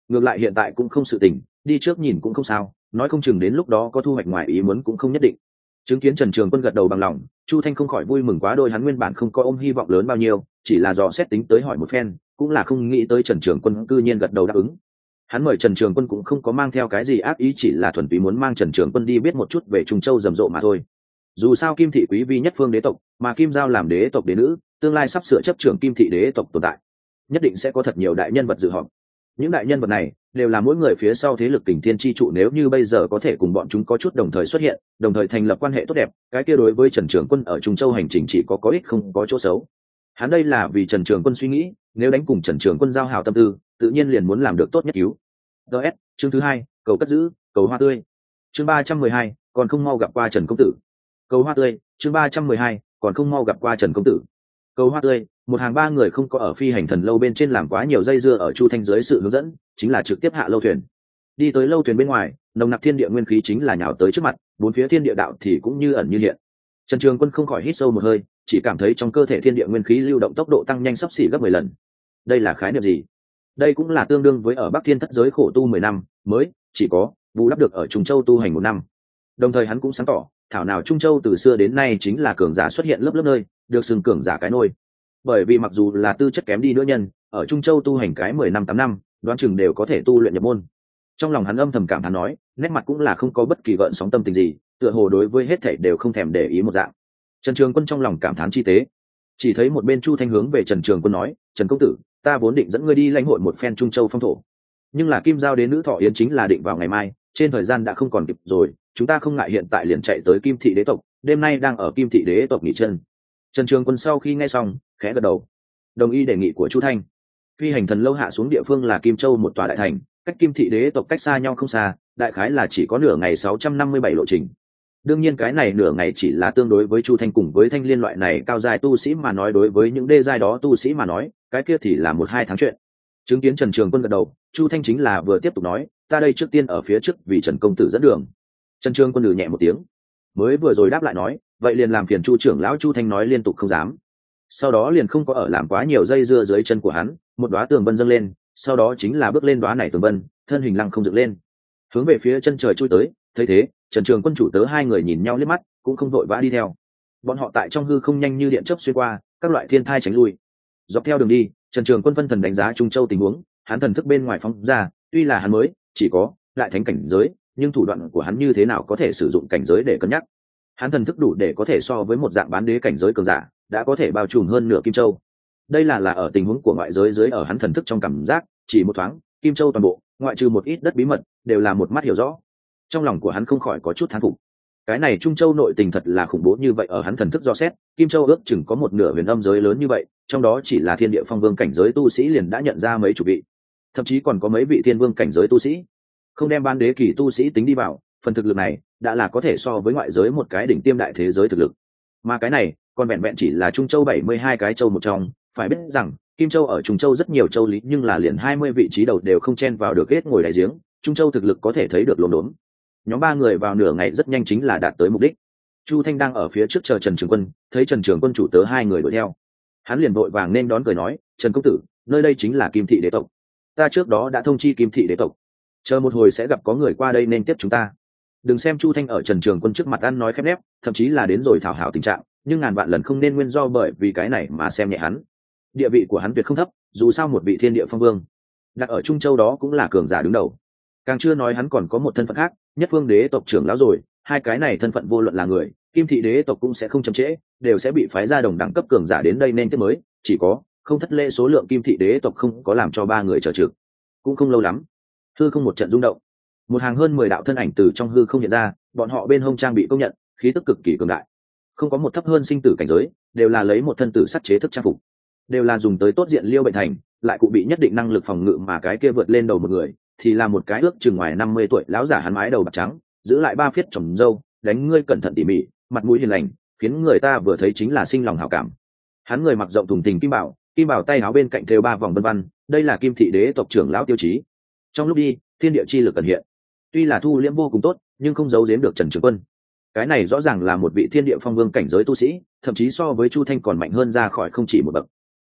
ngược lại hiện tại cũng không sự tình, đi trước nhìn cũng không sao, nói không chừng đến lúc đó có thu hoạch ngoài ý muốn cũng không nhất định. Chứng kiến Trần Trường Quân gật đầu bằng lòng, Chu Thanh không khỏi vui mừng quá đôi, hắn nguyên bản không có ôm hy vọng lớn bao nhiêu, chỉ là dò xét tính tới hỏi một phen, cũng là không nghĩ tới Trần Trường Quân cư nhiên gật đầu đáp ứng. Hắn mời Trần Trường Quân cũng không có mang theo cái gì ác ý, chỉ là thuần túy muốn mang Trần Trường Quân đi biết một chút về Trung Châu rầm rộ mà thôi. Dù sao Kim thị quý vi nhất phương đế tộc, mà Kim Giao làm đế tộc đế nữ, tương lai sắp sửa chấp trưởng Kim thị đế tộc tồn tại, nhất định sẽ có thật nhiều đại nhân vật dự họp. Những đại nhân vật này đều là mỗi người phía sau thế lực kình thiên chi trụ, nếu như bây giờ có thể cùng bọn chúng có chút đồng thời xuất hiện, đồng thời thành lập quan hệ tốt đẹp, cái kia đối với Trần Trường Quân ở Trung Châu hành trình chỉ có ích không có chỗ xấu. Hắn đây là vì Trần Trường Quân suy nghĩ, nếu đánh cùng Trần Trường Quân giao hảo tâm tư, tự nhiên liền muốn làm được tốt nhất cứu. DS, chương thứ 2, cầu cất giữ, cầu hoa tươi. Chương 312, còn không mau gặp qua Trần công tử. Cầu hoa tươi, chương 312, còn không mau gặp qua Trần công tử. Cầu hoa tươi, một hàng ba người không có ở phi hành thần lâu bên trên làm quá nhiều dây dưa, ở Chu Thanh dưới sự hướng dẫn, chính là trực tiếp hạ lâu thuyền. Đi tới lâu thuyền bên ngoài, nồng nặc thiên địa nguyên khí chính là nhào tới trước mặt, bốn phía thiên địa đạo thì cũng như ẩn như hiện. Trần Trường Quân không khỏi hít sâu một hơi, chỉ cảm thấy trong cơ thể thiên địa nguyên khí lưu động tốc độ tăng nhanh sắp xỉ gấp 10 lần. Đây là khái niệm gì? Đây cũng là tương đương với ở Bắc Thiên thất giới khổ tu 10 năm, mới chỉ có bù đắp được ở Trung Châu tu hành 1 năm. Đồng thời hắn cũng sáng tỏ, thảo nào Trung Châu từ xưa đến nay chính là cường giả xuất hiện lớp lớp nơi, được xưng cường giả cái nôi. Bởi vì mặc dù là tư chất kém đi nữa nhân, ở Trung Châu tu hành cái 10 năm 8 năm, đoán chừng đều có thể tu luyện nhập môn. Trong lòng hắn âm thầm cảm thán nói, nét mặt cũng là không có bất kỳ gợn sóng tâm tình gì, tựa hồ đối với hết thảy đều không thèm để ý một dạng. Trần Trường Quân trong lòng cảm thán chi tế, chỉ thấy một bên Chu Thanh hướng về Trần Trường Quân nói, Trần công tử, ta vốn định dẫn ngươi đi lãnh hội một phen Trung Châu phong thổ, nhưng là Kim Giao đến nữ thọ yến chính là định vào ngày mai, trên thời gian đã không còn kịp rồi, chúng ta không ngại hiện tại liền chạy tới Kim thị đế tộc, đêm nay đang ở Kim thị đế tộc nghỉ chân. Trần Trường Quân sau khi nghe xong, khẽ gật đầu, đồng ý đề nghị của Chu Thanh. Phi hành thần lâu hạ xuống địa phương là Kim Châu một tòa đại thành, cách Kim thị đế tộc cách xa nhau không xa, đại khái là chỉ có nửa ngày 657 lộ trình. Đương nhiên cái này nửa ngày chỉ là tương đối với Chu Thanh cùng với Thanh Liên loại này cao giai tu sĩ mà nói, đối với những đê giai đó tu sĩ mà nói, cái kia thì là 1-2 tháng chuyện. Chứng kiến Trần Trường Quân gật đầu, Chu Thanh chính là vừa tiếp tục nói, ta đây trước tiên ở phía trước vì Trần công tử dẫn đường. Trần Trường Quân nhẹ một tiếng, mới vừa rồi đáp lại nói, vậy liền làm phiền Chu trưởng lão. Chu Thanh nói liên tục không dám. Sau đó liền không có ở làm quá nhiều dây dưa, dưới chân của hắn một đóa tường vân dâng lên, sau đó chính là bước lên đóa này tường vân, thân hình lăng không dựng lên, hướng về phía chân trời chui tới. Thấy thế, Trần Trường Quân chủ tớ hai người nhìn nhau liếc mắt, cũng không vội vã đi theo. Bọn họ tại trong hư không nhanh như điện chớp xuyên qua các loại thiên thai tránh lui. Dọc theo đường đi, Trần Trường Quân phân thần đánh giá Trung Châu tình huống, hắn thần thức bên ngoài phóng ra, tuy là hắn mới chỉ có đại thánh cảnh giới, nhưng thủ đoạn của hắn như thế nào có thể sử dụng cảnh giới để cân nhắc. Hắn thần thức đủ để có thể so với một dạng bán đế cảnh giới cường giả, đã có thể bao trùm hơn nửa Kim Châu. Đây là ở tình huống của ngoại giới dưới, ở hắn thần thức trong cảm giác, chỉ một thoáng, Kim Châu toàn bộ, ngoại trừ một ít đất bí mật, đều là một mắt hiểu rõ. Trong lòng của hắn không khỏi có chút thán phục. Cái này Trung Châu nội tình thật là khủng bố như vậy, ở hắn thần thức do xét, Kim Châu ước chừng có một nửa huyền âm giới lớn như vậy, trong đó chỉ là thiên địa phong vương cảnh giới tu sĩ liền đã nhận ra mấy chục vị, thậm chí còn có mấy vị thiên vương cảnh giới tu sĩ. Không đem ban đế kỳ tu sĩ tính đi vào, phần thực lực này đã là có thể so với ngoại giới một cái đỉnh tiêm đại thế giới thực lực. Mà cái này còn vẹn vẹn chỉ là Trung Châu 72 cái châu một trong, phải biết rằng Kim Châu ở Trung Châu rất nhiều châu lý, nhưng là liền 20 vị trí đầu đều không chen vào được, hết ngồi đại giếng. Trung Châu thực lực có thể thấy được lồn đốn. Nhóm 3 người vào nửa ngày rất nhanh chính là đạt tới mục đích. Chu Thanh đang ở phía trước chờ Trần Trường Quân, thấy Trần Trường Quân chủ tớ hai người đuổi theo, hắn liền vội vàng nên đón cười nói, Trần công tử, nơi đây chính là Kim thị đế tộc, ta trước đó đã thông chi Kim thị đế tộc, chờ một hồi sẽ gặp có người qua đây nên tiếp chúng ta. Đừng xem Chu Thanh ở Trần Trường Quân trước mặt ăn nói khép nép, thậm chí là đến rồi thảo hảo tình trạng, nhưng ngàn vạn lần không nên nguyên do bởi vì cái này mà xem nhẹ hắn. Địa vị của hắn tuyệt không thấp, dù sao một vị thiên địa phong vương đặt ở Trung Châu đó cũng là cường giả đứng đầu. Càng chưa nói hắn còn có một thân phận khác, nhất phương đế tộc trưởng lão rồi, hai cái này thân phận vô luận là người, Kim thị đế tộc cũng sẽ không chậm trễ, đều sẽ bị phái ra đồng đẳng cấp cường giả đến đây nên tiếp mới, chỉ có không thất lễ số lượng Kim thị đế tộc không có làm cho 3 người chờ trực. Cũng không lâu lắm, hư không một trận rung động, một hàng hơn 10 đạo thân ảnh từ trong hư không hiện ra, bọn họ bên hông trang bị công nhận, khí tức cực kỳ cường đại, không có một thấp hơn sinh tử cảnh giới, đều là lấy một thân tử sắt chế thức trang phục, đều là dùng tới tốt diện liêu bệnh thành, lại cụ bị nhất định năng lực phòng ngự, mà cái kia vượt lên đầu một người thì là một cái ước chừng ngoài 50 tuổi lão giả, hắn mái đầu bạc trắng, giữ lại 3 phiết tròm râu, đánh ngươi cẩn thận tỉ mỉ, mặt mũi hiền lành, khiến người ta vừa thấy chính là sinh lòng hảo cảm. Hắn người mặc rộng thùng thình kim bảo tay áo bên cạnh thêu 3 vòng vân vân, đây là Kim thị đế tộc trưởng lão tiêu chí. Trong lúc đi, thiên địa chi lực ẩn hiện, tuy là thu liễm vô cùng tốt, nhưng không giấu giếm được Trần Trường Quân. Cái này rõ ràng là một vị thiên địa phong vương cảnh giới tu sĩ, thậm chí so với Chu Thanh còn mạnh hơn ra khỏi không chỉ một bậc.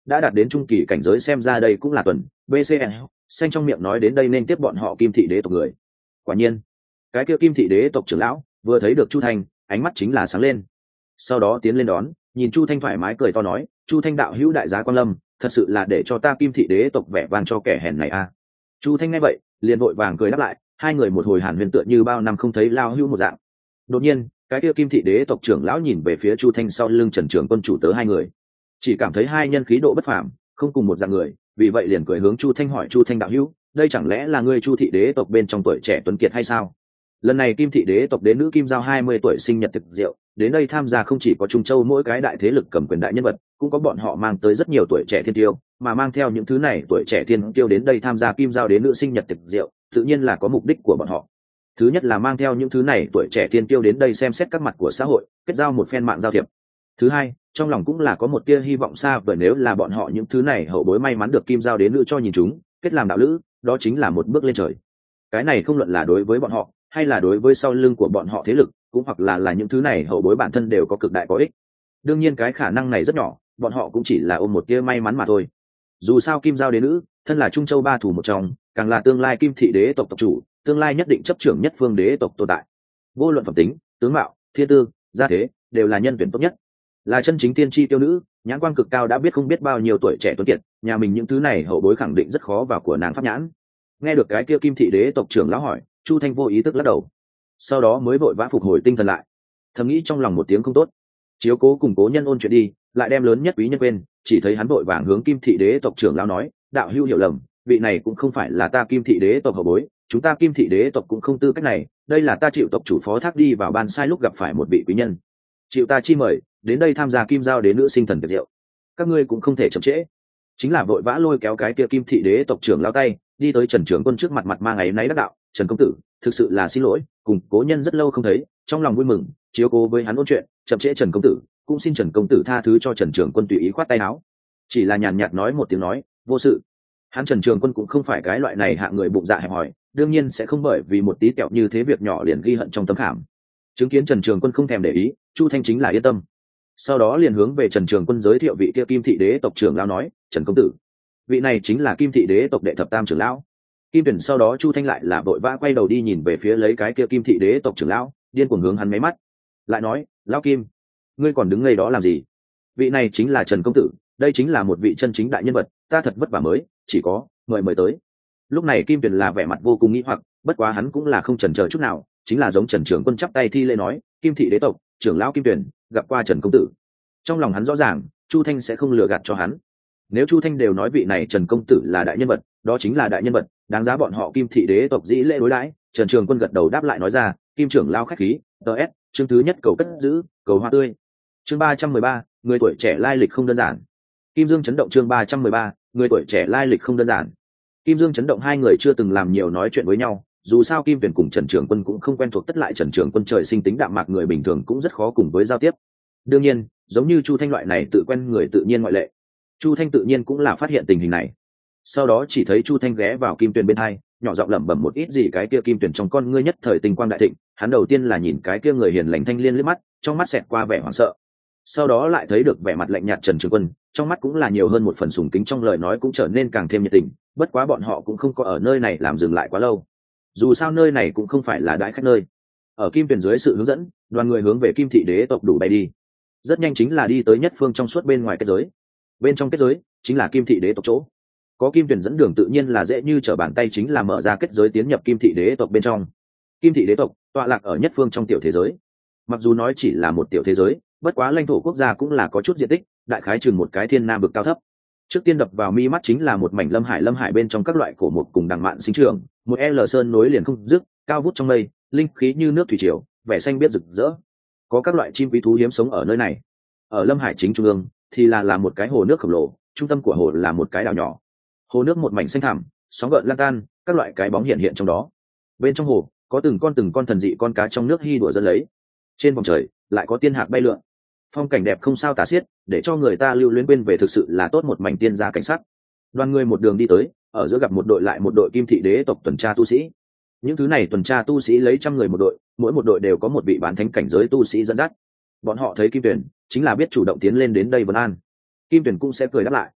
đã đạt đến trung kỳ cảnh giới, xem ra đây cũng là tuần bcn xanh trong miệng nói đến đây nên tiếp bọn họ kim thị đế tộc người. Quả nhiên cái kia kim thị đế tộc trưởng lão vừa thấy được Chu Thanh, ánh mắt chính là sáng lên, sau đó tiến lên đón, nhìn Chu Thanh thoải mái cười to nói: Chu Thanh đạo hữu đại giá quan lâm, thật sự là để cho ta kim thị đế tộc vẻ vang cho kẻ hèn này a. Chu Thanh nghe vậy liền vội vàng cười đáp lại, hai người một hồi hàn huyên tựa như bao năm không thấy lao hữu một dạng. Đột nhiên cái kia kim thị đế tộc trưởng lão nhìn về phía Chu Thanh sau lưng Trần Trường Quân chủ tớ hai người, chỉ cảm thấy hai nhân khí độ bất phàm, không cùng một dạng người, vì vậy liền cười hướng Chu Thanh hỏi: Chu Thanh đạo hữu, đây chẳng lẽ là ngươi Chu thị đế tộc bên trong tuổi trẻ tuấn kiệt hay sao? Lần này kim thị đế tộc đến nữ kim giao 20 tuổi sinh nhật thực rượu, đến đây tham gia không chỉ có Trung Châu mỗi cái đại thế lực cầm quyền đại nhân vật, cũng có bọn họ mang tới rất nhiều tuổi trẻ thiên tiêu, mà mang theo những thứ này tuổi trẻ thiên tiêu đến đây tham gia kim giao đến nữ sinh nhật thực rượu, tự nhiên là có mục đích của bọn họ. Thứ nhất là mang theo những thứ này tuổi trẻ thiên tiêu đến đây xem xét các mặt của xã hội, kết giao một phen mạng giao thiệp. Thứ hai, trong lòng cũng là có một tia hy vọng xa vời, nếu là bọn họ những thứ này hậu bối may mắn được kim giao đến nữ cho nhìn chúng, kết làm đạo lữ, đó chính là một bước lên trời. Cái này không luận là đối với bọn họ hay là đối với sau lưng của bọn họ thế lực, cũng hoặc là những thứ này hậu bối bản thân đều có cực đại có ích. Đương nhiên cái khả năng này rất nhỏ, bọn họ cũng chỉ là ôm một tia may mắn mà thôi. Dù sao kim giao đế nữ thân là Trung Châu ba thủ một trong, càng là tương lai kim thị đế tộc tộc chủ, tương lai nhất định chấp trưởng nhất phương đế tộc tồn tại. Vô luận phẩm tính, tướng mạo, thiên tư, gia thế, đều là nhân tuyển tốt nhất, là chân chính tiên tri tiêu nữ, nhãn quan cực cao, đã biết không biết bao nhiêu tuổi trẻ tuấn kiệt, nhà mình những thứ này hậu bối khẳng định rất khó vào của nàng pháp nhãn. Nghe được cái kia kim thị đế tộc trưởng lão hỏi, Chu Thanh vô ý thức lắc đầu, sau đó mới vội vã phục hồi tinh thần lại, thầm nghĩ trong lòng một tiếng không tốt, chiếu cố cùng cố nhân ôn chuyện đi, lại đem lớn nhất quý nhân quên. Chỉ thấy hắn vội vàng hướng kim thị đế tộc trưởng lão nói: đạo hữu hiểu lầm, vị này cũng không phải là ta kim thị đế tộc hậu bối, chúng ta kim thị đế tộc cũng không tư cách này, đây là ta chịu tộc chủ phó thác đi vào ban sai lúc gặp phải một vị quý nhân, chịu ta chi mời đến đây tham gia kim giao đế nữ sinh thần tiệc rượu, các ngươi cũng không thể chậm trễ. Chính là vội vã lôi kéo cái kia kim thị đế tộc trưởng lão tay, đi tới Trần Trường Quân trước mặt, mặt mang áy náy đắc đạo: Trần công tử, thực sự là xin lỗi, cùng cố nhân rất lâu không thấy, trong lòng vui mừng chiếu cố với hắn ôn chuyện, chậm trễ Trần công tử, cũng xin Trần công tử tha thứ cho. Trần Trường Quân tùy ý khoát tay áo, chỉ là nhàn nhạt nói một tiếng nói: vô sự. Hắn Trần Trường Quân cũng không phải cái loại này hạ người bụng dạ hẹp hòi, đương nhiên sẽ không bởi vì một tí kẹo như thế việc nhỏ liền ghi hận trong tâm khảm. Chứng kiến Trần Trường Quân không thèm để ý, Chu Thanh chính là yên tâm, sau đó liền hướng về Trần Trường Quân giới thiệu vị kia kim thị đế tộc trưởng lão nói: Trần công tử, vị này chính là kim thị đế tộc đệ thập tam trưởng lão. Kim Tuyển sau đó Chu Thanh lại là vội vã quay đầu đi nhìn về phía lấy cái kia kim thị đế tộc trưởng lão, điên cuồng hướng hắn mấy mắt, lại nói: lão Kim, ngươi còn đứng ngây đó làm gì? Vị này chính là Trần công tử, đây chính là một vị chân chính đại nhân vật, ta thật vất vả mới chỉ có mời tới. Lúc này Kim Tuyển là vẻ mặt vô cùng nghi hoặc, bất quá hắn cũng là không chần chờ chút nào, chính là giống Trần Trường Quân chắp tay thi lễ nói: kim thị đế tộc trưởng lão Kim Tuyển gặp qua Trần công tử. Trong lòng hắn rõ ràng Chu Thanh sẽ không lừa gạt cho hắn, nếu Chu Thanh đều nói vị này Trần công tử là đại nhân vật, đó chính là đại nhân vật, đáng giá bọn họ kim thị đế tộc dĩ lễ đối đãi. Trần Trường Quân gật đầu đáp lại nói ra: kim trưởng lao khách khí. ts chương thứ nhất cầu cất giữ, cầu hoa tươi. Chương 313, người tuổi trẻ lai lịch không đơn giản. Kim Dương chấn động. Chương 313, người tuổi trẻ lai lịch không đơn giản. Kim Dương chấn động hai người chưa từng làm nhiều nói chuyện với nhau, dù sao Kim Tuyển cùng Trần Trường Quân cũng không quen thuộc, tất lại Trần Trường Quân trời sinh tính đạm mạc, người bình thường cũng rất khó cùng với giao tiếp. Đương nhiên, giống như Chu Thanh loại này tự quen người tự nhiên ngoại lệ. Chu Thanh tự nhiên cũng là phát hiện tình hình này, sau đó chỉ thấy Chu Thanh ghé vào Kim Tuyển bên hai, nhỏ giọng lẩm bẩm một ít gì. Cái kia Kim Tuyển trong con ngươi nhất thời tình quang đại thịnh, hắn đầu tiên là nhìn cái kia người hiền lành thanh liên liếc mắt, trong mắt xẹt qua vẻ hoảng sợ, sau đó lại thấy được vẻ mặt lạnh nhạt Trần Trường Quân, trong mắt cũng là nhiều hơn một phần sùng kính, trong lời nói cũng trở nên càng thêm nhiệt tình. Bất quá bọn họ cũng không có ở nơi này làm dừng lại quá lâu, dù sao nơi này cũng không phải là đãi khách nơi. Ở Kim Tuyển dưới sự hướng dẫn, đoàn người hướng về kim thị đế tộc đủ bay đi, rất nhanh chính là đi tới nhất phương trong suốt bên ngoài kết giới. Bên trong kết giới chính là kim thị đế tộc chỗ, có Kim Tuyển dẫn đường tự nhiên là dễ như trở bàn tay, chính là mở ra kết giới tiến nhập kim thị đế tộc bên trong. Kim thị đế tộc tọa lạc ở nhất phương trong tiểu thế giới, mặc dù nói chỉ là một tiểu thế giới, bất quá lãnh thổ quốc gia cũng là có chút diện tích, đại khái chừng một cái thiên nam vực cao thấp. Trước tiên đập vào mi mắt chính là một mảnh lâm hải bên trong các loại cổ mục cùng đằng mạn sinh trưởng, một sơn nối liền không dứt, cao vút trong mây, linh khí như nước thủy triều, vẻ xanh biết rực rỡ. Có các loại chim quý thú hiếm sống ở nơi này. Ở lâm hải chính trung ương thì là một cái hồ nước khổng lồ, trung tâm của hồ là một cái đảo nhỏ. Hồ nước một mảnh xanh thẳm, sóng gợn lan tan, các loại cái bóng hiện hiện trong đó. Bên trong hồ có từng con thần dị con cá trong nước hi đùa dẫn lấy. Trên vòng trời lại có tiên hạc bay lượn, phong cảnh đẹp không sao tả xiết, để cho người ta lưu luyến quên về, thực sự là tốt một mảnh tiên gia cảnh sắc. Đoàn người một đường đi tới, ở giữa gặp một đội lại một đội kim thị đế tộc tuần tra tu sĩ. Những thứ này tuần tra tu sĩ lấy 100 người một đội, mỗi một đội đều có một vị bán thánh cảnh giới tu sĩ dẫn dắt. Bọn họ thấy Kim Tuyển chính là biết chủ động tiến lên đến đây vấn an. Kim Tuyển cũng sẽ cười đáp lại,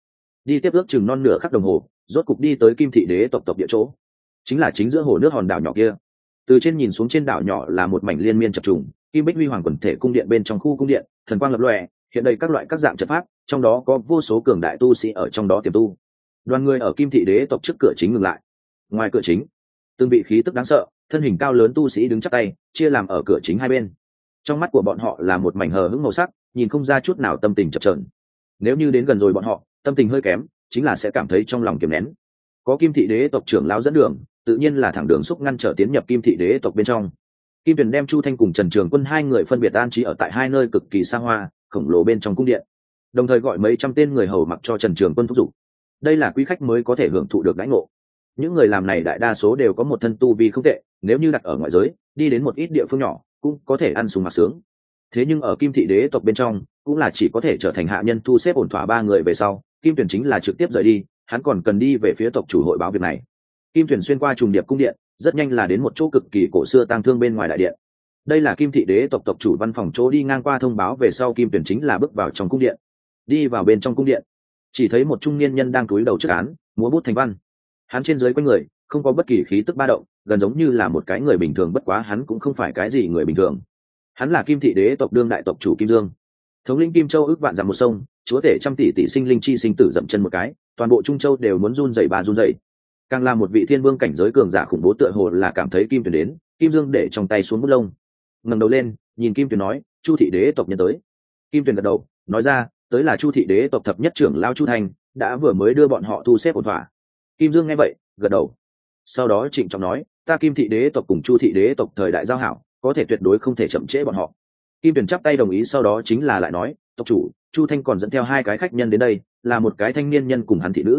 đi tiếp ước chừng non nửa khắc đồng hồ, rốt cục đi tới Kim thị đế tộc địa chỗ, chính là chính giữa hồ nước hòn đảo nhỏ kia. Từ trên nhìn xuống trên đảo nhỏ là một mảnh liên miên chập trùng, kim bích huy hoàng quần thể cung điện, bên trong khu cung điện thần quang lập lòe, hiện đầy các loại các dạng trận pháp, trong đó có vô số cường đại tu sĩ ở trong đó tiềm tu. Đoàn người ở Kim thị đế tộc trước cửa chính ngừng lại. Ngoài cửa chính, từng vị khí tức đáng sợ, thân hình cao lớn tu sĩ đứng chắp tay, chia làm ở cửa chính hai bên. Trong mắt của bọn họ là một mảnh hờ hững màu sắc, nhìn không ra chút nào tâm tình chập chờn. Nếu như đến gần rồi bọn họ, tâm tình hơi kém, chính là sẽ cảm thấy trong lòng kiềm nén. Có Kim thị đế tộc trưởng lão dẫn đường, tự nhiên là thẳng đường xúc ngăn trở tiến nhập Kim thị đế tộc bên trong. Kim Tuyền đem Chu Thanh cùng Trần Trường Quân hai người phân biệt an trí ở tại hai nơi cực kỳ xa hoa, khổng lồ bên trong cung điện, đồng thời gọi mấy trăm tên người hầu mặc cho Trần Trường Quân thúc giục. Đây là quý khách mới có thể hưởng thụ được đãi ngộ. Những người làm này đại đa số đều có một thân tu vi không tệ, nếu như đặt ở ngoại giới, đi đến một ít địa phương nhỏ, cũng có thể ăn sung mặc sướng. Thế nhưng ở Kim thị đế tộc bên trong, cũng là chỉ có thể trở thành hạ nhân thu xếp ổn thỏa ba người về sau, Kim Tuyền chính là trực tiếp rời đi, hắn còn cần đi về phía tộc chủ hội báo việc này. Kim Tuyền xuyên qua trùng điệp cung điện, rất nhanh là đến một chỗ cực kỳ cổ xưa tang thương bên ngoài đại điện. Đây là Kim thị đế tộc tộc chủ văn phòng chỗ, đi ngang qua thông báo về sau, Kim Tuyền chính là bước vào trong cung điện. Đi vào bên trong cung điện, chỉ thấy một trung niên nhân đang cúi đầu trước án, múa bút thành văn. Hắn trên dưới quanh người không có bất kỳ khí tức ba động, gần giống như là một cái người bình thường, bất quá hắn cũng không phải cái gì người bình thường. Hắn là Kim thị đế tộc đương đại tộc chủ Kim Dương, thống lĩnh Kim Châu ước vạn dặm một sông, chúa tể trăm tỷ tỷ sinh linh chi sinh tử, dậm chân một cái, toàn bộ Trung Châu đều muốn run rẩy bà run rẩy. Càng là một vị thiên vương cảnh giới cường giả khủng bố, tựa hồ là cảm thấy Kim Tuyền đến, Kim Dương để trong tay xuống bút lông, ngẩng đầu lên nhìn Kim Tuyền nói: Chu thị đế tộc nhân tới. Kim Tuyền gật đầu nói ra: tới là Chu thị đế tộc thập nhất trưởng lao Chu Thành, đã vừa mới đưa bọn họ thu xếp ổn thỏa. Kim Dương nghe vậy gật đầu, sau đó trịnh trọng nói: ta Kim thị đế tộc cùng Chu thị đế tộc thời đại giao hảo, có thể tuyệt đối không thể chậm trễ bọn họ. Kim Tuyền chắp tay đồng ý, sau đó chính là lại nói: tộc chủ, Chu Thanh còn dẫn theo hai cái khách nhân đến đây, là một cái thanh niên nhân cùng hắn thị nữ.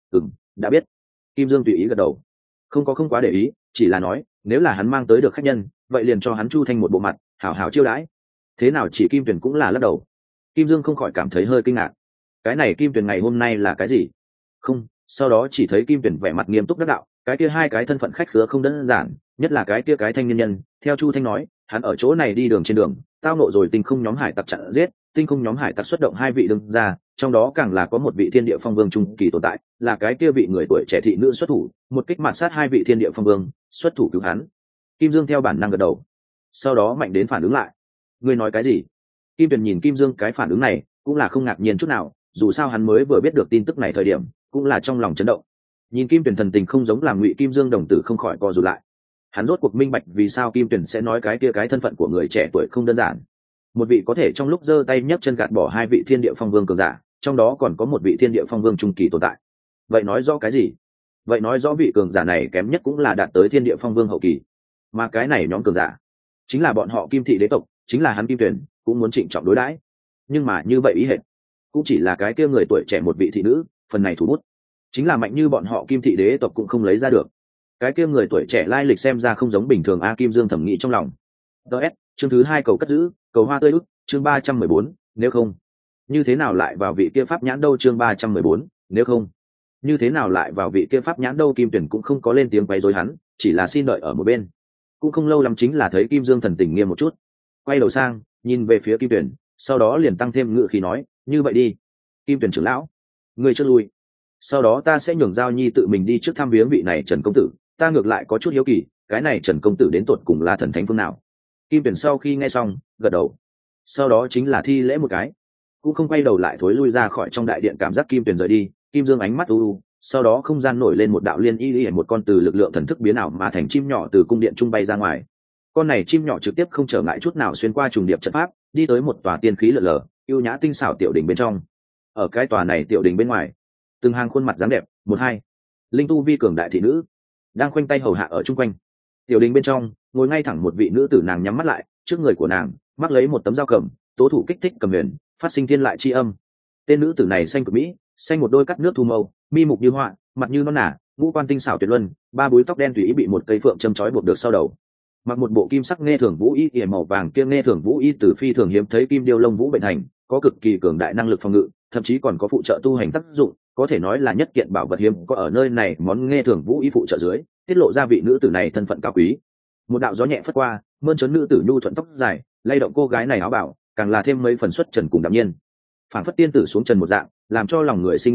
Đã biết. Kim Dương tùy ý gật đầu, không quá để ý, chỉ là nói nếu là hắn mang tới được khách nhân, vậy liền cho hắn Chu Thanh một bộ mặt, hảo hảo chiêu đãi. Thế nào chỉ Kim Tuyền cũng là lắc đầu. Kim Dương không khỏi cảm thấy hơi kinh ngạc, cái này Kim Tuyền ngày hôm nay là cái gì? Không, sau đó chỉ thấy Kim Tuyền vẻ mặt nghiêm túc đắc đạo: cái kia hai cái thân phận khách khứa không đơn giản, nhất là cái kia cái thanh niên nhân, theo Chu Thanh nói, hắn ở chỗ này đi đường trên đường, tao nộ rồi tinh không nhóm hải tặc chặn giết, tinh không nhóm hải tặc xuất động hai vị đương ra, trong đó càng là có một vị thiên địa phong vương trung kỳ tồn tại, là cái kia vị người tuổi trẻ thị nữ xuất thủ, một kích mạt sát hai vị thiên địa phong vương, xuất thủ cứu hắn. Kim Dương theo bản năng gật đầu, sau đó mạnh đến phản ứng lại: ngươi nói cái gì? Kim Tuyền nhìn Kim Dương cái phản ứng này, cũng là không ngạc nhiên chút nào, dù sao hắn mới vừa biết được tin tức này thời điểm, cũng là trong lòng chấn động. Nhìn Kim Tuyền thần tình không giống làm Ngụy Kim Dương đồng tử không khỏi co rụt lại. Hắn rốt cuộc minh bạch vì sao Kim Tuyền sẽ nói cái kia cái thân phận của người trẻ tuổi không đơn giản. Một vị có thể trong lúc giơ tay nhấc chân gạt bỏ hai vị thiên địa phong vương cường giả, trong đó còn có một vị thiên địa phong vương trung kỳ tồn tại. Vậy nói rõ cái gì? Vậy nói rõ vị cường giả này kém nhất cũng là đạt tới thiên địa phong vương hậu kỳ, mà cái này nhóm cường giả chính là bọn họ Kim thị đế tộc, chính là hắn Kim Tuyền cũng muốn trịnh trọng đối đãi. Nhưng mà như vậy ý hệt, cũng chỉ là cái kia người tuổi trẻ một vị thị nữ, phần này thủ bút chính là mạnh như bọn họ Kim thị đế tộc cũng không lấy ra được. Cái kia người tuổi trẻ lai lịch xem ra không giống bình thường a. Kim Dương thẩm nghĩ trong lòng. DS chương thứ 2 cầu cất giữ, cầu hoa tươi út, chương 314, nếu không như thế nào lại vào vị kia pháp nhãn đâu, chương 314, nếu không như thế nào lại vào vị kia pháp nhãn đâu. Kim Tuyền cũng không có lên tiếng quấy rối hắn, chỉ là xin đợi ở một bên. Cũng không lâu lắm chính là thấy Kim Dương thần tình nghiêm một chút, quay đầu sang nhìn về phía Kim Tuyền, sau đó liền tăng thêm ngự khí nói: như vậy đi, Kim Tuyền trưởng lão, ngươi chưa lui, sau đó ta sẽ nhường Giao Nhi tự mình đi trước thăm viếng vị này Trần công tử. Ta ngược lại có chút hiếu kỳ, cái này Trần công tử đến tột cùng là thần thánh phương nào? Kim Tuyền sau khi nghe xong gật đầu, sau đó chính là thi lễ một cái, cũng không quay đầu lại thối lui ra khỏi trong đại điện. Cảm giác Kim Tuyền rời đi, Kim Dương ánh mắt u, sau đó không gian nổi lên một đạo liên y, một con từ lực lượng thần thức biến ảo mà thành chim nhỏ từ cung điện trung bay ra ngoài. Con này chim nhỏ trực tiếp không trở ngại chút nào xuyên qua trùng điệp trận pháp, đi tới một tòa tiên khí lờ lờ, yêu nhã tinh xảo tiểu đình bên trong. Ở cái tòa này tiểu đình bên ngoài, từng hàng khuôn mặt dáng đẹp, một hai linh tu vi cường đại thị nữ đang khoanh tay hầu hạ ở chung quanh. Tiểu đình bên trong ngồi ngay thẳng một vị nữ tử, nàng nhắm mắt lại, trước người của nàng mắc lấy một tấm dao cầm, tố thủ kích thích cầm huyền, phát sinh thiên lại chi âm. Tên nữ tử này xanh cực mỹ, xanh một đôi cắt nước thu mâu, mi mục như họa, mặt như non nả, ngũ quan tinh xảo tuyệt luân, ba búi tóc đen tùy ý bị một cây phượng châm chói buộc được sau đầu. Mặc một bộ kim sắc nghe thường vũ y ỉa màu vàng, kia nghe thường vũ y từ phi thường hiếm thấy kim điêu lông vũ bệnh thành, có cực kỳ cường đại năng lực phòng ngự, thậm chí còn có phụ trợ tu hành tác dụng, có thể nói là nhất kiện bảo vật hiếm có ở nơi này. Món nghe thường vũ y phụ trợ dưới, tiết lộ ra vị nữ tử này thân phận cao quý. Một đạo gió nhẹ phất qua, mơn trớn nữ tử nhu thuận tóc dài, lay động cô gái này áo bảo, càng là thêm mấy phần xuất trần cùng đạm nhiên, phản phất tiên tử xuống trần một dạng, làm cho lòng người sinh ngưỡng mộ.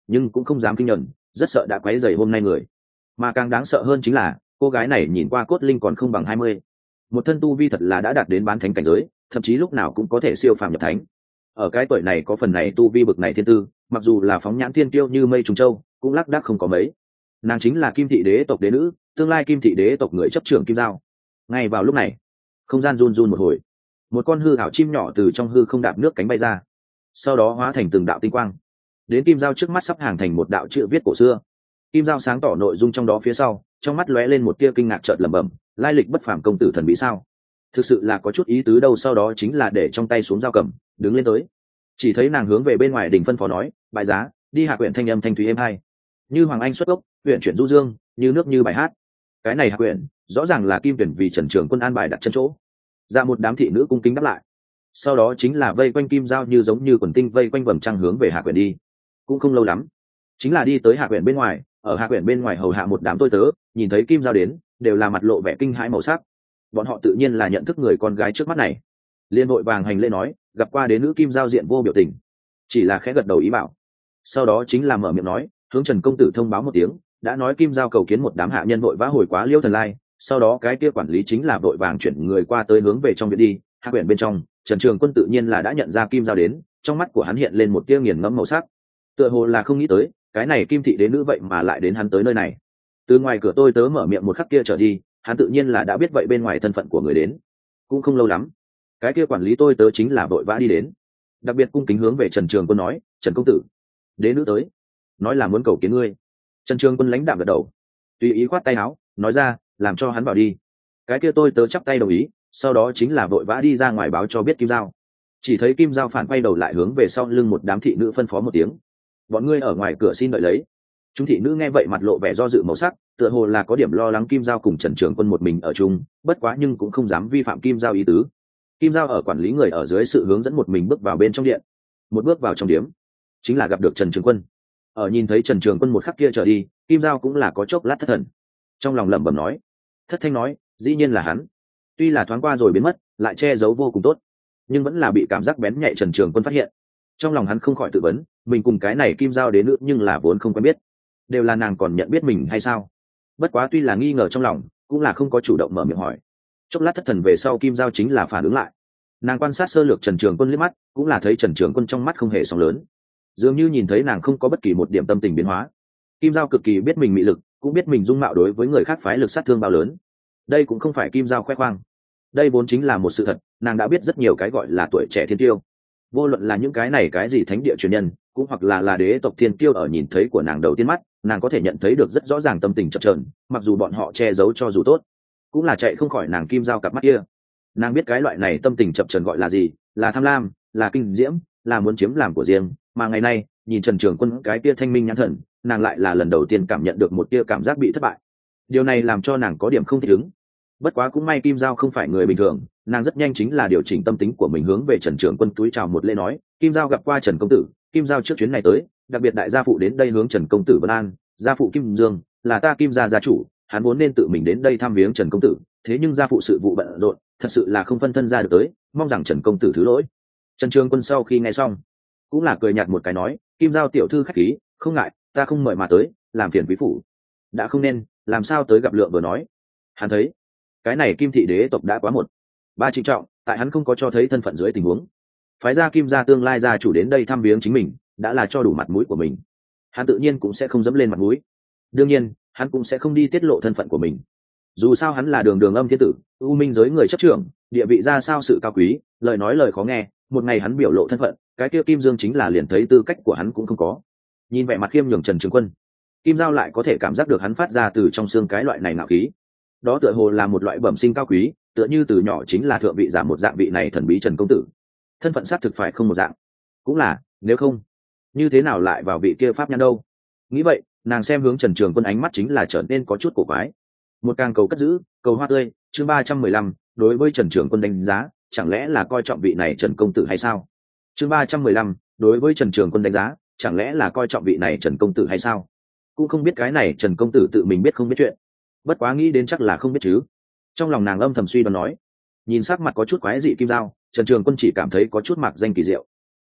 nhưng cũng không dám kinh nhẫn, rất sợ đã quấy rầy hôm nay người. Mà càng đáng sợ hơn chính là cô gái này nhìn qua cốt linh còn không bằng 20, một thân tu vi thật là đã đạt đến bán thánh cảnh giới, thậm chí lúc nào cũng có thể siêu phàm nhập thánh. Ở cái tuổi này có phần này tu vi bực này thiên tư, mặc dù là phóng nhãn thiên kiêu như mây trùng châu cũng lác đác không có mấy. Nàng chính là Kim Thị Đế tộc đế nữ, tương lai Kim Thị Đế tộc người chấp trưởng Kim Giao. Ngay vào lúc này, không gian run run một hồi, một con hư ảo chim nhỏ từ trong hư không đạp nước cánh bay ra, sau đó hóa thành từng đạo tinh quang, đến Kim Giao trước mắt sắp hàng thành một đạo chữ viết cổ xưa. Kim Giao sáng tỏ nội dung trong đó phía sau, trong mắt lóe lên một tia kinh ngạc chợt lẩm bẩm, lai lịch bất phàm công tử thần bí sao? Thực sự là có chút ý tứ đâu. Sau đó chính là để trong tay xuống dao cầm, đứng lên tới. Chỉ thấy nàng hướng về bên ngoài đình phân phó nói, bại giá, đi hạ quyển thanh âm thanh thúy êm hai, như hoàng anh xuất gốc, huyện chuyển du dương, như nước như bài hát. Cái này hạ quyển rõ ràng là Kim Tuyển vì Trần Trường Quân an bài đặt chân chỗ. Ra một đám thị nữ cung kính đáp lại, sau đó chính là vây quanh Kim Giao như giống như quần tinh vây quanh vầng trăng hướng về hạ quyển đi. Cũng không lâu lắm, chính là đi tới hạ quyển bên ngoài. Ở hạ quyển bên ngoài hầu hạ một đám tôi tớ nhìn thấy Kim Giao đến, đều là mặt lộ vẻ kinh hãi màu sắc. Bọn họ tự nhiên là nhận thức người con gái trước mắt này, liên hội vàng hành lễ nói, gặp qua đế nữ Kim Giao diện vô biểu tình, chỉ là khẽ gật đầu ý bảo. Sau đó chính là mở miệng nói, hướng Trần công tử thông báo một tiếng, đã nói Kim Giao cầu kiến một đám hạ nhân vội vã hồi quá Liêu Thần Lai. Sau đó cái kia quản lý chính là vội vàng chuyển người qua tới hướng về trong viện đi. Hạ quyển bên trong, Trần Trường Quân tự nhiên là đã nhận ra Kim Giao đến, trong mắt của hắn hiện lên một tia nghiền ngẫm màu sắc, tựa hồ là không nghĩ tới cái này Kim Thị đế nữ vậy mà lại đến hắn tới nơi này. Từ ngoài cửa tôi tớ mở miệng một khắc kia trở đi, hắn tự nhiên là đã biết vậy bên ngoài thân phận của người đến. Cũng không lâu lắm, cái kia quản lý tôi tớ chính là vội vã đi đến, đặc biệt cung kính hướng về Trần Trường Quân nói, Trần công tử, đế nữ tới, nói là muốn cầu kiến ngươi. Trần Trường Quân lãnh đạm gật đầu, tùy ý khoát tay áo nói ra, làm cho hắn vào đi. Cái kia tôi tớ chắp tay đồng ý, sau đó chính là vội vã đi ra ngoài báo cho biết Kim Giao. Chỉ thấy Kim Giao phản quay đầu lại hướng về sau lưng một đám thị nữ phân phó một tiếng, bọn ngươi ở ngoài cửa xin đợi lấy. Chúng thị nữ nghe vậy mặt lộ vẻ do dự màu sắc, tựa hồ là có điểm lo lắng Kim Giao cùng Trần Trường Quân một mình ở chung, bất quá nhưng cũng không dám vi phạm Kim Giao ý tứ. Kim Giao ở quản lý người ở dưới sự hướng dẫn một mình bước vào bên trong điện. Một bước vào trong điếm, chính là gặp được Trần Trường Quân. Ở nhìn thấy Trần Trường Quân một khắc kia trở đi, Kim Giao cũng là có chốc lát thất thần, trong lòng lẩm bẩm nói, thất thanh nói, dĩ nhiên là hắn. Tuy là thoáng qua rồi biến mất, lại che giấu vô cùng tốt, nhưng vẫn là bị cảm giác bén nhạy Trần Trường Quân phát hiện. Trong lòng hắn không khỏi tự vấn, mình cùng cái này Kim Giao đến nữa nhưng là vốn không quen biết, đều là nàng còn nhận biết mình hay sao? Bất quá tuy là nghi ngờ trong lòng, cũng là không có chủ động mở miệng hỏi. Chốc lát thất thần về sau, Kim Giao chính là phản ứng lại. Nàng quan sát sơ lược Trần Trường Quân liếc mắt, cũng là thấy Trần Trường Quân trong mắt không hề sóng lớn, dường như nhìn thấy nàng không có bất kỳ một điểm tâm tình biến hóa. Kim Giao cực kỳ biết mình mị lực, cũng biết mình dung mạo đối với người khác phái lực sát thương bao lớn. Đây cũng không phải Kim Giao khoe khoang, đây vốn chính là một sự thật. Nàng đã biết rất nhiều cái gọi là tuổi trẻ thiên tiêu, vô luận là những cái này cái gì thánh địa truyền nhân, cũng hoặc là đế tộc thiên kiêu, ở nhìn thấy của nàng đầu tiên mắt, nàng có thể nhận thấy được rất rõ ràng tâm tình chập chờn, mặc dù bọn họ che giấu cho dù tốt, cũng là chạy không khỏi nàng Kim Giao cặp mắt kia. Nàng biết cái loại này tâm tình chập chờn gọi là gì, là tham lam, là kinh diễm, là muốn chiếm làm của riêng. Mà ngày nay nhìn Trần Trường Quân cái kia thanh minh nhãn thần, nàng lại là lần đầu tiên cảm nhận được một tia cảm giác bị thất bại. Điều này làm cho nàng có điểm không thích ứng. Bất quá cũng may Kim Giao không phải người bình thường, nàng rất nhanh chính là điều chỉnh tâm tính của mình, hướng về Trần Trường Quân túi chào một lễ nói, Kim Giao gặp qua Trần công tử. Kim Giao trước chuyến này tới, đặc biệt đại gia phụ đến đây hướng Trần công tử vân an. Gia phụ Kim Dương là ta Kim gia gia chủ, hắn vốn nên tự mình đến đây thăm viếng Trần công tử, thế nhưng gia phụ sự vụ bận rộn, thật sự là không phân thân ra được tới, mong rằng Trần công tử thứ lỗi. Trần Trường Quân sau khi nghe xong, cũng là cười nhạt một cái nói, Kim Giao tiểu thư khách khí, không ngại, ta không mời mà tới, làm phiền quý phủ. Đã không nên, làm sao tới gặp lượng vừa nói. Hắn thấy cái này Kim Thị đế tộc đã quá một ba trịnh trọng, tại hắn không có cho thấy thân phận dưới tình huống, phái gia Kim gia tương lai gia chủ đến đây thăm viếng chính mình, đã là cho đủ mặt mũi của mình. Hắn tự nhiên cũng sẽ không dẫm lên mặt mũi, đương nhiên hắn cũng sẽ không đi tiết lộ thân phận của mình. Dù sao hắn là đường đường âm thiên tử, u minh giới người chấp trưởng, địa vị ra sao sự cao quý, lời nói lời khó nghe, một ngày hắn biểu lộ thân phận, cái kia Kim Dương chính là liền thấy tư cách của hắn cũng không có. Nhìn vẻ mặt khiêm nhường Trần Trường Quân, Kim Giao lại có thể cảm giác được hắn phát ra từ trong xương cái loại này ngạo khí, đó tựa hồ là một loại bẩm sinh cao quý, tựa như từ nhỏ chính là thượng vị giả một dạng. Vị này thần bí Trần công tử, thân phận xác thực phải không một dạng, cũng là, nếu không như thế nào lại vào vị kia pháp nhãn đâu. Nghĩ vậy, nàng xem hướng Trần Trường Quân ánh mắt chính là trở nên có chút cổ quái. Một càng cầu cất giữ, cầu hoa tươi, chương 315, đối với Trần Trường Quân đánh giá, chẳng lẽ là coi trọng vị này Trần công tử hay sao? Chương 315, đối với Trần Trường Quân đánh giá, chẳng lẽ là coi trọng vị này Trần công tử hay sao? Cũng không biết cái này Trần công tử tự mình biết không biết chuyện, bất quá nghĩ đến chắc là không biết chứ. Trong lòng nàng âm thầm suy đoán nói. Nhìn sắc mặt có chút quái dị Kim Giao, Trần Trường Quân chỉ cảm thấy có chút mạc danh kỳ diệu.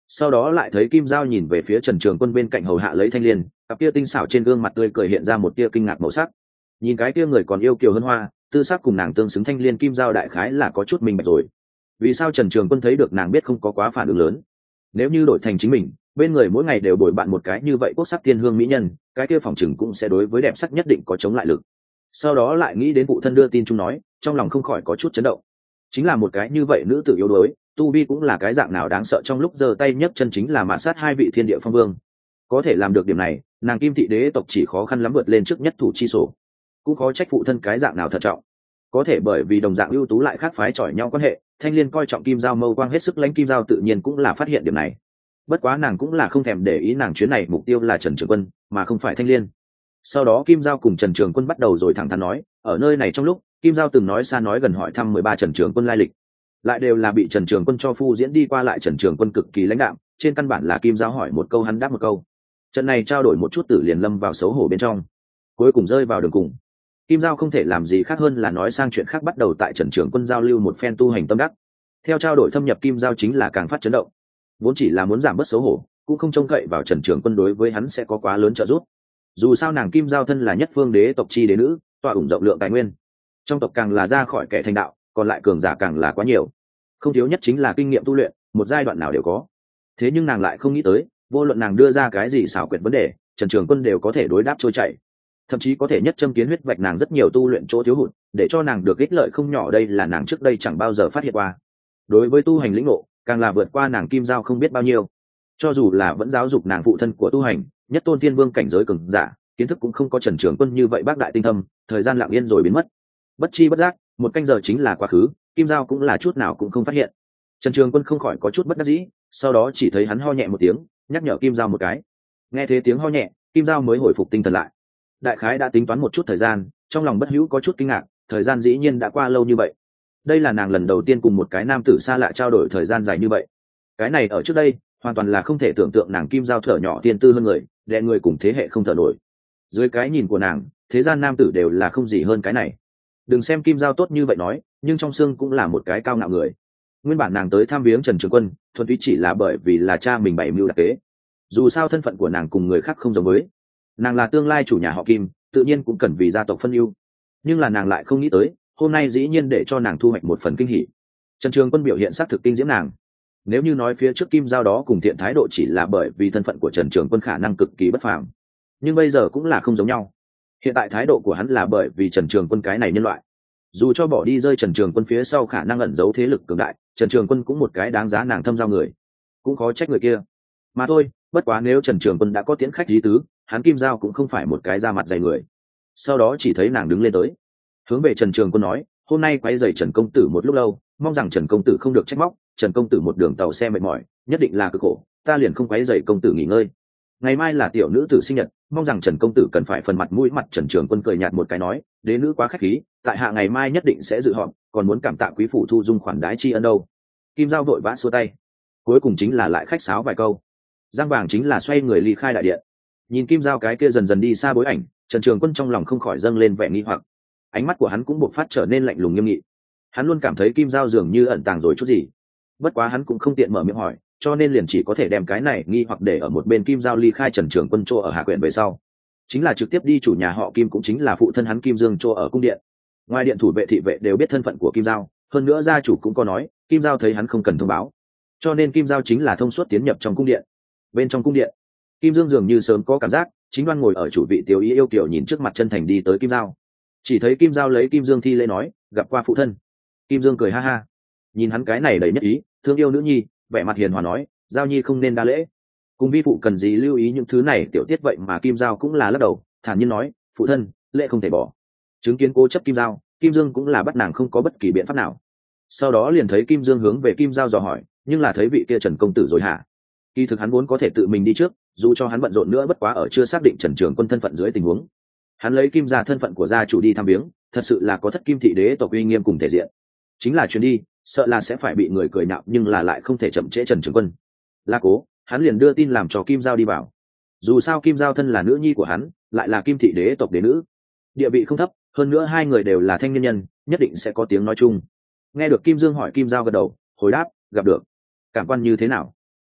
sau đó lại thấy Kim Giao nhìn về phía Trần Trường Quân bên cạnh hầu hạ lấy thanh liên, cặp kia tinh xảo trên gương mặt tươi cười hiện ra một tia kinh ngạc màu sắc. Nhìn cái kia người còn yêu kiều hơn hoa, tư sắc cùng nàng tương xứng thanh liên Kim Giao đại khái là có chút minh bạch rồi. Vì sao Trần Trường Quân thấy được nàng biết không có quá phản ứng lớn? Nếu như đổi thành chính mình, bên người mỗi ngày đều bồi bạn một cái như vậy quốc sắc tiên hương mỹ nhân, cái kia phòng chừng cũng sẽ đối với đẹp sắc nhất định có chống lại lực. Sau đó lại nghĩ đến phụ thân đưa tin chung nói, trong lòng không khỏi có chút chấn động. Chính là một cái như vậy nữ tử yếu đuối, tu vi cũng là cái dạng nào đáng sợ, trong lúc giơ tay nhấc chân chính là mạn sát hai vị thiên địa phong vương. Có thể làm được điểm này, nàng Kim thị đế tộc chỉ khó khăn lắm vượt lên trước nhất thủ chi sổ. Cũng khó trách phụ thân cái dạng nào thận trọng. Có thể bởi vì đồng dạng ưu tú lại khác phái chọi nhau quan hệ, Thanh Liên coi trọng Kim Giao mâu quang hết sức lãnh, Kim Giao tự nhiên cũng là phát hiện điểm này. Bất quá nàng cũng là không thèm để ý, nàng chuyến này mục tiêu là Trần Trường Quân mà không phải Thanh Liên. Sau đó Kim Giao cùng Trần Trường Quân bắt đầu rồi thẳng thắn nói, ở nơi này trong lúc Kim Giao từng nói xa nói gần hỏi thăm 13 Trần Trường Quân lai lịch, lại đều là bị Trần Trường Quân cho phu diễn đi qua lại. Trần Trường Quân cực kỳ lãnh đạm, trên căn bản là Kim Giao hỏi một câu hắn đáp một câu. Trận này trao đổi một chút tử liền lâm vào xấu hổ bên trong, cuối cùng rơi vào đường cùng. Kim Giao không thể làm gì khác hơn là nói sang chuyện khác, bắt đầu tại Trần Trường Quân giao lưu một phen tu hành tâm đắc. Theo trao đổi thâm nhập, Kim Giao chính là càng phát chấn động, vốn chỉ là muốn giảm bớt xấu hổ, cũng không trông cậy vào Trần Trường Quân đối với hắn sẽ có quá lớn trợ giúp. Dù sao nàng Kim Giao thân là nhất phương đế tộc chi đế nữ, tọa ủng rộng lượng tài nguyên, trong tộc càng là ra khỏi kẻ thành đạo, còn lại cường giả càng là quá nhiều, không thiếu nhất chính là kinh nghiệm tu luyện, một giai đoạn nào đều có. Thế nhưng nàng lại không nghĩ tới, vô luận nàng đưa ra cái gì xảo quyệt vấn đề, Trần Trường Quân đều có thể đối đáp trôi chảy, thậm chí có thể nhất châm kiến huyết vạch nàng rất nhiều tu luyện chỗ thiếu hụt, để cho nàng được ích lợi không nhỏ. Đây là nàng trước đây chẳng bao giờ phát hiện qua. Đối với tu hành lĩnh ngộ, càng là vượt qua nàng Kim Giao không biết bao nhiêu. Cho dù là vẫn giáo dục nàng phụ thân của tu hành, nhất tôn tiên vương cảnh giới cường giả, kiến thức cũng không có Trần Trường Quân như vậy bác đại tinh thâm. Thời gian lặng yên rồi biến mất, bất chi bất giác một canh giờ chính là quá khứ, Kim Giao cũng là chút nào cũng không phát hiện. Trần Trường Quân không khỏi có chút bất đắc dĩ, sau đó chỉ thấy hắn ho nhẹ một tiếng, nhắc nhở Kim Giao một cái. Nghe thấy tiếng ho nhẹ, Kim Giao mới hồi phục tinh thần lại. Đại khái đã tính toán một chút thời gian, trong lòng bất hữu có chút kinh ngạc, thời gian dĩ nhiên đã qua lâu như vậy. Đây là nàng lần đầu tiên cùng một cái nam tử xa lạ trao đổi thời gian dài như vậy. Cái này ở trước đây hoàn toàn là không thể tưởng tượng. Nàng Kim Giao thở nhỏ tiên tư hơn người, đè người cùng thế hệ không thở nổi. Dưới cái nhìn của nàng, thế gian nam tử đều là không gì hơn cái này. Đừng xem Kim Giao tốt như vậy nói, nhưng trong xương cũng là một cái cao ngạo người. Nguyên bản nàng tới thăm viếng Trần Trường Quân thuần túy chỉ là bởi vì là cha mình bày mưu đặc kế. Dù sao thân phận của nàng cùng người khác không giống với, nàng là tương lai chủ nhà họ Kim, tự nhiên cũng cần vì gia tộc phân ưu. Nhưng là nàng lại không nghĩ tới, hôm nay dĩ nhiên để cho nàng thu hoạch một phần kinh hỉ. Trần Trường Quân biểu hiện xác thực kinh diễm nàng. Nếu như nói phía trước Kim Giao đó cùng thiện thái độ chỉ là bởi vì thân phận của Trần Trường Quân khả năng cực kỳ bất phàm, nhưng bây giờ cũng là không giống nhau. Hiện tại thái độ của hắn là bởi vì Trần Trường Quân cái này nhân loại. Dù cho bỏ đi rơi Trần Trường Quân phía sau khả năng ẩn giấu thế lực cường đại, Trần Trường Quân cũng một cái đáng giá nàng thâm giao người, cũng khó trách người kia mà thôi. Bất quá nếu Trần Trường Quân đã có tiễn khách lý tứ, hắn Kim Giao cũng không phải một cái da mặt dày người. Sau đó chỉ thấy nàng đứng lên tới, hướng về Trần Trường Quân nói, hôm nay quấy rầy Trần công tử một lúc lâu, mong rằng Trần công tử không được trách móc. Trần công tử một đường tàu xe mệt mỏi, nhất định là cực khổ, ta liền không quấy rầy công tử nghỉ ngơi. Ngày mai là tiểu nữ tử sinh nhật, mong rằng Trần công tử cần phải phần mặt mũi. Mặt Trần Trường Quân cười nhạt một cái nói, đế nữ quá khách khí, tại hạ ngày mai nhất định sẽ dự họp, còn muốn cảm tạ quý phủ thu dung khoản đái tri ân đâu. Kim Giao vội vã xua tay, cuối cùng chính là lại khách sáo vài câu, giang vàng chính là xoay người ly khai đại điện. Nhìn Kim Giao cái kia dần dần đi xa bối ảnh, Trần Trường Quân trong lòng không khỏi dâng lên vẻ nghi hoặc, ánh mắt của hắn cũng buộc phát trở nên lạnh lùng nghiêm nghị. Hắn luôn cảm thấy Kim Giao dường như ẩn tàng rồi chút gì, bất quá hắn cũng không tiện mở miệng hỏi, cho nên liền chỉ có thể đem cái này nghi hoặc để ở một bên. Kim Giao ly khai Trần Trường Quân chỗ ở Hạ Quyện về sau, chính là trực tiếp đi chủ nhà họ Kim, cũng chính là phụ thân hắn Kim Dương chỗ ở cung điện. Ngoài điện thủ vệ thị vệ đều biết thân phận của Kim Giao, hơn nữa gia chủ cũng có nói Kim Giao thấy hắn không cần thông báo, cho nên Kim Giao chính là thông suốt tiến nhập trong cung điện. Bên trong cung điện, Kim Dương dường như sớm có cảm giác, chính đoan ngồi ở chủ vị tiểu ý yêu kiều nhìn trước mặt chân thành đi tới Kim Giao. Chỉ thấy Kim Giao lấy Kim Dương thi lễ nói, gặp qua phụ thân. Kim Dương cười ha ha, nhìn hắn cái này đầy nhất ý thương yêu nữ nhi, vẻ mặt hiền hòa nói, Giao nhi không nên đa lễ, cùng vi phụ cần gì lưu ý những thứ này tiểu tiết. Vậy mà Kim Giao cũng là lắc đầu, thản nhiên nói, phụ thân, lễ không thể bỏ. Chứng kiến cố chấp Kim Giao, Kim Dương cũng là bắt nàng không có bất kỳ biện pháp nào. Sau đó liền thấy Kim Dương hướng về Kim Giao dò hỏi, nhưng là thấy vị kia Trần công tử rồi hả? Kỳ thực hắn vốn có thể tự mình đi trước, dù cho hắn bận rộn nữa, bất quá ở chưa xác định Trần Trường Quân thân phận dưới tình huống, hắn lấy Kim gia thân phận của gia chủ đi thăm viếng, thật sự là có thất Kim thị đế tộc uy nghiêm cùng thể diện. Chính là chuyến đi, sợ là sẽ phải bị người cười nhạo, nhưng là lại không thể chậm trễ Trần Trường Quân. La cố, hắn liền đưa tin làm cho Kim Giao đi vào. Dù sao Kim Giao thân là nữ nhi của hắn, lại là Kim thị đế tộc đế nữ, địa vị không thấp, hơn nữa hai người đều là thanh niên nhân, nhất định sẽ có tiếng nói chung. Nghe được Kim Dương hỏi, Kim Giao gật đầu, hồi đáp, gặp được. Cảm quan như thế nào?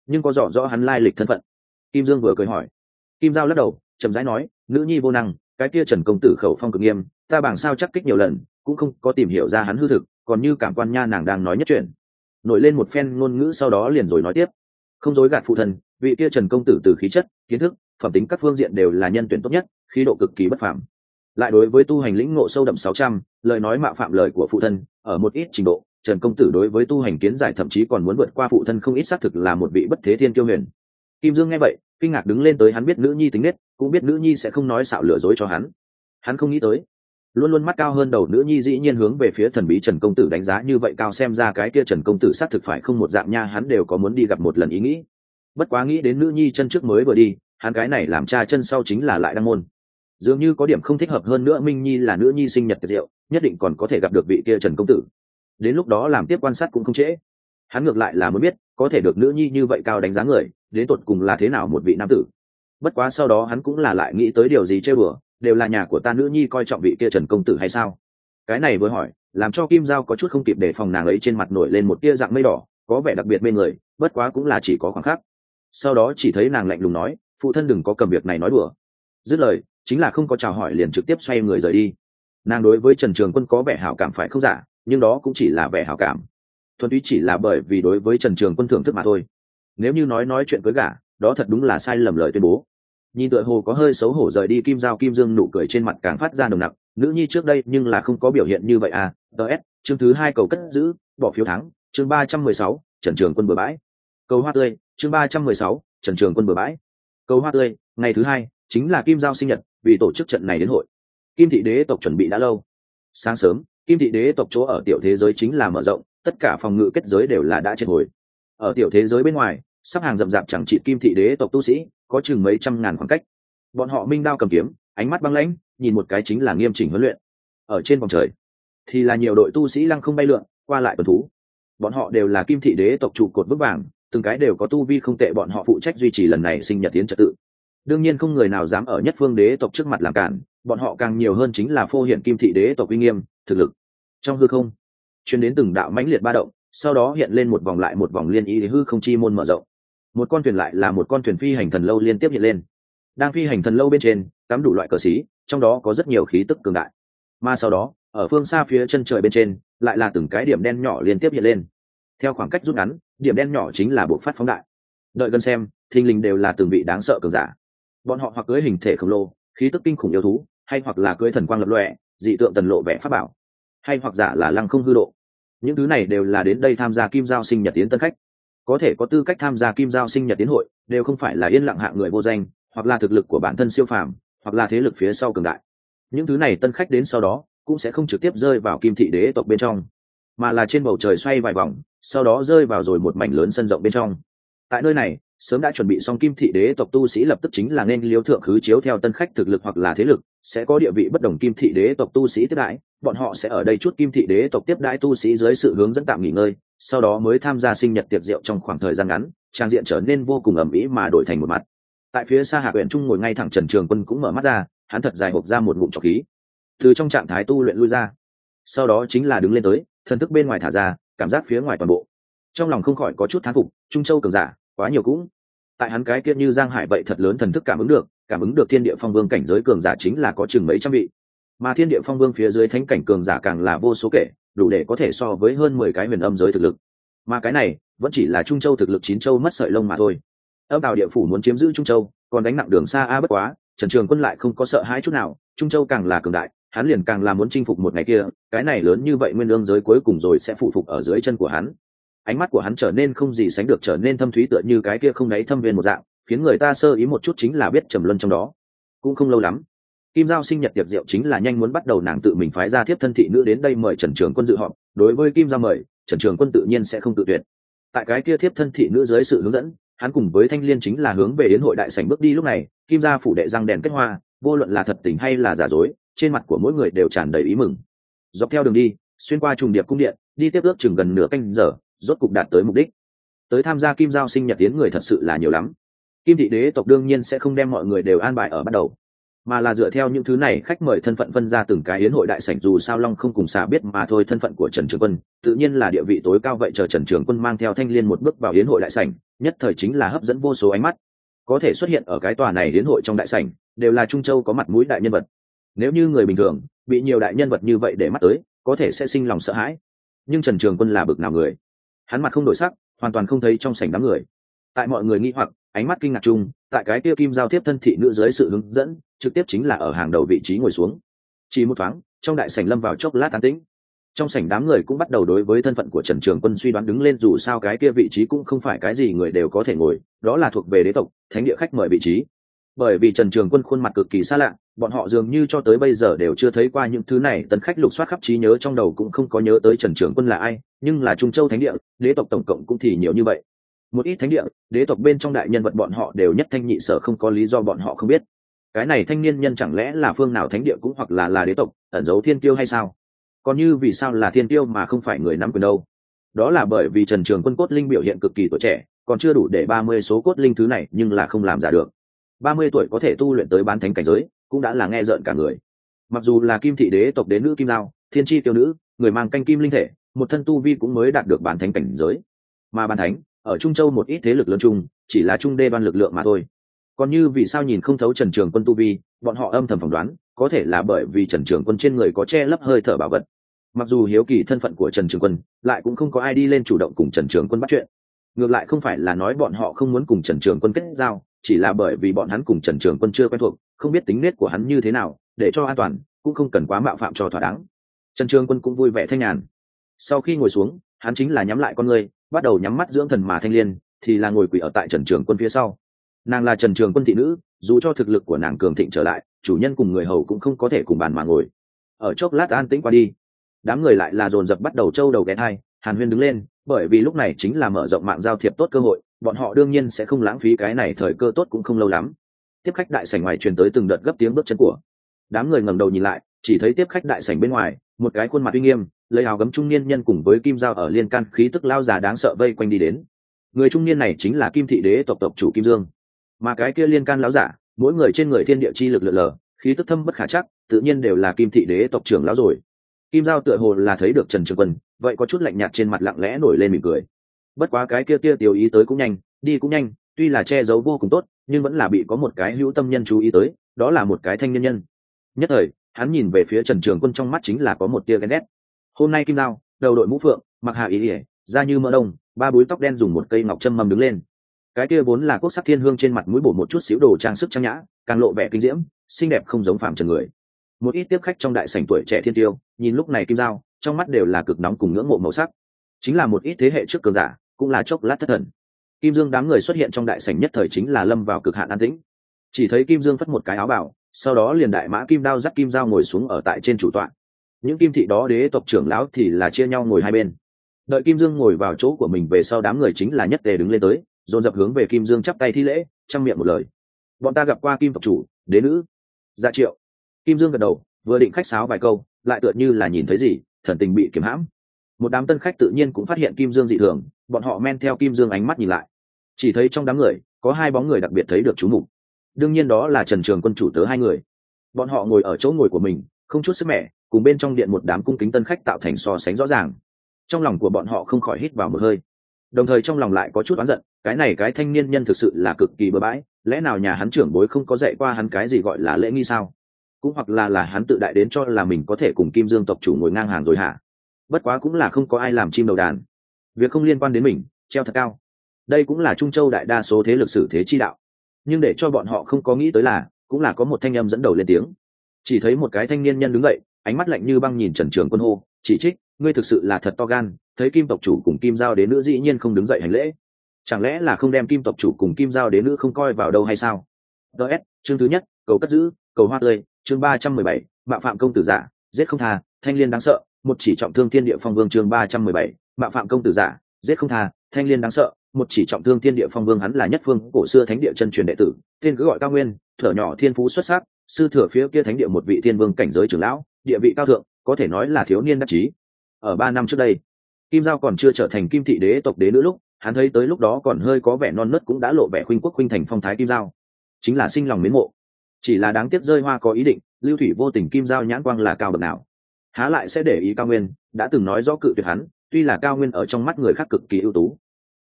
nhưng có rõ rõ hắn lai lịch thân phận. Kim Dương vừa cười hỏi. Kim Giao lắc đầu chậm rãi nói, nữ nhi vô năng, cái kia Trần công tử khẩu phong cực nghiêm, ta bảng sao chắc kích nhiều lần cũng không có tìm hiểu ra hắn hư thực, còn như cảm quan nha nàng đang nói nhất chuyện. Nổi lên một phen ngôn ngữ sau đó liền rồi nói tiếp, không dối gạt phụ thân, vị kia Trần công tử từ khí chất, kiến thức, phẩm tính các phương diện đều là nhân tuyển tốt nhất, khí độ cực kỳ bất phàm. Lại đối với tu hành lĩnh ngộ sâu đậm 600, lời nói mạo phạm lời của phụ thân, ở một ít trình độ, Trần công tử đối với tu hành kiến giải thậm chí còn muốn vượt qua phụ thân không ít, xác thực là một vị bất thế thiên kiêu huyền. Kim Dương nghe vậy, kinh ngạc đứng lên tới, hắn biết nữ nhi tính nết, cũng biết nữ nhi sẽ không nói xạo lừa dối cho hắn. Hắn không nghĩ tới, luôn luôn mắt cao hơn đầu nữ nhi dĩ nhiên hướng về phía thần bí Trần công tử đánh giá như vậy cao, xem ra cái kia Trần công tử xác thực phải không một dạng nha, hắn đều có muốn đi gặp một lần ý nghĩ. Bất quá nghĩ đến nữ nhi chân trước mới vừa đi, hắn cái này làm cha chân sau chính là lại đăng môn. Dường như có điểm không thích hợp, hơn nữa Minh Nhi là nữ nhi sinh nhật tiệc rượu, nhất định còn có thể gặp được vị kia Trần công tử. Đến lúc đó làm tiếp quan sát cũng không trễ. Hắn ngược lại là muốn biết, có thể được nữ nhi như vậy cao đánh giá người, đến tột cùng là thế nào một vị nam tử. Bất quá sau đó hắn cũng là lại nghĩ tới điều gì chơi bừa, đều là nhà của ta nữ nhi coi trọng vị kia Trần công tử hay sao? Cái này vừa hỏi, làm cho Kim Giao có chút không kịp đề phòng, nàng ấy trên mặt nổi lên một tia dạng mây đỏ, có vẻ đặc biệt mê người, bất quá cũng là chỉ có khoảng khắc. Sau đó chỉ thấy nàng lạnh lùng nói, phụ thân đừng có cầm việc này nói đùa. Dứt lời, chính là không có chào hỏi liền trực tiếp xoay người rời đi. Nàng đối với Trần Trường Quân có vẻ hảo cảm phải không giả, nhưng đó cũng chỉ là vẻ hảo cảm, thuần túy chỉ là bởi vì đối với Trần Trường Quân thưởng thức mà thôi. Nếu như nói chuyện cưới gả, đó thật đúng là sai lầm lời tuyên bố. Nhìn tựa hồ có hơi xấu hổ rời đi Kim Giao, Kim Dương nụ cười trên mặt càng phát ra nồng nặc, nữ nhi trước đây nhưng là không có biểu hiện như vậy à. DS chương thứ 2 cầu cất giữ, bỏ phiếu thắng, chương 316, Trần Trường Quân bừa bãi. Cầu hoa tươi, chương 316, Trần Trường Quân bừa bãi. Cầu hoa tươi, ngày thứ 2 chính là Kim Giao sinh nhật, vì tổ chức trận này đến hội, Kim thị đế tộc chuẩn bị đã lâu. Sáng sớm, Kim thị đế tộc chỗ ở tiểu thế giới chính là mở rộng, tất cả phòng ngự kết giới đều là đã triệt hồi. Ở tiểu thế giới bên ngoài, sắp hàng rậm rạp chẳng trị Kim thị đế tộc tu sĩ, có chừng mấy trăm ngàn khoảng cách. Bọn họ minh đao cầm kiếm, ánh mắt băng lãnh, nhìn một cái chính là nghiêm chỉnh huấn luyện. Ở trên vòng trời thì là nhiều đội tu sĩ lăng không bay lượn, qua lại tuần thú. Bọn họ đều là Kim thị đế tộc trụ cột vững vàng, từng cái đều có tu vi không tệ, bọn họ phụ trách duy trì lần này sinh nhật tiến trật tự. Đương nhiên không người nào dám ở nhất phương đế tộc trước mặt làm cản, bọn họ càng nhiều hơn chính là phô hiện Kim thị đế tộc uy nghiêm, thực lực. Trong hư không truyền đến từng đạo mãnh liệt ba động, sau đó hiện lên một vòng lại một vòng liên ý hư không chi môn mở rộng. Một con thuyền lại là một con thuyền phi hành thần lâu liên tiếp hiện lên. Đang phi hành thần lâu bên trên cắm đủ loại cờ xí, trong đó có rất nhiều khí tức cường đại. Mà sau đó ở phương xa phía chân trời bên trên lại là từng cái điểm đen nhỏ liên tiếp hiện lên. Theo khoảng cách rút ngắn, điểm đen nhỏ chính là bộc phát phóng đại. Đợi gần xem, thình lình đều là từng vị đáng sợ cường giả. Bọn họ hoặc cưỡi hình thể khổng lồ, khí tức kinh khủng yêu thú, hay hoặc là cưỡi thần quang lập lòe, dị tượng tần lộ vẻ pháp bảo, hay hoặc giả là lăng không hư độ. Những thứ này đều là đến đây tham gia Kim Giao sinh nhật tiến tân khách. Có thể có tư cách tham gia Kim Giao sinh nhật tiến hội, đều không phải là yên lặng hạng người vô danh, hoặc là thực lực của bản thân siêu phàm, hoặc là thế lực phía sau cường đại. Những thứ này tân khách đến sau đó cũng sẽ không trực tiếp rơi vào Kim thị đế tộc bên trong, mà là trên bầu trời xoay vài vòng, sau đó rơi vào rồi một mảnh lớn sân rộng bên trong. Tại nơi này, sớm đã chuẩn bị xong Kim thị đế tộc tu sĩ lập tức chính là nên liếu thượng khứ chiếu theo tân khách thực lực hoặc là thế lực, sẽ có địa vị bất đồng Kim thị đế tộc tu sĩ tiếp đãi, bọn họ sẽ ở đây chút Kim thị đế tộc tiếp đãi tu sĩ dưới sự hướng dẫn tạm nghỉ ngơi, sau đó mới tham gia sinh nhật tiệc rượu. Trong khoảng thời gian ngắn, trang diện trở nên vô cùng ầm ĩ mà đổi thành một mặt. Tại phía xa Hạ Uyển Trung ngồi ngay thẳng Trần Trường Quân cũng mở mắt ra, hắn thật dài hộc ra một ngụm trọc khí, từ trong trạng thái tu luyện lui ra, sau đó chính là đứng lên tới, thần thức bên ngoài thả ra, cảm giác phía ngoài toàn bộ, trong lòng không khỏi có chút thán phục, Trung Châu cường giả quá nhiều cũng. Tại hắn cái kia như giang hải vậy thật lớn thần thức cảm ứng được thiên địa phong vương cảnh giới cường giả chính là có chừng mấy trăm vị, mà thiên địa phong vương phía dưới thánh cảnh cường giả càng là vô số kể, đủ để có thể so với hơn 10 cái huyền âm giới thực lực. Mà cái này vẫn chỉ là Trung Châu thực lực, 9 châu mất sợi lông mà thôi. Âm Tào địa phủ muốn chiếm giữ Trung Châu, còn đánh nặng đường xa bất quá, Trần Trường Quân lại không có sợ hãi chút nào, Trung Châu càng là cường đại, hắn liền càng là muốn chinh phục một ngày kia, cái này lớn như vậy nguyên ương giới cuối cùng rồi sẽ phụ phục ở dưới chân của hắn. Ánh mắt của hắn trở nên không gì sánh được trở nên thâm thúy, tựa như cái kia không đáy thâm viên một dạng, khiến người ta sơ ý một chút chính là biết trầm luân trong đó. Cũng không lâu lắm, Kim Giao sinh nhật tiệc rượu chính là nhanh muốn bắt đầu, nàng tự mình phái ra thiếp thân thị nữ đến đây mời Trần Trường Quân dự họp. Đối với Kim Giao mời, Trần Trường Quân tự nhiên sẽ không tự tuyệt. Tại cái kia thiếp thân thị nữ dưới sự hướng dẫn, hắn cùng với Thanh Liên chính là hướng về đến hội đại sảnh bước đi. Lúc này, Kim gia phủ đệ răng đèn kết hoa, vô luận là thật tình hay là giả dối, trên mặt của mỗi người đều tràn đầy ý mừng. Dọc theo đường đi, xuyên qua trùng điệp cung điện, đi tiếp ước chừng gần nửa canh giờ, rốt cục đạt tới mục đích. Tới tham gia Kim Giao sinh nhật tiến người thật sự là nhiều lắm. Kim thị đế tộc đương nhiên sẽ không đem mọi người đều an bài ở bắt đầu, mà là dựa theo những thứ này khách mời thân phận phân ra từng cái yến hội đại sảnh. Dù sao Long không cùng xà biết mà thôi, thân phận của Trần Trường Quân tự nhiên là địa vị tối cao. Vậy chờ Trần Trường Quân mang theo Thanh Liên một bước vào yến hội đại sảnh, nhất thời chính là hấp dẫn vô số ánh mắt. Có thể xuất hiện ở cái tòa này đến hội trong đại sảnh đều là Trung Châu có mặt mũi đại nhân vật. Nếu như người bình thường bị nhiều đại nhân vật như vậy để mắt tới, có thể sẽ sinh lòng sợ hãi. Nhưng Trần Trường Quân là bực nào người? Hắn mặt không đổi sắc, hoàn toàn không thấy trong sảnh đám người. Tại mọi người nghi hoặc, ánh mắt kinh ngạc chung, tại cái kia kim giao tiếp thân thị nữ dưới sự hướng dẫn, trực tiếp chính là ở hàng đầu vị trí ngồi xuống. Chỉ một thoáng, trong đại sảnh lâm vào chốc lát an tĩnh. Trong sảnh đám người cũng bắt đầu đối với thân phận của Trần Trường Quân suy đoán đứng lên, dù sao cái kia vị trí cũng không phải cái gì người đều có thể ngồi, đó là thuộc về đế tộc thánh địa khách mời vị trí. Bởi vì Trần Trường Quân khuôn mặt cực kỳ xa lạ, bọn họ dường như cho tới bây giờ đều chưa thấy qua những thứ này. Tần khách lục soát khắp trí nhớ trong đầu cũng không có nhớ tới Trần Trường Quân là ai, nhưng là Trung Châu thánh địa đế tộc tổng cộng cũng thì nhiều như vậy. Một ít thánh địa đế tộc bên trong đại nhân vật bọn họ đều nhất thanh nhị sở, không có lý do bọn họ không biết. Cái này thanh niên nhân chẳng lẽ là phương nào thánh địa cũng hoặc là đế tộc ẩn giấu thiên tiêu hay sao? Còn như vì sao là thiên tiêu mà không phải người nắm quyền đâu? Đó là bởi vì Trần Trường Quân cốt linh biểu hiện cực kỳ tuổi trẻ, còn chưa đủ để 30 số cốt linh thứ này, nhưng là không làm giả được. 30 tuổi có thể tu luyện tới bán thánh cảnh giới, cũng đã là nghe rợn cả người. Mặc dù là kim thị đế tộc đế nữ Kim Giao, thiên chi tiêu nữ, người mang canh kim linh thể, một thân tu vi cũng mới đạt được bán thánh cảnh giới. Mà bán thánh, ở Trung Châu một ít thế lực lớn chung, chỉ là trung đê ban lực lượng mà thôi. Còn như vì sao nhìn không thấu Trần Trường Quân tu vi, bọn họ âm thầm phỏng đoán, có thể là bởi vì Trần Trường Quân trên người có che lấp hơi thở bảo vật. Mặc dù hiếu kỳ thân phận của Trần Trường Quân, lại cũng không có ai đi lên chủ động cùng Trần Trường Quân bắt chuyện. Ngược lại không phải là nói bọn họ không muốn cùng Trần Trường Quân kết giao, chỉ là bởi vì bọn hắn cùng Trần Trường Quân chưa quen thuộc, không biết tính nết của hắn như thế nào, để cho an toàn, cũng không cần quá mạo phạm cho thỏa đáng. Trần Trường Quân cũng vui vẻ thanh nhàn. Sau khi ngồi xuống, hắn chính là nhắm lại con ngươi, bắt đầu nhắm mắt dưỡng thần, mà Thanh Liên thì là ngồi quỳ ở tại Trần Trường Quân phía sau. Nàng là Trần Trường Quân thị nữ, dù cho thực lực của nàng cường thịnh trở lại, chủ nhân cùng người hầu cũng không có thể cùng bàn mà ngồi. Ở chốc lát an tĩnh qua đi, đám người lại là dồn dập bắt đầu trâu đầu ghé thai, hàn huyên đứng lên, bởi vì lúc này chính là mở rộng mạng giao thiệp tốt cơ hội, bọn họ đương nhiên sẽ không lãng phí cái này, thời cơ tốt cũng không lâu lắm. Tiếp khách đại sảnh ngoài truyền tới từng đợt gấp tiếng bước chân của. Đám người ngẩng đầu nhìn lại, chỉ thấy tiếp khách đại sảnh bên ngoài, một cái khuôn mặt uy nghiêm, lấy áo gấm trung niên nhân cùng với kim dao ở liên can khí tức lao già đáng sợ vây quanh đi đến. Người trung niên này chính là Kim thị đế tộc tộc chủ Kim Dương, mà cái kia liên can lão giả, mỗi người trên người thiên địa chi lực lượn lờ, khí tức thâm bất khả chắc, tự nhiên đều là Kim thị đế tộc trưởng lão rồi. Kim Giao tựa hồ là thấy được Trần Trường Quân, vậy có chút lạnh nhạt, trên mặt lặng lẽ nổi lên mỉm cười. Bất quá cái kia tiêu ý tới cũng nhanh, đi cũng nhanh, tuy là che giấu vô cùng tốt, nhưng vẫn là bị có một cái hữu tâm nhân chú ý tới, đó là một cái thanh niên nhân. Nhất thời, hắn nhìn về phía Trần Trường Quân, trong mắt chính là có một tia ghen ghét. Hôm nay Kim Giao, đầu đội mũ phượng, mặc hạ ý ỉa, da như mỡ đông, ba búi tóc đen, dùng một cây ngọc châm mầm đứng lên. Cái kia vốn là quốc sắc thiên hương, trên mặt mũi bổ một chút xíu đồ trang sức trang nhã, càng lộ vẻ kinh diễm, xinh đẹp không giống phàm trần người. Một ít tiếp khách trong đại sảnh tuổi trẻ thiên tiêu, nhìn lúc này Kim Giao, trong mắt đều là cực nóng cùng ngưỡng mộ màu sắc. Chính là một ít thế hệ trước cường giả, cũng là chốc lát thất thần. Kim Dương đám người xuất hiện trong đại sảnh nhất thời chính là lâm vào cực hạn an tĩnh. Chỉ thấy Kim Dương phất một cái áo bào, sau đó liền đại mã Kim Đao dắt Kim Giao ngồi xuống ở tại trên chủ tọa. Những kim thị đó đế tộc trưởng lão thì là chia nhau ngồi hai bên. Đợi Kim Dương ngồi vào chỗ của mình về sau, đám người chính là nhất tề đứng lên tới, dồn dập hướng về Kim Dương chắp tay thi lễ, trăm miệng một lời: bọn ta gặp qua Kim tộc chủ, đế nữ. Dạ triệu. Kim Dương gật đầu, vừa định khách sáo vài câu, lại tựa như là nhìn thấy gì, thần tình bị kiềm hãm. Một đám tân khách tự nhiên cũng phát hiện Kim Dương dị thường, bọn họ men theo Kim Dương ánh mắt nhìn lại, chỉ thấy trong đám người có hai bóng người đặc biệt thấy được chú mục. Đương nhiên đó là Trần Trường Quân chủ tớ hai người. Bọn họ ngồi ở chỗ ngồi của mình, không chút sức mẻ, cùng bên trong điện một đám cung kính tân khách tạo thành so sánh rõ ràng. Trong lòng của bọn họ không khỏi hít vào một hơi, đồng thời trong lòng lại có chút oán giận, cái này cái thanh niên nhân thực sự là cực kỳ bừa bãi, lẽ nào nhà hắn trưởng bối không có dạy qua hắn cái gì gọi là lễ nghi sao? Cũng hoặc là hắn tự đại đến cho là mình có thể cùng Kim Dương tộc chủ ngồi ngang hàng rồi hả? Bất quá cũng là không có ai làm chim đầu đàn, việc không liên quan đến mình treo thật cao, đây cũng là Trung Châu đại đa số thế lực xử thế chi đạo. Nhưng để cho bọn họ không có nghĩ tới là, cũng là có một thanh âm dẫn đầu lên tiếng. Chỉ thấy một cái thanh niên nhân đứng dậy, ánh mắt lạnh như băng nhìn Trần Trường Quân hô: chỉ trích, ngươi thực sự là thật to gan, thấy Kim tộc chủ cùng Kim Giao đế nữ dĩ nhiên không đứng dậy hành lễ, chẳng lẽ là không đem Kim tộc chủ cùng Kim Giao đế nữ không coi vào đâu hay sao? DS, chương thứ nhất, cầu cất giữ, cầu hoa tươi, chương 317, mạo phạm công tử giả, giết không tha, thanh liên đáng sợ, một chỉ trọng thương thiên địa phong vương, chương 317, mạo phạm công tử giả, giết không tha, thanh liên đáng sợ, một chỉ trọng thương thiên địa phong vương. Hắn là nhất phương cổ xưa thánh địa chân truyền đệ tử, tên cứ gọi Cao Nguyên, thở nhỏ thiên phú xuất sắc, sư thừa phía kia thánh địa một vị thiên vương cảnh giới trưởng lão, địa vị cao thượng, có thể nói là thiếu niên đắc chí. Ở 3 năm trước đây, Kim Giao còn chưa trở thành Kim thị đế tộc đế nữ lúc, hắn thấy tới lúc đó còn hơi có vẻ non nớt, cũng đã lộ vẻ khuynh quốc khuynh thành phong thái Kim Giao, chính là sinh lòng mến mộ. Chỉ là đáng tiếc rơi hoa có ý định, lưu thủy vô tình, Kim Giao nhãn quang là cao bậc nào, há lại sẽ để ý Cao Nguyên, đã từng nói rõ cự tuyệt hắn. Tuy là Cao Nguyên ở trong mắt người khác cực kỳ ưu tú,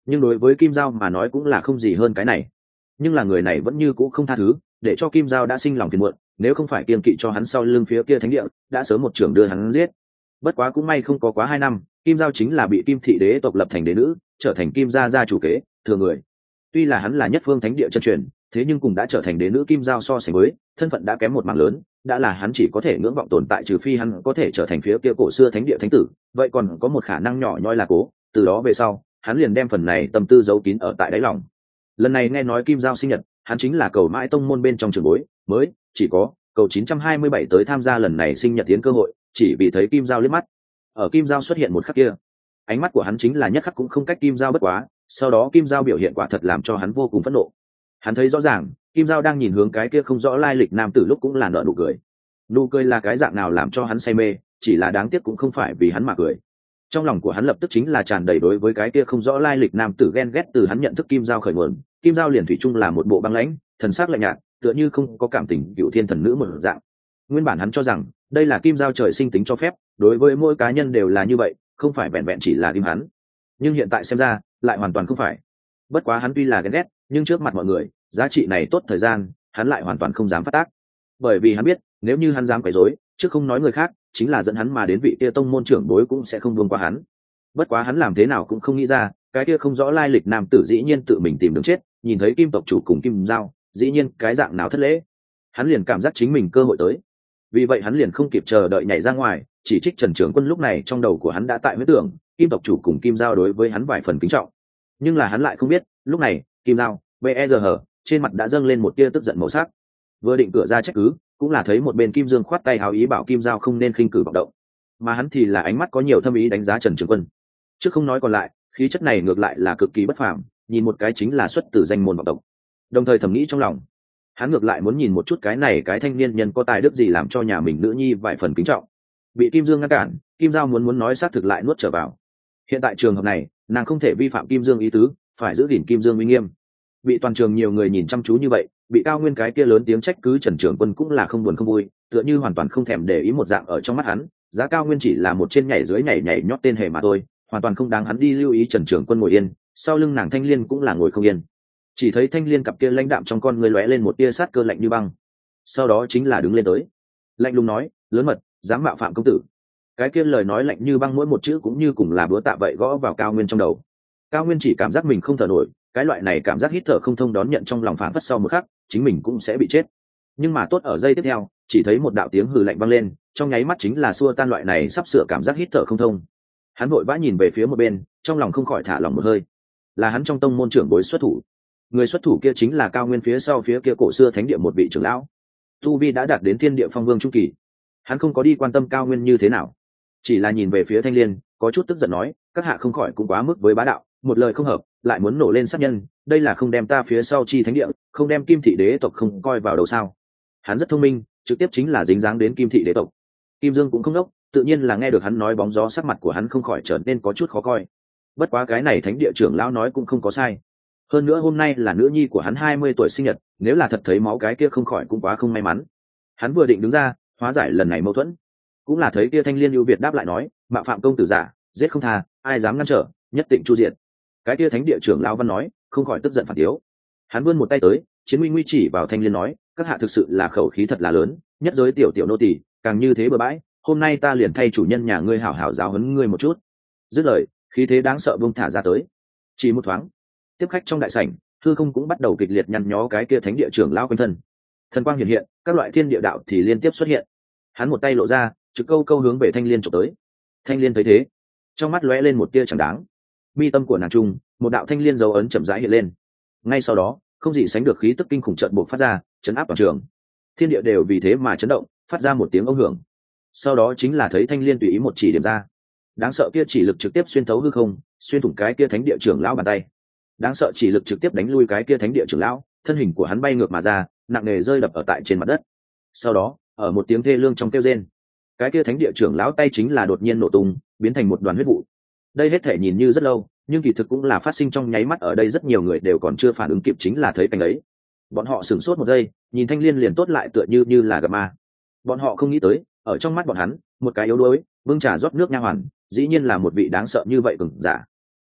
nhưng đối với Kim Giao mà nói cũng là không gì hơn cái này. Nhưng là người này vẫn như cũ không tha thứ, để cho Kim Giao đã sinh lòng phiền muộn, nếu không phải kiêng kỵ cho hắn sau lưng phía kia thánh địa đã sớm một trưởng đưa hắn giết. Bất quá cũng may không có quá 2 năm, Kim Giao chính là bị Kim thị đế tộc lập thành đế nữ, trở thành Kim gia gia chủ kế thừa người. Tuy là hắn là nhất phương thánh địa chân truyền, thế nhưng cũng đã trở thành đế nữ Kim Giao so sánh với thân phận đã kém một mảng lớn, đã là hắn chỉ có thể ngưỡng vọng tồn tại, trừ phi hắn có thể trở thành phía kia cổ xưa thánh địa thánh tử, vậy còn có một khả năng nhỏ nhoi là Cố. Từ đó về sau hắn liền đem phần này tâm tư giấu kín ở tại đáy lòng. Lần này nghe nói Kim Giao sinh nhật, hắn chính là cầu mãi tông môn bên trong trường bối mới chỉ có cầu 927 tới tham gia lần này sinh nhật tiến cơ hội, chỉ vì thấy Kim Giao liếc mắt. Ở Kim Giao xuất hiện một khắc kia, ánh mắt của hắn chính là nhất khắc cũng không cách Kim Giao bất quá. Sau đó Kim Giao biểu hiện quả thật làm cho hắn vô cùng phẫn nộ. Hắn thấy rõ ràng Kim Giao đang nhìn hướng cái kia không rõ lai lịch nam tử lúc cũng là nở nụ cười. Nụ cười là cái dạng nào làm cho hắn say mê, chỉ là đáng tiếc cũng không phải vì hắn mà cười. Trong lòng của hắn lập tức chính là tràn đầy đối với cái kia không rõ lai lịch nam tử ghen ghét. Từ hắn nhận thức Kim Giao khởi nguồn, Kim Giao liền thủy chung là một bộ băng lãnh, thần sắc lạnh nhạt, tựa như không có cảm tình cựu thiên thần nữ một dạng. Nguyên bản hắn cho rằng đây là Kim Giao trời sinh tính cho phép, đối với mỗi cá nhân đều là như vậy, không phải vẹn vẹn chỉ là tim hắn. Nhưng hiện tại xem ra lại hoàn toàn không phải. Bất quá hắn tuy là ghen ghét, nhưng trước mặt mọi người giá trị này tốt thời gian hắn lại hoàn toàn không dám phát tác, bởi vì hắn biết nếu như hắn dám quấy rối, chứ không nói người khác, chính là dẫn hắn mà đến vị kia tông môn trưởng bối cũng sẽ không buông qua hắn. Bất quá hắn làm thế nào cũng không nghĩ ra, cái kia không rõ lai lịch nam tử dĩ nhiên tự mình tìm đường chết, nhìn thấy Kim tộc chủ cùng Kim Giao, dĩ nhiên cái dạng nào thất lễ. Hắn liền cảm giác chính mình cơ hội tới, vì vậy hắn liền không kịp chờ đợi nhảy ra ngoài, chỉ trích Trần Trường Quân. Lúc này trong đầu của hắn đã tại huyết tưởng Kim tộc chủ cùng Kim Giao đối với hắn vài phần kính trọng, nhưng là hắn lại không biết lúc này Kim Giao BERH trên mặt đã dâng lên một tia tức giận màu sắc. Vừa định cửa ra trách cứ, cũng là thấy một bên Kim Dương khoát tay hào ý bảo Kim Giao không nên khinh cử vọng động, mà hắn thì là ánh mắt có nhiều thâm ý đánh giá Trần Trường Quân. Trước không nói còn lại, khí chất này ngược lại là cực kỳ bất phàm, nhìn một cái chính là xuất từ danh môn vọng tộc. Đồng thời thầm nghĩ trong lòng, hắn ngược lại muốn nhìn một chút cái này cái thanh niên nhân có tài đức gì làm cho nhà mình nữ nhi vài phần kính trọng. Bị Kim Dương ngăn cản, Kim Giao muốn nói xác thực lại nuốt trở vào. Hiện tại trường hợp này, nàng không thể vi phạm Kim Dương ý tứ, phải giữ gìn Kim Dương uy nghiêm. Bị toàn trường nhiều người nhìn chăm chú như vậy, bị Cao Nguyên cái kia lớn tiếng trách cứ Trần Trường Quân cũng là không buồn không vui, tựa như hoàn toàn không thèm để ý một dạng. Ở trong mắt hắn, giá Cao Nguyên chỉ là một trên nhảy dưới nhảy nhót tên hề mà thôi, hoàn toàn không đáng hắn đi lưu ý. Trần Trường Quân ngồi yên, sau lưng nàng Thanh Liên cũng là ngồi không yên. Chỉ thấy Thanh Liên cặp kia lãnh đạm trong con người lóe lên một tia sát cơ lạnh như băng, sau đó chính là đứng lên tới, lạnh lùng nói: lớn mật, dám mạo phạm công tử. Cái kia lời nói lạnh như băng mỗi một chữ cũng như cùng là búa tạ vậy gõ vào Cao Nguyên trong đầu. Cao Nguyên chỉ cảm giác mình không thở nổi, cái loại này cảm giác hít thở không thông đón nhận trong lòng phảng phất sau một khắc chính mình cũng sẽ bị chết. Nhưng mà tốt ở giây tiếp theo, chỉ thấy một đạo tiếng hừ lạnh vang lên, trong nháy mắt chính là xua tan loại này sắp sửa cảm giác hít thở không thông. Hắn vội vã nhìn về phía một bên, trong lòng không khỏi thả lỏng một hơi. Là hắn trong tông môn trưởng bối xuất thủ. Người xuất thủ kia chính là Cao Nguyên phía sau phía kia cổ xưa thánh địa một vị trưởng lão, tu vi đã đạt đến thiên địa phong vương trung kỳ. Hắn không có đi quan tâm Cao Nguyên như thế nào, chỉ là nhìn về phía Thanh Liên, có chút tức giận nói: các hạ không khỏi cũng quá mức với bá đạo, một lời không hợp lại muốn nổ lên sát nhân, đây là không đem ta phía sau chi thánh địa, không đem Kim thị đế tộc không coi vào đâu sao? Hắn rất thông minh, trực tiếp chính là dính dáng đến Kim thị đế tộc. Kim Dương cũng không đốc, tự nhiên là nghe được hắn nói bóng gió, sắc mặt của hắn không khỏi trở nên có chút khó coi. Bất quá cái này thánh địa trưởng lão nói cũng không có sai, hơn nữa hôm nay là nữ nhi của hắn 20 tuổi sinh nhật, nếu là thật thấy máu cái kia không khỏi cũng quá không may mắn. Hắn vừa định đứng ra hóa giải lần này mâu thuẫn, cũng là thấy kia Thanh Liên ưu việt đáp lại nói: mạo phạm công tử giả, giết không tha, ai dám ngăn trở, nhất định chu diệt. Cái kia thánh địa trưởng lão văn nói, không khỏi tức giận phản tiếu. Hắn vươn một tay tới, chiến nguy nguy chỉ vào Thanh Liên nói: các hạ thực sự là khẩu khí thật là lớn, nhất giới tiểu tiểu nô tỳ càng như thế bừa bãi, hôm nay ta liền thay chủ nhân nhà ngươi hảo hảo giáo huấn ngươi một chút. Dứt lời, khí thế đáng sợ bung thả ra tới. Chỉ một thoáng, tiếp khách trong đại sảnh, hư không cũng bắt đầu kịch liệt nhăn nhó cái kia thánh địa trưởng lão quanh thân. Thần quang hiện hiện, các loại thiên địa đạo thì liên tiếp xuất hiện. Hắn một tay lộ ra, trực câu câu hướng về Thanh Liên chụp tới. Thanh Liên thấy thế, trong mắt lóe lên một tia chẳng đáng. Mi tâm của nàng trung, một đạo thanh liên dấu ấn chậm rãi hiện lên. Ngay sau đó, không gì sánh được khí tức kinh khủng chợt bộc phát ra, chấn áp toàn trường. Thiên địa đều vì thế mà chấn động, phát ra một tiếng ông hưởng. Sau đó chính là thấy Thanh Liên tùy ý một chỉ điểm ra. Đáng sợ kia chỉ lực trực tiếp xuyên thấu hư không, xuyên thủng cái kia thánh địa trưởng lão bàn tay. Đáng sợ chỉ lực trực tiếp đánh lui cái kia thánh địa trưởng lão, thân hình của hắn bay ngược mà ra, nặng nề rơi đập ở tại trên mặt đất. Sau đó, ở một tiếng thê lương trong kêu rên, cái kia thánh địa trưởng lão tay chính là đột nhiên nổ tung, biến thành một đoàn huyết vụ. Đây hết thể nhìn như rất lâu, nhưng kỳ thực cũng là phát sinh trong nháy mắt. Ở đây rất nhiều người đều còn chưa phản ứng kịp, chính là thấy cảnh ấy, bọn họ sửng sốt một giây, nhìn Thanh Liên liền tốt lại tựa như là gặp ma. Bọn họ không nghĩ tới, ở trong mắt bọn hắn, một cái yếu đuối bưng trà rót nước nha hoàn, dĩ nhiên là một vị đáng sợ như vậy cường giả.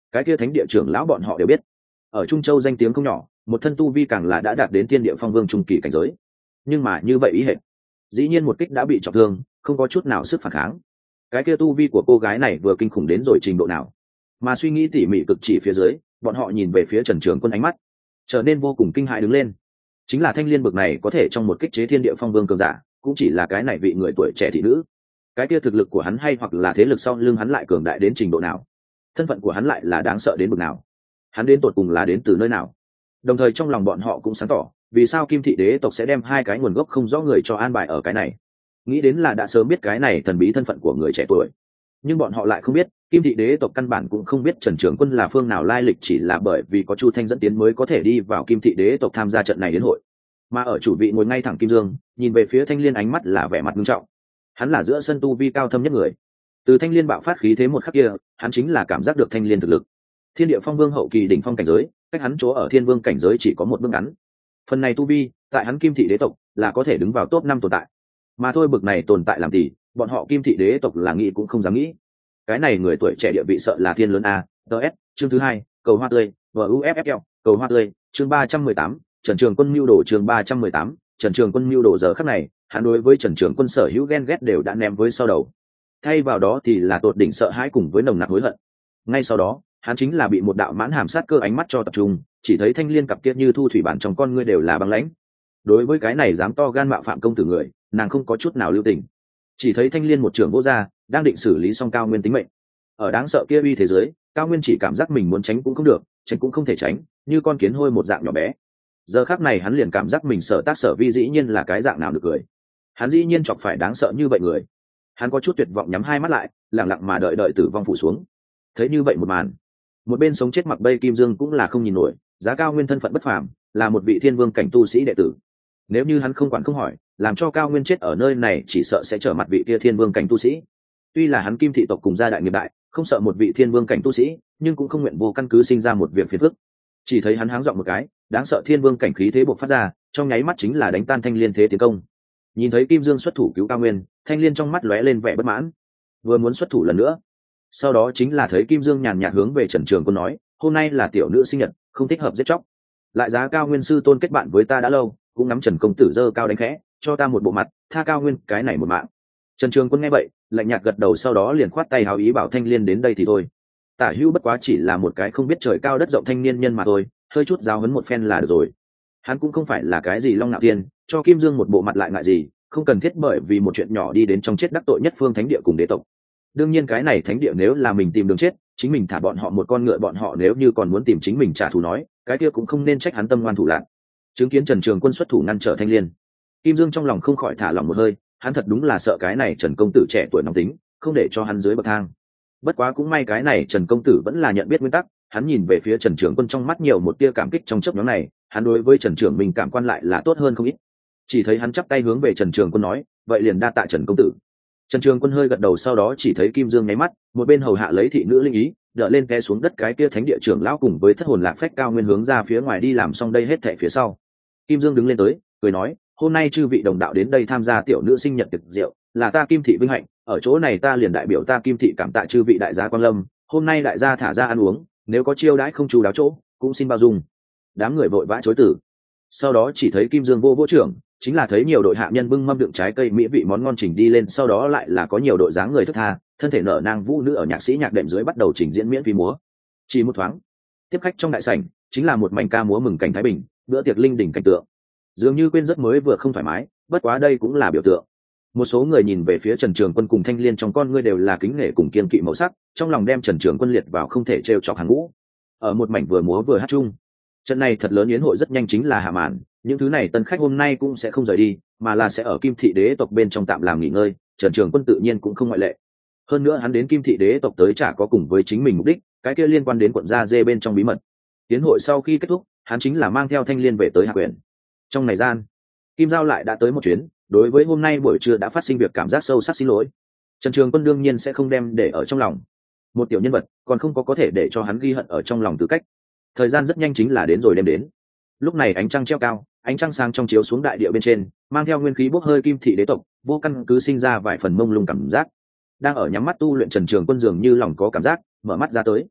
cái kia thánh địa trưởng lão bọn họ đều biết, ở Trung Châu danh tiếng không nhỏ, một thân tu vi càng là đã đạt đến thiên địa phong vương trung kỳ cảnh giới. Nhưng mà như vậy ý hệ, dĩ nhiên một kích đã bị trọng thương, không có chút nào sức phản kháng. Cái kia tu vi của cô gái này vừa kinh khủng đến rồi trình độ nào? Mà suy nghĩ tỉ mỉ cực chỉ phía dưới, bọn họ nhìn về phía Trần Trường Quân, ánh mắt trở nên vô cùng kinh hãi đứng lên. Chính là thanh liên bực này có thể trong một kích chế thiên địa phong vương cường giả, cũng chỉ là cái này vị người tuổi trẻ thị nữ. Cái kia thực lực của hắn hay hoặc là thế lực sau lưng hắn lại cường đại đến trình độ nào? Thân phận của hắn lại là đáng sợ đến bực nào? Hắn đến tột cùng là đến từ nơi nào? Đồng thời trong lòng bọn họ cũng sáng tỏ, vì sao Kim thị đế tộc sẽ đem hai cái nguồn gốc không rõ người cho an bài ở cái này. Nghĩ đến là đã sớm biết cái này thần bí thân phận của người trẻ tuổi, nhưng bọn họ lại không biết Kim thị đế tộc căn bản cũng không biết Trần Trường Quân là phương nào lai lịch, chỉ là bởi vì có Chu Thanh dẫn tiến mới có thể đi vào Kim thị đế tộc tham gia trận này đến hội. Mà ở chủ vị ngồi ngay thẳng Kim Dương, nhìn về phía Thanh Liên, ánh mắt là vẻ mặt nghiêm trọng. Hắn là giữa sân tu vi cao thâm nhất người, từ Thanh Liên bạo phát khí thế một khắc kia, hắn chính là cảm giác được Thanh Liên thực lực. Thiên địa phong vương hậu kỳ đỉnh phong cảnh giới, cách hắn chỗ ở thiên vương cảnh giới chỉ có một bước ngắn. Phần này tu vi, tại hắn Kim thị đế tộc là có thể đứng vào top 5 tồn tại. Mà thôi bực này tồn tại làm gì, bọn họ Kim thị đế tộc là nghĩ cũng không dám nghĩ. Cái này người tuổi trẻ địa vị sợ là thiên lớn a. DS, chương thứ 2, cầu hoa tươi, VUFFL, cầu hoa tươi, chương 318, Trần Trường Quân mưu đồ, chương 318, Trần Trường Quân mưu đồ. Giờ khắc này, hắn đối với Trần Trường Quân sở hữu ghen ghét đều đã ném với sau đầu. Thay vào đó thì là tột đỉnh sợ hãi cùng với nồng nặc hối hận. Ngay sau đó, hắn chính là bị một đạo mãn hàm sát cơ ánh mắt cho tập trung, chỉ thấy Thanh Liên cặp kia như thu thủy bản trong con ngươi đều là băng lãnh. Đối với cái này dám to gan mạo phạm công tử người, nàng không có chút nào lưu tình. Chỉ thấy Thanh Liên một trường vỗ ra, đang định xử lý xong Cao Nguyên tính mệnh. Ở đáng sợ kia uy thế giới, Cao Nguyên chỉ cảm giác mình muốn tránh cũng không được, tránh cũng không thể tránh, như con kiến hôi một dạng nhỏ bé. Giờ khắc này hắn liền cảm giác mình sở tác sở vi dĩ nhiên là cái dạng nào được cười. Hắn dĩ nhiên chọc phải đáng sợ như vậy người. Hắn có chút tuyệt vọng nhắm hai mắt lại, lặng lặng mà đợi đợi tử vong phủ xuống. Thấy như vậy một màn, một bên sống chết mặc bay Kim Dương cũng là không nhìn nổi, giá Cao Nguyên thân phận bất phàm, là một vị thiên vương cảnh tu sĩ đệ tử. Nếu như hắn không quản không hỏi, làm cho Cao Nguyên chết ở nơi này chỉ sợ sẽ trở mặt vị kia thiên vương cảnh tu sĩ. Tuy là hắn Kim thị tộc cùng gia đại nghiệp đại, không sợ một vị thiên vương cảnh tu sĩ, nhưng cũng không nguyện vô căn cứ sinh ra một việc phiền phức. Chỉ thấy hắn háng giọng một cái, đáng sợ thiên vương cảnh khí thế bộc phát ra, trong nháy mắt chính là đánh tan Thanh Liên thế tiến công. Nhìn thấy Kim Dương xuất thủ cứu Cao Nguyên, Thanh Liên trong mắt lóe lên vẻ bất mãn, vừa muốn xuất thủ lần nữa. Sau đó chính là thấy Kim Dương nhàn nhạt hướng về Trần Trường Quân nói, hôm nay là tiểu nữ sinh nhật, không thích hợp giết chóc. Lại giá Cao Nguyên sư tôn kết bạn với ta đã lâu, cũng nắm Trần công tử dơ cao đánh khẽ, cho ta một bộ mặt, tha Cao Nguyên cái này một mạng. Trần Trường Quân nghe vậy, lạnh nhạt gật đầu, sau đó liền khoát tay hào ý bảo Thanh Liên đến đây thì thôi. Tả Hữu bất quá chỉ là một cái không biết trời cao đất rộng thanh niên nhân mà thôi, hơi chút giáo huấn một phen là được rồi. Hắn cũng không phải là cái gì long nạo tiên, cho Kim Dương một bộ mặt lại ngại gì, không cần thiết bởi vì một chuyện nhỏ đi đến trong chết đắc tội nhất phương thánh địa cùng đế tộc. Đương nhiên cái này thánh địa nếu là mình tìm đường chết, chính mình thả bọn họ một con ngựa, bọn họ nếu như còn muốn tìm chính mình trả thù nói, cái kia cũng không nên trách hắn tâm ngoan thủ lạn. Chứng kiến Trần Trường Quân xuất thủ ngăn trở Thanh Liên, Kim Dương trong lòng không khỏi thả lòng một hơi, hắn thật đúng là sợ cái này Trần công tử trẻ tuổi nóng tính, không để cho hắn dưới bậc thang. Bất quá cũng may cái này Trần công tử vẫn là nhận biết nguyên tắc, hắn nhìn về phía Trần Trường Quân trong mắt nhiều một tia cảm kích. Trong chốc nhóm này, hắn đối với Trần Trường mình cảm quan lại là tốt hơn không ít. Chỉ thấy hắn chắp tay hướng về Trần Trường Quân nói, vậy liền đa tạ Trần công tử. Trần Trường Quân hơi gật đầu, sau đó chỉ thấy Kim Dương nháy mắt, một bên hầu hạ lấy thị nữ linh ý, đỡ lên té xuống đất cái kia thánh địa trưởng lão cùng với thất hồn lạc phách Cao Nguyên hướng ra phía ngoài đi làm xong đây hết thảy phía sau. Kim Dương đứng lên tới, cười nói, hôm nay chư vị đồng đạo đến đây tham gia tiểu nữ sinh nhật tiệc rượu, là ta Kim thị vinh hạnh, ở chỗ này ta liền đại biểu ta Kim thị cảm tạ chư vị đại gia quan lâm, hôm nay đại gia thả ra ăn uống, nếu có chiêu đãi không chú đáo chỗ, cũng xin bao dung. Đám người vội vã chối từ. Sau đó chỉ thấy Kim Dương vô vô trưởng, chính là thấy nhiều đội hạ nhân bưng mâm đựng trái cây mỹ vị món ngon trình đi lên, sau đó lại là có nhiều đội dáng người thức tha, thân thể nở nang vũ nữ ở nhạc sĩ nhạc đệm dưới bắt đầu trình diễn miễn phí múa. Chỉ một thoáng, tiếp khách trong đại sảnh chính là một mảnh ca múa mừng cảnh thái bình, bữa tiệc linh đình cảnh tượng. Dường như quên giấc mới vừa không thoải mái, bất quá đây cũng là biểu tượng. Một số người nhìn về phía Trần Trường Quân cùng Thanh Liên, trong con ngươi đều là kính nể cùng kiên kỵ màu sắc, trong lòng đem Trần Trường Quân liệt vào không thể trêu chọc hàng ngũ. Ở một mảnh vừa múa vừa hát chung, trận này thật lớn yến hội rất nhanh chính là hạ màn. Những thứ này tân khách hôm nay cũng sẽ không rời đi, mà là sẽ ở Kim thị đế tộc bên trong tạm làm nghỉ ngơi. Trần Trường Quân tự nhiên cũng không ngoại lệ. Hơn nữa hắn đến Kim thị đế tộc tới chả có cùng với chính mình mục đích, cái kia liên quan đến quận gia dê bên trong bí mật. Yến hội sau khi kết thúc, hắn chính là mang theo Thanh Liên về tới Hạ Quyển. Trong này gian, Kim Giao lại đã tới một chuyến, đối với hôm nay buổi trưa đã phát sinh việc cảm giác sâu sắc xin lỗi. Trần Trường Quân đương nhiên sẽ không đem để ở trong lòng. Một tiểu nhân vật còn không có thể để cho hắn ghi hận ở trong lòng tư cách. Thời gian rất nhanh chính là đến rồi đêm đến. Lúc này ánh trăng treo cao, ánh trăng sáng trong chiếu xuống đại địa bên trên, mang theo nguyên khí bốc hơi Kim thị đế tộc, vô căn cứ sinh ra vài phần mông lung cảm giác. Đang ở nhắm mắt tu luyện Trần Trường Quân dường như lòng có cảm giác, mở mắt ra tới.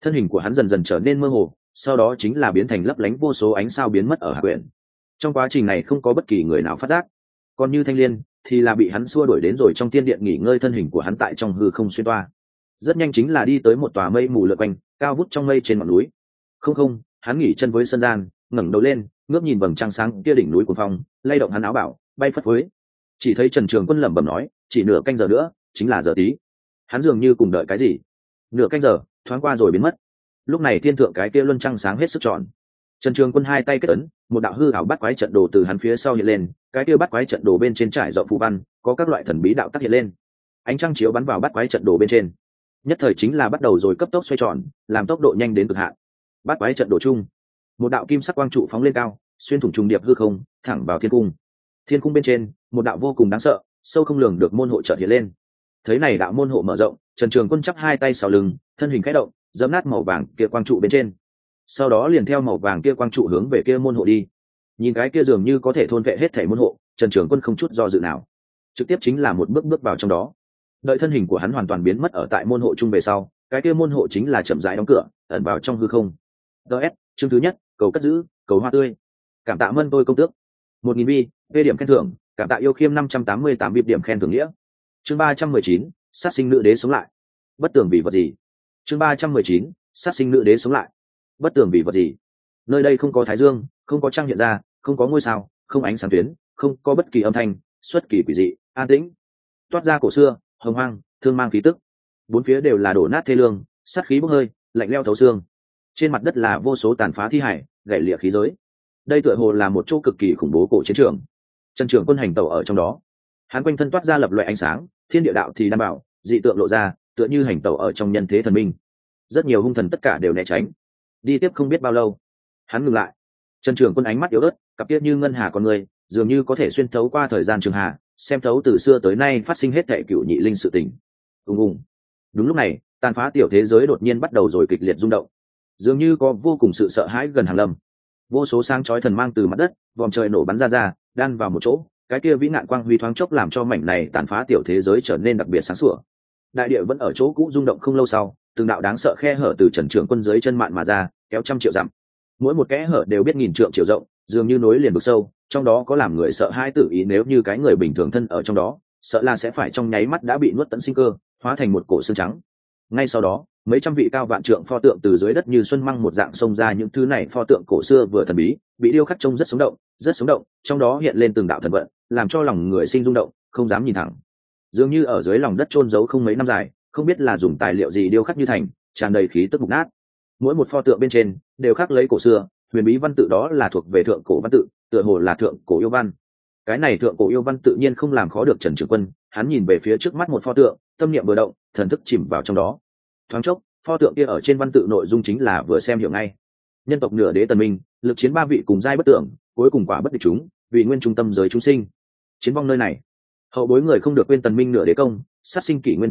thân hình của hắn dần dần trở nên mơ hồ, sau đó chính là biến thành lấp lánh vô số ánh sao biến mất ở hạ quyển. Trong quá trình này không có bất kỳ người nào phát giác, còn như Thanh Liên thì là bị hắn xua đuổi đến rồi trong tiên điện nghỉ ngơi, thân hình của hắn tại trong hư không xuyên toa, rất nhanh chính là đi tới một tòa mây mù lượn quanh cao vút trong mây trên ngọn núi. Không, hắn nghỉ chân với sân gian, ngẩng đầu lên ngước nhìn vầng trăng sáng kia đỉnh núi của phong, lay động hắn áo bảo bay phất phới. Chỉ thấy Trần Trường Quân lẩm bẩm nói, chỉ nửa canh giờ nữa chính là giờ tí. Hắn dường như cùng đợi cái gì, nửa canh giờ thoáng qua rồi biến mất. Lúc này thiên thượng cái kia luân trăng sáng hết sức tròn. Trần Trường Quân hai tay kết ấn, một đạo hư ảo bắt quái trận đồ từ hắn phía sau hiện lên, cái kia bắt quái trận đồ bên trên trải rộng phù văn, có các loại thần bí đạo tác hiện lên. Ánh trăng chiếu bắn vào bắt quái trận đồ bên trên, nhất thời chính là bắt đầu rồi cấp tốc xoay tròn, làm tốc độ nhanh đến cực hạn. Bắt quái trận đồ chung, một đạo kim sắc quang trụ phóng lên cao, xuyên thủng trùng điệp hư không, thẳng vào thiên cung. Thiên cung bên trên, một đạo vô cùng đáng sợ, sâu không lường được môn hộ chợt hiện lên. Thấy này đạo môn hộ mở rộng, Trần Trường Quân chắp hai tay sau lưng, thân hình khẽ động, giẫm nát màu vàng kia quang trụ bên trên. Sau đó liền theo màu vàng kia quang trụ hướng về kia môn hộ đi. Nhìn cái kia dường như có thể thôn vệ hết thảy môn hộ, Trần Trường Quân không chút do dự nào, trực tiếp chính là một bước bước vào trong đó. Đợi thân hình của hắn hoàn toàn biến mất ở tại môn hộ trung về sau, cái kia môn hộ chính là chậm rãi đóng cửa, ẩn vào trong hư không. DS, chương thứ nhất, cầu cất giữ, cầu hoa tươi. Cảm tạ Mân Tôi công tước 1000 bi, về điểm khen thưởng, cảm tạ Yêu Khiêm 588 bịp điểm khen thưởng nghĩa. Chương 319, sát sinh nữ đế sống lại. Bất tường vì vật gì? Chương 319, sát sinh nữ đế sống lại. Bất tường vì vật gì? Nơi đây không có thái dương, không có trăng hiện ra, không có ngôi sao, không ánh sáng tuyến, không có bất kỳ âm thanh, xuất kỳ quỷ dị, an tĩnh. Toát ra cổ xưa, hồng hoang, thương mang khí tức. Bốn phía đều là đổ nát thê lương, sát khí bốc hơi, lạnh lẽo thấu xương. Trên mặt đất là vô số tàn phá thi hải, gãy lìa khí giới. Đây tựa hồ là một chỗ cực kỳ khủng bố cổ chiến trường. Trần Trường Quân hành tẩu ở trong đó, hắn quanh thân toát ra lập loại ánh sáng, thiên địa đạo thì đảm bảo, dị tượng lộ ra, tựa như hành tẩu ở trong nhân thế thần minh. Rất nhiều hung thần tất cả đều né tránh. Đi tiếp không biết bao lâu, hắn ngừng lại. Trần Trường Quân ánh mắt yếu ớt, cặp kia như ngân hà con người, dường như có thể xuyên thấu qua thời gian trường hà, xem thấu từ xưa tới nay phát sinh hết thảy cửu nhị linh sự tình. Ùng. Đúng lúc này, tàn phá tiểu thế giới đột nhiên bắt đầu rồi kịch liệt rung động, dường như có vô cùng sự sợ hãi gần hàng lâm. Vô số sáng chói thần mang từ mặt đất, vòm trời nổ bắn ra, đan vào một chỗ, cái kia vĩ nạn quang huy thoáng chốc làm cho mảnh này tàn phá tiểu thế giới trở nên đặc biệt sáng sủa. Đại địa vẫn ở chỗ cũ rung động không lâu sau, từng đạo đáng sợ khe hở từ Trần Trường Quân dưới chân mạn mà ra, kéo trăm triệu dặm. Mỗi một kẽ hở đều biết nghìn trượng chiều rộng, dường như nối liền vực sâu, trong đó có làm người sợ hãi tự ý, nếu như cái người bình thường thân ở trong đó, sợ là sẽ phải trong nháy mắt đã bị nuốt tận sinh cơ, hóa thành một cổ xương trắng. Ngay sau đó, mấy trăm vị cao vạn trượng pho tượng từ dưới đất như xuân măng một dạng xông ra, những thứ này pho tượng cổ xưa vừa thần bí, bị điêu khắc trông rất sống động, trong đó hiện lên từng đạo thần vận, làm cho lòng người sinh rung động, không dám nhìn thẳng. Dường như ở dưới lòng đất chôn giấu không mấy năm dài, không biết là dùng tài liệu gì điêu khắc như thành, tràn đầy khí tức mục nát. Mỗi một pho tượng bên trên đều khắc lấy cổ xưa, huyền bí văn tự, đó là thuộc về thượng cổ văn tự, tựa hồ là thượng cổ yêu văn. Cái này thượng cổ yêu văn tự nhiên không làm khó được Trần Trường Quân, hắn nhìn về phía trước mắt một pho tượng, tâm niệm vừa động, thần thức chìm vào trong đó. Thoáng chốc, pho tượng kia ở trên văn tự nội dung chính là vừa xem hiểu ngay. Nhân tộc nửa đế tần minh, lực chiến ba vị cùng giai bất tưởng, cuối cùng quả bất địch chúng, vì nguyên trung tâm giới chúng sinh. Chiến vong nơi này, hậu bối người không được quên tần minh nửa đế công, sát sinh kỷ nguyên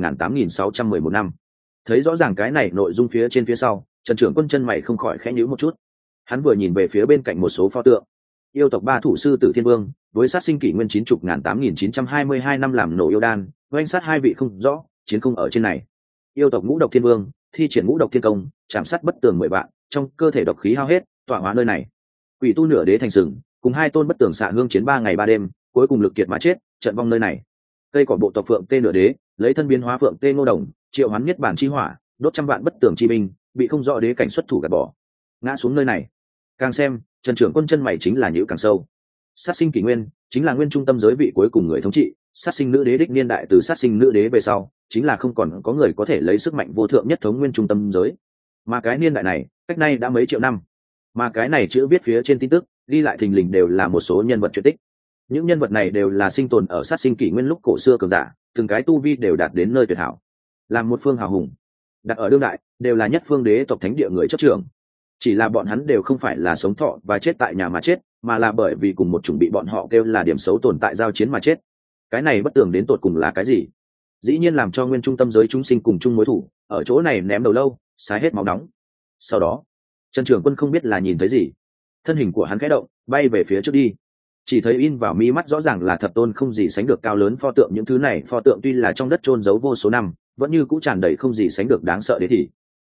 90.8611 năm. Thấy rõ ràng cái này nội dung phía trên phía sau, Trần Trường Quân chân mày không khỏi khẽ nhíu một chút. Hắn vừa nhìn về phía bên cạnh một số pho tượng. Yêu tộc ba thủ sư Tử Thiên Vương, với sát sinh kỷ nguyên 90.8922 năm làm nổ yêu đan, oanh sát hai vị không rõ, chiến không ở trên này. Yêu tộc Ngũ Độc Thiên Vương, thi triển Ngũ Độc Thiên Công, chạm sát bất tường 10 vạn, trong cơ thể độc khí hao hết, tọa hóa nơi này. Quỷ tu nửa đế thành sừng, cùng hai tôn bất tường xạ hương chiến 3 ngày 3 đêm, cuối cùng lực kiệt mà chết, trận vong nơi này. Cây cỏ bộ tộc Phượng Tê nửa đế, lấy thân biến hóa Phượng Tê Ngô Đồng, triệu hoán nhất bản chi hỏa, đốt trăm vạn bất tường chi binh, bị không rõ đế cảnh xuất thủ gạt bỏ, ngã xuống nơi này. Càng xem, Trần Trường Quân chân mày chính là nhíu càng sâu. Sát sinh kỷ nguyên chính là nguyên trung tâm giới vị cuối cùng người thống trị, sát sinh nữ đế đích niên đại từ sát sinh nữ đế về sau, chính là không còn có người có thể lấy sức mạnh vô thượng nhất thống nguyên trung tâm giới. Mà cái niên đại này, cách nay đã mấy triệu năm. Mà cái này chữ viết phía trên tin tức, ghi lại thình lình đều là một số nhân vật truyện tích. Những nhân vật này đều là sinh tồn ở sát sinh kỷ nguyên lúc cổ xưa cường giả, từng cái tu vi đều đạt đến nơi tuyệt hảo, làm một phương hào hùng. Đặt ở đương đại, đều là nhất phương đế tộc thánh địa người chấp trưởng. Chỉ là bọn hắn đều không phải là sống thọ và chết tại nhà mà chết, mà là bởi vì cùng một chủng bị bọn họ kêu là điểm xấu tồn tại giao chiến mà chết. Cái này bất tường đến tột cùng là cái gì? Dĩ nhiên làm cho nguyên trung tâm giới chúng sinh cùng chung mối thủ, ở chỗ này ném đầu lâu, xái hết máu nóng. Sau đó, Trần Trường Quân không biết là nhìn thấy gì, thân hình của hắn khẽ động, bay về phía trước đi. Chỉ thấy in vào mi mắt rõ ràng là thập tôn không gì sánh được cao lớn pho tượng, những thứ này pho tượng tuy là trong đất chôn giấu vô số năm, vẫn như cũ tràn đầy không gì sánh được đáng sợ đế thị.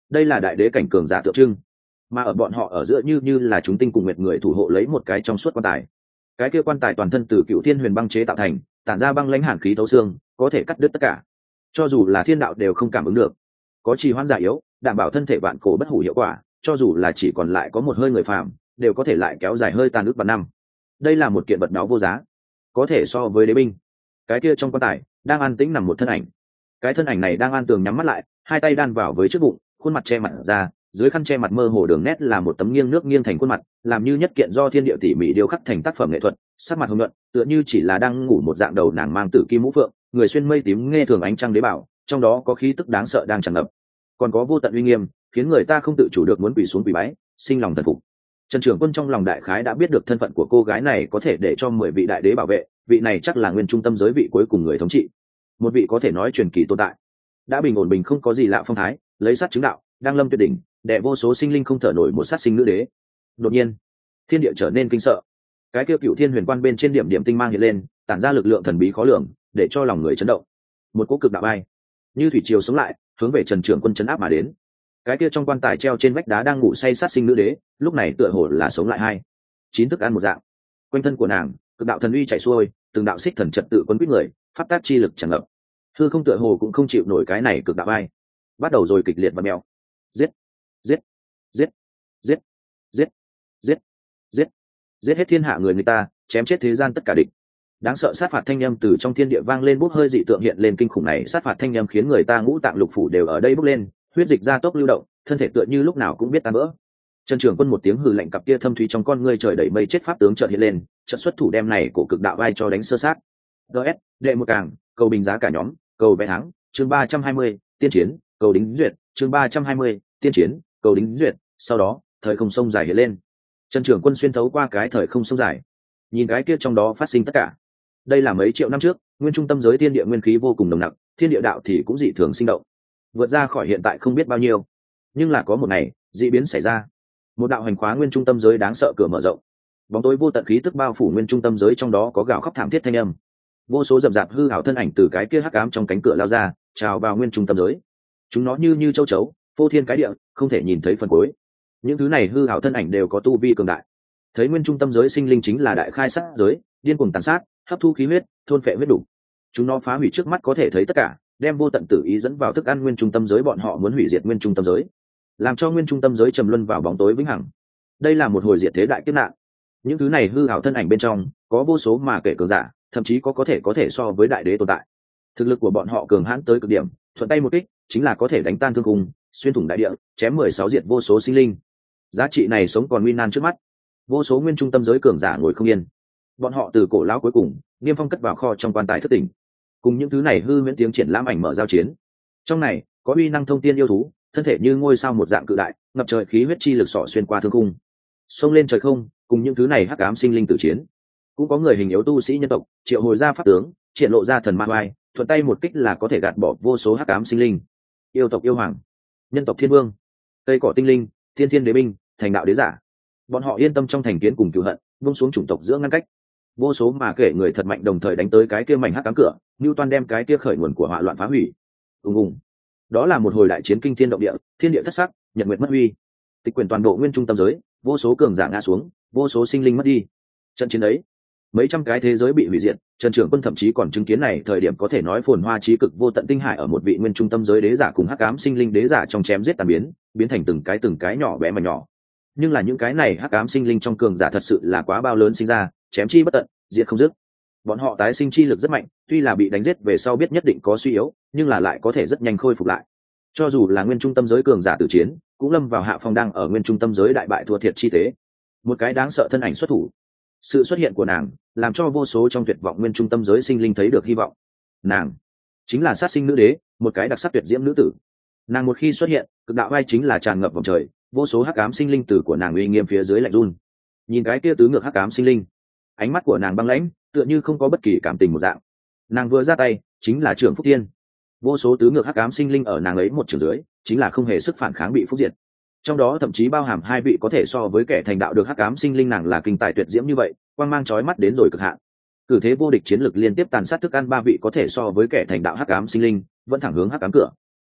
đây là đại đế cảnh cường giả tượng trưng, mà ở bọn họ ở giữa như là chúng tinh cùng nguyệt người thủ hộ lấy một cái trong suốt quan tài. Cái kia quan tài toàn thân từ cựu thiên huyền băng chế tạo thành, tản ra băng lãnh hàn khí thấu xương, có thể cắt đứt tất cả, cho dù là thiên đạo đều không cảm ứng được. Có trì hoãn giả yếu, đảm bảo thân thể vạn cổ bất hủ hiệu quả, cho dù là chỉ còn lại có một hơi người phàm, đều có thể lại kéo dài hơi tàn ước vạn năm. Đây là một kiện vật báu vô giá, có thể so với đế binh. Cái kia trong quan tài đang an tĩnh nằm một thân ảnh, cái thân ảnh này đang an tường nhắm mắt lại, hai tay đan vào với trước bụng, khuôn mặt che mặt ra, dưới khăn che mặt mơ hồ đường nét là một tấm nghiêng nước nghiêng thành khuôn mặt, làm như nhất kiện do thiên địa tỉ mỉ điêu khắc thành tác phẩm nghệ thuật, sắc mặt hồng nhuận, tựa như chỉ là đang ngủ một dạng. Đầu nàng mang tử kim mũ phượng, người xuyên mây tím nghe thường ánh trăng đế bảo, trong đó có khí tức đáng sợ đang tràn ngập, còn có vô tận uy nghiêm, khiến người ta không tự chủ được muốn quỳ xuống quỳ bái, sinh lòng thần phục. Trần Trường Quân trong lòng đại khái đã biết được thân phận của cô gái này có thể để cho 10 vị đại đế bảo vệ, vị này chắc là nguyên trung tâm giới vị cuối cùng người thống trị, một vị có thể nói truyền kỳ tồn tại, đã bình ổn bình không có gì lạ phong thái, lấy sát chứng đạo, đang lâm tuyệt đỉnh, đè vô số sinh linh không thở nổi một sát sinh nữ đế. Đột nhiên, thiên địa trở nên kinh sợ, cái kia cựu thiên huyền quan bên trên điểm điểm tinh mang hiện lên, tản ra lực lượng thần bí khó lường, để cho lòng người chấn động. Một cỗ cực đạo bay như thủy triều sống lại, hướng về Trần Trường Quân chấn áp mà đến. Cái kia trong quan tài treo trên vách đá đang ngủ say sát sinh nữ đế, lúc này tựa hồ là sống lại hai chín thức ăn một dạng. Quanh thân của nàng, cực đạo thần uy chảy xuôi, từng đạo xích thần trật tự quấn quýt người, pháp tác chi lực tràn ngập. Hư không tựa hồ cũng không chịu nổi cái này cực đạo bay, bắt đầu rồi kịch liệt và mèo. Giết, giết, giết, giết, giết, giết, giết, giết hết thiên hạ người ta, chém chết thế gian tất cả địch. Đáng sợ sát phạt thanh âm từ trong thiên địa vang lên, bốc hơi dị tượng hiện lên kinh khủng này. Sát phạt thanh âm khiến người ta ngũ tạng lục phủ đều ở đây bốc lên, huyết dịch gia tốc lưu động, thân thể tựa như lúc nào cũng biết tan vỡ. Trần Trường Quân một tiếng hừ lạnh, cặp kia thâm thúy trong con ngươi trời đầy mây chết pháp tướng chợt hiện lên, chợt xuất thủ đem này của cực đạo vai cho đánh sơ sát. DS, đệ một càng, cầu bình giá cả nhóm, cầu vé thắng, chương 320, tiên chiến, cầu đính duyệt, chương 320, tiên chiến, cầu đính duyệt. Sau đó, thời không sông dài hiện lên. Trần Trường Quân xuyên thấu qua cái thời không sông dài, nhìn cái kia trong đó phát sinh tất cả. Đây là mấy triệu năm trước, nguyên trung tâm giới thiên địa nguyên khí vô cùng nồng nặc, thiên địa đạo thì cũng dị thường sinh động, vượt ra khỏi hiện tại không biết bao nhiêu. Nhưng là có một ngày, dị biến xảy ra. Một đạo hành khóa nguyên trung tâm giới đáng sợ cửa mở rộng, bóng tối vô tận khí tức bao phủ nguyên trung tâm giới, trong đó có gào khóc thảm thiết thanh âm. Vô số rậm rạp hư ảo thân ảnh từ cái kia hắc ám trong cánh cửa lao ra, trào vào nguyên trung tâm giới. Chúng nó như châu chấu, phô thiên cái địa, không thể nhìn thấy phần cuối. Những thứ này hư ảo thân ảnh đều có tu vi cường đại. Thấy nguyên trung tâm giới sinh linh chính là đại khai sát giới, điên cuồng tàn sát, hấp thu khí huyết, thôn phệ huyết đủ. Chúng nó phá hủy trước mắt có thể thấy tất cả, đem vô tận tử ý dẫn vào thức ăn nguyên trung tâm giới. Bọn họ muốn hủy diệt nguyên trung tâm giới, làm cho nguyên trung tâm giới trầm luân vào bóng tối vĩnh hằng. Đây là một hồi diệt thế đại kiếp nạn. Những thứ này hư ảo thân ảnh bên trong có vô số mà kể cường giả, thậm chí có thể so với đại đế tồn tại. Thực lực của bọn họ cường hãn tới cực điểm, thuận tay một kích chính là có thể đánh tan thương khung, xuyên thủng đại địa, chém 16 diệt vô số sinh linh. Giá trị này sống còn nguy nan trước mắt. Vô số nguyên trung tâm giới cường giả ngồi không yên. Bọn họ từ cổ lão cuối cùng, niêm phong cất vào kho trong quan tài thất tỉnh. Cùng những thứ này hư huyễn tiếng triển lãm ảnh mở giao chiến. Trong này có uy năng thông tiên yêu thú, thân thể như ngôi sao một dạng cự đại, ngập trời khí huyết chi lực xỏ xuyên qua thương khung, xông lên trời không, cùng những thứ này hắc ám sinh linh tử chiến. Cũng có người hình yếu tu sĩ nhân tộc, triệu hồi ra pháp tướng, triển lộ ra thần ma oai, thuận tay một kích là có thể gạt bỏ vô số hắc ám sinh linh. Yêu tộc yêu hoàng, nhân tộc thiên vương, cây cỏ tinh linh, thiên thiên đế binh, thành đạo đế giả. Bọn họ yên tâm trong thành kiến cùng cửu hận, buông xuống chủng tộc giữa ngăn cách. Vô số mà kể người thật mạnh đồng thời đánh tới cái kia mảnh hắc ám cửa, Newton đem cái kia khởi nguồn của hỏa loạn phá hủy. Ùng. Đó là một hồi đại chiến kinh thiên động địa, thiên địa thất sắc, nhật nguyệt mất huy, tịch quyển toàn bộ nguyên trung tâm giới, vô số cường giả ngã xuống, vô số sinh linh mất đi. Trận chiến ấy, mấy trăm cái thế giới bị hủy diệt. Trần Trường Quân thậm chí còn chứng kiến này thời điểm có thể nói phồn hoa trí cực vô tận tinh hải ở một vị nguyên trung tâm giới đế giả cùng hắc ám sinh linh đế giả trong chém giết tàn biến thành từng cái nhỏ bé mà nhỏ. Nhưng là những cái này hắc ám sinh linh trong cường giả thật sự là quá bao lớn sinh ra, chém chi bất tận, diệt không dứt. Bọn họ tái sinh chi lực rất mạnh, tuy là bị đánh giết về sau biết nhất định có suy yếu, nhưng là lại có thể rất nhanh khôi phục lại. Cho dù là nguyên trung tâm giới cường giả tử chiến, cũng lâm vào hạ phong, đang ở nguyên trung tâm giới đại bại thua thiệt chi tế. Một cái đáng sợ thân ảnh xuất thủ. Sự xuất hiện của nàng làm cho vô số trong tuyệt vọng nguyên trung tâm giới sinh linh thấy được hy vọng. Nàng chính là sát sinh nữ đế, một cái đặc sắc tuyệt diễm nữ tử. Nàng một khi xuất hiện, cực đạo vai chính là tràn ngập vòng trời, vô số hắc ám sinh linh tử của nàng uy nghiêm phía dưới lạnh run. Nhìn cái kia tứ ngược hắc ám sinh linh, ánh mắt của nàng băng lãnh, tựa như không có bất kỳ cảm tình một dạng. Nàng vừa ra tay chính là trưởng phúc tiên, vô số tứ ngược hắc ám sinh linh ở nàng ấy một trường dưới chính là không hề sức phản kháng bị phúc diệt. Trong đó thậm chí bao hàm hai vị có thể so với kẻ thành đạo được hắc ám sinh linh. Nàng là kinh tài tuyệt diễm như vậy, quang mang chói mắt đến rồi cực hạn, cử thế vô địch chiến lực liên tiếp tàn sát thức ăn ba vị có thể so với kẻ thành đạo hắc ám sinh linh, vẫn thẳng hướng hắc ám cửa.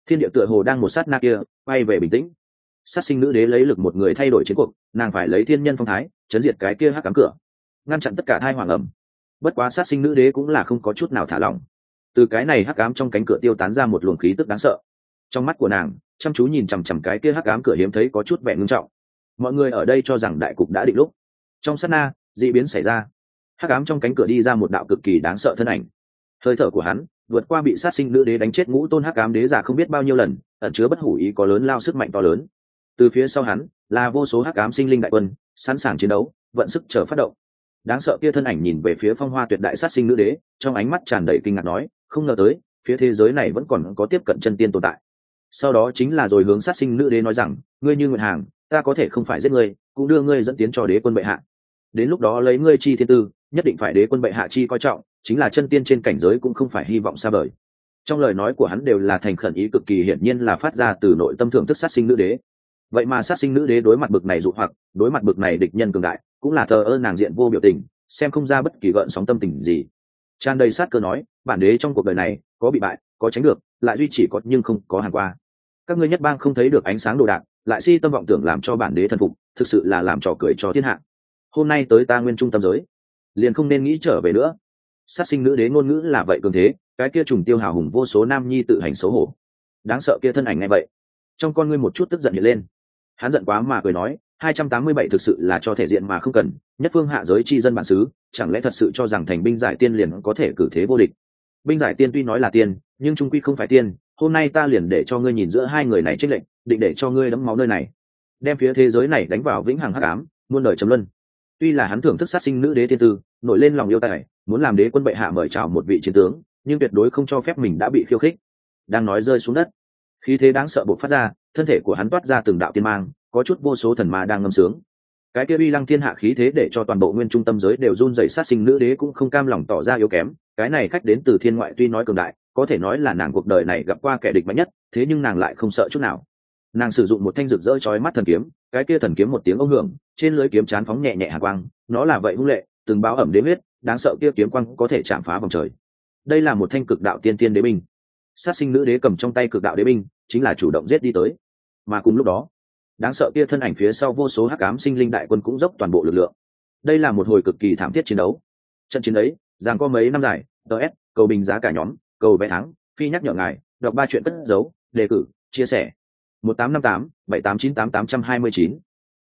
thiên địa tựa hồ đang một sát na kia quay về bình tĩnh. Sát sinh nữ đế lấy lực một người thay đổi chiến cuộc, nàng phải lấy thiên nhân phong thái chấn diệt cái kia hắc cám cửa, ngăn chặn tất cả thai hoàng ẩm. Bất quá sát sinh nữ đế cũng là không có chút nào thả lỏng. Từ cái này hắc ám trong cánh cửa tiêu tán ra một luồng khí tức đáng sợ. Trong mắt của nàng chăm chú nhìn chằm chằm cái kia hắc ám cửa hiếm thấy có chút vẻ ngưng trọng. Mọi người ở đây cho rằng đại cục đã định lúc. Trong sát na dị biến xảy ra, hắc ám trong cánh cửa đi ra một đạo cực kỳ đáng sợ thân ảnh. Hơi thở của hắn vượt qua bị sát sinh nữ đế đánh chết ngũ tôn hắc ám đế giả không biết bao nhiêu lần, ẩn chứa bất hủ ý có lớn lao sức mạnh to lớn. Từ phía sau hắn là vô số hắc ám sinh linh đại quân, sẵn sàng chiến đấu, vận sức chờ phát động. Đáng sợ kia thân ảnh nhìn về phía phong hoa tuyệt đại sát sinh nữ đế, trong ánh mắt tràn đầy kinh ngạc nói, không ngờ tới phía thế giới này vẫn còn có tiếp cận chân tiên tồn tại. Sau đó chính là rồi hướng sát sinh nữ đế nói rằng, ngươi như nguyện hàng, ta có thể không phải giết ngươi, cũng đưa ngươi dẫn tiến cho đế quân bệ hạ. Đến lúc đó lấy ngươi chi thiên tư, nhất định phải đế quân bệ hạ chi coi trọng, chính là chân tiên trên cảnh giới cũng không phải hy vọng xa vời. Trong lời nói của hắn đều là thành khẩn ý cực kỳ, hiển nhiên là phát ra từ nội tâm thưởng thức sát sinh nữ đế. Vậy mà sát sinh nữ đế đối mặt bực này dụ hoặc, đối mặt bực này địch nhân cường đại, cũng là thờ ơ nàng diện vô biểu tình, xem không ra bất kỳ gợn sóng tâm tình gì. Tràn đầy sát cơ nói, bản đế trong cuộc đời này có bị bại, có tránh được, lại duy chỉ có nhưng không có hàng qua. Các ngươi nhất bang không thấy được ánh sáng đồ đạc, lại si tâm vọng tưởng làm cho bản đế thần phục, thực sự là làm trò cười cho thiên hạ. Hôm nay tới ta nguyên trung tâm giới, liền không nên nghĩ trở về nữa. Sát sinh nữ đế ngôn ngữ là vậy cường thế, cái kia trùng tiêu hào hùng vô số nam nhi tự hành xấu hổ. Đáng sợ kia thân ảnh ngay vậy, trong con ngươi một chút tức giận hiện lên. Hắn giận quá mà cười nói, 287 thực sự là cho thể diện mà không cần, nhất phương hạ giới chi dân bản xứ, chẳng lẽ thật sự cho rằng thành binh giải tiên liền có thể cử thế vô địch? Binh giải tiên tuy nói là tiên, nhưng trung quy không phải tiên. Hôm nay ta liền để cho ngươi nhìn giữa hai người này chênh lệnh, định để cho ngươi đẫm máu nơi này, đem phía thế giới này đánh vào vĩnh hằng hắc ám, muôn đời trầm luân. Tuy là hắn thưởng thức sát sinh nữ đế thiên tư, nổi lên lòng yêu tài, muốn làm đế quân bệ hạ mời chào một vị chiến tướng, nhưng tuyệt đối không cho phép mình đã bị khiêu khích. Đang nói rơi xuống đất, khí thế đáng sợ bộc phát ra, thân thể của hắn toát ra từng đạo tiên mang, có chút vô số thần ma đang ngâm sướng. Cái kia uy lăng thiên hạ khí thế để cho toàn bộ nguyên trung tâm giới đều run rẩy, sát sinh nữ đế cũng không cam lòng tỏ ra yếu kém. Cái này khách đến từ thiên ngoại tuy nói cường đại, có thể nói là nàng cuộc đời này gặp qua kẻ địch mạnh nhất, thế nhưng nàng lại không sợ chút nào. Nàng sử dụng một thanh rực rỡ chói mắt thần kiếm, cái kia thần kiếm một tiếng ông hưởng, trên lưỡi kiếm chán phóng nhẹ nhẹ hàn quang, nó là vậy hung lệ, từng báo ẩm đế huyết, đáng sợ kia kiếm quang có thể chạm phá vòng trời. Đây là một thanh cực đạo tiên tiên đế binh. Sát sinh nữ đế cầm trong tay cực đạo đế binh, chính là chủ động giết đi tới. Mà cùng lúc đó, đáng sợ kia thân ảnh phía sau vô số hắc ám sinh linh đại quân cũng dốc toàn bộ lực lượng. Đây là một hồi cực kỳ thảm thiết chiến đấu. Trận chiến ấy giằng có mấy năm dài. DS cầu bình giá cả nhóm, cầu vé thắng, phi nhắc nhở ngài đọc 3 chuyện cất giấu, đề cử chia sẻ 1858 7898 829